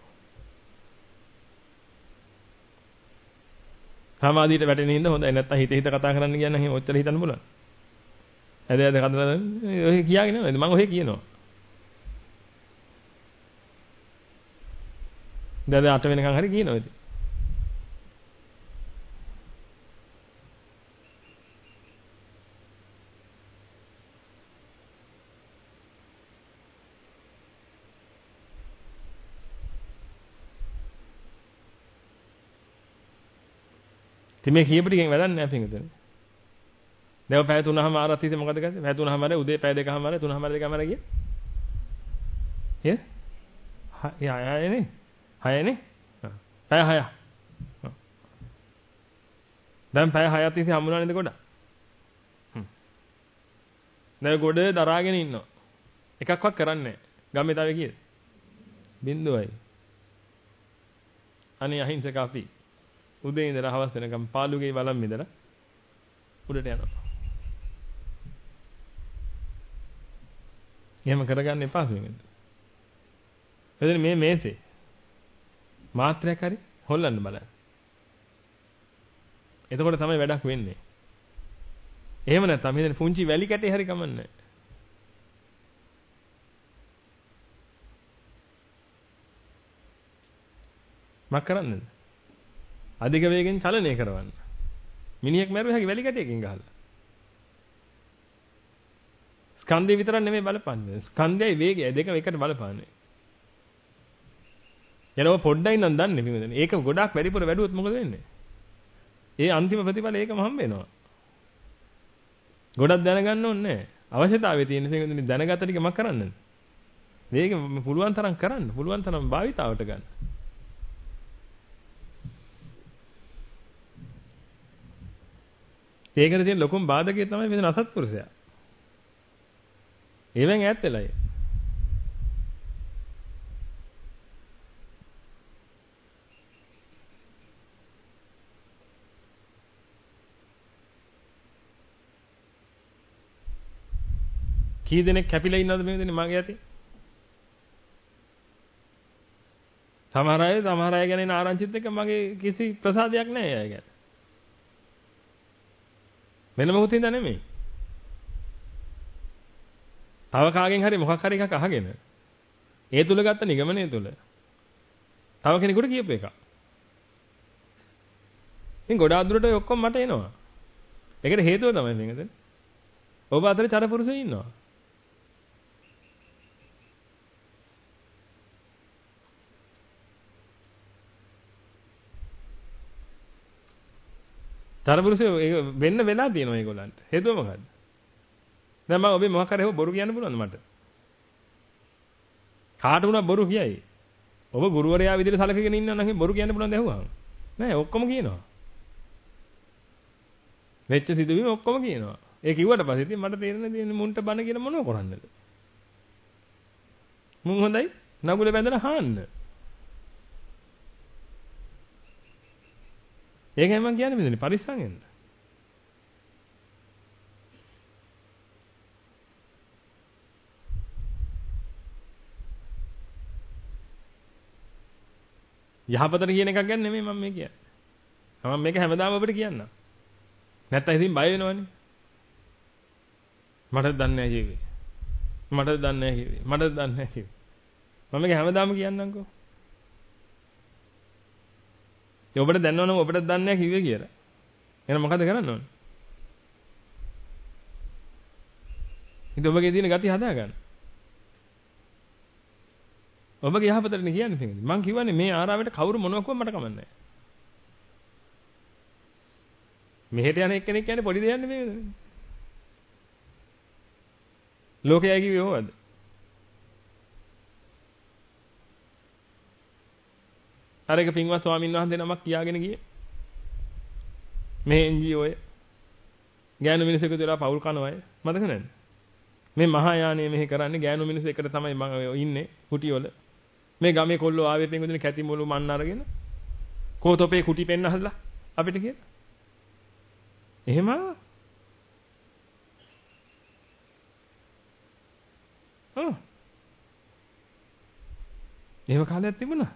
සමාධියට වැටෙන හින්දා හොඳයි. නැත්තම් හිත කතා කරන්න කියන නම් එහෙම ඔච්චර හිතන්න බලන්න. ඇද කතා ඔය කියාගෙන නේද? මම ඔය කියනවා. දැන් 8 වෙනකන් හරි කියනවා ඉතින්. ඉතින් මේ කියපු ටිකෙන් වැඩක් නැහැ පිටින්. දැන් පැය 3:00 තිස්සේ මොකද කරන්නේ? පැය 3:00 උදේ පැය 2:00 3:00 ගියේ. ඈ? 6නේ? පැය 6. දැන් පැය 6ක් තිස්සේ හම්බුණා නේද ගොඩ? දැන් ගොඩ දරාගෙන ඉන්නවා. එකක්වත් කරන්නේ නැහැ. ගම්මේ තව කීයද? බින්දුවයි. අනේ අහිංසක අපි. උදේ ඉඳලා හවස වෙනකම් පාළුගේ වලම් මිදලා උඩට යනවා. එහෙම කරගන්න එපා මේකද? එතන මේ මේසේ මාත්‍රයක් හරි හොල්ලන්න බලන්න. එතකොට තමයි වැඩක් වෙන්නේ. එහෙම නැත්නම් මෙතන පුංචි වැලි කැටේ හරි කමන්නේ. මක් කරන්නද? අධික වේගෙන් චලනය කරවන්න. මිනිහෙක් මැරුවේ හැකි වැලි කැටයකින් ගහලා. ස්කන්ධය විතරක් නෙමෙයි බලපන්නේ. ස්කන්ධයයි වේගයයි දෙකම එකට බලපාන්නේ. යනවා පොඩ්ඩයි නම් දන්නේ පිළිමදනේ. ඒක ගොඩාක් වැඩිපුර වැඩුවොත් මොකද වෙන්නේ? ඒ අන්තිම ප්‍රතිඵල ඒකම හම්බ වෙනවා. ගොඩක් දැනගන්න ඕනේ නැහැ. අවශ්‍යතාවය තියෙන පිළිමදනේ දැනගත ටික මක් කරන්නද? වේග පුළුවන් තරම් කරන්න. පුළුවන් තරම් භාවිතාවට ගන්න. ඒකට තියෙන ලොකුම බාධකය තමයි මෙතන අසත්පුරුෂයා. ඒවෙන් ඈත් වෙලායි. කී දෙනෙක් කැපිලා ඉන්නවද මේ දෙන්නේ මගේ යතේ? සමහර අය ගැන එන ආරංචිත් එක්ක මගේ කිසි ප්‍රසාදයක් නැහැ අය ගැන. වෙන මොකුත් හින්දා නෙමෙයි. තව කාගෙන් හරි මොකක් හරි එකක් අහගෙන ඒ තුල ගත්ත නිගමනය තුල තව කෙනෙකුට කියපු එක. ඉතින් ගොඩාක් දුරට ඔය ඔක්කොම මට එනවා. ඒකට හේතුව තමයි මේකද? ඔබ අතරේ චරපුරුෂයෝ ඉන්නවා. චරපුරුෂයෝ ඒක වෙන්න වෙලා තියෙනවා ඒගොල්ලන්ට. හේතුව මොකද්ද? දැන් මම ඔබේ මොකක් හරි බොරු කියන්න පුළුවන්ද මට? කාට වුණා බොරු කියයි. ඔබ ගුරුවරයා විදිහට සැලකගෙන ඉන්නවා නම් බොරු කියන්න පුළුවන්ද ඇහුවාම? නෑ ඔක්කොම කියනවා. වෙච්ච සිදුවීම ඔක්කොම කියනවා. ඒ කිව්වට පස්සේ ඉතින් මට තේරෙන්නේ තියෙන්නේ මුන්ට බන කියලා මොනව කරන්නද? මුන් හොඳයි නගුල බැඳලා හාන්න. ඒකයි මම කියන්නේ මෙතන පරිස්සම් වෙන්න. යහපතට කියන එකක් ගැන නෙමෙයි මම මේ කියන්නේ. මම මේක හැමදාම ඔබට කියන්නම්. නැත්තම් ඉතින් බය වෙනවනේ. මට දන්නේ නැහැ කිව්වේ. මට දන්නේ නැහැ කිව්වේ. මට දන්නේ නැහැ කිව්වේ. මම මේක හැමදාම කියන්නම්කෝ. ඒ ඔබට දන්නවනම් ඔබට දන්නේ නැහැ කිව්වේ කියලා. එහෙනම් මොකද කරන්න ඕනේ? ඉතින් ඔබගේ තියෙන gati හදා ගන්න. ඔබගේ යහපතටනේ කියන්නේ පිටින්. මං කියවනේ මේ ආරාමයට කවුරු මොනවා කිව්වම මට කමන්නේ නැහැ. මෙහෙට යන එක්කෙනෙක් කියන්නේ පොඩි දෙයක් නෙමෙයි. ලෝකයයි කිව්වේ ඕවද? අර එක පින්වත් ස්වාමීන් වහන්සේ නමක් කියාගෙන ගියේ. මේ NGO එක ගෑනු මිනිස්සුක දලා පවුල් කනවයි. මතක නැද්ද? මේ මහා යානයේ මෙහෙ කරන්නේ ගෑනු මිනිස්සු එකට තමයි මම ඉන්නේ කුටිවල. මේ ගමේ කොල්ලෝ ආවේ පින්වතුනි කැටි මොළු මන්න අරගෙන කෝතොපේ කුටි පෙන්න හදලා අපිට කියලා. එහෙම එහෙම කාලයක් තිබුණා.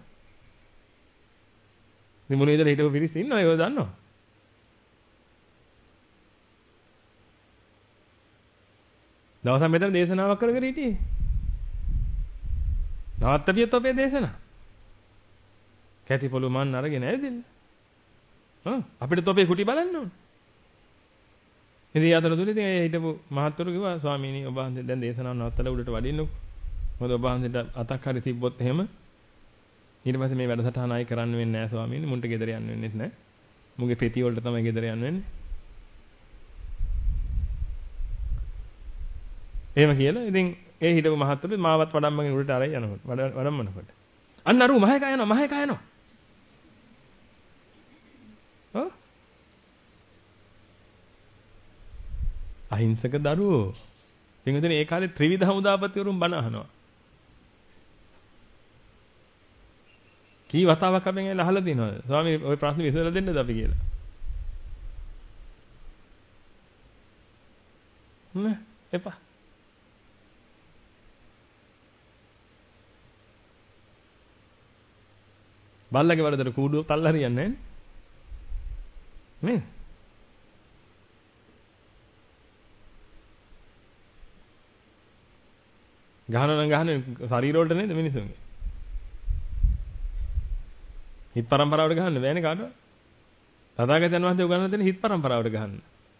ඉතින් මොනේ ඉඳලා හිටපු පිරිස් ඉන්නවා ඒව දන්නවා. දවසක් මෙතන දේශනාවක් කරගෙන හිටියේ. නවත්තපිය තොපේ දේශනා. කැටි පොළු මන් අරගෙන ඇවිදින්න. අපිට තොපේ කුටි බලන්න ඕන. ඉතින් අතරතුර ඉතින් ඒ හිටපු මහත්තුරු කිව්වා ස්වාමීනි ඔබ වහන්සේ දැන් දේශනාව නවත්තලා උඩට වඩින්නකෝ. මොකද ඔබ වහන්සේට අතක් හරි තිබ්බොත් එහෙම ඊට පස්සේ මේ වැඩසටහන ආයි කරන්න වෙන්නේ නැහැ ස්වාමීනි. මුන්ට ගෙදර යන්න වෙන්නේ නැහැ. මුගේ පෙති වලට තමයි ගෙදර යන්න වෙන්නේ. එහෙම කියලා ඉතින් ඒ හිටපු මහත්තුරු මාවත් වඩම්මගෙන උඩට අරයි යනකොට වඩම්මනකොට අන්න අරු මහේකා යනවා. අහිංසක දරුවෝ. පින්වතුනි ඒ කාලේ ත්‍රිවිධ හමුදාපතිවරුන් බණ අහනවා. කී වතාවක් අපෙන් ඇවිල්ලා අහලා තිනවද? ස්වාමී ওই ප්‍රශ්නේ විසඳලා දෙන්නද අපි කියලා. එපා. බල්ලගේ වලදට කූඩුව තල්ල හරියන්නේ නැහැ නේ. ගහන ශරීර වලට නේද මිනිසුන්ගේ. හිත පරම්පරාවට ගහන්න බෑනේ කාටවත්. තථාගතයන් වහන්සේ උගන්වලා දෙන හිත පරම්පරාවට ගහන්න.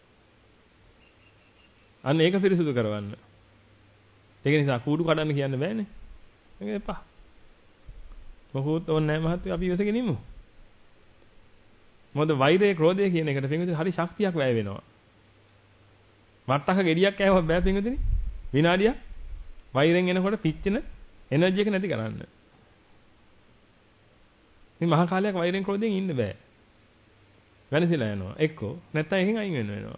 අන්න ඒක පිරිසුදු කරවන්න. ඒක නිසා කූඩු කඩන්න කියන්න බෑනේ. ඒක එපා. මොකද ඕනේ නැහැ මහත්තයෝ අපි ඉවසගෙන ඉමු. මොකද වෛරය ක්‍රෝධය කියන එකට පින්විතේ හරි ශක්තියක් වැය වෙනවා. වට්ටක ගෙඩියක් කෑවොත් බෑ පින්විතේ. විනාඩියක් වෛරෙන් එනකොට පිච්චෙන එනර්ජි එක නැති කරන්න. මේ මහා කාලයක් වෛරෙන් ක්‍රෝධයෙන් ඉන්න බෑ. වෙනසිලා යනවා. එක්කෝ නැත්තම් එහෙන් අයින් වෙන්න වෙනවා.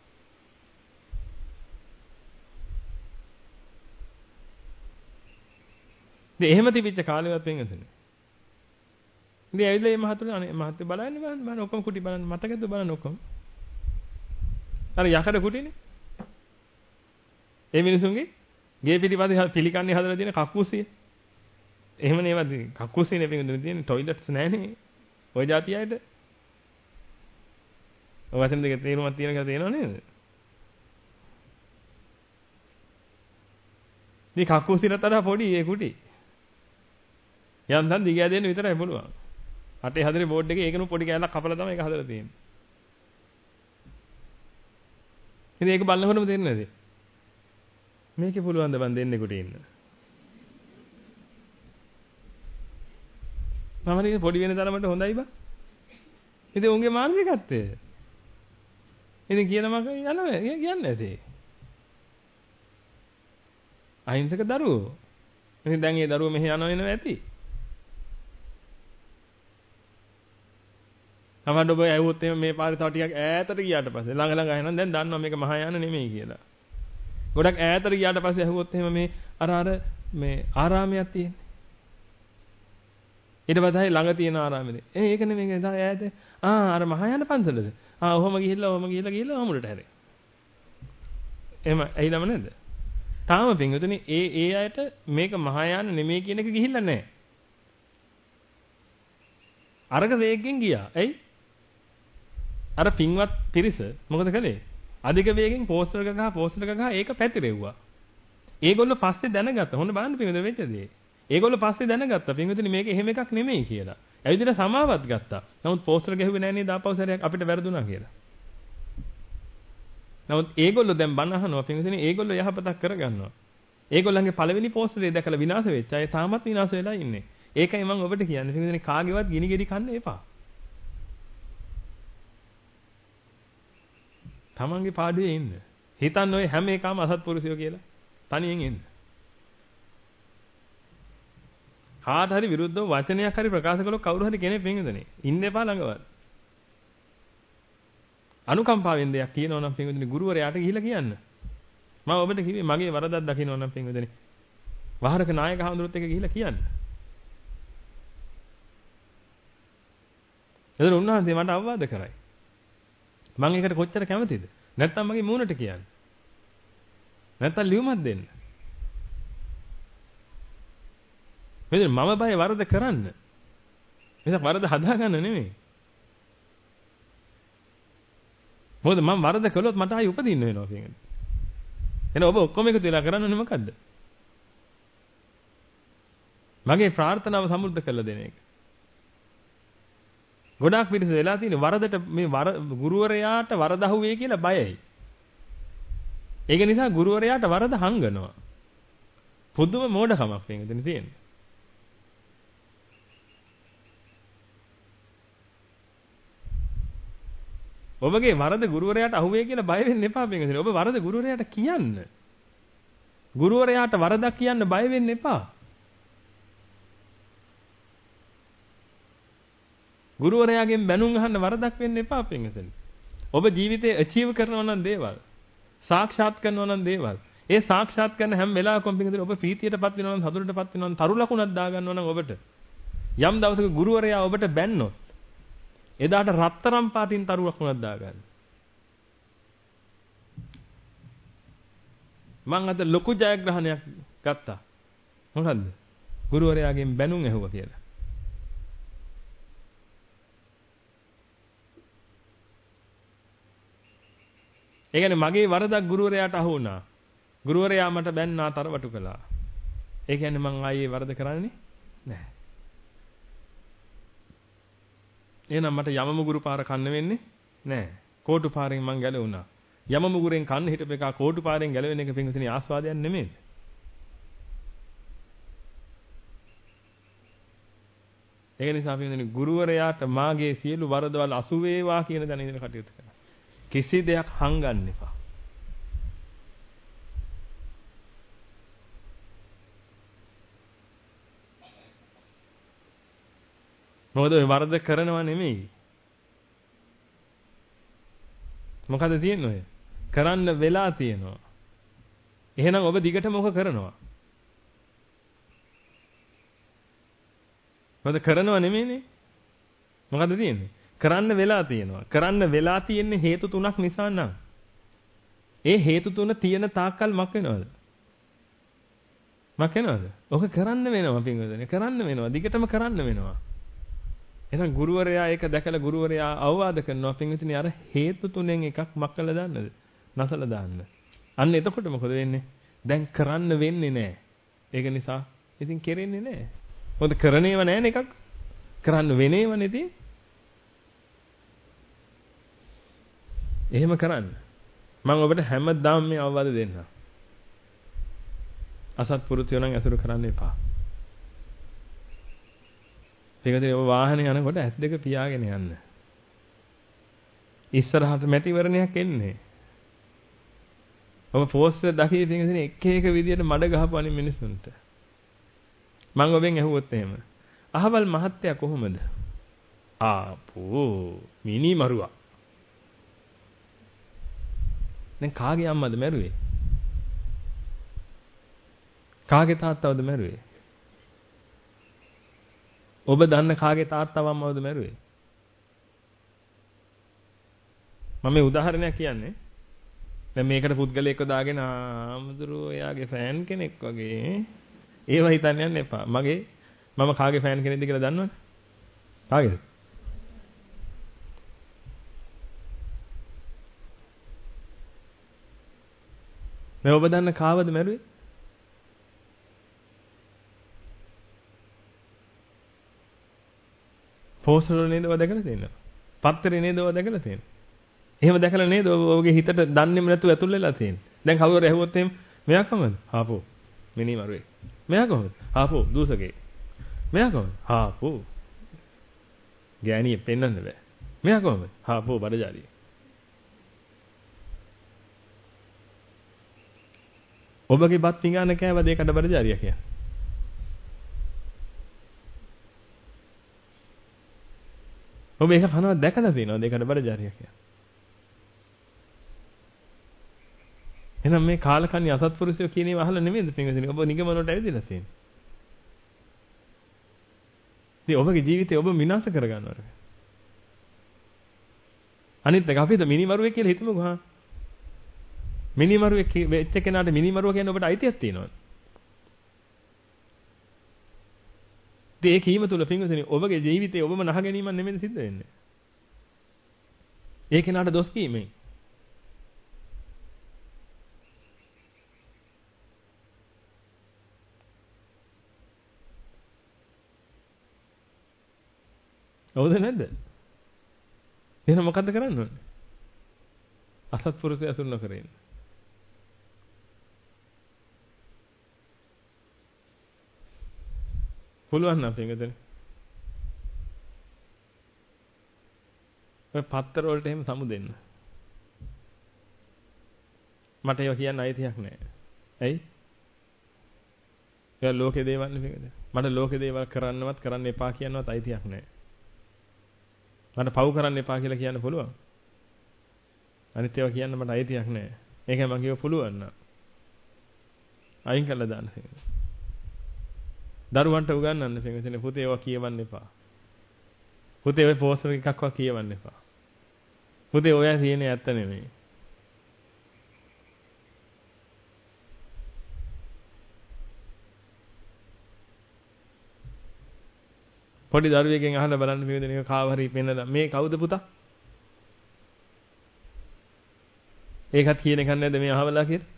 ඉතින් එහෙම තිබිච්ච කාලෙවත් වෙනසනේ. ඉතින් ඇවිල්ලා මේ මහතුරු අනේ මහත්ය බලන්න ඔක්කොම කුටි බලන්න මතකද බලන්න ඔක්කොම. අර යකඩ කුටිනේ. ඒ මිනිසුන්ගේ ගේ පිටිපස්සේ පිළිකන්නේ හදලා තියෙන කක්කුස්සිය. එහෙම නේවද? කක්කුස්සියනේ පිටින් තියෙන টয়ලට්ස් නැහනේ. ওই જાති අයට. ඔය වචන දෙක තේරුමක් තියෙන කියලා තේරෙනව නේද? මේ කක්කුස්සියට වඩා පොඩි ඒ කුටි. යන්තම් දිග ඇදෙන්න විතරයි පුළුවන්. අටේ හතරේ බෝඩ් එකේ ඒකනු පොඩි කෑල්ලක් කපලා තමයි ඒක හදලා තියෙන්නේ. ඉතින් ඒක බලනකොටම තේරෙන්නේ නැද්ද? මේකේ පුළුවන් ද බන් දෙන්නෙකුට ඉන්න. තමරිගේ පොඩි වෙන තරමට හොඳයි බා. ඉතින් උන්ගේ මානසිකත්වය. ඉතින් කියනම යනවා කියන්නේ නැතේ. අහිංසක දරුවෝ. ඉතින් දැන් ඒ දරුවෝ මෙහෙ යනවා එනවා ඇති. සමහරවිට ඔබ ඇහුවොත් එහෙම මේ පාරේ තව ටිකක් ඈතට ගියාට පස්සේ ළඟ ළඟ ආයෙනම් දැන් දන්නවා මේක මහායාන නෙමෙයි කියලා. ගොඩක් ඈතට ගියාට පස්සේ ඇහුවොත් එහෙම මේ අර මේ ආරාමයක් තියෙන්නේ. ඊට පස්සේ ළඟ තියෙන ආරාමෙද. ඒක නෙමෙයි ඒක ඈත. අර මහායාන පන්සලද? ඔහොම ගිහිල්ලා ඔහොමලට හැරේ. එහෙම ඇහිලාම නේද? තාම පින්වතුනි ඒ අයට මේක මහායාන නෙමෙයි කියන එක ගිහිල්ලා නැහැ. අරක වේගෙන් ගියා. ඇයි? අර පින්වත් පිරිස මොකද කළේ? අධික වේගෙන් පෝස්ටර් එක ගහ ඒක පැතිරෙව්වා. ඒගොල්ලෝ පස්සේ දැනගත්තා. හොඳ බලන්න පින්වතුනි වෙච්ච දේ. ඒගොල්ලෝ පස්සේ දැනගත්තා පින්වතුනි මේක එහෙම එකක් නෙමෙයි කියලා. ඇවිදලා සමාවත් ගත්තා. නමුත් පෝස්ටර් ගැහුවේ නැහැ නේද ආපහු සැරයක් අපිට වැරදුනා කියලා. නමුත් ඒගොල්ලෝ දැන් බණ අහනවා පින්වතුනි ඒගොල්ලෝ යහපතක් කරගන්නවා. ඒගොල්ලන්ගේ පළවෙනි පෝස්ටරේ දැකලා විනාශ වෙච්ච අය තාමත් විනාශ වෙලා ඉන්නේ. ඒකයි මම ඔබට කියන්නේ පින්වතුනි කාගේවත් ගිනි ගෙඩි කන්න එපා. තමන්ගේ පාඩුවේ ඉන්න. හිතන්න ඔය හැම එකම අසත්පුරුෂයෝ කියලා. තනියෙන් ඉන්න. කාට හරි විරුද්ධව වචනයක් හරි ප්‍රකාශ කළොත් කවුරු හරි කෙනෙක් පින්වතුනි ඉන්න එපා ළඟවත්. අනුකම්පාවෙන් දෙයක් කියනවා නම් පින්වතුනි ගුරුවරයාට ගිහිල්ලා කියන්න. මම ඔබට කිව්වේ මගේ වරදක් දකිනවා නම් පින්වතුනි වහරක නායක හඳුරුත් එක ගිහිල්ලා කියන්න. එතන උන්වහන්සේ මට අවවාද කරයි. මම ඒකට කොච්චර කැමතිද? නැත්තම් මගේ මූණට කියන්න. නැත්තම් ලියුමක් දෙන්න. මෙතන මම බය වරද කරන්න. මේක වරද හදාගන්න නෙමෙයි. මොකද මම වරද කළොත් මට ආයි උපදින්න වෙනවා කියන්නේ. එහෙනම් ඔබ ඔක්කොම එකතු වෙලා කරන්නේ මොකද්ද? මගේ ප්‍රාර්ථනාව සමුද්ද කළ දෙන එක. ගොඩාක් පිරිස වෙලා තියෙන වරදට මේ ගුරුවරයාට වරද අහුවේ කියලා බයයි. ඒක නිසා ගුරුවරයාට වරද හංගනවා. පුදුම මෝඩකමක් වෙන තියෙන්නේ. ඔබගේ වරද ගුරුවරයාට අහුවේ කියලා බය වෙන්න එපා පින්වතුනි. ඔබ වරද ගුරුවරයාට කියන්න. ගුරුවරයාට වරදක් කියන්න බය වෙන්න එපා. ගුරුවරයාගෙන් බැනුම් අහන්න වරදක් වෙන්න එපා පින්වතුනි. ඔබ ජීවිතේ අචීව් කරනවා නම් දේවල්, සාක්ෂාත් කරනවා නම් දේවල්, ඒ සාක්ෂාත් කරන හැම වෙලාවකම පින්වතුනි ඔබ ප්‍රීතියටපත් වෙනවා නම් සතුටටපත් වෙනවා නම් තරු ලකුණක් දා ගන්නවා නම් ඔබට යම් දවසක ගුරුවරයා ඔබට බැන්නොත් එදාට රත්තරන් පාටින් තරු ලකුණක් දා ගන්න. මම අද ලොකු ජයග්‍රහණයක් ගත්තා. මොකද්ද? ගුරුවරයාගෙන් බැනුම් ඇහුවා කියලා. ඒ කියන්නේ මගේ වරදක් ගුරුවරයාට අහු වුණා. ගුරුවරයා මට බැන්නා තරවටු කළා. ඒ කියන්නේ මං ආයේ වරද කරන්නේ නැහැ. එහෙනම් මට යම මුගුරු පාර කන්න වෙන්නේ නැහැ. කෝටු පාරෙන් මං ගැලවුණා. යම මුගුරෙන් කන්න හිටපු එක කෝටු පාරෙන් ගැලවෙන එක පින්විතනි ආස්වාදයක් නෙමෙයි. ඒක නිසා පින්විතනි ගුරුවරයාට මාගේ සියලු වරදවල් අසු වේවා කියන දැන ඉඳලා කටයුතු කරන්න. කිසි දෙයක් හංගන්න එපා. මොකද ඔය වරද කරනවා නෙමෙයි. මොකද තියෙන්නේ ඔය? කරන්න වෙලා තියෙනවා. එහෙනම් ඔබ දිගටම ඔක කරනවා. මොකද කරනවා නෙමෙයිනේ. මොකද තියෙන්නේ? කරන්න වෙලා තියෙනවා. කරන්න වෙලා තියෙන්නේ හේතු තුනක් නිසා නම්. ඒ හේතු තුන තියෙන තාක්කල් මක් වෙනවද? මක් වෙනවද? ඔක කරන්න වෙනවා පින්වදනේ. කරන්න වෙනවා. දිගටම කරන්න වෙනවා. එහෙනම් ගුරුවරයා ඒක දැකලා ගුරුවරයා අවවාද කරනවා පින්විතනි අර හේතු තුනෙන් එකක් මක් කළා දාන්නද? නැසලා දාන්න. අන්න එතකොට මොකද වෙන්නේ? දැන් කරන්න වෙන්නේ නැහැ. ඒක නිසා ඉතින් කෙරෙන්නේ නැහැ. මොකද කරණේව නැහැ එකක්. කරන්න වෙනේවනේ ඉතින්. එහෙම කරන්න. මම ඔබට හැමදාම මේ අවවාද දෙන්නම්. අසත්පුරුෂයෝ නම් ඇසුරු කරන්න එපා. ඒකදී ඔබ වාහනේ යනකොට ඇස් දෙක පියාගෙන යන්න. ඉස්සරහට මැතිවරණයක් එන්නේ. ඔබ පෝස්ටර් දකින්න තියෙන එක එක විදියට මඩ ගහපුවානේ මිනිස්සුන්ට. මම ඔබෙන් ඇහුවොත් එහෙම. අහවල් මහත්තයා කොහොමද? ආපෝ මිනි මරුවා. දැන් කාගේ අම්මද මැරුවේ? කාගේ තාත්තවද මැරුවේ? ඔබ දන්න කාගේ තාත්තව අම්මවද මැරුවේ? මම මේ උදාහරණයක් කියන්නේ. දැන් මේකට පුද්ගලයෙක්ව දාගෙන ආමුදුරෝ එයාගේ ෆෑන් කෙනෙක් වගේ ඒව හිතන්න යන්න එපා. මම කාගේ ෆෑන් කෙනෙක්ද කියලා දන්නවද? කාගේද? මේ ඔබ දන්න කාවද මැරුවේ? පෝස්ටර් වල නේද ඔය දැකලා තියෙන්නේ? පත්තරේ නේද ඔය දැකලා තියෙන්නේ? එහෙම දැකලා නේද ඔබගේ හිතට දන්නේම නැතුව ඇතුල් වෙලා තියෙන්නේ? දැන් කවුරු හරි ඇහුවොත් එහෙම මෙයා කොහමද? ආපෝ මිනි මරුවේ. මෙයා කොහමද? ආපෝ දූසකේ. මෙයා කොහමද? ආපෝ ගෑණියෙ පෙන්වන්න බෑ. මෙයා කොහමද? ආපෝ බඩජාරිය. ඔබගේ බත් පිඟාන කෑවද ඒකට බඩජාරිය කියන්නේ? ඔබ ඒක කනවා දැකලා තියෙනවද ඒකට බඩජාරිය කියන්නේ? එහෙනම් මේ කාලකන්ණි අසත්පුරුෂයෝ කියන ඒවා අහලා නෙමෙයිද පින්වදිනේ ඔබ නිගමනට ඇවිදලා තියෙන්නේ. ඉතින් ඔබගේ ජීවිතේ ඔබ විනාශ කරගන්නවද? අනිත් එක අපිට මිනිමරුවේ කියලා හිතමුකෝ හා. මිනිමරුවේ වෙච්ච කෙනාට මිනිමරුව කියන්නේ ඔබට අයිතියක් තියෙනවද? ඉතින් ඒ කීම තුල පින්වදිනේ ඔබගේ ජීවිතේ ඔබම නහ ගැනීමක් නෙමෙයි සිද්ධ වෙන්නේ. ඒ කෙනාට දොස් කීමෙන් හවුද නැද්ද? එහෙනම් මොකද්ද කරන්න ඕනේ? අසත්පුරුෂය අසුර නොකර ඉන්න. පුළුවන් නම් පින්වදිනේ. ඔය පත්තර වලට එහෙම සමු දෙන්න. මට ඒවා කියන්න අයිතියක් නැහැ. ඇයි? ඒක ලෝකේ දේවල් නෙවෙයිද? මට ලෝකේ දේවල් කරන්නවත් කරන්න එපා කියනවත් අයිතියක් නැහැ. මට පව් කරන්න එපා කියලා කියන්න පුළුවන්. අනිත් ඒවා කියන්න මට අයිතියක් නැහැ. ඒකයි මම කියව පුළුවන් නා. අයින් කළා දාන්න. දරුවන්ට උගන්වන්න පින්වදිනේ පුතේ ඒවා කියවන්න එපා. පුතේ ඔය පෝස්ටර් එකක්වත් කියවන්න එපා. පුතේ ඔයා කියන්නේ ඇත්ත නෙමෙයි. පොඩි දරුවෙක්ගෙන් අහලා බලන්න පින්වදිනේ කාව හරි පෙන්නලා මේ කවුද පුතා? ඒකත් කියන එකක් නැද්ද මේ අහවලා කියලා?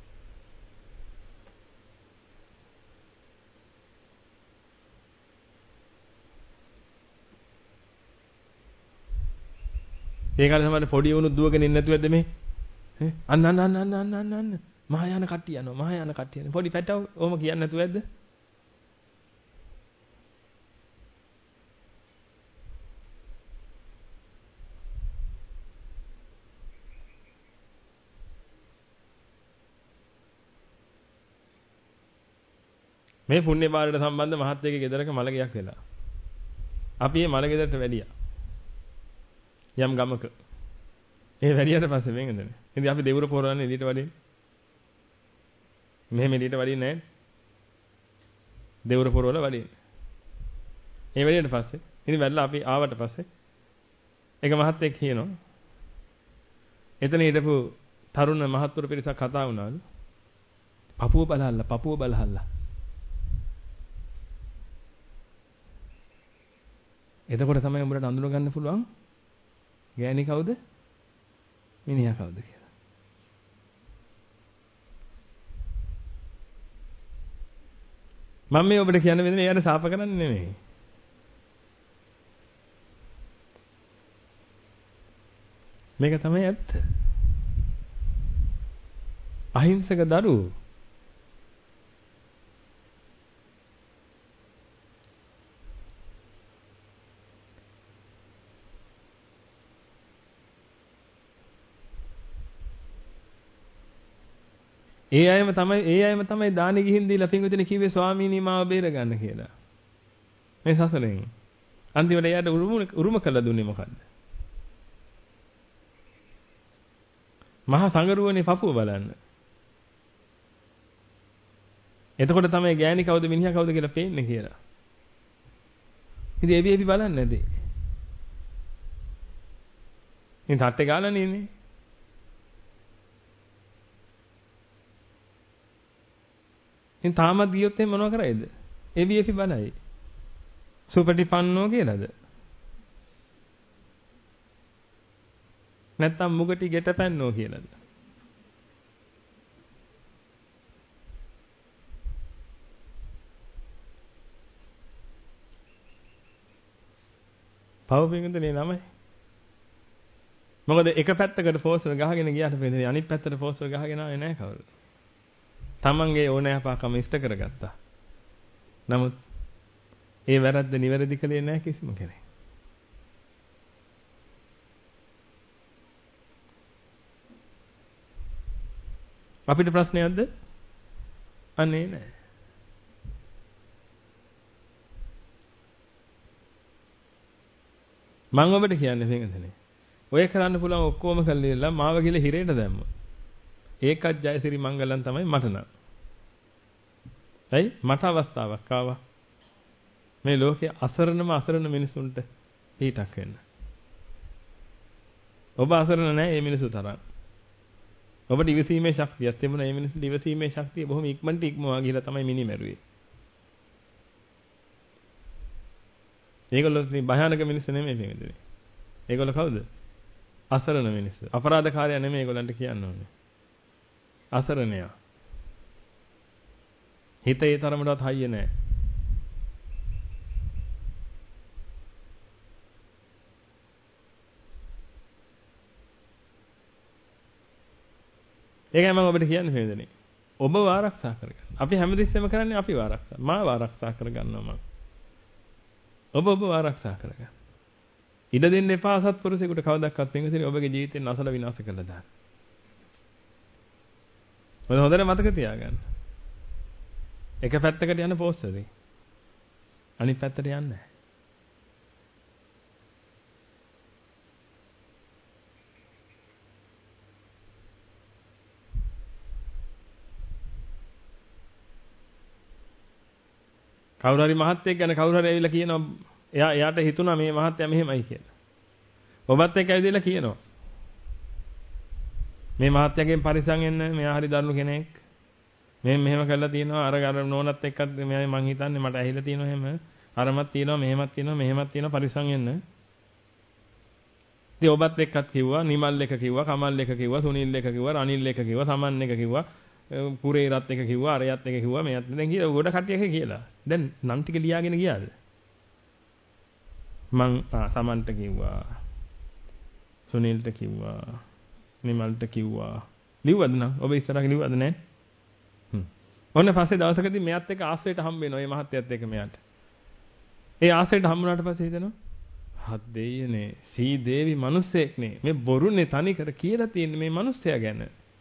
ඒ කාලේ තමයි පොඩි වුණු දුවගෙන ඉන්නේ නැතුව ඇද්ද මේ? අන්න මහායාන කට්ටිය යනවා මහායාන කට්ටිය යනවා. පොඩි පැටව ඔහොම කියන්නේ නැතුව ඇද්ද? මේ පුණ්‍ය බාරයට සම්බන්ධ මහත්යෙකුගේ ගෙදරක මලගයක් වෙලා. අපි මේ මලගෙදරට වැඩියා. යම් ගමක. ඒ වැඩියට පස්සේ වෙන්නේ. ඉතින් අපි දෙවුර පොරවන්නේ එළියට වඩින්න. මෙහෙම එළියට වඩින්නේ නැහැ. දෙවුර පොරවල වඩින්න. ඒ වැඩියට පස්සේ ඉතින් වැඩලා අපි ආවට පස්සේ එක මහත්යෙක් කියනවා. එතන හිටපු තරුණ මහත්තුරු පිරිසක් කතා වුණාලු. පපුව බලහල්ලා. එතකොට තමයි උඹට අඳුන ගන්න පුළුවන් ගෑණි කවුද? මිනිහා කවුද කියලා. මම මේ ඔබට කියන්න වෙන්නේ එයාට සාප කරන්නේ නෙමෙයි. මේක තමයි ඇත්ත. අහිංසක දරුවෝ ඒ අයම තමයි දානෙ ගිහින් දීලා පින්විතනේ කිව්වේ ස්වාමීනි මාව බේර ගන්න කියලා. මේ සසරෙන්. අන්තිමට එයාට උරුම කළ දුන්නේ මොකද්ද? මහා සංගරුවනේ පපුව බලන්න. එතකොට තමයි ගෑණි කවුද මිනිහා කවුද කියලා පේන්නේ කියලා. ඉතින් එබි බලන්නේ නැදී. ඉතින් තාත්තේ ගාලානේ ඉන්නේ. ඉතින් තාමත් ගියොත් එහෙනම් මොනව කරයිද? එබි බලයි. සුපටිපන්නෝ කියලාද? නැත්තම් මුගටි ගෙට පැන්නෝ කියලාද? පවපින්ගුනේ නමයි. මොකද එක පැත්තකට ෆෝස්ටර් ගහගෙන ගියාට පස්සේ අනිත් පැත්තට ෆෝස්ටර් ගහගෙන ආවේ නැහැ කවුරු. තමන්ගේ ඕනෑපාකම ඉෂ්ට කරගත්තා. නමුත් ඒ වැරද්ද නිවැරදි කළේ නැහැ කිසිම කෙනෙක්. අපිට ප්‍රශ්නයක්ද? අනේ නැහැ. මම ඔබට කියන්නේ මේකදනේ. ඔය කරන්න පුළුවන් ඔක්කොම කළේලා මාව කියලා හිරේට දැම්මා. ඒකත් ජයසිරි මංගලම් තමයි මට නම්. ඇයි? මට අවස්ථාවක් ආවා. මේ ලෝකයේ අසරණ මිනිසුන්ට පිටක් වෙන්න. ඔබ අසරණ නැහැ මේ මිනිසු තරම්. ඔබට ඉවසීමේ ශක්තියක් තිබුණා. මේ මිනිස්සු ඉවසීමේ ශක්තිය බොහොම ඉක්මනට ඉක්මවා ගිහලා තමයි මිනි මැරුවේ. ඒගොල්ලෝ භයානක මිනිස්සු නෙමෙයි මේකදේ. ඒගොල්ලෝ කවුද? අසරණ මිනිස්සු. අපරාධකාරයා නෙමෙයි ඒගොල්ලන්ට කියන්න ඕනේ. අසරණයා. හිත ඒ තරමටවත් හයිය නැහැ. ඒකයි මම ඔබට කියන්නේ හේදෙනේ. ඔබව ආරක්ෂා කරගන්න. අපි හැමදෙස්සෙම කරන්නේ අපිව ආරක්ෂා. මාව ආරක්ෂා කරගන්නවා මම. ඔබව ආරක්ෂා කරගන්න. ඉඩ දෙන්න එපා සත්පුරුෂයෙකුට කවදාවත් වෙනසෙන්නේ ඔබගේ ජීවිතේ නැසල විනාශ කළා දාන්න. මොකද හොඳට මතක තියාගන්න. එක පැත්තකට යන පෝස්ටරේ. අනිත් පැත්තට යන්නේ නැහැ. කවුරු හරි මහත්තයෙක් ගැන කවුරු හරි ඇවිල්ලා කියනවා එයාට හිතුණා මේ මහත්තයා මෙහෙමයි කියලා. ඔබත් එක්ක ඇවිදලා කියනවා. මේ මහත්තයාගෙන් පරිස්සම් වෙන්න මෙයා හරි දරුණු කෙනෙක්. මෙහෙම කරලා තියෙනවා අර නෝනත් එක්කත් මම හිතන්නේ මට ඇහිලා තියෙනවා එහෙම. අරමත් තියෙනවා මෙහෙමත් තියෙනවා පරිස්සම් වෙන්න. ඉතින් ඔබත් එක්කත් කිව්වා නිමල් එක කිව්වා කමල් එක කිව්වා සුනිල් එක කිව්වා රනිල් එක කිව්වා සමන් එක කිව්වා පුරේරත් එක කිව්වා අරයත් එක කිව්වා මෙයත් දැන් කියලා ගොඩ කට්ටියක කියලා. දැන් නම් ටික ලියාගෙන ගියාද? මං සමන්ට කිව්වා සුනිල්ට කිව්වා නිමල්ට කිව්වා ලිව්වද නම් ඔබ ඉස්සරහ ලිව්වද නැහැ? ඔන්න පස්සේ දවසකදී මෙයත් එක්ක ආශ්‍රයයට හම්බ වෙනවා මේ මහත්යත් එක්ක මෙයාට. ඒ ආශ්‍රයයට හම්බුනාට පස්සේ හිතනවා හත් දෙයියනේ සී දේවි මිනිස්සෙක් නේ මේ බොරුනේ තනි කර කියලා තියෙන්නේ මේ මිනිස්සයා ගැන.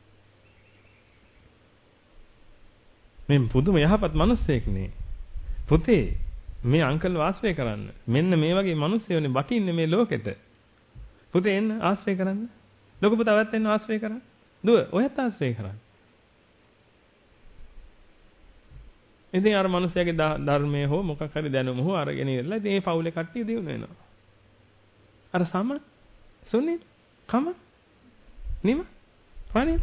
මේ පුදුම යහපත් මිනිස්සෙක් නේ. පුතේ මේ අංකල් ආශ්‍රය කරන්න. මෙන්න මේ වගේ මිනිස්සුනේ වටින්නේ මේ ලෝකෙට. පුතේ එන්න ආශ්‍රය කරන්න. ලොකු පුතාවත් එන්න ආශ්‍රය කරන්න. දුව ඔයත් ආශ්‍රය කරන්න. ඉතින් අර මිනිස්යාගේ ධර්මයේ හෝ මොකක් හරි දැනුම හෝ අරගෙන ඉරලා ඉතින් මේ පවුලේ කට්ටිය දිනු වෙනවා. අර සම සුනිල් කම නිම රනිල්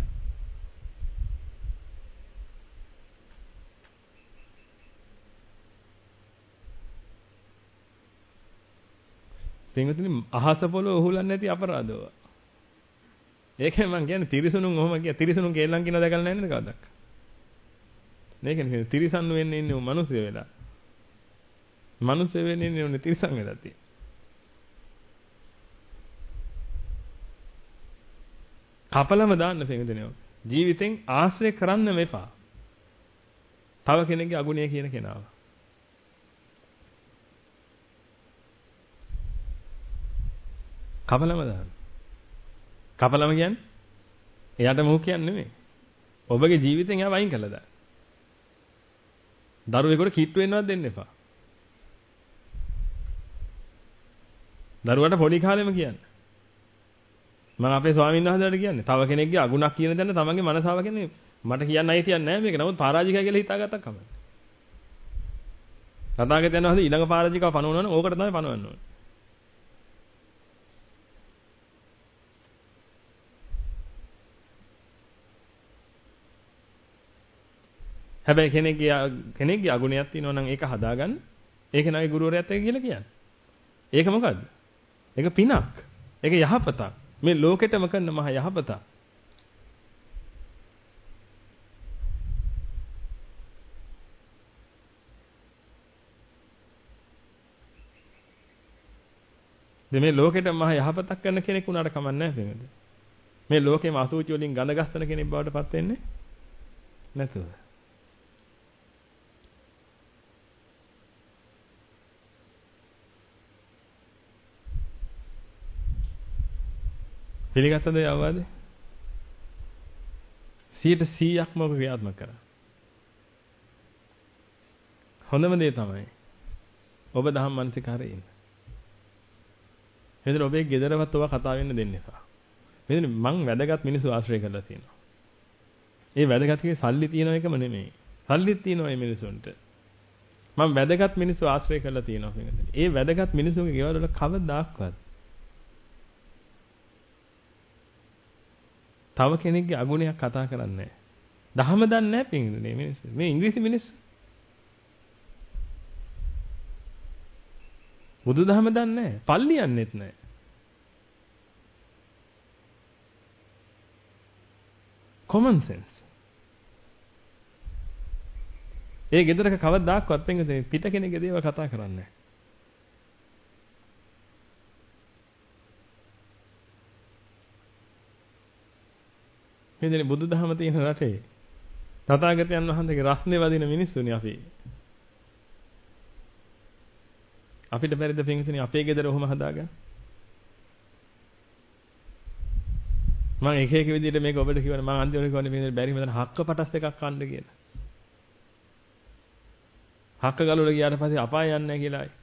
පින්විතනි අහස පොළොව උහුලන්නේ නැති අපරාධව. ඒකයි මම කියන්නේ තිරිසනුන් ඔහොම කිය තිරිසනුන් කේලම් කියන දැකලා නැහැ නේද කවදාවත්. මේකනේ තිරිසන් වෙන්නේ ඉන්නේ මිනිස්සු වෙලා. මිනිස්සු වෙන්නේ ඉන්නේ තිරිසන් වෙලා තියෙන්නේ. කපලම දාන්න පින්විතනි. ජීවිතෙන් ආශ්‍රය කරන්න මෙපා. තව කෙනෙක්ගේ අගුණය කියන කෙනාව. කපලම දාන්න. කපලම කියන්නේ එයාට මොහු කියන්නේ නෙමෙයි. ඔබගේ ජීවිතෙන් එයා වයින් කළා දාන්න. දරුවෙකුට කිට්ටු වෙන්නවත් දෙන්න එපා. දරුවට පොඩි කාලෙම කියන්නේ. මම අපේ ස්වාමීන් වහන්සේලාට කියන්නේ. තව කෙනෙක්ගේ අගුණක් කියන දන්න තමන්ගේ මනසාව කියන්නේ මට කියන්න අයිතියක් නැහැ මේක. නමුත් පරාජිකය කියලා හිතාගත්තා කමක්. තථාගතයන් වහන්සේ ඊළඟ පරාජිකව පනවනවා නම් ඕකට තමයි පනවන්න ඕනේ. හැබැයි කෙනෙක්ගේ අගුණයක් තියෙනවා නම් ඒක හදාගන්න. ඒක නයි ගුරුවරයාත් එක්ක කියලා කියන්නේ. ඒක මොකද්ද? ඒක පිනක්. ඒක යහපතක්. මේ ලෝකෙටම කරන මහ යහපතක්. මේ ලෝකෙටම මහ යහපතක් කරන කෙනෙක් උනාට කමක් නැහැ පින්වද. මේ ලෝකෙම අසුචි වලින් ගඳ ගස්සන කෙනෙක් බවට පත් වෙන්නේ නැතුව. පිළිගත්තද ඒ අවවාදේ? 100%ක්ම ඔබ ක්‍රියාත්මක කරා. හොඳම දේ තමයි ඔබ දහම් මනසිකාරයේ ඉන්න. මෙතන ඔබේ ගෙදරවත් ඔබ කතා වෙන්න දෙන්න එපා. මෙතන මං වැදගත් මිනිස්සු ආශ්‍රය කරලා තියෙනවා. ඒ වැදගත්කේ සල්ලි තියෙන එකම නෙමෙයි. සල්ලිත් තියෙනවා මේ මිනිසුන්ට. මම වැදගත් මිනිස්සු ආශ්‍රය කරලා තියෙනවා මෙතන. ඒ වැදගත් මිනිසුන්ගේ ගෙවල් වල කවදාක්වත් තව කෙනෙක්ගේ අගුණයක් කතා කරන්නේ නැහැ. දහම දන්නේ නැහැ පින්දුනේ මිනිස්සු. මේ ඉංග්‍රීසි මිනිස්සු. බුදුදහම දන්නේ නැහැ. පල්ලි යන්නෙත් නැහැ. common sense. ඒ ගෙදරක කවදාක්වත් පින්දුනේ පිට කෙනෙක්ගේ දේවල් කතා කරන්නේ නැහැ. මේ බුදුදහම තියෙන රටේ තථාගතයන් වහන්සේගේ රස්නේ වදින මිනිස්සුනේ අපි. අපිට බැරිද පින්විතනි අපේ ගෙදර ඔහොම හදාගන්න? මම එක එක විදිහට මේක ඔබට කියවනේ මම අන්තිමට කියවනේ මේ බැරි මතන හක්ක පටස් එකක් කන්න කියලා. හක්ක ගලවල ගියාට පස්සේ අපාය යන්නේ නැහැ කියලායි.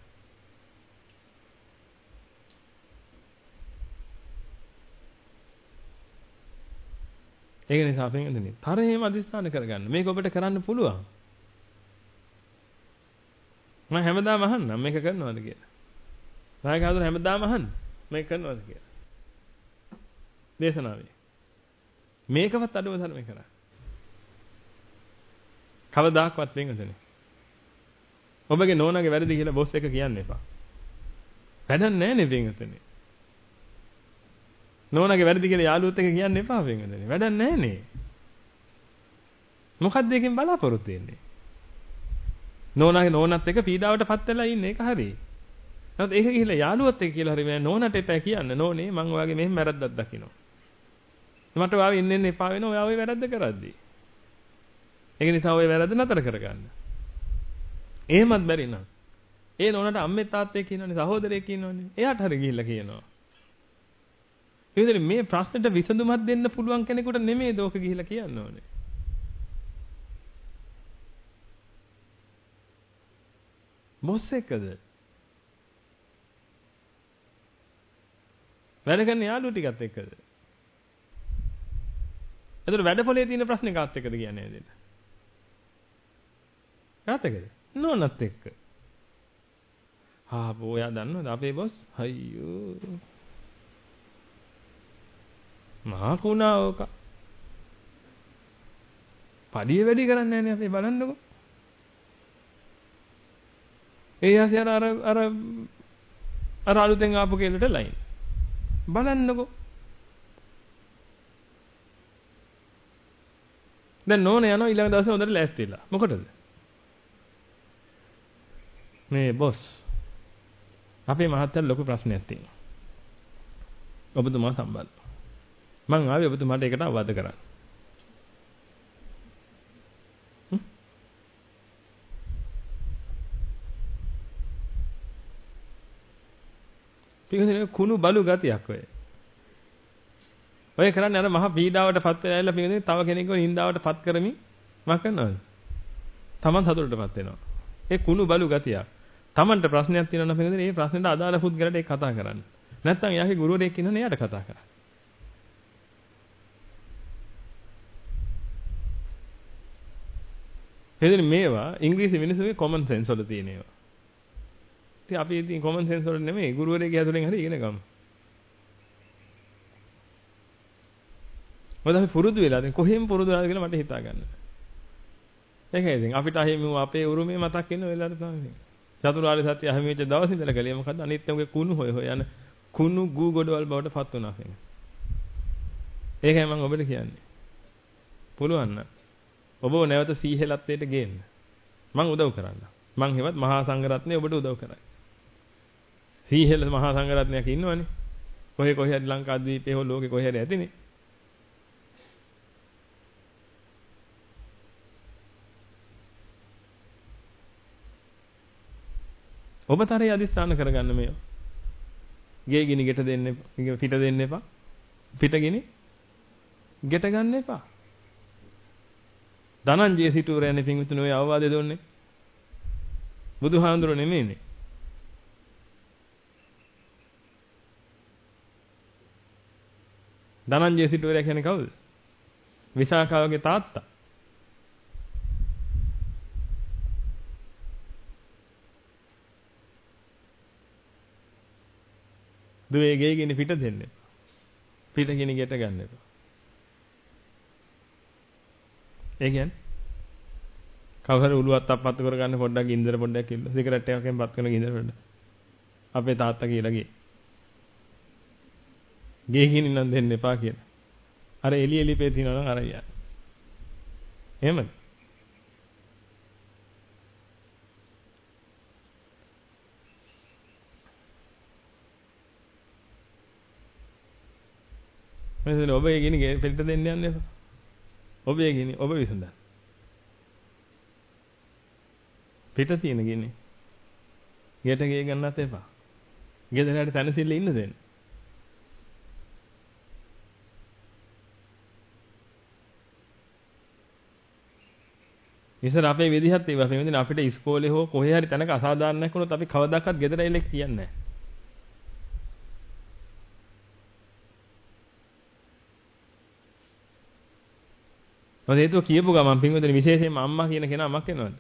ඒක නිසා පින්වතුනි තරහෙම අදිස්ථාන කරගන්න. මේක ඔබට කරන්න පුළුවන්. මම හැමදාම අහන්නම් මේක කරනවද කියලා. නායක හඳුන හැමදාම අහන්න මේක කරනවද කියලා. දේශනාවේ. මේකවත් අඩුව ධර්මේ කරා. කවදාක්වත් පින්වතුනි. ඔබගේ නෝනාගේ වැරදි කියලා බොස් එක කියන්න එපා. වැඩක් නැහැ නේ පින්වතුනි. නෝනාගේ වැරදි කියලා යාළුවොත් එක කියන්න එපා වෙන්නේ. වැඩක් නැහැ නේ. මොකක්ද එකෙන් බලාපොරොත්තු වෙන්නේ? නෝනත් එක පීඩාවටපත් වෙලා ඉන්නේ ඒක හරි. නැත්නම් ඒක ගිහිල්ලා යාළුවොත් එක කියලා හරි මේ නෝනට එපා කියන්න. නෝනේ මං ඔයාගේ මෙහෙම වැරද්දක් දකිනවා. මට ඔයාව ඉන්න එපා වෙනවා ඔයා ওই වැරද්ද කරද්දී. ඒක නිසා ওই වැරද්ද නතර කරගන්න. එහෙමත් බැරි නම් ඒ නෝනට අම්මේ තාත්තේ කියනවනේ සහෝදරයෙක් කියනවනේ. එයාට හරි ගිහිල්ලා කියනවා. මේ ප්‍රශ්නෙට විසඳුමක් දෙන්න පුළුවන් කෙනෙකුට නෙමෙයි දෝක ගිහිලා කියන්න ඕනේ. බොස් එක්කද? වැඩ කරන යාළුවෝ ටිකත් එක්කද? එතකොට වැඩපොලේ තියෙන ප්‍රශ්නේ කාත් එක්කද කියන්නේ නේද? කාත් එක්කද? නෝනත් එක්ක. බෝයා දන්නවද අපේ බොස්? අයියෝ මහා කුණාවක පඩිය වැඩි කරන්නේ නැහැ නේ අපි බලන්නකො. ඒ ආසිය අර අලුතෙන් ආපු කෙල්ලට ලයින් බලන්නකො. දැන් නෝනේ යනවා ඊළඟ දවසේ හොඳට ලෑස්තිලා. මොකටද? මේ බොස් අපේ මහත්තයාට ලොකු ප්‍රශ්නයක් තියෙනවා. ඔබතුමා සම්බන්ධ. මං ආවේ ඔබතුමාට ඒකට අවවාද කරන්න. පිටින් කුණු බලු ගතියක් ඔය. ඔය කරන්නේ අර මහ පීඩාවටපත් වෙලා ඇවිල්ලා පිටින් තව කෙනෙක්ව නින්දාවටපත් කරමින් මම කරනවාද? Taman සතුටටපත් වෙනවා. ඒ කුණු බලු ගතියක්. Tamanට ප්‍රශ්නයක් තියෙනවා නම් පින්වතුනි ඒ ප්‍රශ්නෙට අදාළ පුද්ගලයාට ඒක කතා කරන්න. නැත්නම් එයාගේ ගුරුවරයෙක් ඉන්නවනේ එයාට කතා කරන්න. එදින මේවා ඉංග්‍රීසි මිනිස්සුගේ common sense වල තියෙන ඒවා. ඉතින් අපි ඉතින් common sense වල නෙමෙයි ගුරුවරයෙක්ගේ ඇතුලෙන් හරි ඉගෙන ගමු. මොකද අපි පුරුදු වෙලා දැන් කොහෙන් පුරුදු වෙලාද කියලා මට හිතා ගන්න. ඒකයි ඉතින් අපිට අහිමි අපේ උරුමේ මතක් වෙන වෙලාවට තමයි. චතුරාර්ය සත්‍ය අහිමි වෙච්ච දවස් ඉඳලා කලේ මොකද්ද අනිත්‍යමගේ කුණු හොය හොය යන කුණු ගූ ගොඩවල් බවට පත් වුණා කියන්නේ. ඒකයි මම ඔබට කියන්නේ. පුළුවන් නම් ඔබව නැවත සීහෙලත්වයට ගේන්න. මම උදව් කරන්න. මං හෙවත් මහා සංඝරත්නය ඔබට උදව් කරයි. සීහෙල මහා සංඝරත්නයක් ඉන්නවනේ. කොහේ හරි ලංකාද්වීපේ හෝ ලෝකේ කොහේ හරි ඇතිනේ. ඔබතරේ අදිස්ථාන කරගන්න මේව. ගේ ගිනි ගෙට දෙන්න පිට දෙන්න එපා. පිට ගිනි ගෙට ගන්න එපා. ධනංජය සිටුවරයන් පින්විතුනේ ඔය අවවාදය දුන්නේ. බුදුහාඳුර නෙමෙයිනේ. ධනංජය සිටුවරයා කියන්නේ කවුද? විසාකාවගේ තාත්තා. දුවේ ගේ ගිනි පිට දෙන්න එපා. පිට ගිනි ගෙට ගන්න එපා. ඒ කියන්නේ කවුරු උළුවත් අප්පත්තු කරගන්න පොඩ්ඩක් ගින්දර පොඩ්ඩක් ඉන්න. සිගරට් එකකින් පත් කරන ගින්දර පොඩ්ඩක්. අපේ තාත්තා කියලා ගේ. ගේ ගිනි නම් දෙන්න එපා කියලා. අර එලි පේ තියනවා නම් අරයි යන්න. එහෙමද? මෙතන ඔබ ඒ ගිනි පිට දෙන්න යන්න එපා. ඔබ ඒ ගිනි ඔබ විසඳන්න. පිට තියෙන ගිනි. ගෙට ගේ ගන්නත් එපා. ගෙදරට තනසිල්ල ඉන්න දෙන්න. ඉතින් අපේ විදිහත් ඒ වගේ වෙන අපිට ඉස්කෝලේ හෝ කොහේ හරි තැනක අසාධාරණයක් වුණොත් අපි කවදාකවත් ගෙදර එල්ලෙක් කියන්නේ නැහැ. මොකද හේතුව කියපු ගමන් පින්වතුනි විශේෂයෙන්ම අම්මා කියන කෙනා අමක් වෙනවද?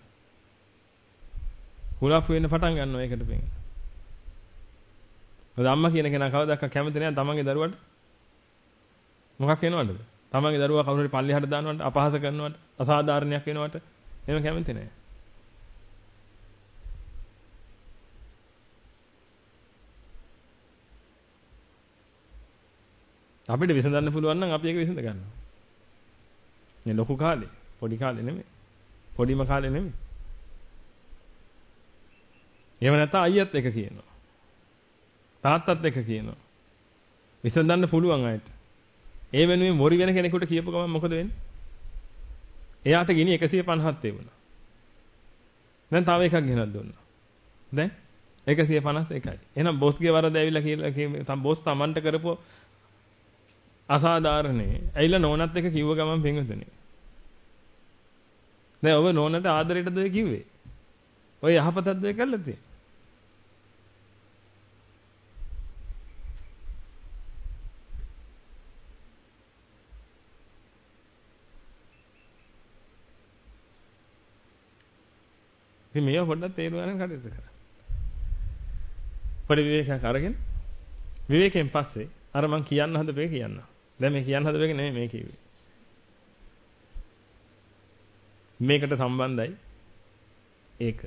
හුලප් වෙන්න පටන් ගන්නවා ඒකට පින්. මොකද අම්මා කියන කෙනා කවදාකවත් කැමති නැහැ තමන්ගේ දරුවට මොකක් වෙනවද? තමන්ගේ දරුවා කවුරු හරි පල්ලෙහාට දානවට අපහාස කරනවට අසාධාරණයක් වෙනවට එහෙම කැමති නැහැ. අපිට විසඳන්න පුළුවන් නම් අපි ඒක විසඳ ගන්නවා. මේ ලොකු කාලේ, පොඩි කාලේ නෙමෙයි. පොඩිම කාලේ නෙමෙයි. එහෙම නැත්නම් අයියත් එක කියනවා. තාත්තත් එක කියනවා. විසඳන්න පුළුවන් අයට. ඒ වෙනුවෙන් මොරි වෙන කෙනෙකුට කියපු ගමන් මොකද වෙන්නේ? එයාට ගිනි 150ක් තිබුණා. දැන් තව එකක් ගෙනත් දුන්නා. දැන් 151යි. එහෙනම් බොස්ගේ වරද ඇවිල්ලා කියලා බොස් Tamanට කරපුව අසාධාරණේ. ඇවිල්ලා නෝනත් එක කිව්ව ගමන් පින්වතුනේ. දැන් ඔබ නෝනට ආදරයටද කිව්වේ? ඔය යහපතක්ද කළා තියෙන්නේ? ඉතින් මේව පොඩ්ඩක් තේරුම් ගන්න කටයුතු කරා. පොඩි විවේකයක් අරගෙන විවේකයෙන් පස්සේ අර මං කියන්න හදපේ කියන්න. දැන් මේ කියන්න හදපේක නෙමෙයි මේ කිව්වේ. මේකට සම්බන්ධයි ඒක.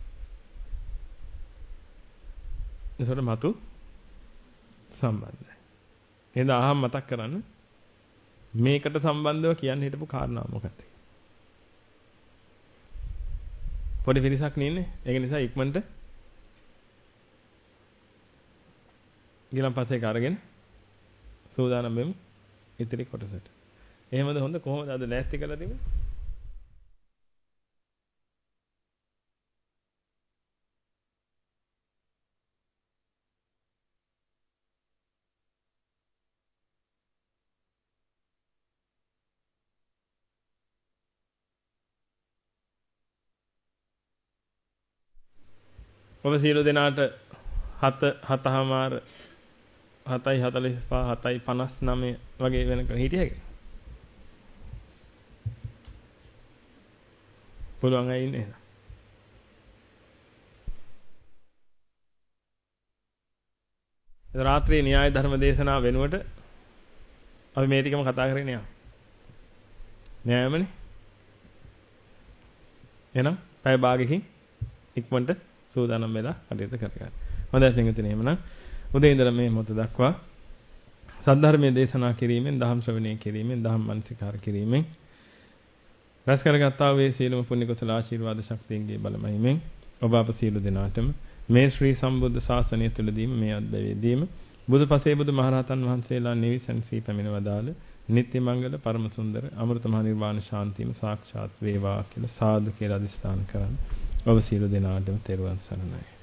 ඒසොට මතු සම්බන්ධයි. එහෙනම් අහම් මතක් කරන්න මේකට සම්බන්ධව කියන්න හිටපු කාරණා මොකක්ද? පොඩි පිරිසක් නෙන්නේ. ඒක නිසා ඉක්මනට ගිලන් පස්සේ කාරගෙන සූදානම් වෙමු ඉතිරි කොටසට. එහෙමද හොඳ කොහොමද අද ලෑස්ති කරලා තිබුණේ? ඔබ සියලු දෙනාට 7:00මාර 7:45 7:59 වගේ වෙනකන් හිටියේද? පුළුවන් අය ඉන්නේ. රාත්‍රියේ න්‍යාය ධර්ම දේශනාව වෙනුවට අපි මේ ටිකම කතා කරගෙන යනවා. න්‍යායමනේ. එහෙනම් පැය භාගයකින් ඉක්මනට සූදානම් වෙලා කටයුතු කරගන්න. හොඳයි සිංහතුනි එහෙමනම් උදේ ඉඳලා මේ මොහොත දක්වා සද්ධර්මයේ දේශනා කිරීමෙන්, ධම් ශ්‍රවණය කිරීමෙන්, ධම් මනසිකාර කිරීමෙන් රැස් කරගත්තා වූ මේ සීලම පුණ්‍ය කුසල ආශිර්වාද ශක්තියන්ගේ බලමහිමෙන් ඔබ අප සියලු දෙනාටම මේ ශ්‍රී සම්බුද්ධ ශාසනය තුලදීම මේ අත්දැවීම බුදුපසේ බුදුමහරහතන් වහන්සේලා නිවිසන්සී පැමිණ වදාළ නිත්‍ය මංගල පරම සුන්දර අමෘත මහ නිර්වාණ ශාන්තියම සාක්ෂාත් වේවා කියලා සාදු කියලා අදිස්ථාන කරන් ඔබ සියලු දෙනාටම තෙරුවන් සරණයි.